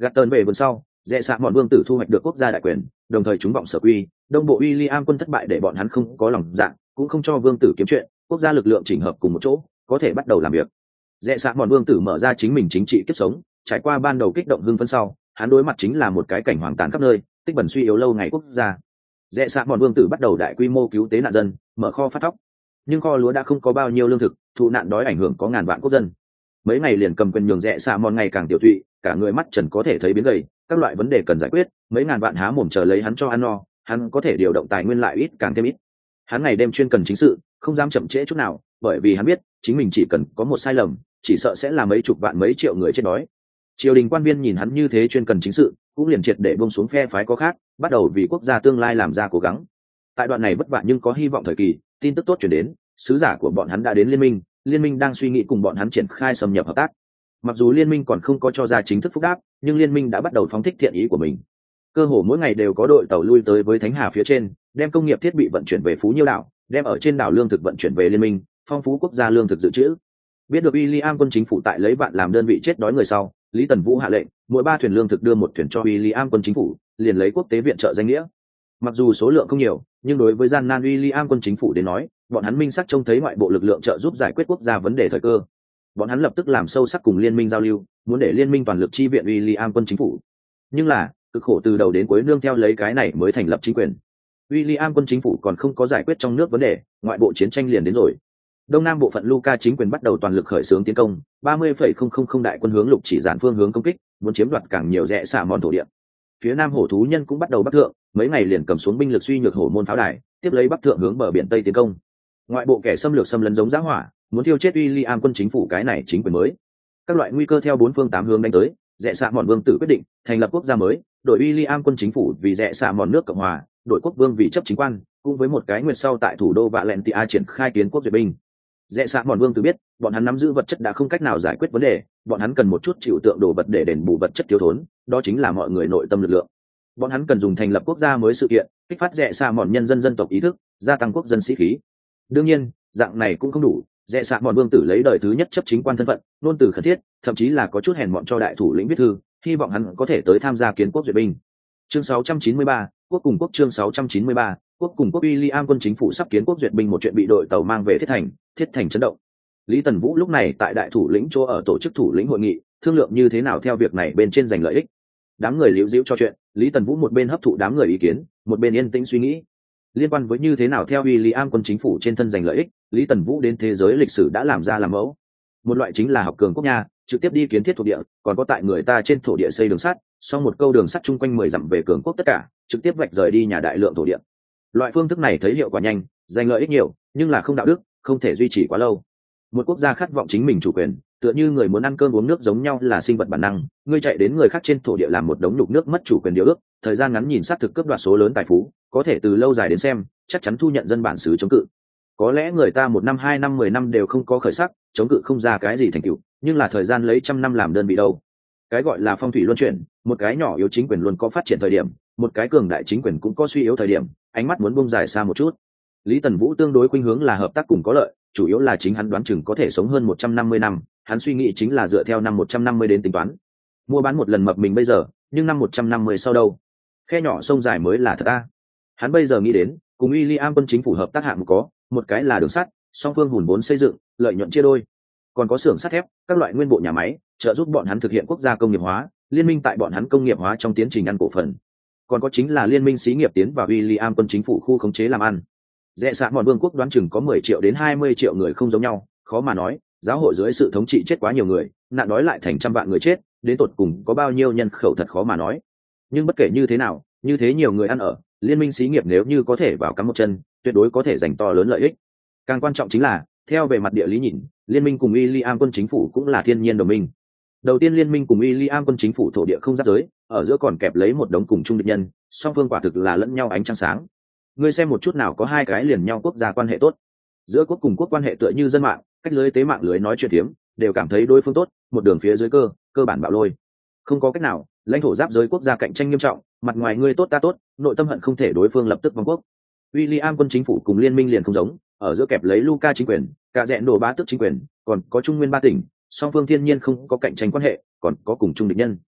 Gạt tờn về vườn sau, rẽ xạ bọn vương tử thu hoạch được quốc gia đại quyền, đồng thời chúng vọng sở quy, đông bộ William quân thất bại để bọn hắn không có lòng dạ, cũng không cho vương tử kiếm chuyện, quốc gia lực lượng chỉnh hợp cùng một chỗ, có thể bắt đầu làm việc. Rẽ xạ bọn vương tử mở ra chính mình chính trị kiếp sống, trải qua ban đầu kích động hưng phấn sau, hắn đối mặt chính là một cái cảnh hoàng tàn khắp nơi, tích bẩn suy yếu lâu ngày quốc gia. Rẽ xạ bọn vương tử bắt đầu đại quy mô cứu tế nạn dân, mở kho phát thóc, nhưng kho lúa đã không có bao nhiêu lương thực, thụ nạn đói ảnh hưởng có ngàn vạn quốc dân. Mấy ngày liền cầm quyền nhường rẽ xạ bọn ngày càng tiểu thụy, cả người mắt trần có thể thấy biến gầy, các loại vấn đề cần giải quyết, mấy ngàn vạn há mồm chờ lấy hắn cho ăn no, hắn có thể điều động tài nguyên lại ít càng thêm ít. Hắn ngày đêm chuyên cần chính sự, không dám chậm trễ chút nào, bởi vì hắn biết chính mình chỉ cần có một sai lầm, chỉ sợ sẽ là mấy chục vạn mấy triệu người chết đói. Triều đình quan viên nhìn hắn như thế chuyên cần chính sự, cũng liền triệt để buông xuống phe phái có khác, bắt đầu vì quốc gia tương lai làm ra cố gắng. Tại đoạn này vất vả nhưng có hy vọng thời kỳ, tin tức tốt chuyển đến, sứ giả của bọn hắn đã đến liên minh, liên minh đang suy nghĩ cùng bọn hắn triển khai xâm nhập hợp tác. Mặc dù liên minh còn không có cho ra chính thức phúc đáp, nhưng liên minh đã bắt đầu phóng thích thiện ý của mình. Cơ hồ mỗi ngày đều có đội tàu lui tới với Thánh Hà phía trên, đem công nghiệp thiết bị vận chuyển về Phú Nhiêu đảo, đem ở trên đảo lương thực vận chuyển về liên minh, phong phú quốc gia lương thực dự trữ. Biết được William quân chính phủ tại lấy vạn làm đơn vị chết đói người sau, Lý Tần Vũ hạ lệnh, mỗi ba thuyền lương thực đưa một thuyền cho William quân chính phủ, liền lấy quốc tế viện trợ danh nghĩa. Mặc dù số lượng không nhiều, nhưng đối với gian nan William quân chính phủ đến nói, bọn hắn minh sắc trông thấy ngoại bộ lực lượng trợ giúp giải quyết quốc gia vấn đề thời cơ. Bọn hắn lập tức làm sâu sắc cùng liên minh giao lưu, muốn để liên minh toàn lực chi viện William quân chính phủ. Nhưng là, cực khổ từ đầu đến cuối nương theo lấy cái này mới thành lập chính quyền. William quân chính phủ còn không có giải quyết trong nước vấn đề, ngoại bộ chiến tranh liền đến rồi. Đông Nam bộ phận Luca chính quyền bắt đầu toàn lực khởi xướng tiến công, ba mươi phẩy không không không đại quân hướng lục chỉ giản phương hướng công kích, muốn chiếm đoạt càng nhiều rẽ xạ mòn thổ địa. Phía Nam hổ thú nhân cũng bắt đầu bắc thượng, mấy ngày liền cầm xuống binh lực suy nhược hổ môn pháo đài, tiếp lấy bắc thượng hướng bờ biển Tây tiến công. Ngoại bộ kẻ xâm lược xâm lấn giống giá hỏa, muốn tiêu chết William quân chính phủ cái này chính quyền mới. Các loại nguy cơ theo bốn phương tám hướng đánh tới, rẽ xạ mòn vương tử quyết định thành lập quốc gia mới, đội William quân chính phủ vì rẽ xạ mòn nước cộng hòa, đội quốc vương vì chấp chính quan, cùng với một cái nguyệt sau tại thủ đô Valentia triển khai kiến quốc duyệt binh. Rẽ xạ mòn vương tử biết, bọn hắn nắm giữ vật chất đã không cách nào giải quyết vấn đề, bọn hắn cần một chút chịu tượng đồ vật để đền bù vật chất thiếu thốn, đó chính là mọi người nội tâm lực lượng. Bọn hắn cần dùng thành lập quốc gia mới sự kiện, kích phát rẽ xạ mòn nhân dân dân tộc ý thức, gia tăng quốc dân sĩ khí. Đương nhiên, dạng này cũng không đủ, rẽ xạ mòn vương tử lấy đời thứ nhất chấp chính quan thân phận, luôn từ khẩn thiết, thậm chí là có chút hèn mọn cho đại thủ lĩnh viết thư, hy vọng hắn có thể tới tham gia kiến quốc duyệt binh. Chương sáu trăm chín mươi ba, quốc cùng quốc chương sáu trăm chín mươi ba, quốc cùng quốc William quân chính phủ sắp kiến quốc duyệt binh một chuyện bị đội tàu mang về thiết thành, thiết thành chấn động. Lý Tần Vũ lúc này tại đại thủ lĩnh chỗ ở tổ chức thủ lĩnh hội nghị, thương lượng như thế nào theo việc này bên trên giành lợi ích. Đám người liễu diễu cho chuyện, Lý Tần Vũ một bên hấp thụ đám người ý kiến, một bên yên tĩnh suy nghĩ. Liên quan với như thế nào theo William quân chính phủ trên thân giành lợi ích, Lý Tần Vũ đến thế giới lịch sử đã làm ra làm mẫu. Một loại chính là học cường quốc nha, trực tiếp đi kiến thiết thổ địa, còn có tại người ta trên thổ địa xây đường sắt, sau một câu đường sắt chung quanh mười dặm về cường quốc tất cả, trực tiếp vạch rời đi nhà đại lượng thổ địa. Loại phương thức này thấy hiệu quả nhanh, giành lợi ích nhiều, nhưng là không đạo đức, không thể duy trì quá lâu. Một quốc gia khát vọng chính mình chủ quyền, tựa như người muốn ăn cơm uống nước giống nhau là sinh vật bản năng, ngươi chạy đến người khác trên thổ địa làm một đống nhục nước mất chủ quyền điều ước, thời gian ngắn nhìn sát thực cướp đoạt số lớn tài phú, có thể từ lâu dài đến xem, chắc chắn thu nhận dân bản xứ chống cự. Có lẽ người ta một năm hai năm mười năm đều không có khởi sắc, chống cự không ra cái gì thành tựu, nhưng là thời gian lấy trăm năm làm đơn vị đâu. Cái gọi là phong thủy luân chuyển, một cái nhỏ yếu chính quyền luôn có phát triển thời điểm, một cái cường đại chính quyền cũng có suy yếu thời điểm, ánh mắt muốn bung dài xa một chút. Lý Tần Vũ tương đối khuynh hướng là hợp tác cùng có lợi, chủ yếu là chính hắn đoán chừng có thể sống hơn một trăm năm mươi năm, hắn suy nghĩ chính là dựa theo năm một trăm năm mươi đến tính toán. Mua bán một lần mập mình bây giờ, nhưng năm một trăm năm mươi sau đâu? Khe nhỏ sông dài mới là thật a. Hắn bây giờ nghĩ đến, cùng William quân chính phủ hợp tác hạng có, một cái là đường sắt, song phương hùn vốn xây dựng, lợi nhuận chia đôi. Còn có xưởng sắt thép, các loại nguyên bộ nhà máy, trợ giúp bọn hắn thực hiện quốc gia công nghiệp hóa, liên minh tại bọn hắn công nghiệp hóa trong tiến trình ăn cổ phần. Còn có chính là liên minh xí nghiệp tiến vào William quân chính phủ khu khống chế làm ăn. Rẽ xạ mòn vương quốc đoán chừng có mười triệu đến hai mươi triệu người không giống nhau, khó mà nói, giáo hội dưới sự thống trị chết quá nhiều người, nạn đói lại thành trăm vạn người chết, đến tột cùng có bao nhiêu nhân khẩu thật khó mà nói. Nhưng bất kể như thế nào, như thế nhiều người ăn ở, liên minh xí nghiệp nếu như có thể vào cắm một chân, tuyệt đối có thể giành to lớn lợi ích. Càng quan trọng chính là, theo về mặt địa lý nhìn, liên minh cùng William quân chính phủ cũng là thiên nhiên đồng minh. Đầu tiên liên minh cùng William quân chính phủ thổ địa không giáp giới, ở giữa còn kẹp lấy một đống cùng chung địch nhân, song phương quả thực là lẫn nhau ánh trăng sáng. Ngươi xem một chút nào có hai cái liền nhau quốc gia quan hệ tốt, giữa quốc cùng quốc quan hệ tựa như dân mạng, cách lưới tế mạng lưới nói chuyện tiếm, đều cảm thấy đối phương tốt, một đường phía dưới cơ, cơ bản bạo lôi. Không có cách nào, lãnh thổ giáp giới quốc gia cạnh tranh nghiêm trọng, mặt ngoài ngươi tốt ta tốt, nội tâm hận không thể đối phương lập tức vong quốc. William quân chính phủ cùng liên minh liền không giống, ở giữa kẹp lấy Luca chính quyền, cả rẽn đồ bá tước chính quyền, còn có trung nguyên ba tỉnh, song phương thiên nhiên không có cạnh tranh quan hệ, còn có cùng chung địch nhân.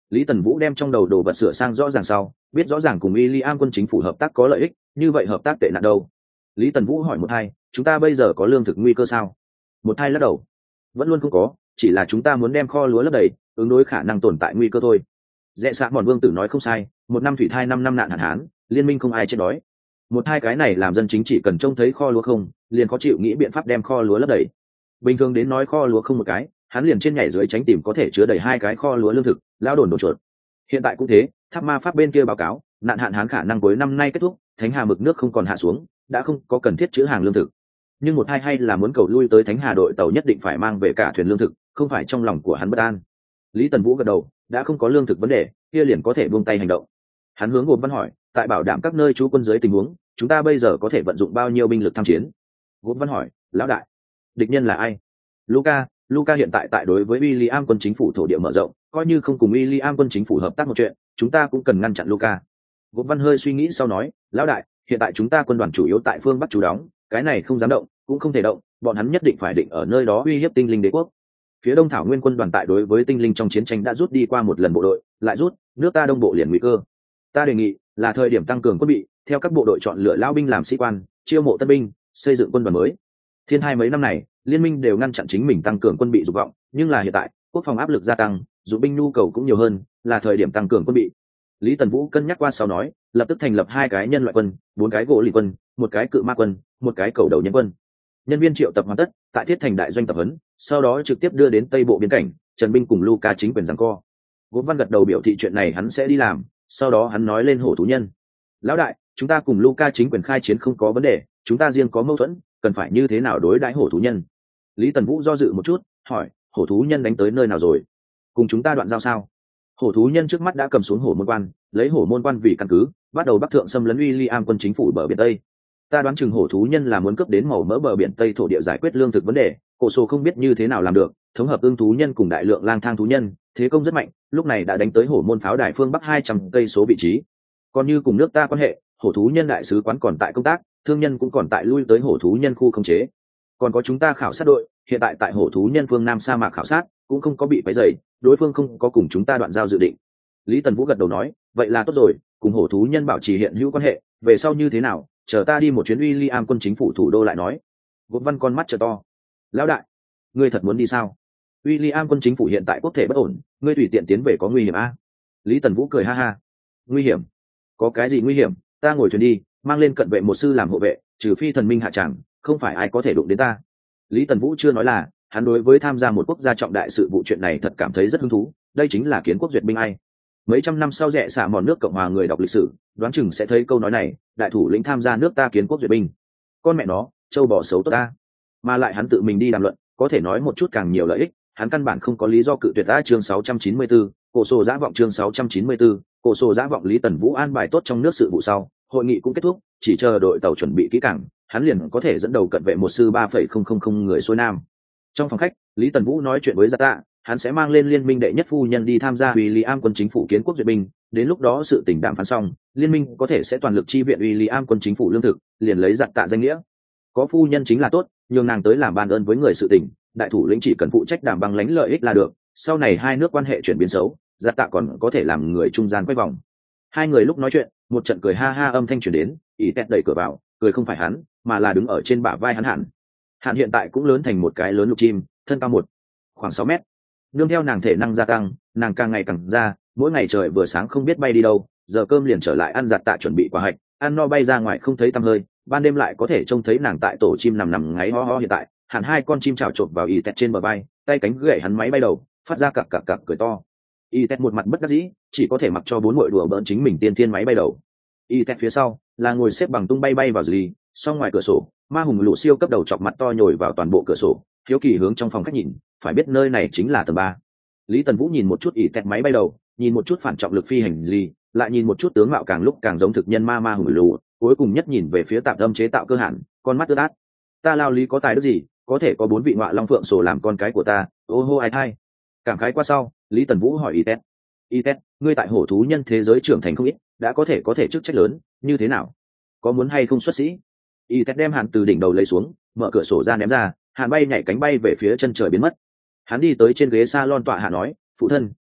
Lý Tần Vũ đem trong đầu đồ vật sửa sang rõ ràng sau, biết rõ ràng cùng William quân chính phủ hợp tác có lợi ích, như vậy hợp tác tệ nạn đâu? Lý Tần Vũ hỏi một hai, chúng ta bây giờ có lương thực nguy cơ sao? Một hai lắc đầu, vẫn luôn không có, chỉ là chúng ta muốn đem kho lúa lấp đầy, ứng đối khả năng tồn tại nguy cơ thôi. Rẽ Xã Mòn Vương tử nói không sai, một năm thủy thai năm năm nạn hạn hán, liên minh không ai chết đói. Một hai cái này làm dân chính chỉ cần trông thấy kho lúa không, liền có chịu nghĩ biện pháp đem kho lúa lấp đầy. Bình thường đến nói kho lúa không một cái, hắn liền trên nhảy dưới tránh tìm có thể chứa đầy hai cái kho lúa lương thực, lao đồn đổ chuột. Hiện tại cũng thế, Tháp Ma Pháp bên kia báo cáo, nạn hạn hán khả năng cuối năm nay kết thúc, Thánh Hà mực nước không còn hạ xuống, đã không có cần thiết chứa hàng lương thực. Nhưng một hai hay là muốn cầu lui tới Thánh Hà đội tàu nhất định phải mang về cả thuyền lương thực, không phải trong lòng của hắn bất an. Lý Tần Vũ gật đầu, đã không có lương thực vấn đề, kia liền có thể buông tay hành động. Hắn hướng Gồm Văn hỏi, tại bảo đảm các nơi trú quân dưới tình huống, chúng ta bây giờ có thể vận dụng bao nhiêu binh lực tham chiến? Gồm Văn hỏi, lão đại, địch nhân là ai? Luca, Luca hiện tại tại đối với William quân chính phủ thổ địa mở rộng, coi như không cùng William quân chính phủ hợp tác một chuyện, chúng ta cũng cần ngăn chặn Luca. Gồm Văn hơi suy nghĩ sau nói, lão đại, hiện tại chúng ta quân đoàn chủ yếu tại phương Bắc chủ đóng, cái này không dám động, cũng không thể động, bọn hắn nhất định phải định ở nơi đó uy hiếp tinh linh đế quốc. Phía Đông Thảo Nguyên quân đoàn tại đối với tinh linh trong chiến tranh đã rút đi qua một lần bộ đội, lại rút, nước ta đông bộ liền nguy cơ. Ta đề nghị là thời điểm tăng cường quân bị, theo các bộ đội chọn lựa lao binh làm sĩ quan, chiêu mộ tân binh, xây dựng quân đoàn mới. Thiên hai mấy năm này, liên minh đều ngăn chặn chính mình tăng cường quân bị dục vọng, nhưng là hiện tại, quốc phòng áp lực gia tăng, dù binh nhu cầu cũng nhiều hơn, là thời điểm tăng cường quân bị. Lý Tần Vũ cân nhắc qua sau nói, lập tức thành lập hai cái nhân loại quân, bốn cái gỗ lì quân, một cái cự ma quân, một cái cầu đầu nhân quân. Nhân viên triệu tập hoàn tất, tại Thiết Thành đại doanh tập huấn, sau đó trực tiếp đưa đến Tây Bộ biên cảnh, Trần binh cùng Luca chính quyền giằng co. Gốm Văn gật đầu biểu thị chuyện này hắn sẽ đi làm, sau đó hắn nói lên hổ thú nhân. Lão đại, chúng ta cùng Luca chính quyền khai chiến không có vấn đề, chúng ta riêng có mâu thuẫn, cần phải như thế nào đối đãi hổ thú nhân? Lý Tần Vũ do dự một chút, hỏi, hổ thú nhân đánh tới nơi nào rồi? Cùng chúng ta đoạn giao sao? Hổ thú nhân trước mắt đã cầm xuống hổ môn quan, lấy hổ môn quan vì căn cứ, bắt đầu bắc thượng xâm lấn William quân chính phủ bờ biển Tây. Ta đoán chừng hổ thú nhân là muốn cướp đến màu mỡ bờ biển Tây thổ địa giải quyết lương thực vấn đề, cổ sổ không biết như thế nào làm được, thống hợp ương thú nhân cùng đại lượng lang thang thú nhân, thế công rất mạnh, lúc này đã đánh tới hổ môn pháo đài phương bắc hai trăm cây số vị trí. Còn như cùng nước ta quan hệ, hổ thú nhân đại sứ quán còn tại công tác, thương nhân cũng còn tại lui tới hổ thú nhân khu khống chế. Còn có chúng ta khảo sát đội, hiện tại tại hổ thú nhân phương Nam sa mạc khảo sát, cũng không có bị quấy rầy, đối phương không có cùng chúng ta đoạn giao dự định. Lý Tần Vũ gật đầu nói, vậy là tốt rồi, cùng hổ thú nhân bảo trì hiện hữu quan hệ, về sau như thế nào, chờ ta đi một chuyến William quân chính phủ thủ đô lại nói. Gốm Văn con mắt trợ to, lão đại, ngươi thật muốn đi sao? William quân chính phủ hiện tại quốc thể bất ổn, ngươi tùy tiện tiến về có nguy hiểm a? Lý Tần Vũ cười ha ha, nguy hiểm? Có cái gì nguy hiểm? Ta ngồi thuyền đi, mang lên cận vệ một sư làm hộ vệ, trừ phi thần minh hạ tràng, không phải ai có thể đụng đến ta. Lý Tần Vũ chưa nói là, hắn đối với tham gia một quốc gia trọng đại sự vụ chuyện này thật cảm thấy rất hứng thú, đây chính là kiến quốc duyệt binh ai. Mấy trăm năm sau rẽ xả mòn nước Cộng hòa người đọc lịch sử, đoán chừng sẽ thấy câu nói này, đại thủ lĩnh tham gia nước ta kiến quốc duyệt binh. Con mẹ nó, châu bò xấu tốt ta. Mà lại hắn tự mình đi đàm luận, có thể nói một chút càng nhiều lợi ích, hắn căn bản không có lý do cự tuyệt ta. Chương sáu trăm chín mươi tư, cổ sổ giã vọng. Chương sáu trăm chín mươi tư, cổ sổ giã vọng. Lý Tần Vũ an bài tốt trong nước sự vụ sau, hội nghị cũng kết thúc, chỉ chờ đội tàu chuẩn bị kỹ càng, hắn liền có thể dẫn đầu cận vệ một sư ba phẩy không không không người xuôi nam. Trong phòng khách, Lý Tần Vũ nói chuyện với Giặt Tạ, hắn sẽ mang lên liên minh đệ nhất phu nhân đi tham gia William quân chính phủ kiến quốc duyệt binh, đến lúc đó sự tình đàm phán xong, liên minh có thể sẽ toàn lực chi viện William quân chính phủ lương thực, liền lấy Giặt Tạ danh nghĩa. Có phu nhân chính là tốt, nhường nàng tới làm ban ơn với người sự tình, đại thủ lĩnh chỉ cần phụ trách đảm bằng lãnh lợi ích là được, sau này hai nước quan hệ chuyển biến xấu, Giặt Tạ còn có thể làm người trung gian quay vòng. Hai người lúc nói chuyện, một trận cười ha ha âm thanh truyền đến, ý tẹt đẩy cửa vào, cười không phải hắn, mà là đứng ở trên bả vai hắn Hạn. Hạn hiện tại cũng lớn thành một cái lớn lục chim, thân cao một khoảng sáu mét. Nương theo nàng thể năng gia tăng, nàng càng ngày càng ra, mỗi ngày trời vừa sáng không biết bay đi đâu, giờ cơm liền trở lại ăn Giặt Tạ chuẩn bị quả hạch, ăn no bay ra ngoài không thấy tăm hơi, ban đêm lại có thể trông thấy nàng tại tổ chim nằm nằm ngáy ho ho. Hiện tại Hạn hai con chim chảo chộp vào y tẹt trên bờ vai, tay cánh gậy hắn máy bay đầu, phát ra cặc cặc cặc cười to. Y tẹt một mặt bất đắc dĩ, chỉ có thể mặc cho bốn muội đùa bỡn chính mình tiên thiên máy bay đầu. Y tẹt phía sau là ngồi xếp bằng tung bay bay vào dì, sau ngoài cửa sổ ma hùng lũ siêu cấp đầu chọc mặt to nhồi vào toàn bộ cửa sổ, hiếu kỳ hướng trong phòng khách nhìn, phải biết nơi này chính là tầng ba. Lý Tần Vũ nhìn một chút ỉ tẹt máy bay đầu, nhìn một chút phản trọng lực phi hành gì, lại nhìn một chút tướng mạo càng lúc càng giống thực nhân ma ma hùng lũ, cuối cùng nhất nhìn về phía tạm âm chế tạo cơ hạn, con mắt ướt át. Ta lao lý có tài đức gì, có thể có bốn vị ngọa long phượng sổ làm con cái của ta, ô hô ai thai. Cảm khái qua sau, Lý Tần Vũ hỏi ỉ tẹt, ỉ tẹt, ngươi tại hổ thú nhân thế giới trưởng thành không ít, đã có thể có thể chức trách lớn, như thế nào? Có muốn hay không xuất sĩ? Y Tét đem Hàn từ đỉnh đầu lấy xuống, mở cửa sổ ra ném ra, Hàn bay nhảy cánh bay về phía chân trời biến mất. Hắn đi tới trên ghế salon tọa hạ nói, phụ thân,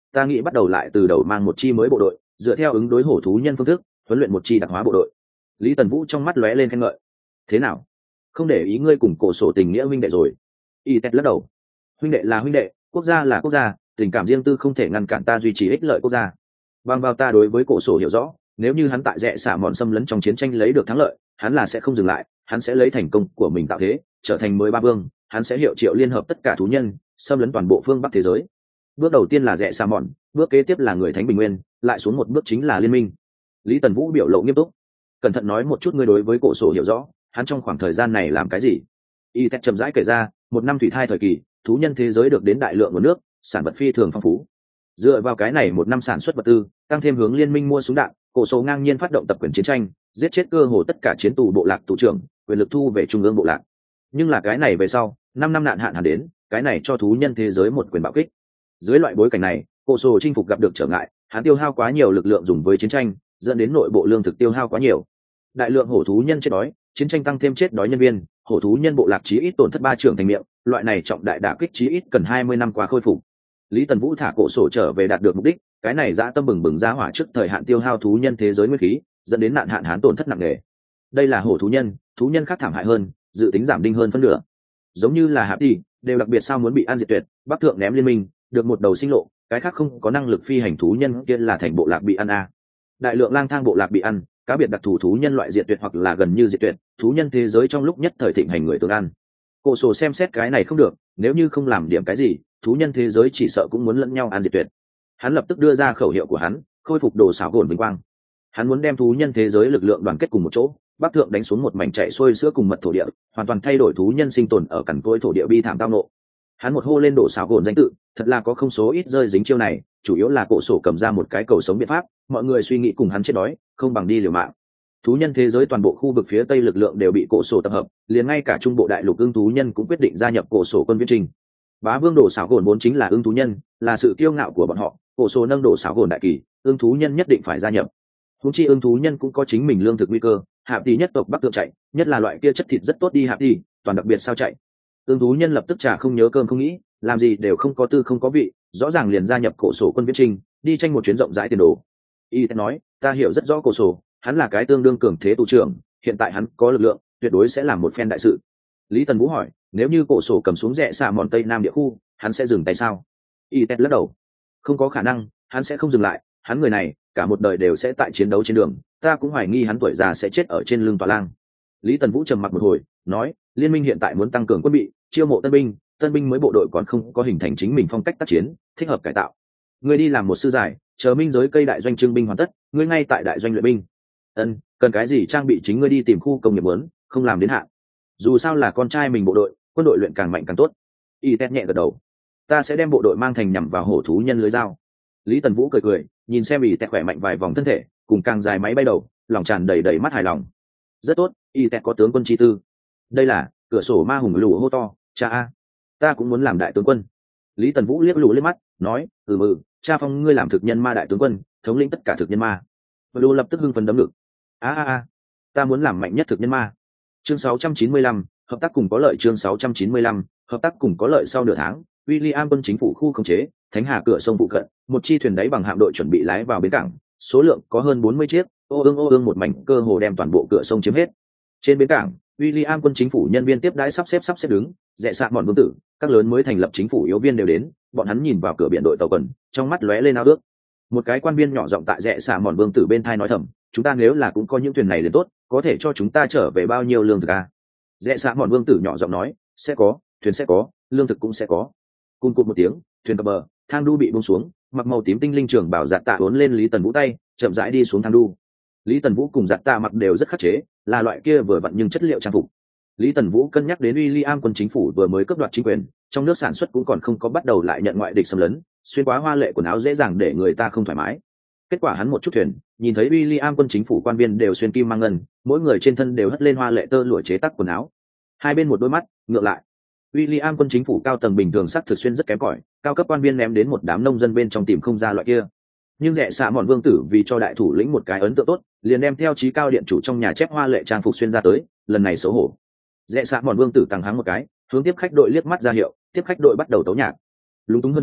ta nghĩ bắt đầu lại từ đầu mang một chi mới bộ đội, dựa theo ứng đối hổ thú nhân phương thức huấn luyện một chi đặc hóa bộ đội. Lý Tần Vũ trong mắt lóe lên khen ngợi. Thế nào, không để ý ngươi cùng cổ sổ tình nghĩa huynh đệ rồi? Y Tét lắc đầu. Huynh đệ là huynh đệ, quốc gia là quốc gia, tình cảm riêng tư không thể ngăn cản ta duy trì ích lợi quốc gia. Bằng vào ta đối với cổ sổ hiểu rõ, nếu như hắn tại rẽ xả mòn xâm lấn trong chiến tranh lấy được thắng lợi, hắn là sẽ không dừng lại, hắn sẽ lấy thành công của mình tạo thế, trở thành mới ba vương, hắn sẽ hiệu triệu liên hợp tất cả thú nhân, xâm lấn toàn bộ phương Bắc thế giới. Bước đầu tiên là rẽ xả mòn, bước kế tiếp là người thánh bình nguyên, lại xuống một bước chính là liên minh. Lý Tần Vũ biểu lộ nghiêm túc. Cẩn thận nói một chút ngươi đối với cổ sổ hiểu rõ, hắn trong khoảng thời gian này làm cái gì? Y Tét chậm rãi kể ra, một năm thủy thai thời kỳ, thú nhân thế giới được đến đại lượng nguồn nước, sản vật phi thường phong phú. Dựa vào cái này một năm sản xuất vật tư, tăng thêm hướng liên minh mua súng đạn, cổ sổ ngang nhiên phát động tập quyền chiến tranh, giết chết cơ hồ tất cả chiến tù bộ lạc tù trưởng, quyền lực thu về trung ương bộ lạc. Nhưng là cái này về sau, năm năm nạn hạn hẳn đến, cái này cho thú nhân thế giới một quyền bạo kích. Dưới loại bối cảnh này, cổ sổ chinh phục gặp được trở ngại, hắn tiêu hao quá nhiều lực lượng dùng với chiến tranh, dẫn đến nội bộ lương thực tiêu hao quá nhiều. Đại lượng hổ thú nhân chết đói, chiến tranh tăng thêm chết đói nhân viên, hổ thú nhân bộ lạc chí ít tổn thất ba trưởng thành miệng, loại này trọng đại đả kích chí ít cần hai mươi năm qua khôi phục. Lý Tần Vũ thả cổ sổ trở về đạt được mục đích, cái này dã tâm bừng bừng ra hỏa trước thời hạn tiêu hao thú nhân thế giới nguyên khí, dẫn đến nạn hạn hán tổn thất nặng nề. Đây là hổ thú nhân, thú nhân khác thảm hại hơn, dự tính giảm đinh hơn phân nửa. Giống như là Hạp Đi, đều đặc biệt sao muốn bị ăn diệt tuyệt, Bắc thượng ném liên minh, được một đầu sinh lộ, cái khác không có năng lực phi hành thú nhân kia là thành bộ lạc bị ăn a. Đại lượng lang thang bộ lạc bị ăn, cá biệt đặc thù thú nhân loại diệt tuyệt hoặc là gần như diệt tuyệt, thú nhân thế giới trong lúc nhất thời thịnh hành người tương ăn. Cổ sổ xem xét cái này không được, nếu như không làm điểm cái gì, thú nhân thế giới chỉ sợ cũng muốn lẫn nhau ăn diệt tuyệt. Hắn lập tức đưa ra khẩu hiệu của hắn, khôi phục đồ xảo gồn vinh quang. Hắn muốn đem thú nhân thế giới lực lượng đoàn kết cùng một chỗ, bắc thượng đánh xuống một mảnh chạy xuôi sữa cùng mật thổ địa, hoàn toàn thay đổi thú nhân sinh tồn ở cằn cỗi thổ địa bi thảm tao nộ. Hắn một hô lên đồ xảo gồn danh tự, thật là có không số ít rơi dính chiêu này, chủ yếu là cổ sổ cầm ra một cái cầu sống biện pháp, mọi người suy nghĩ cùng hắn chết đói, không bằng đi liều mạng. Thú nhân thế giới toàn bộ khu vực phía tây lực lượng đều bị cổ sổ tập hợp, liền ngay cả trung bộ đại lục ưng thú nhân cũng quyết định gia nhập cổ sổ quân viễn trình. Bá vương đồ xảo gồn vốn chính là ưng thú nhân, là sự kiêu ngạo của bọn họ, cổ sổ nâng đồ xảo gồn đại kỳ, ưng thú nhân nhất định phải gia nhập. Húng chi ưng thú nhân cũng có chính mình lương thực nguy cơ, Hạp Đi nhất tộc bắc thượng chạy, nhất là loại kia chất thịt rất tốt đi Hạp Đi, toàn đặc biệt sao chạy. Ưng thú nhân lập tức trả không nhớ cơm không nghĩ, làm gì đều không có tư không có vị, rõ ràng liền gia nhập cổ sổ quân viễn trình, đi tranh một chuyến rộng rãi tiền đồ. Y nói, ta hiểu rất rõ cổ sổ, hắn là cái tương đương cường thế tù trưởng, hiện tại hắn có lực lượng, tuyệt đối sẽ làm một phen đại sự. Lý Tần Vũ hỏi, nếu như cổ sổ cầm xuống rẽ xạ mòn tây nam địa khu, hắn sẽ dừng tay sao? Y lắc đầu, không có khả năng, hắn sẽ không dừng lại, hắn người này cả một đời đều sẽ tại chiến đấu trên đường, ta cũng hoài nghi hắn tuổi già sẽ chết ở trên lưng tòa lang. Lý Tần Vũ trầm mặc một hồi, nói, liên minh hiện tại muốn tăng cường quân bị, chiêu mộ tân binh, tân binh mới bộ đội còn không có hình thành chính mình phong cách tác chiến, thích hợp cải tạo. Ngươi đi làm một sư giải, chờ minh giới cây đại doanh trưng binh hoàn tất, ngươi ngay tại đại doanh luyện binh. Ân, cần cái gì trang bị chính ngươi đi tìm khu công nghiệp lớn, không làm đến hạn. Dù sao là con trai mình bộ đội, quân đội luyện càng mạnh càng tốt. Y tét nhẹ gật đầu, ta sẽ đem bộ đội mang thành nhằm vào hổ thú nhân lưới dao. Lý Tần Vũ cười cười, nhìn xem Y tét khỏe mạnh vài vòng thân thể, cùng càng dài máy bay đầu, lòng tràn đầy đầy mắt hài lòng. Rất tốt, Y tét có tướng quân chi tư. Đây là cửa sổ ma hùng lù hô to, cha a, ta cũng muốn làm đại tướng quân. Lý Tần Vũ liếc lù liếc mắt, nói, ừ mừ, cha phong ngươi làm thực nhân ma đại tướng quân, thống lĩnh tất cả thực nhân ma. Lù lập tức hưng phấn đấm ngực, a a a, ta muốn làm mạnh nhất thực nhân ma. Chương sáu trăm chín mươi lăm, hợp tác cùng có lợi. Chương sáu trăm chín mươi lăm, hợp tác cùng có lợi. Sau nửa tháng, William quân chính phủ khu khống chế Thánh Hà cửa sông phụ cận, một chi thuyền đáy bằng hạm đội chuẩn bị lái vào bến cảng, số lượng có hơn bốn mươi chiếc, ô ương ô ương một mảnh cơ hồ đem toàn bộ cửa sông chiếm hết. Trên bến cảng, William quân chính phủ nhân viên tiếp đãi sắp xếp sắp xếp đứng, rẽ sạ bọn vương tử, các lớn mới thành lập chính phủ yếu viên đều đến, bọn hắn nhìn vào cửa biển đội tàu quần, trong mắt lóe lên ao ước. Một cái quan viên nhỏ giọng tại rẽ sạ bọn vương tử bên thai nói thầm, chúng ta nếu là cũng có những thuyền này liền tốt, có thể cho chúng ta trở về bao nhiêu lương thực à? Rẽ sạ bọn vương tử nhỏ giọng nói, sẽ có, thuyền sẽ có, lương thực cũng sẽ có. Cùng cụt một tiếng, thuyền cập bờ, thang đu bị buông xuống, mặc màu tím tinh linh trưởng bảo giặt tạ uốn lên Lý Tần Vũ tay, chậm rãi đi xuống thang đu. Lý Tần Vũ cùng giặt tạ mặc đều rất khắc chế, là loại kia vừa vặn nhưng chất liệu trang phục. Lý Tần Vũ cân nhắc đến William quân chính phủ vừa mới cướp đoạt chính quyền, trong nước sản xuất cũng còn không có bắt đầu lại nhận ngoại địch xâm lấn, xuyên quá hoa lệ quần áo dễ dàng để người ta không thoải mái. Kết quả hắn một chút thuyền, nhìn thấy William quân chính phủ quan viên đều xuyên kim mang ngân, mỗi người trên thân đều hất lên hoa lệ tơ lụa chế tác quần áo. Hai bên một đôi mắt, ngược lại. William quân chính phủ cao tầng bình thường sắc thực xuyên rất kém cỏi, cao cấp quan viên ném đến một đám nông dân bên trong tìm không ra loại kia. Nhưng rẻ xạ mọn vương tử vì cho đại thủ lĩnh một cái ấn tượng tốt, liền đem theo chí cao điện chủ trong nhà chép hoa lệ trang phục xuyên ra tới, lần này xấu hổ. Rẽ xạ mọn vương tử tăng hắng một cái, hướng tiếp khách đội liếc mắt ra hiệu, tiếp khách đội bắt đầu tấu nhạc. Lúng túng hơn đến,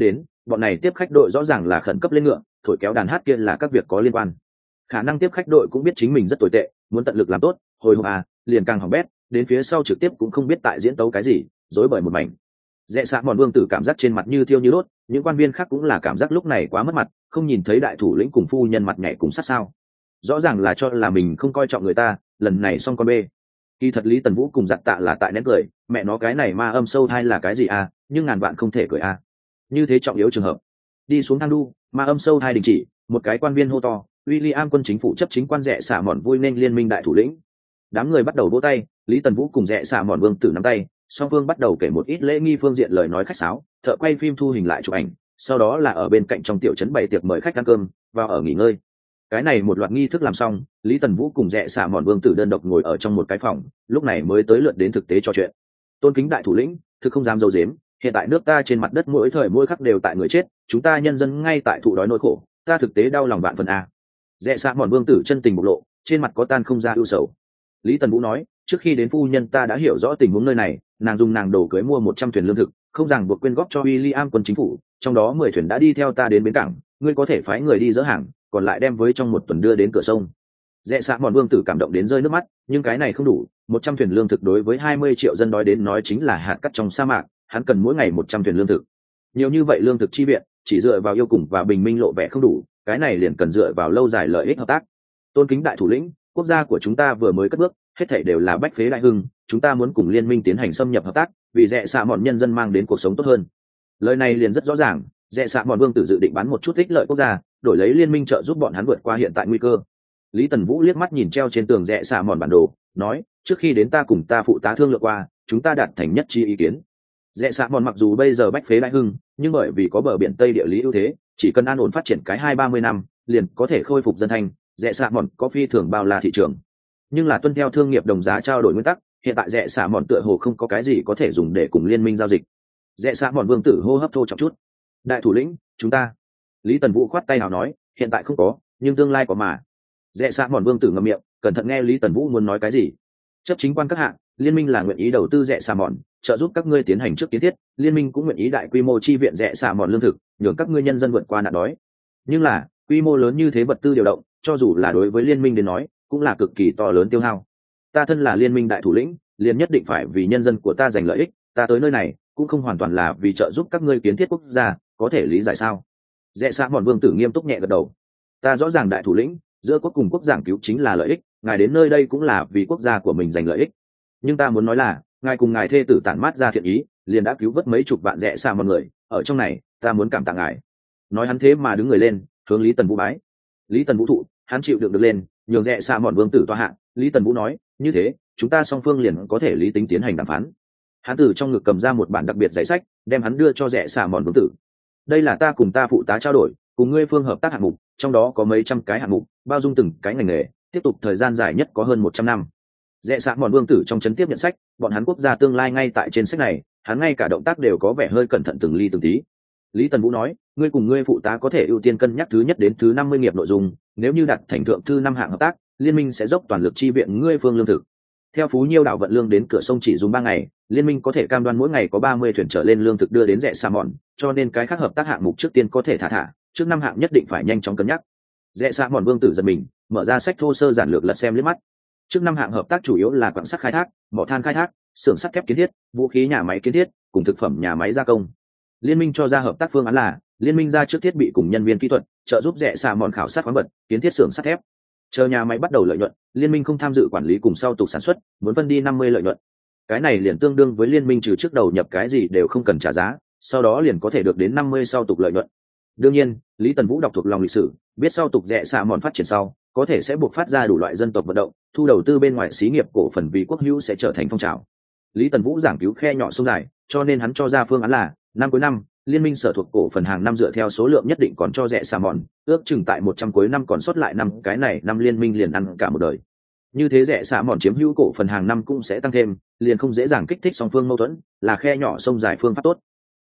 bọn này tiếp khách đội rõ ràng là khẩn cấp lên ngựa, thổi kéo đàn hát kia là các việc có liên quan. Khả năng tiếp khách đội cũng biết chính mình rất tồi tệ, muốn tận lực làm tốt, hồi hộp à, liền càng hỏng bét, đến phía sau trực tiếp cũng không biết tại diễn tấu cái gì, rối bời một mảnh. Rẽ xạ mòn vương tử cảm giác trên mặt như thiêu như đốt, những quan viên khác cũng là cảm giác lúc này quá mất mặt, không nhìn thấy đại thủ lĩnh cùng phu nhân mặt nhảy cùng sát sao. Rõ ràng là cho là mình không coi trọng người ta, lần này xong con bê. Kỳ thật Lý Tần Vũ cùng giặt tạ là tại nén cười, mẹ nó cái này ma âm sâu hay là cái gì à, nhưng ngàn vạn không thể cười à. Như thế trọng yếu trường hợp. Đi xuống thang đu, ma âm sâu hai đình chỉ, một cái quan viên hô to, William quân chính phủ chấp chính quan rẽ xạ mòn vui nên liên minh đại thủ lĩnh. Đám người bắt đầu vỗ tay, Lý Tần Vũ cùng rẽ xạ mòn vương tử nắm tay, song phương bắt đầu kể một ít lễ nghi phương diện lời nói khách sáo, thợ quay phim thu hình lại chụp ảnh, sau đó là ở bên cạnh trong tiểu trấn bày tiệc mời khách ăn cơm, vào ở nghỉ ngơi. Cái này một loạt nghi thức làm xong, Lý Tần Vũ cùng rẽ xạ mòn vương tử đơn độc ngồi ở trong một cái phòng, lúc này mới tới lượt đến thực tế trò chuyện. Tôn kính đại thủ lĩnh, thực không dám dâu dếm, hiện tại nước ta trên mặt đất mỗi thời mỗi khắc đều tại người chết, chúng ta nhân dân ngay tại thụ đói nỗi khổ, ta thực tế đau lòng vạn phần a. Rẽ xạ mòn vương tử chân tình bộc lộ, trên mặt có tan không ra ưu sầu. Lý Tần Vũ nói, trước khi đến phu nhân ta đã hiểu rõ tình huống nơi này, nàng dùng nàng đồ cưới mua một trăm thuyền lương thực, không ràng buộc quyên góp cho William quân chính phủ, trong đó mười thuyền đã đi theo ta đến bến cảng, ngươi có thể phái người đi dỡ hàng, còn lại đem với trong một tuần đưa đến cửa sông. Rẽ xạ mòn vương tử cảm động đến rơi nước mắt, nhưng cái này không đủ, một trăm thuyền lương thực đối với hai mươi triệu dân đói đến nói chính là hạt cát trong sa mạc, hắn cần mỗi ngày một trăm thuyền lương thực. Nhiều như vậy lương thực chi viện, chỉ dựa vào yêu cùng và bình minh lộ vẻ không đủ, cái này liền cần dựa vào lâu dài lợi ích hợp tác. Tôn kính đại thủ lĩnh, quốc gia của chúng ta vừa mới cất bước, hết thảy đều là bách phế đại hưng, chúng ta muốn cùng liên minh tiến hành xâm nhập hợp tác, vì rẽ xạ mòn nhân dân mang đến cuộc sống tốt hơn. Lời này liền rất rõ ràng, rẽ xạ mòn vương tử dự định bán một chút ích lợi quốc gia, đổi lấy liên minh trợ giúp bọn hắn vượt qua hiện tại nguy cơ. Lý Tần Vũ liếc mắt nhìn treo trên tường rẽ xạ mòn bản đồ, nói, trước khi đến ta cùng ta phụ tá thương lượng qua, chúng ta đạt thành nhất trí ý kiến. Rẽ xạ mòn mặc dù bây giờ bách phế đại hưng, nhưng bởi vì có bờ biển Tây địa lý ưu thế, chỉ cần an ổn phát triển cái hai ba mươi năm, liền có thể khôi phục dân thành, rẽ xạ mòn có phi thường bao la thị trường. Nhưng là tuân theo thương nghiệp đồng giá trao đổi nguyên tắc, hiện tại rẽ xạ mòn tựa hồ không có cái gì có thể dùng để cùng liên minh giao dịch. Rẽ xạ mòn vương tử hô hấp thô trọng chút. Đại thủ lĩnh, chúng ta. Lý Tần Vũ khoát tay nào nói, hiện tại không có, nhưng tương lai có mà. Rẽ xạ mòn vương tử ngậm miệng, cẩn thận nghe Lý Tần Vũ muốn nói cái gì. Chấp chính quan các hạng, liên minh là nguyện ý đầu tư rẽ xạ mòn, trợ giúp các ngươi tiến hành trước kiến thiết, liên minh cũng nguyện ý đại quy mô chi viện rẽ xạ mòn lương thực, nhường các ngươi nhân dân vượt qua nạn đói. Nhưng là, quy mô lớn như thế vật tư điều động, cho dù là đối với liên minh đến nói, cũng là cực kỳ to lớn tiêu hao. Ta thân là liên minh đại thủ lĩnh, liền nhất định phải vì nhân dân của ta giành lợi ích, ta tới nơi này cũng không hoàn toàn là vì trợ giúp các ngươi kiến thiết quốc gia, có thể lý giải sao? Rẽ xạ mòn vương tử nghiêm túc nhẹ gật đầu. Ta rõ ràng đại thủ lĩnh, giữa quốc cùng quốc giảng cứu chính là lợi ích, ngài đến nơi đây cũng là vì quốc gia của mình giành lợi ích. Nhưng ta muốn nói là, ngài cùng ngài thê tử tản mát ra thiện ý, liền đã cứu vớt mấy chục vạn rẽ xạ mòn người, ở trong này, ta muốn cảm tạ ngài. Nói hắn thế mà đứng người lên, hướng Lý Tần Vũ bái. Lý Tần Vũ thụ, hắn chịu đựng được lên, nhường rẽ xạ mòn vương tử toa hạng. Lý Tần Vũ nói, như thế, chúng ta song phương liền có thể lý tính tiến hành đàm phán. Hắn từ trong ngực cầm ra một bản đặc biệt giấy sách, đem hắn đưa cho rẽ xạ mòn vương tử. Đây là ta cùng ta phụ tá trao đổi, cùng ngươi phương hợp tác hạng mục, trong đó có mấy trăm cái hạng mục, bao dung từng cái ngành nghề, tiếp tục thời gian dài nhất có hơn một trăm năm. Rẽ xạ mòn vương tử trong chấn tiếp nhận sách, bọn hắn quốc gia tương lai ngay tại trên sách này, hắn ngay cả động tác đều có vẻ hơi cẩn thận từng ly từng tí. Lý Tần Vũ nói, ngươi cùng ngươi phụ tá có thể ưu tiên cân nhắc thứ nhất đến thứ năm mươi nghiệp nội dung, nếu như đạt thành thượng thư năm hạng hợp tác, liên minh sẽ dốc toàn lực chi viện ngươi phương lương thực. Theo Phú Nhiêu đảo vận lương đến cửa sông chỉ dùng ba ngày, liên minh có thể cam đoan mỗi ngày có ba mươi thuyền trở lên lương thực đưa đến rẽ xạ mòn, cho nên cái khác hợp tác hạng mục trước tiên có thể thả thả, trước năm hạng nhất định phải nhanh chóng cân nhắc. Rẽ xạ mòn vương tử giật mình, mở ra sách thô sơ giản lược lật xem liếc mắt. Trước năm hạng hợp tác chủ yếu là quặng sắt khai thác, mỏ than khai thác, xưởng sắt thép kiến thiết, vũ khí nhà máy kiến thiết, cùng thực phẩm nhà máy gia công. Liên minh cho ra hợp tác phương án là, liên minh ra trước thiết bị cùng nhân viên kỹ thuật, trợ giúp rẽ xạ mòn khảo sát khoáng vật, kiến thiết xưởng sắt thép. Chờ nhà máy bắt đầu lợi nhuận, liên minh không tham dự quản lý cùng sau tục sản xuất, muốn phân đi năm mươi lợi nhuận. Cái này liền tương đương với liên minh trừ trước đầu nhập cái gì đều không cần trả giá, sau đó liền có thể được đến năm mươi sau tục lợi nhuận. Đương nhiên, Lý Tần Vũ đọc thuộc lòng lịch sử, biết sau tục rẽ xạ mòn phát triển sau, có thể sẽ buộc phát ra đủ loại dân tộc vận động, thu đầu tư bên ngoài xí nghiệp cổ phần vì quốc hữu sẽ trở thành phong trào. Lý Tần Vũ giảng cứu khe nhỏ sông dài, cho nên hắn cho ra phương án là, năm cuối năm, liên minh sở thuộc cổ phần hàng năm dựa theo số lượng nhất định còn cho rẽ xạ mòn, ước chừng tại một trăm cuối năm còn sót lại năm, cái này năm liên minh liền ăn cả một đời. Như thế rẽ xạ mòn chiếm hữu cổ phần hàng năm cũng sẽ tăng thêm, liền không dễ dàng kích thích song phương mâu thuẫn, là khe nhỏ sông dài phương pháp tốt.